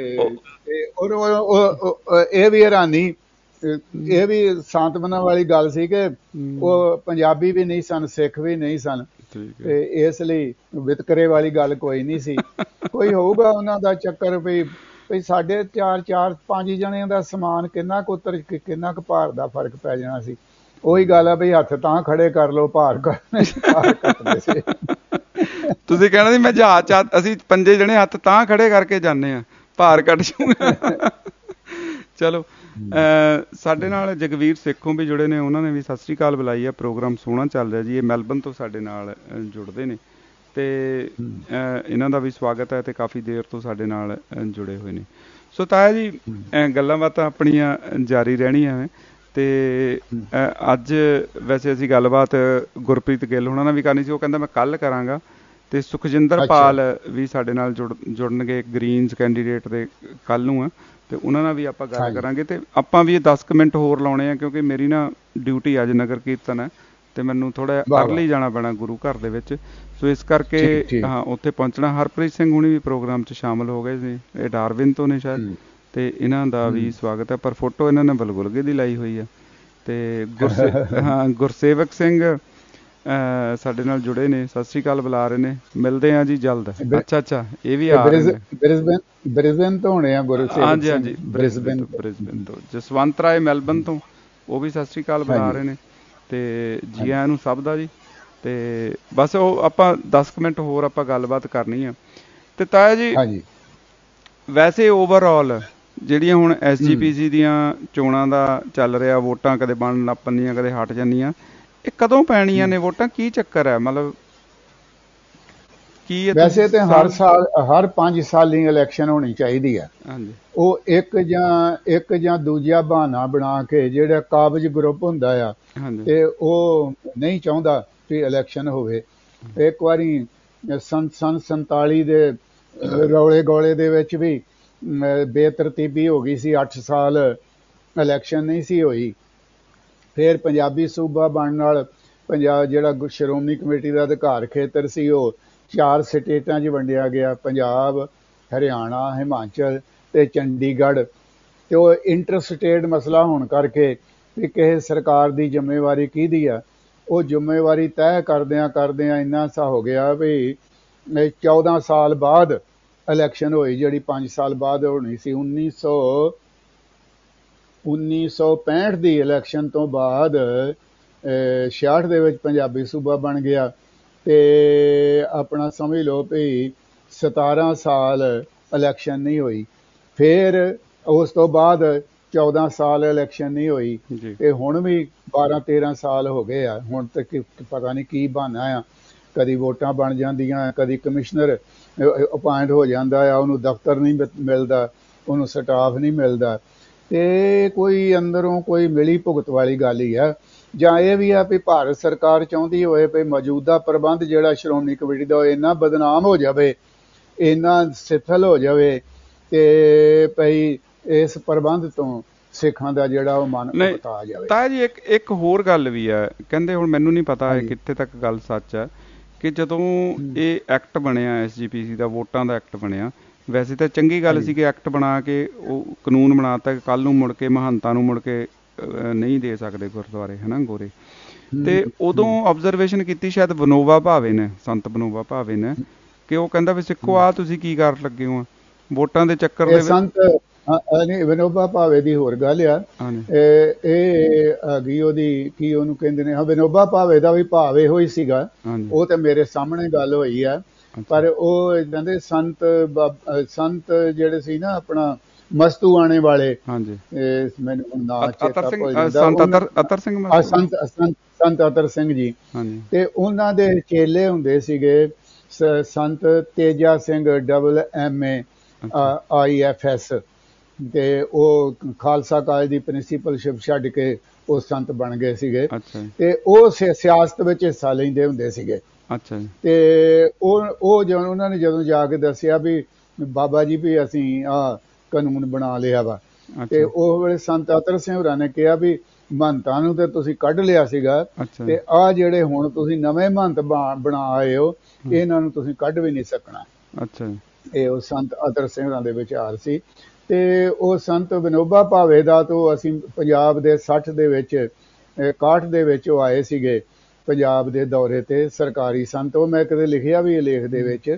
ਇਹ ਵੀ ਹੈਰਾਨੀ, ਇਹ ਵੀ ਸਾਂਤਵਨਾ ਵਾਲੀ ਗੱਲ ਸੀ ਕਿ ਉਹ ਪੰਜਾਬੀ ਵੀ ਨਹੀਂ ਸਨ, ਸਿੱਖ ਵੀ ਨਹੀਂ ਸਨ, ਤੇ ਇਸ ਲਈ ਵਿਤਕਰੇ ਵਾਲੀ ਗੱਲ ਕੋਈ ਨਹੀਂ ਸੀ। ਕੋਈ ਹੋਊਗਾ ਉਹਨਾਂ ਦਾ ਚੱਕਰ ਵੀ ਵੀ ਸਾਡੇ ਚਾਰ ਚਾਰ ਪੰਜ ਜਣਿਆਂ ਦਾ ਸਮਾਨ ਕਿੰਨਾ ਕੁ ਉਤਰ ਕਿੰਨਾ ਕੁ ਭਾਰ ਦਾ ਫਰਕ ਪੈ ਜਾਣਾ ਸੀ। ਉਹੀ ਗੱਲ ਆ ਵੀ ਹੱਥ ਤਾਂ ਖੜੇ ਕਰ ਲਓ, ਭਾਰ ਘੱਟਦੇ ਸੀ। ਤੁਸੀਂ ਕਹਿਣਾ ਸੀ ਮੈਂ ਜਹਾਜ਼ ਚ ਅਸੀਂ ਪੰਜੇ ਜਣੇ ਹੱਥ ਤਾਂ ਖੜੇ ਕਰਕੇ ਜਾਂਦੇ ਆ, ਭਾਰ ਕੱਢ ਜੂਗਾ। ਚਲੋ ਸਾਡੇ ਨਾਲ ਜਗਵੀਰ ਸੇਖੋਂ ਵੀ ਜੁੜੇ ਨੇ, ਉਹਨਾਂ ਨੇ ਵੀ ਸਤਿ ਸ੍ਰੀ ਅਕਾਲ ਬੁਲਾਈ ਆ। ਪ੍ਰੋਗਰਾਮ ਸੋਹਣਾ ਚੱਲ ਰਿਹਾ ਜੀ। ਇਹ ਮੈਲਬਨ ਤੋਂ ਸਾਡੇ ਨਾਲ ਜੁੜਦੇ ਨੇ, ਤੇ ਇਹਨਾਂ ਦਾ ਵੀ ਸਵਾਗਤ ਹੈ, ਤੇ ਕਾਫੀ ਦੇਰ ਤੋਂ ਸਾਡੇ ਨਾਲ ਜੁੜੇ ਹੋਏ ਨੇ। ਸੋ ਤਾਇਆ ਜੀ ਗੱਲਾਂ ਬਾਤਾਂ ਆਪਣੀਆਂ ਜਾਰੀ ਰਹਿਣੀਆਂ। ਤੇ ਅੱਜ ਵੈਸੇ ਅਸੀਂ ਗੱਲਬਾਤ ਗੁਰਪ੍ਰੀਤ ਗਿੱਲ ਹੋਣਾ ਨਾਲ ਵੀ ਕਰਨੀ ਸੀ, ਉਹ ਕਹਿੰਦਾ ਮੈਂ ਕੱਲ ਕਰਾਂਗਾ। ਤੇ ਸੁਖਜਿੰਦਰ ਪਾਲ ਵੀ ਸਾਡੇ ਨਾਲ ਜੁੜ ਜੁੜਨਗੇ ਗ੍ਰੀਨਸ ਕੈਂਡੀਡੇਟ ਦੇ ਕੱਲ ਨੂੰ ਆ, ਤੇ ਉਹਨਾਂ ਨਾਲ ਵੀ ਆਪਾਂ ਗੱਲ ਕਰਾਂਗੇ। ਤੇ ਆਪਾਂ ਵੀ ਇਹ ਦਸ ਕੁ ਮਿੰਟ ਹੋਰ ਲਾਉਣੇ ਆ, ਕਿਉਂਕਿ ਮੇਰੀ ਨਾ ਡਿਊਟੀ ਅੱਜ ਨਗਰ ਕੀਰਤਨ ਹੈ, ਤੇ ਮੈਨੂੰ ਥੋੜਾ ਅਰਲੀ ਜਾਣਾ ਪੈਣਾ ਗੁਰੂ ਘਰ ਦੇ ਵਿੱਚ। ਸੋ ਇਸ ਕਰਕੇ ਹਾਂ ਉੱਥੇ ਪਹੁੰਚਣਾ। ਹਰਪ੍ਰੀਤ ਸਿੰਘ ਹੁਣੀ ਵੀ ਪ੍ਰੋਗਰਾਮ 'ਚ ਸ਼ਾਮਲ ਹੋ ਗਏ ਸੀ, ਇਹ ਡਾਰਵਿਨ ਤੋਂ ਨੇ ਸ਼ਾਇਦ, ਤੇ ਇਹਨਾਂ ਦਾ ਵੀ ਸਵਾਗਤ ਹੈ। ਪਰ ਫੋਟੋ ਇਹਨਾਂ ਨੇ ਬਲਗੁਲਗੇ ਦੀ ਲਾਈ ਹੋਈ ਆ। ਤੇ ਗੁਰਸੇ ਹਾਂ ਗੁਰਸੇਵਕ ਸਿੰਘ ਸਾਡੇ ਨਾਲ ਜੁੜੇ ਨੇ, ਸਤਿ ਸ੍ਰੀ ਅਕਾਲ ਬੁਲਾ ਰਹੇ ਨੇ। ਮਿਲਦੇ ਆ ਜੀ ਜਲਦ। ਅੱਛਾ ਅੱਛਾ, ਇਹ ਵੀ ਆ ਬ੍ਰਿਸਬੇਨ ਤੋਂ ਹੋਣੇ ਆ ਗੁਰਸੇਵਕ। ਹਾਂਜੀ ਹਾਂਜੀ, ਬ੍ਰਿਸਬੇਨ ਬ੍ਰਿਸਬੇਨ ਤੋਂ। ਜਸਵੰਤ ਰਾਏ ਮੈਲਬਨ ਤੋਂ, ਉਹ ਵੀ ਸਤਿ ਸ੍ਰੀ ਅਕਾਲ ਬੁਲਾ ਰਹੇ ਨੇ। ਤੇ ਜੀ ਆਇਆਂ ਨੂੰ ਸਭ ਦਾ ਜੀ। ਤੇ ਬਸ ਉਹ ਆਪਾਂ ਦਸ ਕੁ ਮਿੰਟ ਹੋਰ ਆਪਾਂ ਗੱਲਬਾਤ ਕਰਨੀ ਆ। ਤੇ ਤਾਇਆ ਜੀ ਵੈਸੇ ਓਵਰਆਲ ਜਿਹੜੀਆਂ ਹੁਣ ਐਸ ਜੀ ਪੀ ਸੀ ਦੀਆਂ ਚੋਣਾਂ ਦਾ ਚੱਲ ਰਿਹਾ, ਵੋਟਾਂ ਕਦੇ ਬਣਨ ਲੱਗ ਪੈਂਦੀਆਂ, ਕਦੇ ਹਟ ਜਾਂਦੀਆਂ, ਇਹ ਕਦੋਂ ਪੈਣੀਆਂ ਨੇ ਵੋਟਾਂ? ਕੀ ਚੱਕਰ ਹੈ ਮਤਲਬ ਕੀ? ਵੈਸੇ ਤੇ ਹਰ ਸਾਲ ਹਰ ਪੰਜ ਸਾਲੀ ਇਲੈਕਸ਼ਨ ਹੋਣੀ ਚਾਹੀਦੀ ਹੈ। ਉਹ ਇੱਕ ਜਾਂ ਇੱਕ ਜਾਂ ਦੂਜਾ ਬਹਾਨਾ ਬਣਾ ਕੇ ਜਿਹੜਾ ਕਾਬਜ਼ ਗਰੁੱਪ ਹੁੰਦਾ ਆ, ਤੇ ਉਹ ਨਹੀਂ ਚਾਹੁੰਦਾ ਕਿ ਇਲੈਕਸ਼ਨ ਹੋਵੇ। ਇੱਕ ਵਾਰੀ ਸੰਨ ਸੰਨ ਸੰਤਾਲੀ ਦੇ ਰੌਲੇ ਗੋਲੇ ਦੇ ਵਿੱਚ ਵੀ ਬੇਤਰਤੀਬੀ ਹੋ ਗਈ ਸੀ, ਅੱਠ ਸਾਲ ਇਲੈਕਸ਼ਨ ਨਹੀਂ ਸੀ ਹੋਈ। ਫਿਰ ਪੰਜਾਬੀ ਸੂਬਾ ਬਣਨ ਨਾਲ ਪੰਜਾਬ ਜਿਹੜਾ ਸ਼੍ਰੋਮਣੀ ਕਮੇਟੀ ਦਾ ਅਧਿਕਾਰ ਖੇਤਰ ਸੀ ਉਹ ਚਾਰ ਸਟੇਟਾਂ 'ਚ ਵੰਡਿਆ ਗਿਆ, ਪੰਜਾਬ, ਹਰਿਆਣਾ, ਹਿਮਾਚਲ ਤੇ ਚੰਡੀਗੜ੍ਹ। ਤੇ ਉਹ ਇੰਟਰ ਸਟੇਟ ਮਸਲਾ ਹੋਣ ਕਰਕੇ ਵੀ ਕਿਸੇ ਸਰਕਾਰ ਦੀ ਜ਼ਿੰਮੇਵਾਰੀ ਕਿਹਦੀ ਆ, ਉਹ ਜ਼ਿੰਮੇਵਾਰੀ ਤੈਅ ਕਰਦਿਆਂ ਕਰਦਿਆਂ ਇੰਨਾ ਸਾ ਹੋ ਗਿਆ ਵੀ ਚੌਦਾਂ ਸਾਲ ਬਾਅਦ ਇਲੈਕਸ਼ਨ ਹੋਈ, ਜਿਹੜੀ ਪੰਜ ਸਾਲ ਬਾਅਦ ਹੋਣੀ ਸੀ। ਉੱਨੀ ਸੌ ਉੱਨੀ ਸੌ ਪੈਂਹਠ ਦੀ ਇਲੈਕਸ਼ਨ ਤੋਂ ਬਾਅਦ ਛਿਆਹਠ ਦੇ ਵਿੱਚ ਪੰਜਾਬੀ ਸੂਬਾ ਬਣ ਗਿਆ, ਤੇ ਆਪਣਾ ਸਮਝ ਲਓ ਵੀ ਸਤਾਰਾਂ ਸਾਲ ਇਲੈਕਸ਼ਨ ਨਹੀਂ ਹੋਈ। ਫਿਰ ਉਸ ਤੋਂ ਬਾਅਦ ਚੌਦਾਂ ਸਾਲ ਇਲੈਕਸ਼ਨ ਨਹੀਂ ਹੋਈ, ਤੇ ਹੁਣ ਵੀ ਬਾਰਾਂ ਤੇਰਾਂ ਸਾਲ ਹੋ ਗਏ ਆ। ਹੁਣ ਤੱਕ ਪਤਾ ਨਹੀਂ ਕੀ ਬਹਾਨਾ ਆ, ਕਦੀ ਵੋਟਾਂ ਬਣ ਜਾਂਦੀਆਂ, ਕਦੀ ਕਮਿਸ਼ਨਰ ਅਪਾਇੰਟ ਹੋ ਜਾਂਦਾ ਆ, ਉਹਨੂੰ ਦਫ਼ਤਰ ਨਹੀਂ ਮਿਲਦਾ, ਉਹਨੂੰ ਸਟਾਫ ਨਹੀਂ ਮਿਲਦਾ, ਤੇ ਕੋਈ ਅੰਦਰੋਂ ਕੋਈ ਮਿਲੀ ਭੁਗਤ ਵਾਲੀ ਗੱਲ ਹੀ ਆ। ਜਾਂ ਇਹ ਵੀ ਆ ਵੀ ਭਾਰਤ ਸਰਕਾਰ ਚਾਹੁੰਦੀ ਹੋਏ ਵੀ ਮੌਜੂਦਾ ਪ੍ਰਬੰਧ ਜਿਹੜਾ ਸ਼੍ਰੋਮਣੀ ਕਮੇਟੀ ਦਾ ਇੰਨਾ ਬਦਨਾਮ ਹੋ ਜਾਵੇ, ਇੰਨਾ ਸਿਥਲ ਹੋ ਜਾਵੇ ਤੇ ਭਈ ਇਸ ਪ੍ਰਬੰਧ ਤੋਂ ਸਿੱਖਾਂ ਦਾ ਜਿਹੜਾ ਉਹ ਮਨ ਪਤਾ ਜਾਵੇ। ਤਾਂ ਜੀ ਇੱਕ ਇੱਕ ਹੋਰ ਗੱਲ ਵੀ ਹੈ, ਕਹਿੰਦੇ ਹੁਣ ਮੈਨੂੰ ਨਹੀਂ ਪਤਾ ਹੈ ਕਿੱਥੇ ਤੱਕ ਗੱਲ ਸੱਚ ਹੈ ਕਿ ਜਦੋਂ ਇਹ ਐਕਟ ਬਣਿਆ ਐਸ ਜੀ ਪੀ ਸੀ ਦਾ, ਵੋਟਾਂ ਦਾ ਐਕਟ ਬਣਿਆ, ਵੈਸੇ ਤਾਂ ਚੰਗੀ ਗੱਲ ਸੀ ਕਿ ਐਕਟ ਬਣਾ ਕੇ ਉਹ ਕਾਨੂੰਨ ਬਣਾ ਤਾ ਕਿ ਕੱਲ੍ਹ ਨੂੰ ਮੁੜ ਕੇ ਮਹੰਤਾਂ ਨੂੰ ਮੁੜ ਕੇ ਨਹੀਂ ਦੇ ਸਕਦੇ ਗੁਰਦੁਆਰੇ, ਹੈ ਨਾ, ਗੋਰੇ। ਤੇ ਉਦੋਂ ਆਬਜ਼ਰਵੇਸ਼ਨ ਕੀਤੀ ਸ਼ਾਇਦ ਵਿਨੋਬਾ ਭਾਵੇ ਨੇ, ਸੰਤ ਵਿਨੋਬਾ ਭਾਵੇ ਨੇ, ਕਿ ਉਹ ਕਹਿੰਦਾ ਵੀ ਸਿੱਖੋ ਆਹ ਤੁਸੀਂ ਕੀ ਕਰ ਲੱਗੇ ਹੋ ਵੋਟਾਂ ਦੇ ਚੱਕਰ ਦੇ ਸੰਤ ਨਹੀਂ। ਵਿਨੋਬਾ ਭਾਵੇ ਦੀ ਹੋਰ ਗੱਲ ਆ, ਇਹ ਹੈਗੀ ਉਹਦੀ ਕੀ ਉਹਨੂੰ ਕਹਿੰਦੇ ਨੇ, ਹਾਂ ਵਿਨੋਬਾ ਭਾਵੇ ਦਾ ਵੀ ਭਾਵ ਇਹੋ ਹੀ ਸੀਗਾ, ਉਹ ਤੇ ਮੇਰੇ ਸਾਹਮਣੇ ਗੱਲ ਹੋਈ ਆ। ਪਰ ਉਹ ਕਹਿੰਦੇ ਸੰਤ ਸੰਤ ਜਿਹੜੇ ਸੀ ਨਾ ਆਪਣਾ ਮਸਤੂ ਆਣੇ ਵਾਲੇ, ਮੈਨੂੰ ਨਾਂ ਚੇਤਾ ਭੁੱਲ ਜਾਂਦਾ, ਸੰਤ ਸੰਤ ਅਤਰ ਸਿੰਘ ਜੀ, ਤੇ ਉਹਨਾਂ ਦੇ ਚੇਲੇ ਹੁੰਦੇ ਸੀਗੇ Sant Teja Singh double M A I F S, ਤੇ ਉਹ ਖਾਲਸਾ ਕਾਲਜ ਦੀ ਪ੍ਰਿੰਸੀਪਲਸ਼ਿਪ ਛੱਡ ਕੇ ਉਹ ਸੰਤ ਬਣ ਗਏ ਸੀਗੇ, ਤੇ ਉਹ ਸਿਆਸਤ ਵਿੱਚ ਹਿੱਸਾ ਲੈਂਦੇ ਹੁੰਦੇ ਸੀਗੇ। ਤੇ ਉਹ ਉਹ ਜਦੋਂ ਉਹਨਾਂ ਨੇ ਜਦੋਂ ਜਾ ਕੇ ਦੱਸਿਆ ਵੀ ਬਾਬਾ ਜੀ ਵੀ ਅਸੀਂ ਆਹ ਕਾਨੂੰਨ ਬਣਾ ਲਿਆ ਵਾ, ਤੇ ਉਹ ਵੇਲੇ ਸੰਤ ਅਤਰ ਸਿੰਘ ਹੋਰਾਂ ਨੇ ਕਿਹਾ ਵੀ ਮਹੰਤਾਂ ਨੂੰ ਤੇ ਤੁਸੀਂ ਕੱਢ ਲਿਆ ਸੀਗਾ, ਤੇ ਆਹ ਜਿਹੜੇ ਹੁਣ ਤੁਸੀਂ ਨਵੇਂ ਮਹੰਤ ਬਣਾ ਆਏ ਹੋ ਇਹਨਾਂ ਨੂੰ ਤੁਸੀਂ ਕੱਢ ਵੀ ਨਹੀਂ ਸਕਣਾ। ਇਹ ਉਹ ਸੰਤ ਅਤਰ ਸਿੰਘ ਹੋਰਾਂ ਦੇ ਵਿਚਾਰ ਸੀ। ਤੇ ਉਹ ਸੰਤ ਵਿਨੋਬਾ ਭਾਵੇ ਦਾ ਤੋਂ ਅਸੀਂ ਪੰਜਾਬ ਦੇ ਸੱਠ ਦੇ ਵਿੱਚ ਇਕਾਹਠ ਦੇ ਵਿੱਚ ਉਹ ਆਏ ਸੀਗੇ ਪੰਜਾਬ ਦੇ ਦੌਰੇ ਤੇ, ਸਰਕਾਰੀ ਸੰਤ, ਉਹ ਮੈਂ ਕਦੇ ਲਿਖਿਆ ਵੀ ਇਹ ਲੇਖ ਦੇ ਵਿੱਚ।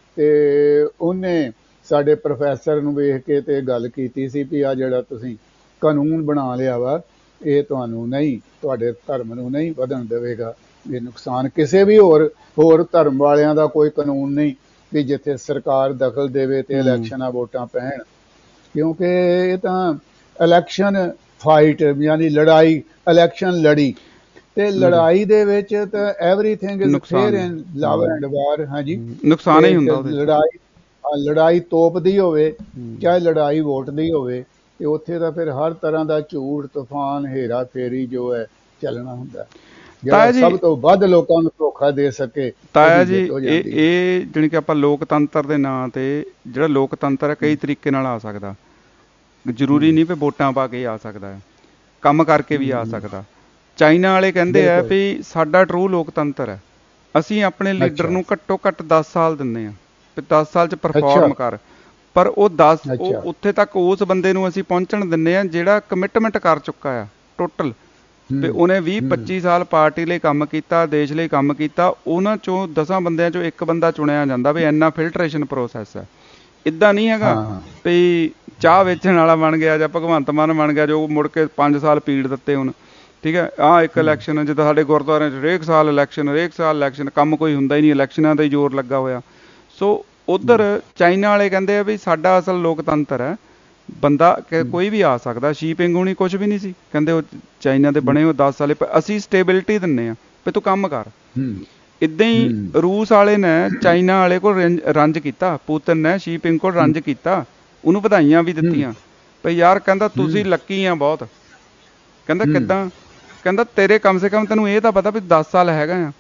ਤੇ ਉਹਨੇ ਸਾਡੇ ਪ੍ਰੋਫੈਸਰ ਨੂੰ ਵੇਖ ਕੇ ਤੇ ਗੱਲ ਕੀਤੀ ਸੀ ਵੀ ਆ ਜਿਹੜਾ ਤੁਸੀਂ ਕਾਨੂੰਨ ਬਣਾ ਲਿਆ ਵਾ ਇਹ ਤੁਹਾਨੂੰ ਨਹੀਂ, ਤੁਹਾਡੇ ਧਰਮ ਨੂੰ ਨਹੀਂ ਵਧਣ ਦੇਵੇਗਾ, ਇਹ ਨੁਕਸਾਨ ਕਿਸੇ ਵੀ ਹੋਰ ਹੋਰ ਧਰਮ ਵਾਲਿਆਂ ਦਾ ਕੋਈ ਕਾਨੂੰਨ ਨਹੀਂ ਵੀ ਜਿੱਥੇ ਸਰਕਾਰ ਦਖਲ ਦੇਵੇ ਤੇ ਇਲੈਕਸ਼ਨਾਂ ਵੋਟਾਂ ਪੈਣ, ਕਿਉਂਕਿ ਇਹ ਤਾਂ ਇਲੈਕਸ਼ਨ ਫਾਈਟ ਯਾਨੀ ਲੜਾਈ, ਇਲੈਕਸ਼ਨ ਲੜੀ ਤੇ ਲੜਾਈ ਦੇ ਵਿੱਚ ਤਾਂ everything is fair in love and war. ਹਾਂਜੀ, ਨੁਕਸਾਨ ਹੀ ਹੁੰਦਾ। ਲੜਾਈ ਲੜਾਈ ਤੋਪ ਦੀ ਹੋਵੇ ਚਾਹੇ ਲੜਾਈ ਵੋਟ ਦੀ ਹੋਵੇ, ਤੇ ਉੱਥੇ ਤਾਂ ਫਿਰ ਹਰ ਤਰ੍ਹਾਂ ਦਾ ਝੂਠ, ਤੂਫਾਨ, ਹੇਰਾ ਫੇਰੀ ਜੋ ਹੈ ਚੱਲਣਾ ਹੁੰਦਾ, ਜਿਹੜਾ ਸਭ ਤੋਂ ਵੱਧ ਲੋਕਾਂ ਨੂੰ ਧੋਖਾ ਦੇ ਸਕੇ। ਤਾਇਆ ਜੀ ਇਹ ਇਹ ਜਾਣੀ ਕਿ ਆਪਾਂ ਲੋਕਤੰਤਰ ਦੇ ਨਾਂ ਤੇ, ਜਿਹੜਾ ਲੋਕਤੰਤਰ ਹੈ ਕਈ ਤਰੀਕੇ ਨਾਲ ਆ ਸਕਦਾ, ਜ਼ਰੂਰੀ ਨਹੀਂ ਵੀ ਵੋਟਾਂ ਪਾ ਕੇ ਆ ਸਕਦਾ ਹੈ, ਕੰਮ ਕਰਕੇ ਵੀ ਆ ਸਕਦਾ। ਚਾਈਨਾ ਵਾਲੇ ਕਹਿੰਦੇ ਆ ਵੀ ਸਾਡਾ ਟਰੂ ਲੋਕਤੰਤਰ ਹੈ, ਅਸੀਂ ਆਪਣੇ ਲੀਡਰ ਨੂੰ ਘੱਟੋ ਘੱਟ ਦਸ ਸਾਲ ਦਿੰਦੇ ਹਾਂ ਵੀ ਦਸ ਸਾਲ ਚ ਪਰਫਾਰਮ ਕਰ, ਪਰ ਉਹ ਦਸ ਉੱਥੇ ਤੱਕ ਉਸ ਬੰਦੇ ਨੂੰ ਅਸੀਂ ਪਹੁੰਚਣ ਦਿੰਦੇ ਹਾਂ ਜਿਹੜਾ ਕਮਿਟਮੈਂਟ ਕਰ ਚੁੱਕਾ ਆ ਟੋਟਲ, ਤੇ ਉਹਨੇ ਵੀਹ ਪੱਚੀ ਸਾਲ ਪਾਰਟੀ ਲਈ ਕੰਮ ਕੀਤਾ, ਦੇਸ਼ ਲਈ ਕੰਮ ਕੀਤਾ, ਉਹਨਾਂ ਚੋਂ ਦਸਾਂ ਬੰਦਿਆਂ ਚੋਂ ਇੱਕ ਬੰਦਾ ਚੁਣਿਆ ਜਾਂਦਾ ਵੀ ਇੰਨਾ ਫਿਲਟਰੇਸ਼ਨ ਪ੍ਰੋਸੈਸ ਹੈ। ਇੱਦਾਂ ਨਹੀਂ ਹੈਗਾ ਵੀ ਚਾਹ ਵੇਚਣ ਵਾਲਾ ਬਣ ਗਿਆ ਜਾਂ ਭਗਵੰਤ ਮਾਨ ਬਣ ਗਿਆ ਜੋ ਮੁੜ ਕੇ ਪੰਜ ਸਾਲ ਪੀੜ ਦਿੱਤੇ ਹੁਣ, ਠੀਕ ਹੈ। ਆਹ ਇੱਕ ਇਲੈਕਸ਼ਨ ਜਿੱਦਾਂ ਸਾਡੇ ਗੁਰਦੁਆਰਿਆਂ 'ਚ ਹਰੇਕ ਸਾਲ ਇਲੈਕਸ਼ਨ, ਹਰੇਕ ਸਾਲ ਇਲੈਕਸ਼ਨ, ਕੰਮ ਕੋਈ ਹੁੰਦਾ ਹੀ ਨਹੀਂ, ਇਲੈਕਸ਼ਨਾਂ ਦਾ ਹੀ ਜ਼ੋਰ ਲੱਗਾ ਹੋਇਆ। ਸੋ ਉੱਧਰ ਚਾਈਨਾ ਵਾਲੇ ਕਹਿੰਦੇ ਆ ਵੀ ਸਾਡਾ ਅਸਲ ਲੋਕਤੰਤਰ ਹੈ, ਬੰਦਾ ਕੋਈ ਵੀ ਆ ਸਕਦਾ, ਸ਼ੀਪਿੰਗ ਹੋਣੀ ਕੁਛ ਵੀ ਨਹੀਂ ਸੀ, ਕਹਿੰਦੇ ਉਹ ਚਾਈਨਾ ਦੇ ਬਣੇ ਉਹ ਦਸ ਸਾਲੇ, ਅਸੀਂ ਸਟੇਬਿਲਿਟੀ ਦਿੰਦੇ ਹਾਂ ਵੀ ਤੂੰ ਕੰਮ ਕਰ। ਇੱਦਾਂ ਹੀ ਰੂਸ ਵਾਲੇ ਨੇ ਚਾਈਨਾ ਵਾਲੇ ਕੋਲ ਰੰਜ ਕੀਤਾ, ਪੁਤਿਨ ਨੇ ਸ਼ੀਪਿੰਗ ਕੋਲ ਰੰਜ ਕੀਤਾ, ਉਹਨੂੰ ਵਧਾਈਆਂ ਵੀ ਦਿੱਤੀਆਂ ਵੀ ਯਾਰ ਕਹਿੰਦਾ ਤੁਸੀਂ ਲੱਕੀ ਆ ਬਹੁਤ, ਕਹਿੰਦਾ ਕਿੱਦਾਂ, ਕਹਿੰਦਾ ਤੇਰੇ ਕਮ ਸੇ ਕਮ ਤੈਨੂੰ ਇਹ ਤਾਂ ਪਤਾ ਵੀ ਦਸ ਸਾਲ ਹੈਗਾ ਆ,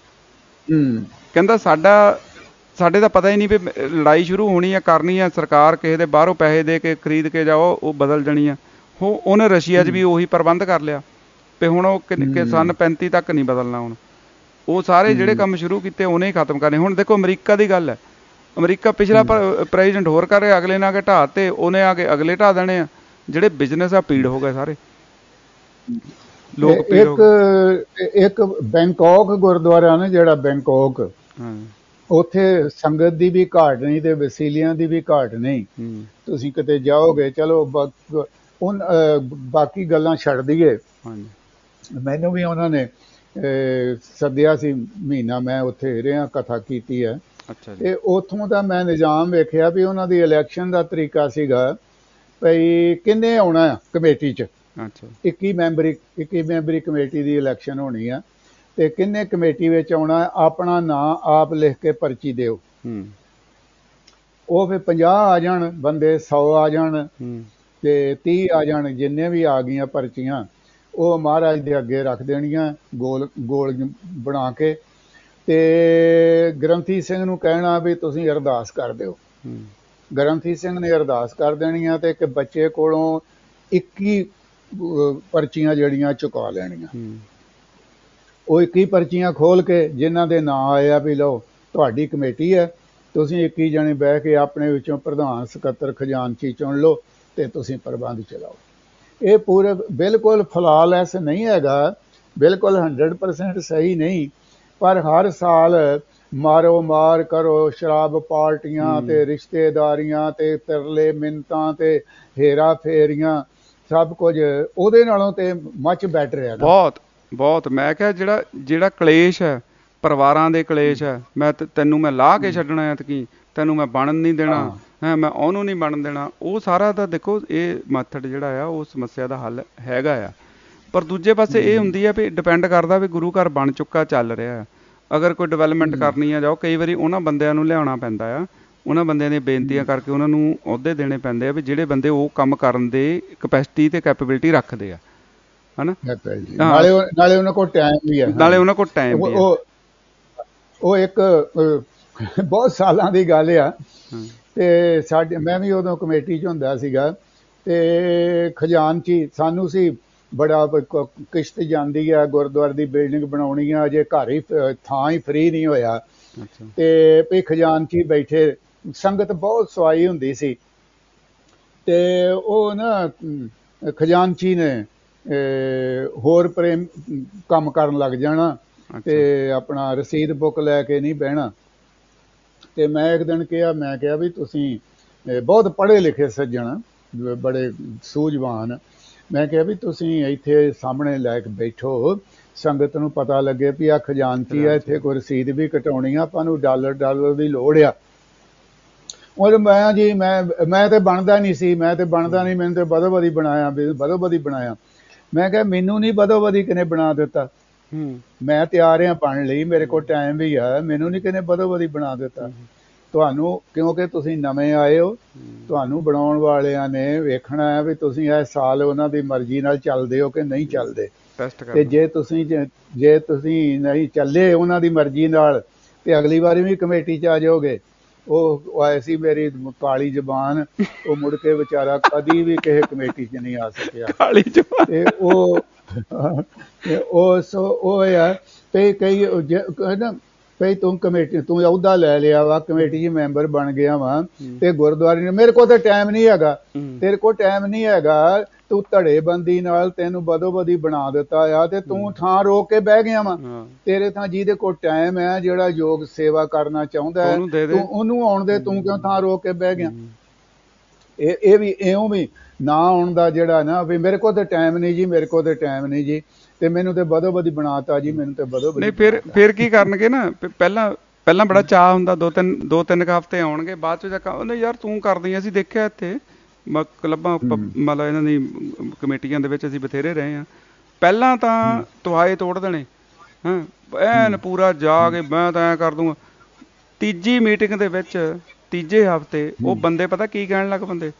ਕਹਿੰਦਾ ਸਾਡਾ ਸਾਡੇ ਤਾਂ ਪਤਾ ਹੀ ਨਹੀਂ ਵੀ ਲੜਾਈ ਸ਼ੁਰੂ ਹੋਣੀ ਆ, ਕਰਨੀ ਆ, ਸਰਕਾਰ ਕਿਸੇ ਦੇ ਬਾਹਰੋਂ ਪੈਸੇ ਦੇ ਕੇ ਖਰੀਦ ਕੇ ਜਾਓ ਉਹ ਬਦਲ ਜਾਣੀ ਆ। ਉਹ ਉਹਨੇ ਰਸ਼ੀਆ 'ਚ ਵੀ ਉਹੀ ਪ੍ਰਬੰਧ ਕਰ ਲਿਆ ਤੇ ਹੁਣ ਉਹ ਕਿ ਸੰਨ ਪੈਂਤੀ ਤੱਕ ਨਹੀਂ ਬਦਲਣਾ, ਹੁਣ ਉਹ ਸਾਰੇ ਜਿਹੜੇ ਕੰਮ ਸ਼ੁਰੂ ਕੀਤੇ ਉਹਨੇ ਹੀ ਖਤਮ ਕਰਨੇ। ਹੁਣ ਦੇਖੋ ਅਮਰੀਕਾ ਦੀ ਗੱਲ ਹੈ, ਅਮਰੀਕਾ ਪਿਛਲਾ ਪ੍ਰੈਜ਼ੀਡੈਂਟ ਹੋਰ ਕਰ ਰਿਹਾ, ਅਗਲੇ ਨੇ ਆ ਕੇ ਢਾਹ ਤੇ ਉਹਨੇ ਆ ਕੇ ਅਗਲੇ ਢਾਹ ਦੇਣੇ ਆ, ਜਿਹੜੇ ਬਿਜ਼ਨਸ ਆ ਪੀੜ ਹੋ ਗਏ ਸਾਰੇ ਲੋਕ। ਇੱਕ ਇੱਕ ਬੈਂਕਾਕ ਗੁਰਦੁਆਰਾ ਨਾ ਜਿਹੜਾ ਬੈਂਕਾਕ, ਉੱਥੇ ਸੰਗਤ ਦੀ ਵੀ ਘਾਟ ਨਹੀਂ ਤੇ ਵਸੀਲਿਆਂ ਦੀ ਵੀ ਘਾਟ ਨਹੀਂ, ਤੁਸੀਂ ਕਿਤੇ ਜਾਓਗੇ। ਚਲੋ ਬਾਕੀ ਗੱਲਾਂ ਛੱਡ ਦਈਏ, ਮੈਨੂੰ ਵੀ ਉਹਨਾਂ ਨੇ ਸੱਦਿਆ ਸੀ ਮਹੀਨਾ, ਮੈਂ ਉੱਥੇ ਰਿਹਾ, ਕਥਾ ਕੀਤੀ ਹੈ, ਤੇ ਉੱਥੋਂ ਦਾ ਮੈਂ ਨਿਜ਼ਾਮ ਵੇਖਿਆ ਵੀ ਉਹਨਾਂ ਦੀ ਇਲੈਕਸ਼ਨ ਦਾ ਤਰੀਕਾ ਸੀਗਾ ਭਈ ਕਿੰਨੇ ਆਉਣਾ ਕਮੇਟੀ 'ਚ, ਇੱਕੀ ਮੈਂਬਰੀ ਇੱਕੀ ਮੈਂਬਰੀ ਕਮੇਟੀ ਦੀ ਇਲੈਕਸ਼ਨ ਹੋਣੀ ਆ, ਤੇ ਕਿੰਨੇ ਕਮੇਟੀ ਵਿੱਚ ਆਉਣਾ, ਆਪਣਾ ਨਾਂ ਆਪ ਲਿਖ ਕੇ ਪਰਚੀ ਦਿਓ। ਉਹ ਫਿਰ ਪੰਜਾਹ ਆ ਜਾਣ ਬੰਦੇ, ਸੌ ਆ ਜਾਣ ਤੇ ਤੀਹ ਆ ਜਾਣ, ਜਿੰਨੇ ਵੀ ਆ ਗਈਆਂ ਪਰਚੀਆਂ, ਉਹ ਮਹਾਰਾਜ ਦੇ ਅੱਗੇ ਰੱਖ ਦੇਣੀਆਂ ਗੋਲ ਗੋਲ ਬਣਾ ਕੇ, ਤੇ ਗ੍ਰੰਥੀ ਸਿੰਘ ਨੂੰ ਕਹਿਣਾ ਵੀ ਤੁਸੀਂ ਅਰਦਾਸ ਕਰ ਦਿਓ। ਗ੍ਰੰਥੀ ਸਿੰਘ ਨੇ ਅਰਦਾਸ ਕਰ ਦੇਣੀਆਂ ਤੇ ਇੱਕ ਬੱਚੇ ਕੋਲੋਂ ਇੱਕੀ ਪਰਚੀਆਂ ਜਿਹੜੀਆਂ ਚੁਕਾ ਲੈਣੀਆਂ। ਉਹ ਇੱਕੀ ਪਰਚੀਆਂ ਖੋਲ ਕੇ ਜਿਨ੍ਹਾਂ ਦੇ ਨਾਂ ਆਏ ਆ ਵੀ ਲਓ ਤੁਹਾਡੀ ਕਮੇਟੀ ਹੈ, ਤੁਸੀਂ ਇੱਕੀ ਜਣੇ ਬਹਿ ਕੇ ਆਪਣੇ ਵਿੱਚੋਂ ਪ੍ਰਧਾਨ, ਸਕੱਤਰ, ਖਜ਼ਾਨਚੀ ਚੁਣ ਲਓ ਤੇ ਤੁਸੀਂ ਪ੍ਰਬੰਧ ਚਲਾਓ। ਇਹ ਪੂਰੇ ਬਿਲਕੁਲ ਫਲਾਲੈਸ ਨਹੀਂ ਹੈਗਾ, ਬਿਲਕੁਲ ਹੰਡਰਡ ਪਰਸੈਂਟ ਸਹੀ ਨਹੀਂ, ਪਰ ਹਰ ਸਾਲ ਮਾਰੋ ਮਾਰ ਕਰੋ, ਸ਼ਰਾਬ ਪਾਰਟੀਆਂ ਤੇ ਰਿਸ਼ਤੇਦਾਰੀਆਂ ਤੇ ਤਰਲੇ ਮਿੰਨਤਾਂ ਤੇ ਹੇਰਾ ਫੇਰੀਆਂ, ਸਭ ਕੁਝ ਉਹਦੇ ਨਾਲੋਂ ਤੇ ਮੱਚ ਬੈਟਰ ਹੈ। ਬਹੁਤ ਬਹੁਤ ਮੈਂ ਕਿਹਾ ਜਿਹੜਾ ਜਿਹੜਾ ਕਲੇਸ਼ ਹੈ, ਪਰਿਵਾਰਾਂ ਦੇ ਕਲੇਸ਼ ਹੈ, ਮੈਂ ਤੈਨੂੰ ਮੈਂ ਲਾਹ ਕੇ ਛੱਡਣਾ ਐਤਕੀ, ਤੈਨੂੰ ਮੈਂ ਬਣਨ ਨਹੀਂ ਦੇਣਾ ਹੈ, ਮੈਂ ਉਹਨੂੰ ਨਹੀਂ ਬਣਨ ਦੇਣਾ, ਉਹ ਸਾਰਾ ਤਾਂ ਦੇਖੋ ਇਹ ਮੈਥਡ ਜਿਹੜਾ ਆ ਉਹ ਸਮੱਸਿਆ ਦਾ ਹੱਲ ਹੈਗਾ ਆ। ਪਰ ਦੂਜੇ ਪਾਸੇ ਇਹ ਹੁੰਦੀ ਆ ਵੀ ਡਿਪੈਂਡ ਕਰਦਾ ਵੀ ਗੁਰੂ ਘਰ ਬਣ ਚੁੱਕਾ ਚੱਲ ਰਿਹਾ। ਅਗਰ ਕੋਈ ਡਿਵੈਲਪਮੈਂਟ ਕਰਨੀ ਆ ਜਾਓ, ਕਈ ਵਾਰੀ ਉਹਨਾਂ ਬੰਦਿਆਂ ਨੂੰ ਲਿਆਉਣਾ ਪੈਂਦਾ ਆ, ਉਹਨਾਂ ਬੰਦਿਆਂ ਦੀਆਂ ਬੇਨਤੀਆਂ ਕਰਕੇ ਉਹਨਾਂ ਨੂੰ ਅਹੁਦੇ ਦੇਣੇ ਪੈਂਦੇ ਆ ਵੀ ਜਿਹੜੇ ਬੰਦੇ ਉਹ ਕੰਮ ਕਰਨ ਦੇ ਕਪੈਸਿਟੀ ਤੇ ਕੈਪੇਬਿਲਿਟੀ ਰੱਖਦੇ ਆ, ਹਨਾ। ਨਾਲੇ ਨਾਲੇ ਉਹਨਾਂ ਕੋਲ ਟਾਈਮ ਵੀ ਹੈ, ਨਾਲੇ ਉਹਨਾਂ ਕੋਲ ਟਾਈਮ ਵੀ ਹੈ। ਉਹ ਇੱਕ ਬਹੁਤ ਸਾਲਾਂ ਦੀ ਗੱਲ ਆ, ਤੇ ਸਾਡੇ ਮੈਂ ਵੀ ਉਦੋਂ ਕਮੇਟੀ 'ਚ ਹੁੰਦਾ ਸੀਗਾ, ਤੇ ਖਜ਼ਾਨਚੀ ਸਾਨੂੰ ਸੀ ਬੜਾ ਕਿਸ਼ਤ ਜਾਂਦੀ ਆ, ਗੁਰਦੁਆਰੇ ਦੀ ਬਿਲਡਿੰਗ ਬਣਾਉਣੀ ਆ, ਅਜੇ ਘਰ ਹੀ ਥਾਂ ਹੀ ਫਰੀ ਨਹੀਂ ਹੋਇਆ, ਤੇ ਵੀ ਖਜ਼ਾਨਚੀ ਬੈਠੇ, ਸੰਗਤ ਬਹੁਤ ਸਵਾਈ ਹੁੰਦੀ ਸੀ, ਤੇ ਉਹ ਨਾ ਖਜ਼ਾਨਚੀ ਨੇ ਹੋਰ ਪ੍ਰੇਮ ਕੰਮ ਕਰਨ ਲੱਗ ਜਾਣਾ ਤੇ ਆਪਣਾ ਰਸੀਦ ਬੁੱਕ ਲੈ ਕੇ ਨਹੀਂ ਬਹਿਣਾ। ਤੇ ਮੈਂ ਇੱਕ ਦਿਨ ਕਿਹਾ, ਮੈਂ ਕਿਹਾ ਵੀ ਤੁਸੀਂ ਬਹੁਤ ਪੜ੍ਹੇ ਲਿਖੇ ਸੱਜਣ, ਬੜੇ ਸੂਝਵਾਨ, ਮੈਂ ਕਿਹਾ ਵੀ ਤੁਸੀਂ ਇੱਥੇ ਸਾਹਮਣੇ ਲੈ ਕੇ ਬੈਠੋ, ਸੰਗਤ ਨੂੰ ਪਤਾ ਲੱਗੇ ਵੀ ਆ ਖਜ਼ਾਨਚੀ ਆ, ਇੱਥੇ ਕੋਈ ਰਸੀਦ ਵੀ ਕਟਾਉਣੀ ਆ, ਆਪਾਂ ਨੂੰ ਡਾਲਰ ਡਾਲਰ ਦੀ ਲੋੜ ਆ। ਉਹ ਮੈਂ ਜੀ ਮੈਂ ਮੈਂ ਤੇ ਬਣਦਾ ਨਹੀਂ ਸੀ, ਮੈਂ ਤੇ ਬਣਦਾ ਨਹੀਂ, ਮੈਨੂੰ ਤੇ ਬਦੋ ਬਦੀ ਬਣਾਇਆ, ਬਦੋ ਬਦੀ ਬਣਾਇਆ। ਮੈਂ ਕਿਹਾ ਮੈਨੂੰ ਨਹੀਂ ਬਦੋ ਬਦੀ ਕਿਨੇ ਬਣਾ ਦਿੱਤਾ, ਮੈਂ ਤਿਆਰ ਹਾਂ ਬਣਨ ਲਈ, ਮੇਰੇ ਕੋਲ ਟਾਈਮ ਵੀ ਆ, ਮੈਨੂੰ ਨਹੀਂ ਕਿਨੇ ਬਦੋ ਬਦੀ ਬਣਾ ਦਿੱਤਾ। ਤੁਹਾਨੂੰ ਕਿਉਂਕਿ ਤੁਸੀਂ ਨਵੇਂ ਆਏ ਹੋ, ਤੁਹਾਨੂੰ ਬਣਾਉਣ ਵਾਲਿਆਂ ਨੇ ਵੇਖਣਾ ਹੈ ਵੀ ਤੁਸੀਂ ਇਹ ਸਾਲ ਉਹਨਾਂ ਦੀ ਮਰਜ਼ੀ ਨਾਲ ਚੱਲਦੇ ਹੋ ਕਿ ਨਹੀਂ ਚੱਲਦੇ, ਤੇ ਜੇ ਤੁਸੀਂ ਜੇ ਤੁਸੀਂ ਨਹੀਂ ਚੱਲੇ ਉਹਨਾਂ ਦੀ ਮਰਜ਼ੀ ਨਾਲ ਤੇ ਅਗਲੀ ਵਾਰੀ ਵੀ ਕਮੇਟੀ 'ਚ ਆ ਜਾਓਗੇ। ਉਹ ਆਏ ਸੀ ਮੇਰੀ ਕਾਲੀ ਜ਼ਬਾਨ, ਉਹ ਮੁੜ ਕੇ ਵਿਚਾਰਾ ਕਦੀ ਵੀ ਕਿਸੇ ਕਮੇਟੀ 'ਚ ਨਹੀਂ ਆ ਸਕਿਆ। ਕਾਲੀ ਜ਼ਬਾਨ ਤੇ ਉਹ ਉਹ ਸੋ ਉਹ ਆ ਤੇ ਕਈ ਨਾ ਭਈ ਤੂੰ ਕਮੇਟੀ ਤੂੰ ਅਹੁਦਾ ਲੈ ਲਿਆ ਵਾ, ਕਮੇਟੀ 'ਚ ਮੈਂਬਰ ਬਣ ਗਿਆ ਵਾ, ਤੇ ਗੁਰਦੁਆਰੇ ਨੇ ਮੇਰੇ ਕੋਲ ਤਾਂ ਟਾਈਮ ਨਹੀਂ ਹੈਗਾ, ਤੇਰੇ ਕੋਲ ਟਾਈਮ ਨਹੀਂ ਹੈਗਾ, ਤੂੰ ਧੜੇਬੰਦੀ ਨਾਲ ਤੈਨੂੰ ਬਦੋ ਬਦੀ ਬਣਾ ਦਿੱਤਾ ਆ, ਤੇ ਤੂੰ ਥਾਂ ਰੋਕ ਕੇ ਬਹਿ ਗਿਆ ਵਾ। ਤੇਰੇ ਥਾਂ ਜਿਹਦੇ ਕੋਲ ਟਾਈਮ ਹੈ, ਜਿਹੜਾ ਯੋਗ ਸੇਵਾ ਕਰਨਾ ਚਾਹੁੰਦਾ ਹੈ, ਤੂੰ ਉਹਨੂੰ ਆਉਣ ਦੇ, ਤੂੰ ਕਿਉਂ ਥਾਂ ਰੋਕ ਕੇ ਬਹਿ ਗਿਆ। ਇਹ ਇਹ ਵੀ ਇਉਂ ਵੀ ਨਾ ਆਉਣ ਦਾ ਜਿਹੜਾ ਨਾ ਵੀ ਮੇਰੇ ਕੋਲ ਤਾਂ ਟਾਈਮ ਨਹੀਂ ਜੀ, ਮੇਰੇ ਕੋਲ ਤਾਂ ਟਾਈਮ ਨਹੀਂ ਜੀ, ਤੇ ਮੈਨੂੰ ਤੇ ਬਦੋ ਬਦੀ ਬਣਾਤਾ ਜੀ, ਮੈਨੂੰ ਤੇ ਬਦੋ ਬਦੀ। ਨਹੀਂ ਫਿਰ ਫਿਰ ਕੀ ਕਰਨਗੇ ਨਾ, ਪਹਿਲਾਂ ਪਹਿਲਾਂ ਬੜਾ ਚਾਅ ਹੁੰਦਾ, ਦੋ ਤਿੰਨ ਦੋ ਤਿੰਨ ਕੁ ਹਫ਼ਤੇ ਆਉਣਗੇ, ਬਾਅਦ ਚੋਂ ਜਾ ਕੇ ਯਾਰ ਤੂੰ ਕਰਦੀ, ਅਸੀਂ ਦੇਖਿਆ ਇੱਥੇ ਕਲੱਬਾਂ ਮਤਲਬ ਇਹਨਾਂ ਦੀ ਕਮੇਟੀਆਂ ਦੇ ਵਿੱਚ ਅਸੀਂ ਬਥੇਰੇ ਰਹੇ ਹਾਂ, ਪਹਿਲਾਂ ਤਾਂ ਤੁਹਾਏ ਤੋੜ ਦੇਣੇ, ਹਾਂ ਐਨ ਪੂਰਾ ਜਾ ਕੇ ਮੈਂ ਤਾਂ ਐਂ ਕਰ ਦੂੰਗਾ। ਤੀਜੀ ਮੀਟਿੰਗ ਦੇ ਵਿੱਚ ਤੀਜੇ ਹਫ਼ਤੇ ਉਹ ਬੰਦੇ ਪਤਾ ਕੀ ਕਹਿਣ ਲੱਗ ਪੈਂਦੇ,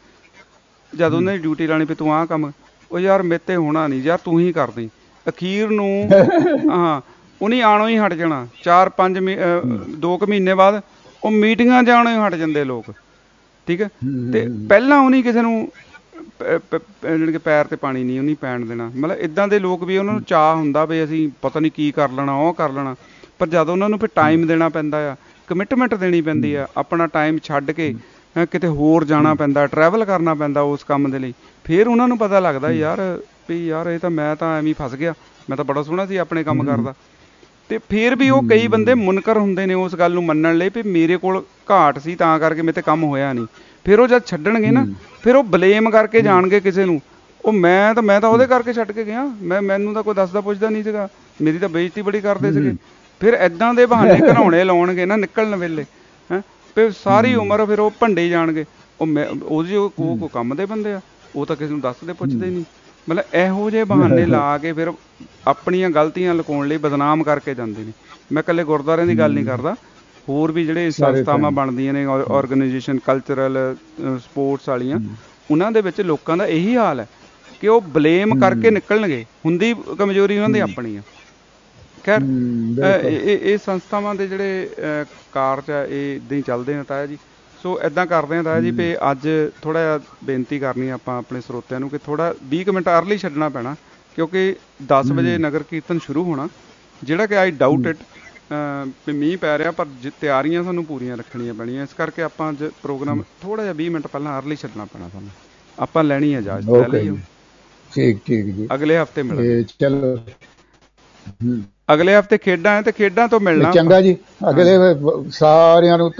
ਜਦ ਉਹਨਾਂ ਦੀ ਡਿਊਟੀ ਲਾਣੀ ਵੀ ਤੂੰ ਆਹ ਕੰਮ, ਉਹ ਯਾਰ ਮੇਰੇ ਤੇ ਹੋਣਾ ਨਹੀਂ ਯਾਰ, ਤੂੰ ਹੀ ਕਰਦੀ। ਅਖੀਰ ਨੂੰ ਹਾਂ ਉਹਨੇ ਆਉਣੋਂ ਹੀ ਹਟ ਜਾਣਾ, ਚਾਰ ਪੰਜ ਦੋ ਕੁ ਮਹੀਨੇ ਬਾਅਦ ਉਹ ਮੀਟਿੰਗਾਂ ਜਾਣੋਂ ਹੀ ਹਟ ਜਾਂਦੇ ਲੋਕ, ਠੀਕ ਹੈ। ਤੇ ਪਹਿਲਾਂ ਉਹਨੇ ਕਿਸੇ ਨੂੰ ਜਾਣੀ ਕਿ ਪੈਰ ਤੇ ਪਾਣੀ ਨਹੀਂ ਉਹਨੇ ਪੈਣ ਦੇਣਾ, ਮਤਲਬ ਇੱਦਾਂ ਦੇ ਲੋਕ ਵੀ ਉਹਨਾਂ ਨੂੰ ਚਾਅ ਹੁੰਦਾ ਵੀ ਅਸੀਂ ਪਤਾ ਨਹੀਂ ਕੀ ਕਰ ਲੈਣਾ, ਉਹ ਕਰ ਲੈਣਾ, ਪਰ ਜਦ ਉਹਨਾਂ ਨੂੰ ਫਿਰ ਟਾਈਮ ਦੇਣਾ ਪੈਂਦਾ ਆ, ਕਮਿਟਮੈਂਟ ਦੇਣੀ ਪੈਂਦੀ ਆ, ਆਪਣਾ ਟਾਈਮ ਛੱਡ ਕੇ ਕਿਤੇ ਹੋਰ ਜਾਣਾ ਪੈਂਦਾ, ਟਰੈਵਲ ਕਰਨਾ ਪੈਂਦਾ ਉਸ ਕੰਮ ਦੇ ਲਈ, ਫਿਰ ਉਹਨਾਂ ਨੂੰ ਪਤਾ ਲੱਗਦਾ ਯਾਰ ਵੀ ਯਾਰ ਇਹ ਤਾਂ ਮੈਂ ਤਾਂ ਐਵੇਂ ਫਸ ਗਿਆ, ਮੈਂ ਤਾਂ ਬੜਾ ਸੋਹਣਾ ਸੀ ਆਪਣੇ ਕੰਮ ਕਰਦਾ। ਤੇ ਫਿਰ ਵੀ ਉਹ ਕਈ ਬੰਦੇ ਮੁਨਕਰ ਹੁੰਦੇ ਨੇ ਉਸ ਗੱਲ ਨੂੰ ਮੰਨਣ ਲਈ ਵੀ ਮੇਰੇ ਕੋਲ ਘਾਟ ਸੀ ਤਾਂ ਕਰਕੇ ਮੇਰੇ ਤੇ ਕੰਮ ਹੋਇਆ ਨਹੀਂ। ਫਿਰ ਉਹ ਜਦ ਛੱਡਣਗੇ ਨਾ, ਫਿਰ ਉਹ ਬਲੇਮ ਕਰਕੇ ਜਾਣਗੇ ਕਿਸੇ ਨੂੰ, ਉਹ ਮੈਂ ਤਾਂ ਮੈਂ ਤਾਂ ਉਹਦੇ ਕਰਕੇ ਛੱਡ ਕੇ ਗਿਆ, ਮੈਂ ਮੈਨੂੰ ਤਾਂ ਕੋਈ ਦੱਸਦਾ ਪੁੱਛਦਾ ਨਹੀਂ ਸੀਗਾ, ਮੇਰੀ ਤਾਂ ਬੇਇੱਜ਼ਤੀ ਬੜੀ ਕਰਦੇ ਸੀਗੇ। ਫਿਰ ਇੱਦਾਂ ਦੇ ਬਹਾਨੇ ਘਿਨਾਉਣੇ ਲਾਉਣਗੇ ਨਾ ਨਿਕਲਣ ਵੇਲੇ, ਹੈਂ ਫਿਰ ਸਾਰੀ ਉਮਰ ਫਿਰ ਉਹ ਭੰਡੇ ਜਾਣਗੇ। ਉਹ ਮੈਂ ਉਹਦੀ ਉਹ ਕੋਈ ਕੰਮ ਦੇ ਬੰਦੇ ਆ, ਉਹ ਤਾਂ ਕਿਸੇ ਨੂੰ ਦੱਸਦੇ ਪੁੱਛਦੇ ਨਹੀਂ, ਮਤਲਬ ਇਹੋ ਜਿਹੇ ਬਹਾਨੇ ਲਾ ਕੇ ਫਿਰ ਆਪਣੀਆਂ ਗਲਤੀਆਂ ਲੁਕਾਉਣ ਲਈ ਬਦਨਾਮ ਕਰਕੇ ਜਾਂਦੇ ਨੇ। ਮੈਂ ਇਕੱਲੇ ਗੁਰਦੁਆਰਿਆਂ ਦੀ ਗੱਲ ਨਹੀਂ ਕਰਦਾ, ਹੋਰ ਵੀ ਜਿਹੜੇ ਸੰਸਥਾਵਾਂ ਬਣਦੀਆਂ ਨੇ ਔਰਗਨਾਈਜੇਸ਼ਨ ਕਲਚਰਲ ਸਪੋਰਟਸ ਵਾਲੀਆਂ, ਉਹਨਾਂ ਦੇ ਵਿੱਚ ਲੋਕਾਂ ਦਾ ਇਹੀ ਹਾਲ ਹੈ ਕਿ ਉਹ ਬਲੇਮ ਕਰਕੇ ਨਿਕਲਣਗੇ, ਹੁੰਦੀ ਕਮਜ਼ੋਰੀ ਉਹਨਾਂ ਦੀ ਆਪਣੀ ਆ। ਖੈਰ ਇਹ ਇਹ ਸੰਸਥਾਵਾਂ ਦੇ ਜਿਹੜੇ ਕਾਰਜ ਆ ਇਹ ਇੱਦਾਂ ਹੀ ਚੱਲਦੇ ਆ ਤਾਇਆ ਜੀ। ਸੋ ਇੱਦਾਂ ਕਰਦੇ ਹਾਂ ਤਾਇਆ ਜੀ ਵੀ ਅੱਜ ਥੋੜ੍ਹਾ ਜਿਹਾ ਬੇਨਤੀ ਕਰਨੀ ਆਪਾਂ ਆਪਣੇ ਸਰੋਤਿਆਂ ਨੂੰ ਕਿ ਥੋੜ੍ਹਾ ਵੀਹ ਕੁ ਮਿੰਟ ਅਰਲੀ ਛੱਡਣਾ ਪੈਣਾ, ਕਿਉਂਕਿ ਦਸ ਵਜੇ ਨਗਰ ਕੀਰਤਨ ਸ਼ੁਰੂ ਹੋਣਾ, ਜਿਹੜਾ ਕਿ ਆਈ ਡਾਊਟ ਇਟ ਵੀ ਮੀਂਹ ਪੈ ਰਿਹਾ, ਪਰ ਤਿਆਰੀਆਂ ਸਾਨੂੰ ਪੂਰੀਆਂ ਰੱਖਣੀਆਂ ਪੈਣੀਆਂ। ਇਸ ਕਰਕੇ ਆਪਾਂ ਅੱਜ ਪ੍ਰੋਗਰਾਮ ਥੋੜ੍ਹਾ ਜਿਹਾ ਵੀਹ ਮਿੰਟ ਪਹਿਲਾਂ ਅਰਲੀ ਛੱਡਣਾ ਪੈਣਾ ਸਾਨੂੰ। ਆਪਾਂ ਲੈਣੀ ਹੈ ਇਜਾਜ਼ਤ, ਲੈ ਲਈਓ। ਠੀਕ ਠੀਕ ਜੀ, ਅਗਲੇ ਹਫ਼ਤੇ ਮਿਲਾਂਗੇ। ਚਲੋ ਅਗਲੇ ਹਫ਼ਤੇ ਖੇਡਾਂ ਹੈ ਤੇ ਖੇਡਾਂ ਤੋਂ ਮਿਲਣਾ। ਚੰਗਾ ਜੀ, ਅਗਲੇ ਸਾਰਿਆਂ ਨੂੰ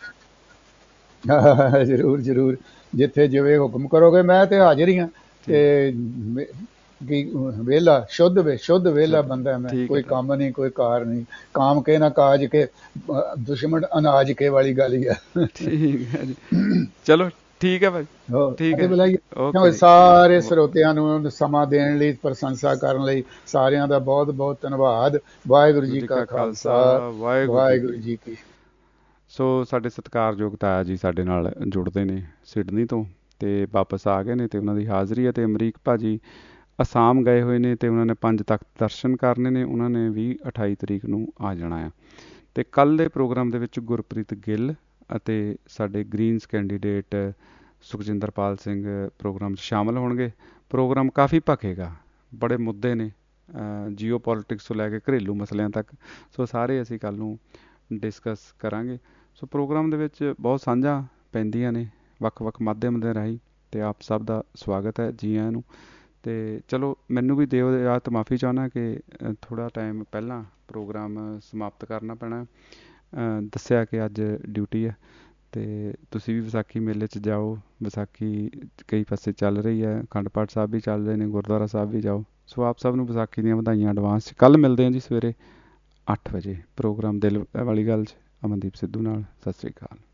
ਜ਼ਰੂਰ ਜ਼ਰੂਰ, ਜਿੱਥੇ ਜਿਵੇਂ ਹੁਕਮ ਕਰੋਗੇ ਮੈਂ ਤੇ ਹਾਜ਼ਰ ਹੀ ਹਾਂ। ਤੇ ਵਿਹਲਾ ਸ਼ੁੱਧ ਵੇ ਸ਼ੁੱਧ ਵਿਹਲਾ ਬੰਦਾ ਮੈਂ, ਕੋਈ ਕੰਮ ਨਹੀਂ, ਕੋਈ ਕਾਰ ਨਹੀਂ। ਕਾਮ ਕੇ ਨਾ ਕਾਜ ਕੇ, ਦੁਸ਼ਮਣ ਅਨਾਜ ਕੇ ਵਾਲੀ ਗੱਲ ਹੀ ਆ। ਠੀਕ ਹੈ ਜੀ, ਚਲੋ ਠੀਕ ਹੈ ਭਾਈ, ਠੀਕ ਹੈ। ਸਾਰੇ ਸਰੋਤਿਆਂ ਨੂੰ ਸਮਾਂ ਦੇਣ ਲਈ, ਪ੍ਰਸ਼ੰਸਾ ਕਰਨ ਲਈ ਸਾਰਿਆਂ ਦਾ ਬਹੁਤ ਬਹੁਤ ਧੰਨਵਾਦ। ਵਾਹਿਗੁਰੂ ਜੀ ਕਾ ਖਾਲਸਾ, ਵਾਹਿਗੁਰੂ ਜੀ ਕੀ। ਸੋ ਸਾਡੇ ਸਤਿਕਾਰਯੋਗ ਤਾਇਆ ਜੀ ਸਾਡੇ ਨਾਲ ਜੁੜਦੇ ਨੇ ਸਿਡਨੀ ਤੋਂ ਅਤੇ ਵਾਪਸ ਆ ਗਏ ਨੇ, ਅਤੇ ਉਹਨਾਂ ਦੀ ਹਾਜ਼ਰੀ ਹੈ। ਅਤੇ ਅਮਰੀਕ ਭਾਜੀ ਅਸਾਮ ਗਏ ਹੋਏ ਨੇ ਅਤੇ ਉਹਨਾਂ ਨੇ ਪੰਜ ਤਖਤ ਦਰਸ਼ਨ ਕਰਨੇ ਨੇ। ਉਹਨਾਂ ਨੇ ਵੀਹ ਅਠਾਈ ਤਰੀਕ ਨੂੰ ਆ ਜਾਣਾ ਆ। ਅਤੇ ਕੱਲ੍ਹ ਦੇ ਪ੍ਰੋਗਰਾਮ ਦੇ ਵਿੱਚ ਗੁਰਪ੍ਰੀਤ ਗਿੱਲ ਅਤੇ ਸਾਡੇ Greens candidate Sukhjinderpal Singh programme 'ਚ ਸ਼ਾਮਲ ਹੋਣਗੇ। ਪ੍ਰੋਗਰਾਮ ਕਾਫੀ ਭਖੇਗਾ, ਬੜੇ ਮੁੱਦੇ ਨੇ ਜੀਓ ਪੋਲੀਟਿਕਸ ਤੋਂ ਲੈ ਕੇ ਘਰੇਲੂ ਮਸਲਿਆਂ ਤੱਕ। ਸੋ ਸਾਰੇ ਅਸੀਂ ਕੱਲ੍ਹ ਨੂੰ ਡਿਸਕਸ ਕਰਾਂਗੇ। ਸੋ ਪ੍ਰੋਗਰਾਮ ਦੇ ਵਿੱਚ ਬਹੁਤ ਸਾਂਝਾਂ ਪੈਂਦੀਆਂ ਨੇ ਵੱਖ ਵੱਖ ਮਾਧਿਅਮ ਦੇ ਰਾਹੀਂ, ਅਤੇ ਆਪ ਸਭ ਦਾ ਸਵਾਗਤ ਹੈ, ਜੀ ਆਇਆਂ ਨੂੰ। ਅਤੇ ਚਲੋ ਮੈਨੂੰ ਵੀ ਦਿਓ ਇਜਾਜ਼ਤ, ਮਾਫ਼ੀ ਚਾਹੁੰਦਾ ਕਿ ਥੋੜ੍ਹਾ ਟਾਈਮ ਪਹਿਲਾਂ ਪ੍ਰੋਗਰਾਮ ਸਮਾਪਤ ਕਰਨਾ ਪੈਣਾ। ਦੱਸਿਆ ਕਿ ਅੱਜ ਡਿਊਟੀ ਹੈ, ਅਤੇ ਤੁਸੀਂ ਵੀ ਵਿਸਾਖੀ ਮੇਲੇ 'ਚ ਜਾਓ। ਵਿਸਾਖੀ ਕਈ ਪਾਸੇ ਚੱਲ ਰਹੀ ਹੈ, ਅਖੰਡ ਪਾਠ ਸਾਹਿਬ ਵੀ ਚੱਲ ਰਹੇ ਨੇ, ਗੁਰਦੁਆਰਾ ਸਾਹਿਬ ਵੀ ਜਾਓ। ਸੋ ਆਪ ਸਭ ਨੂੰ ਵਿਸਾਖੀ ਦੀਆਂ ਵਧਾਈਆਂ ਐਡਵਾਂਸ 'ਚ। ਕੱਲ੍ਹ ਮਿਲਦੇ ਹਾਂ ਜੀ ਸਵੇਰੇ ਅੱਠ ਵਜੇ ਪ੍ਰੋਗਰਾਮ ਦਿਲ ਵਾਲੀ ਗੱਲ 'ਚ ਅਮਨਦੀਪ ਸਿੱਧੂ ਨਾਲ। ਸਤਿ ਸ਼੍ਰੀ ਅਕਾਲ।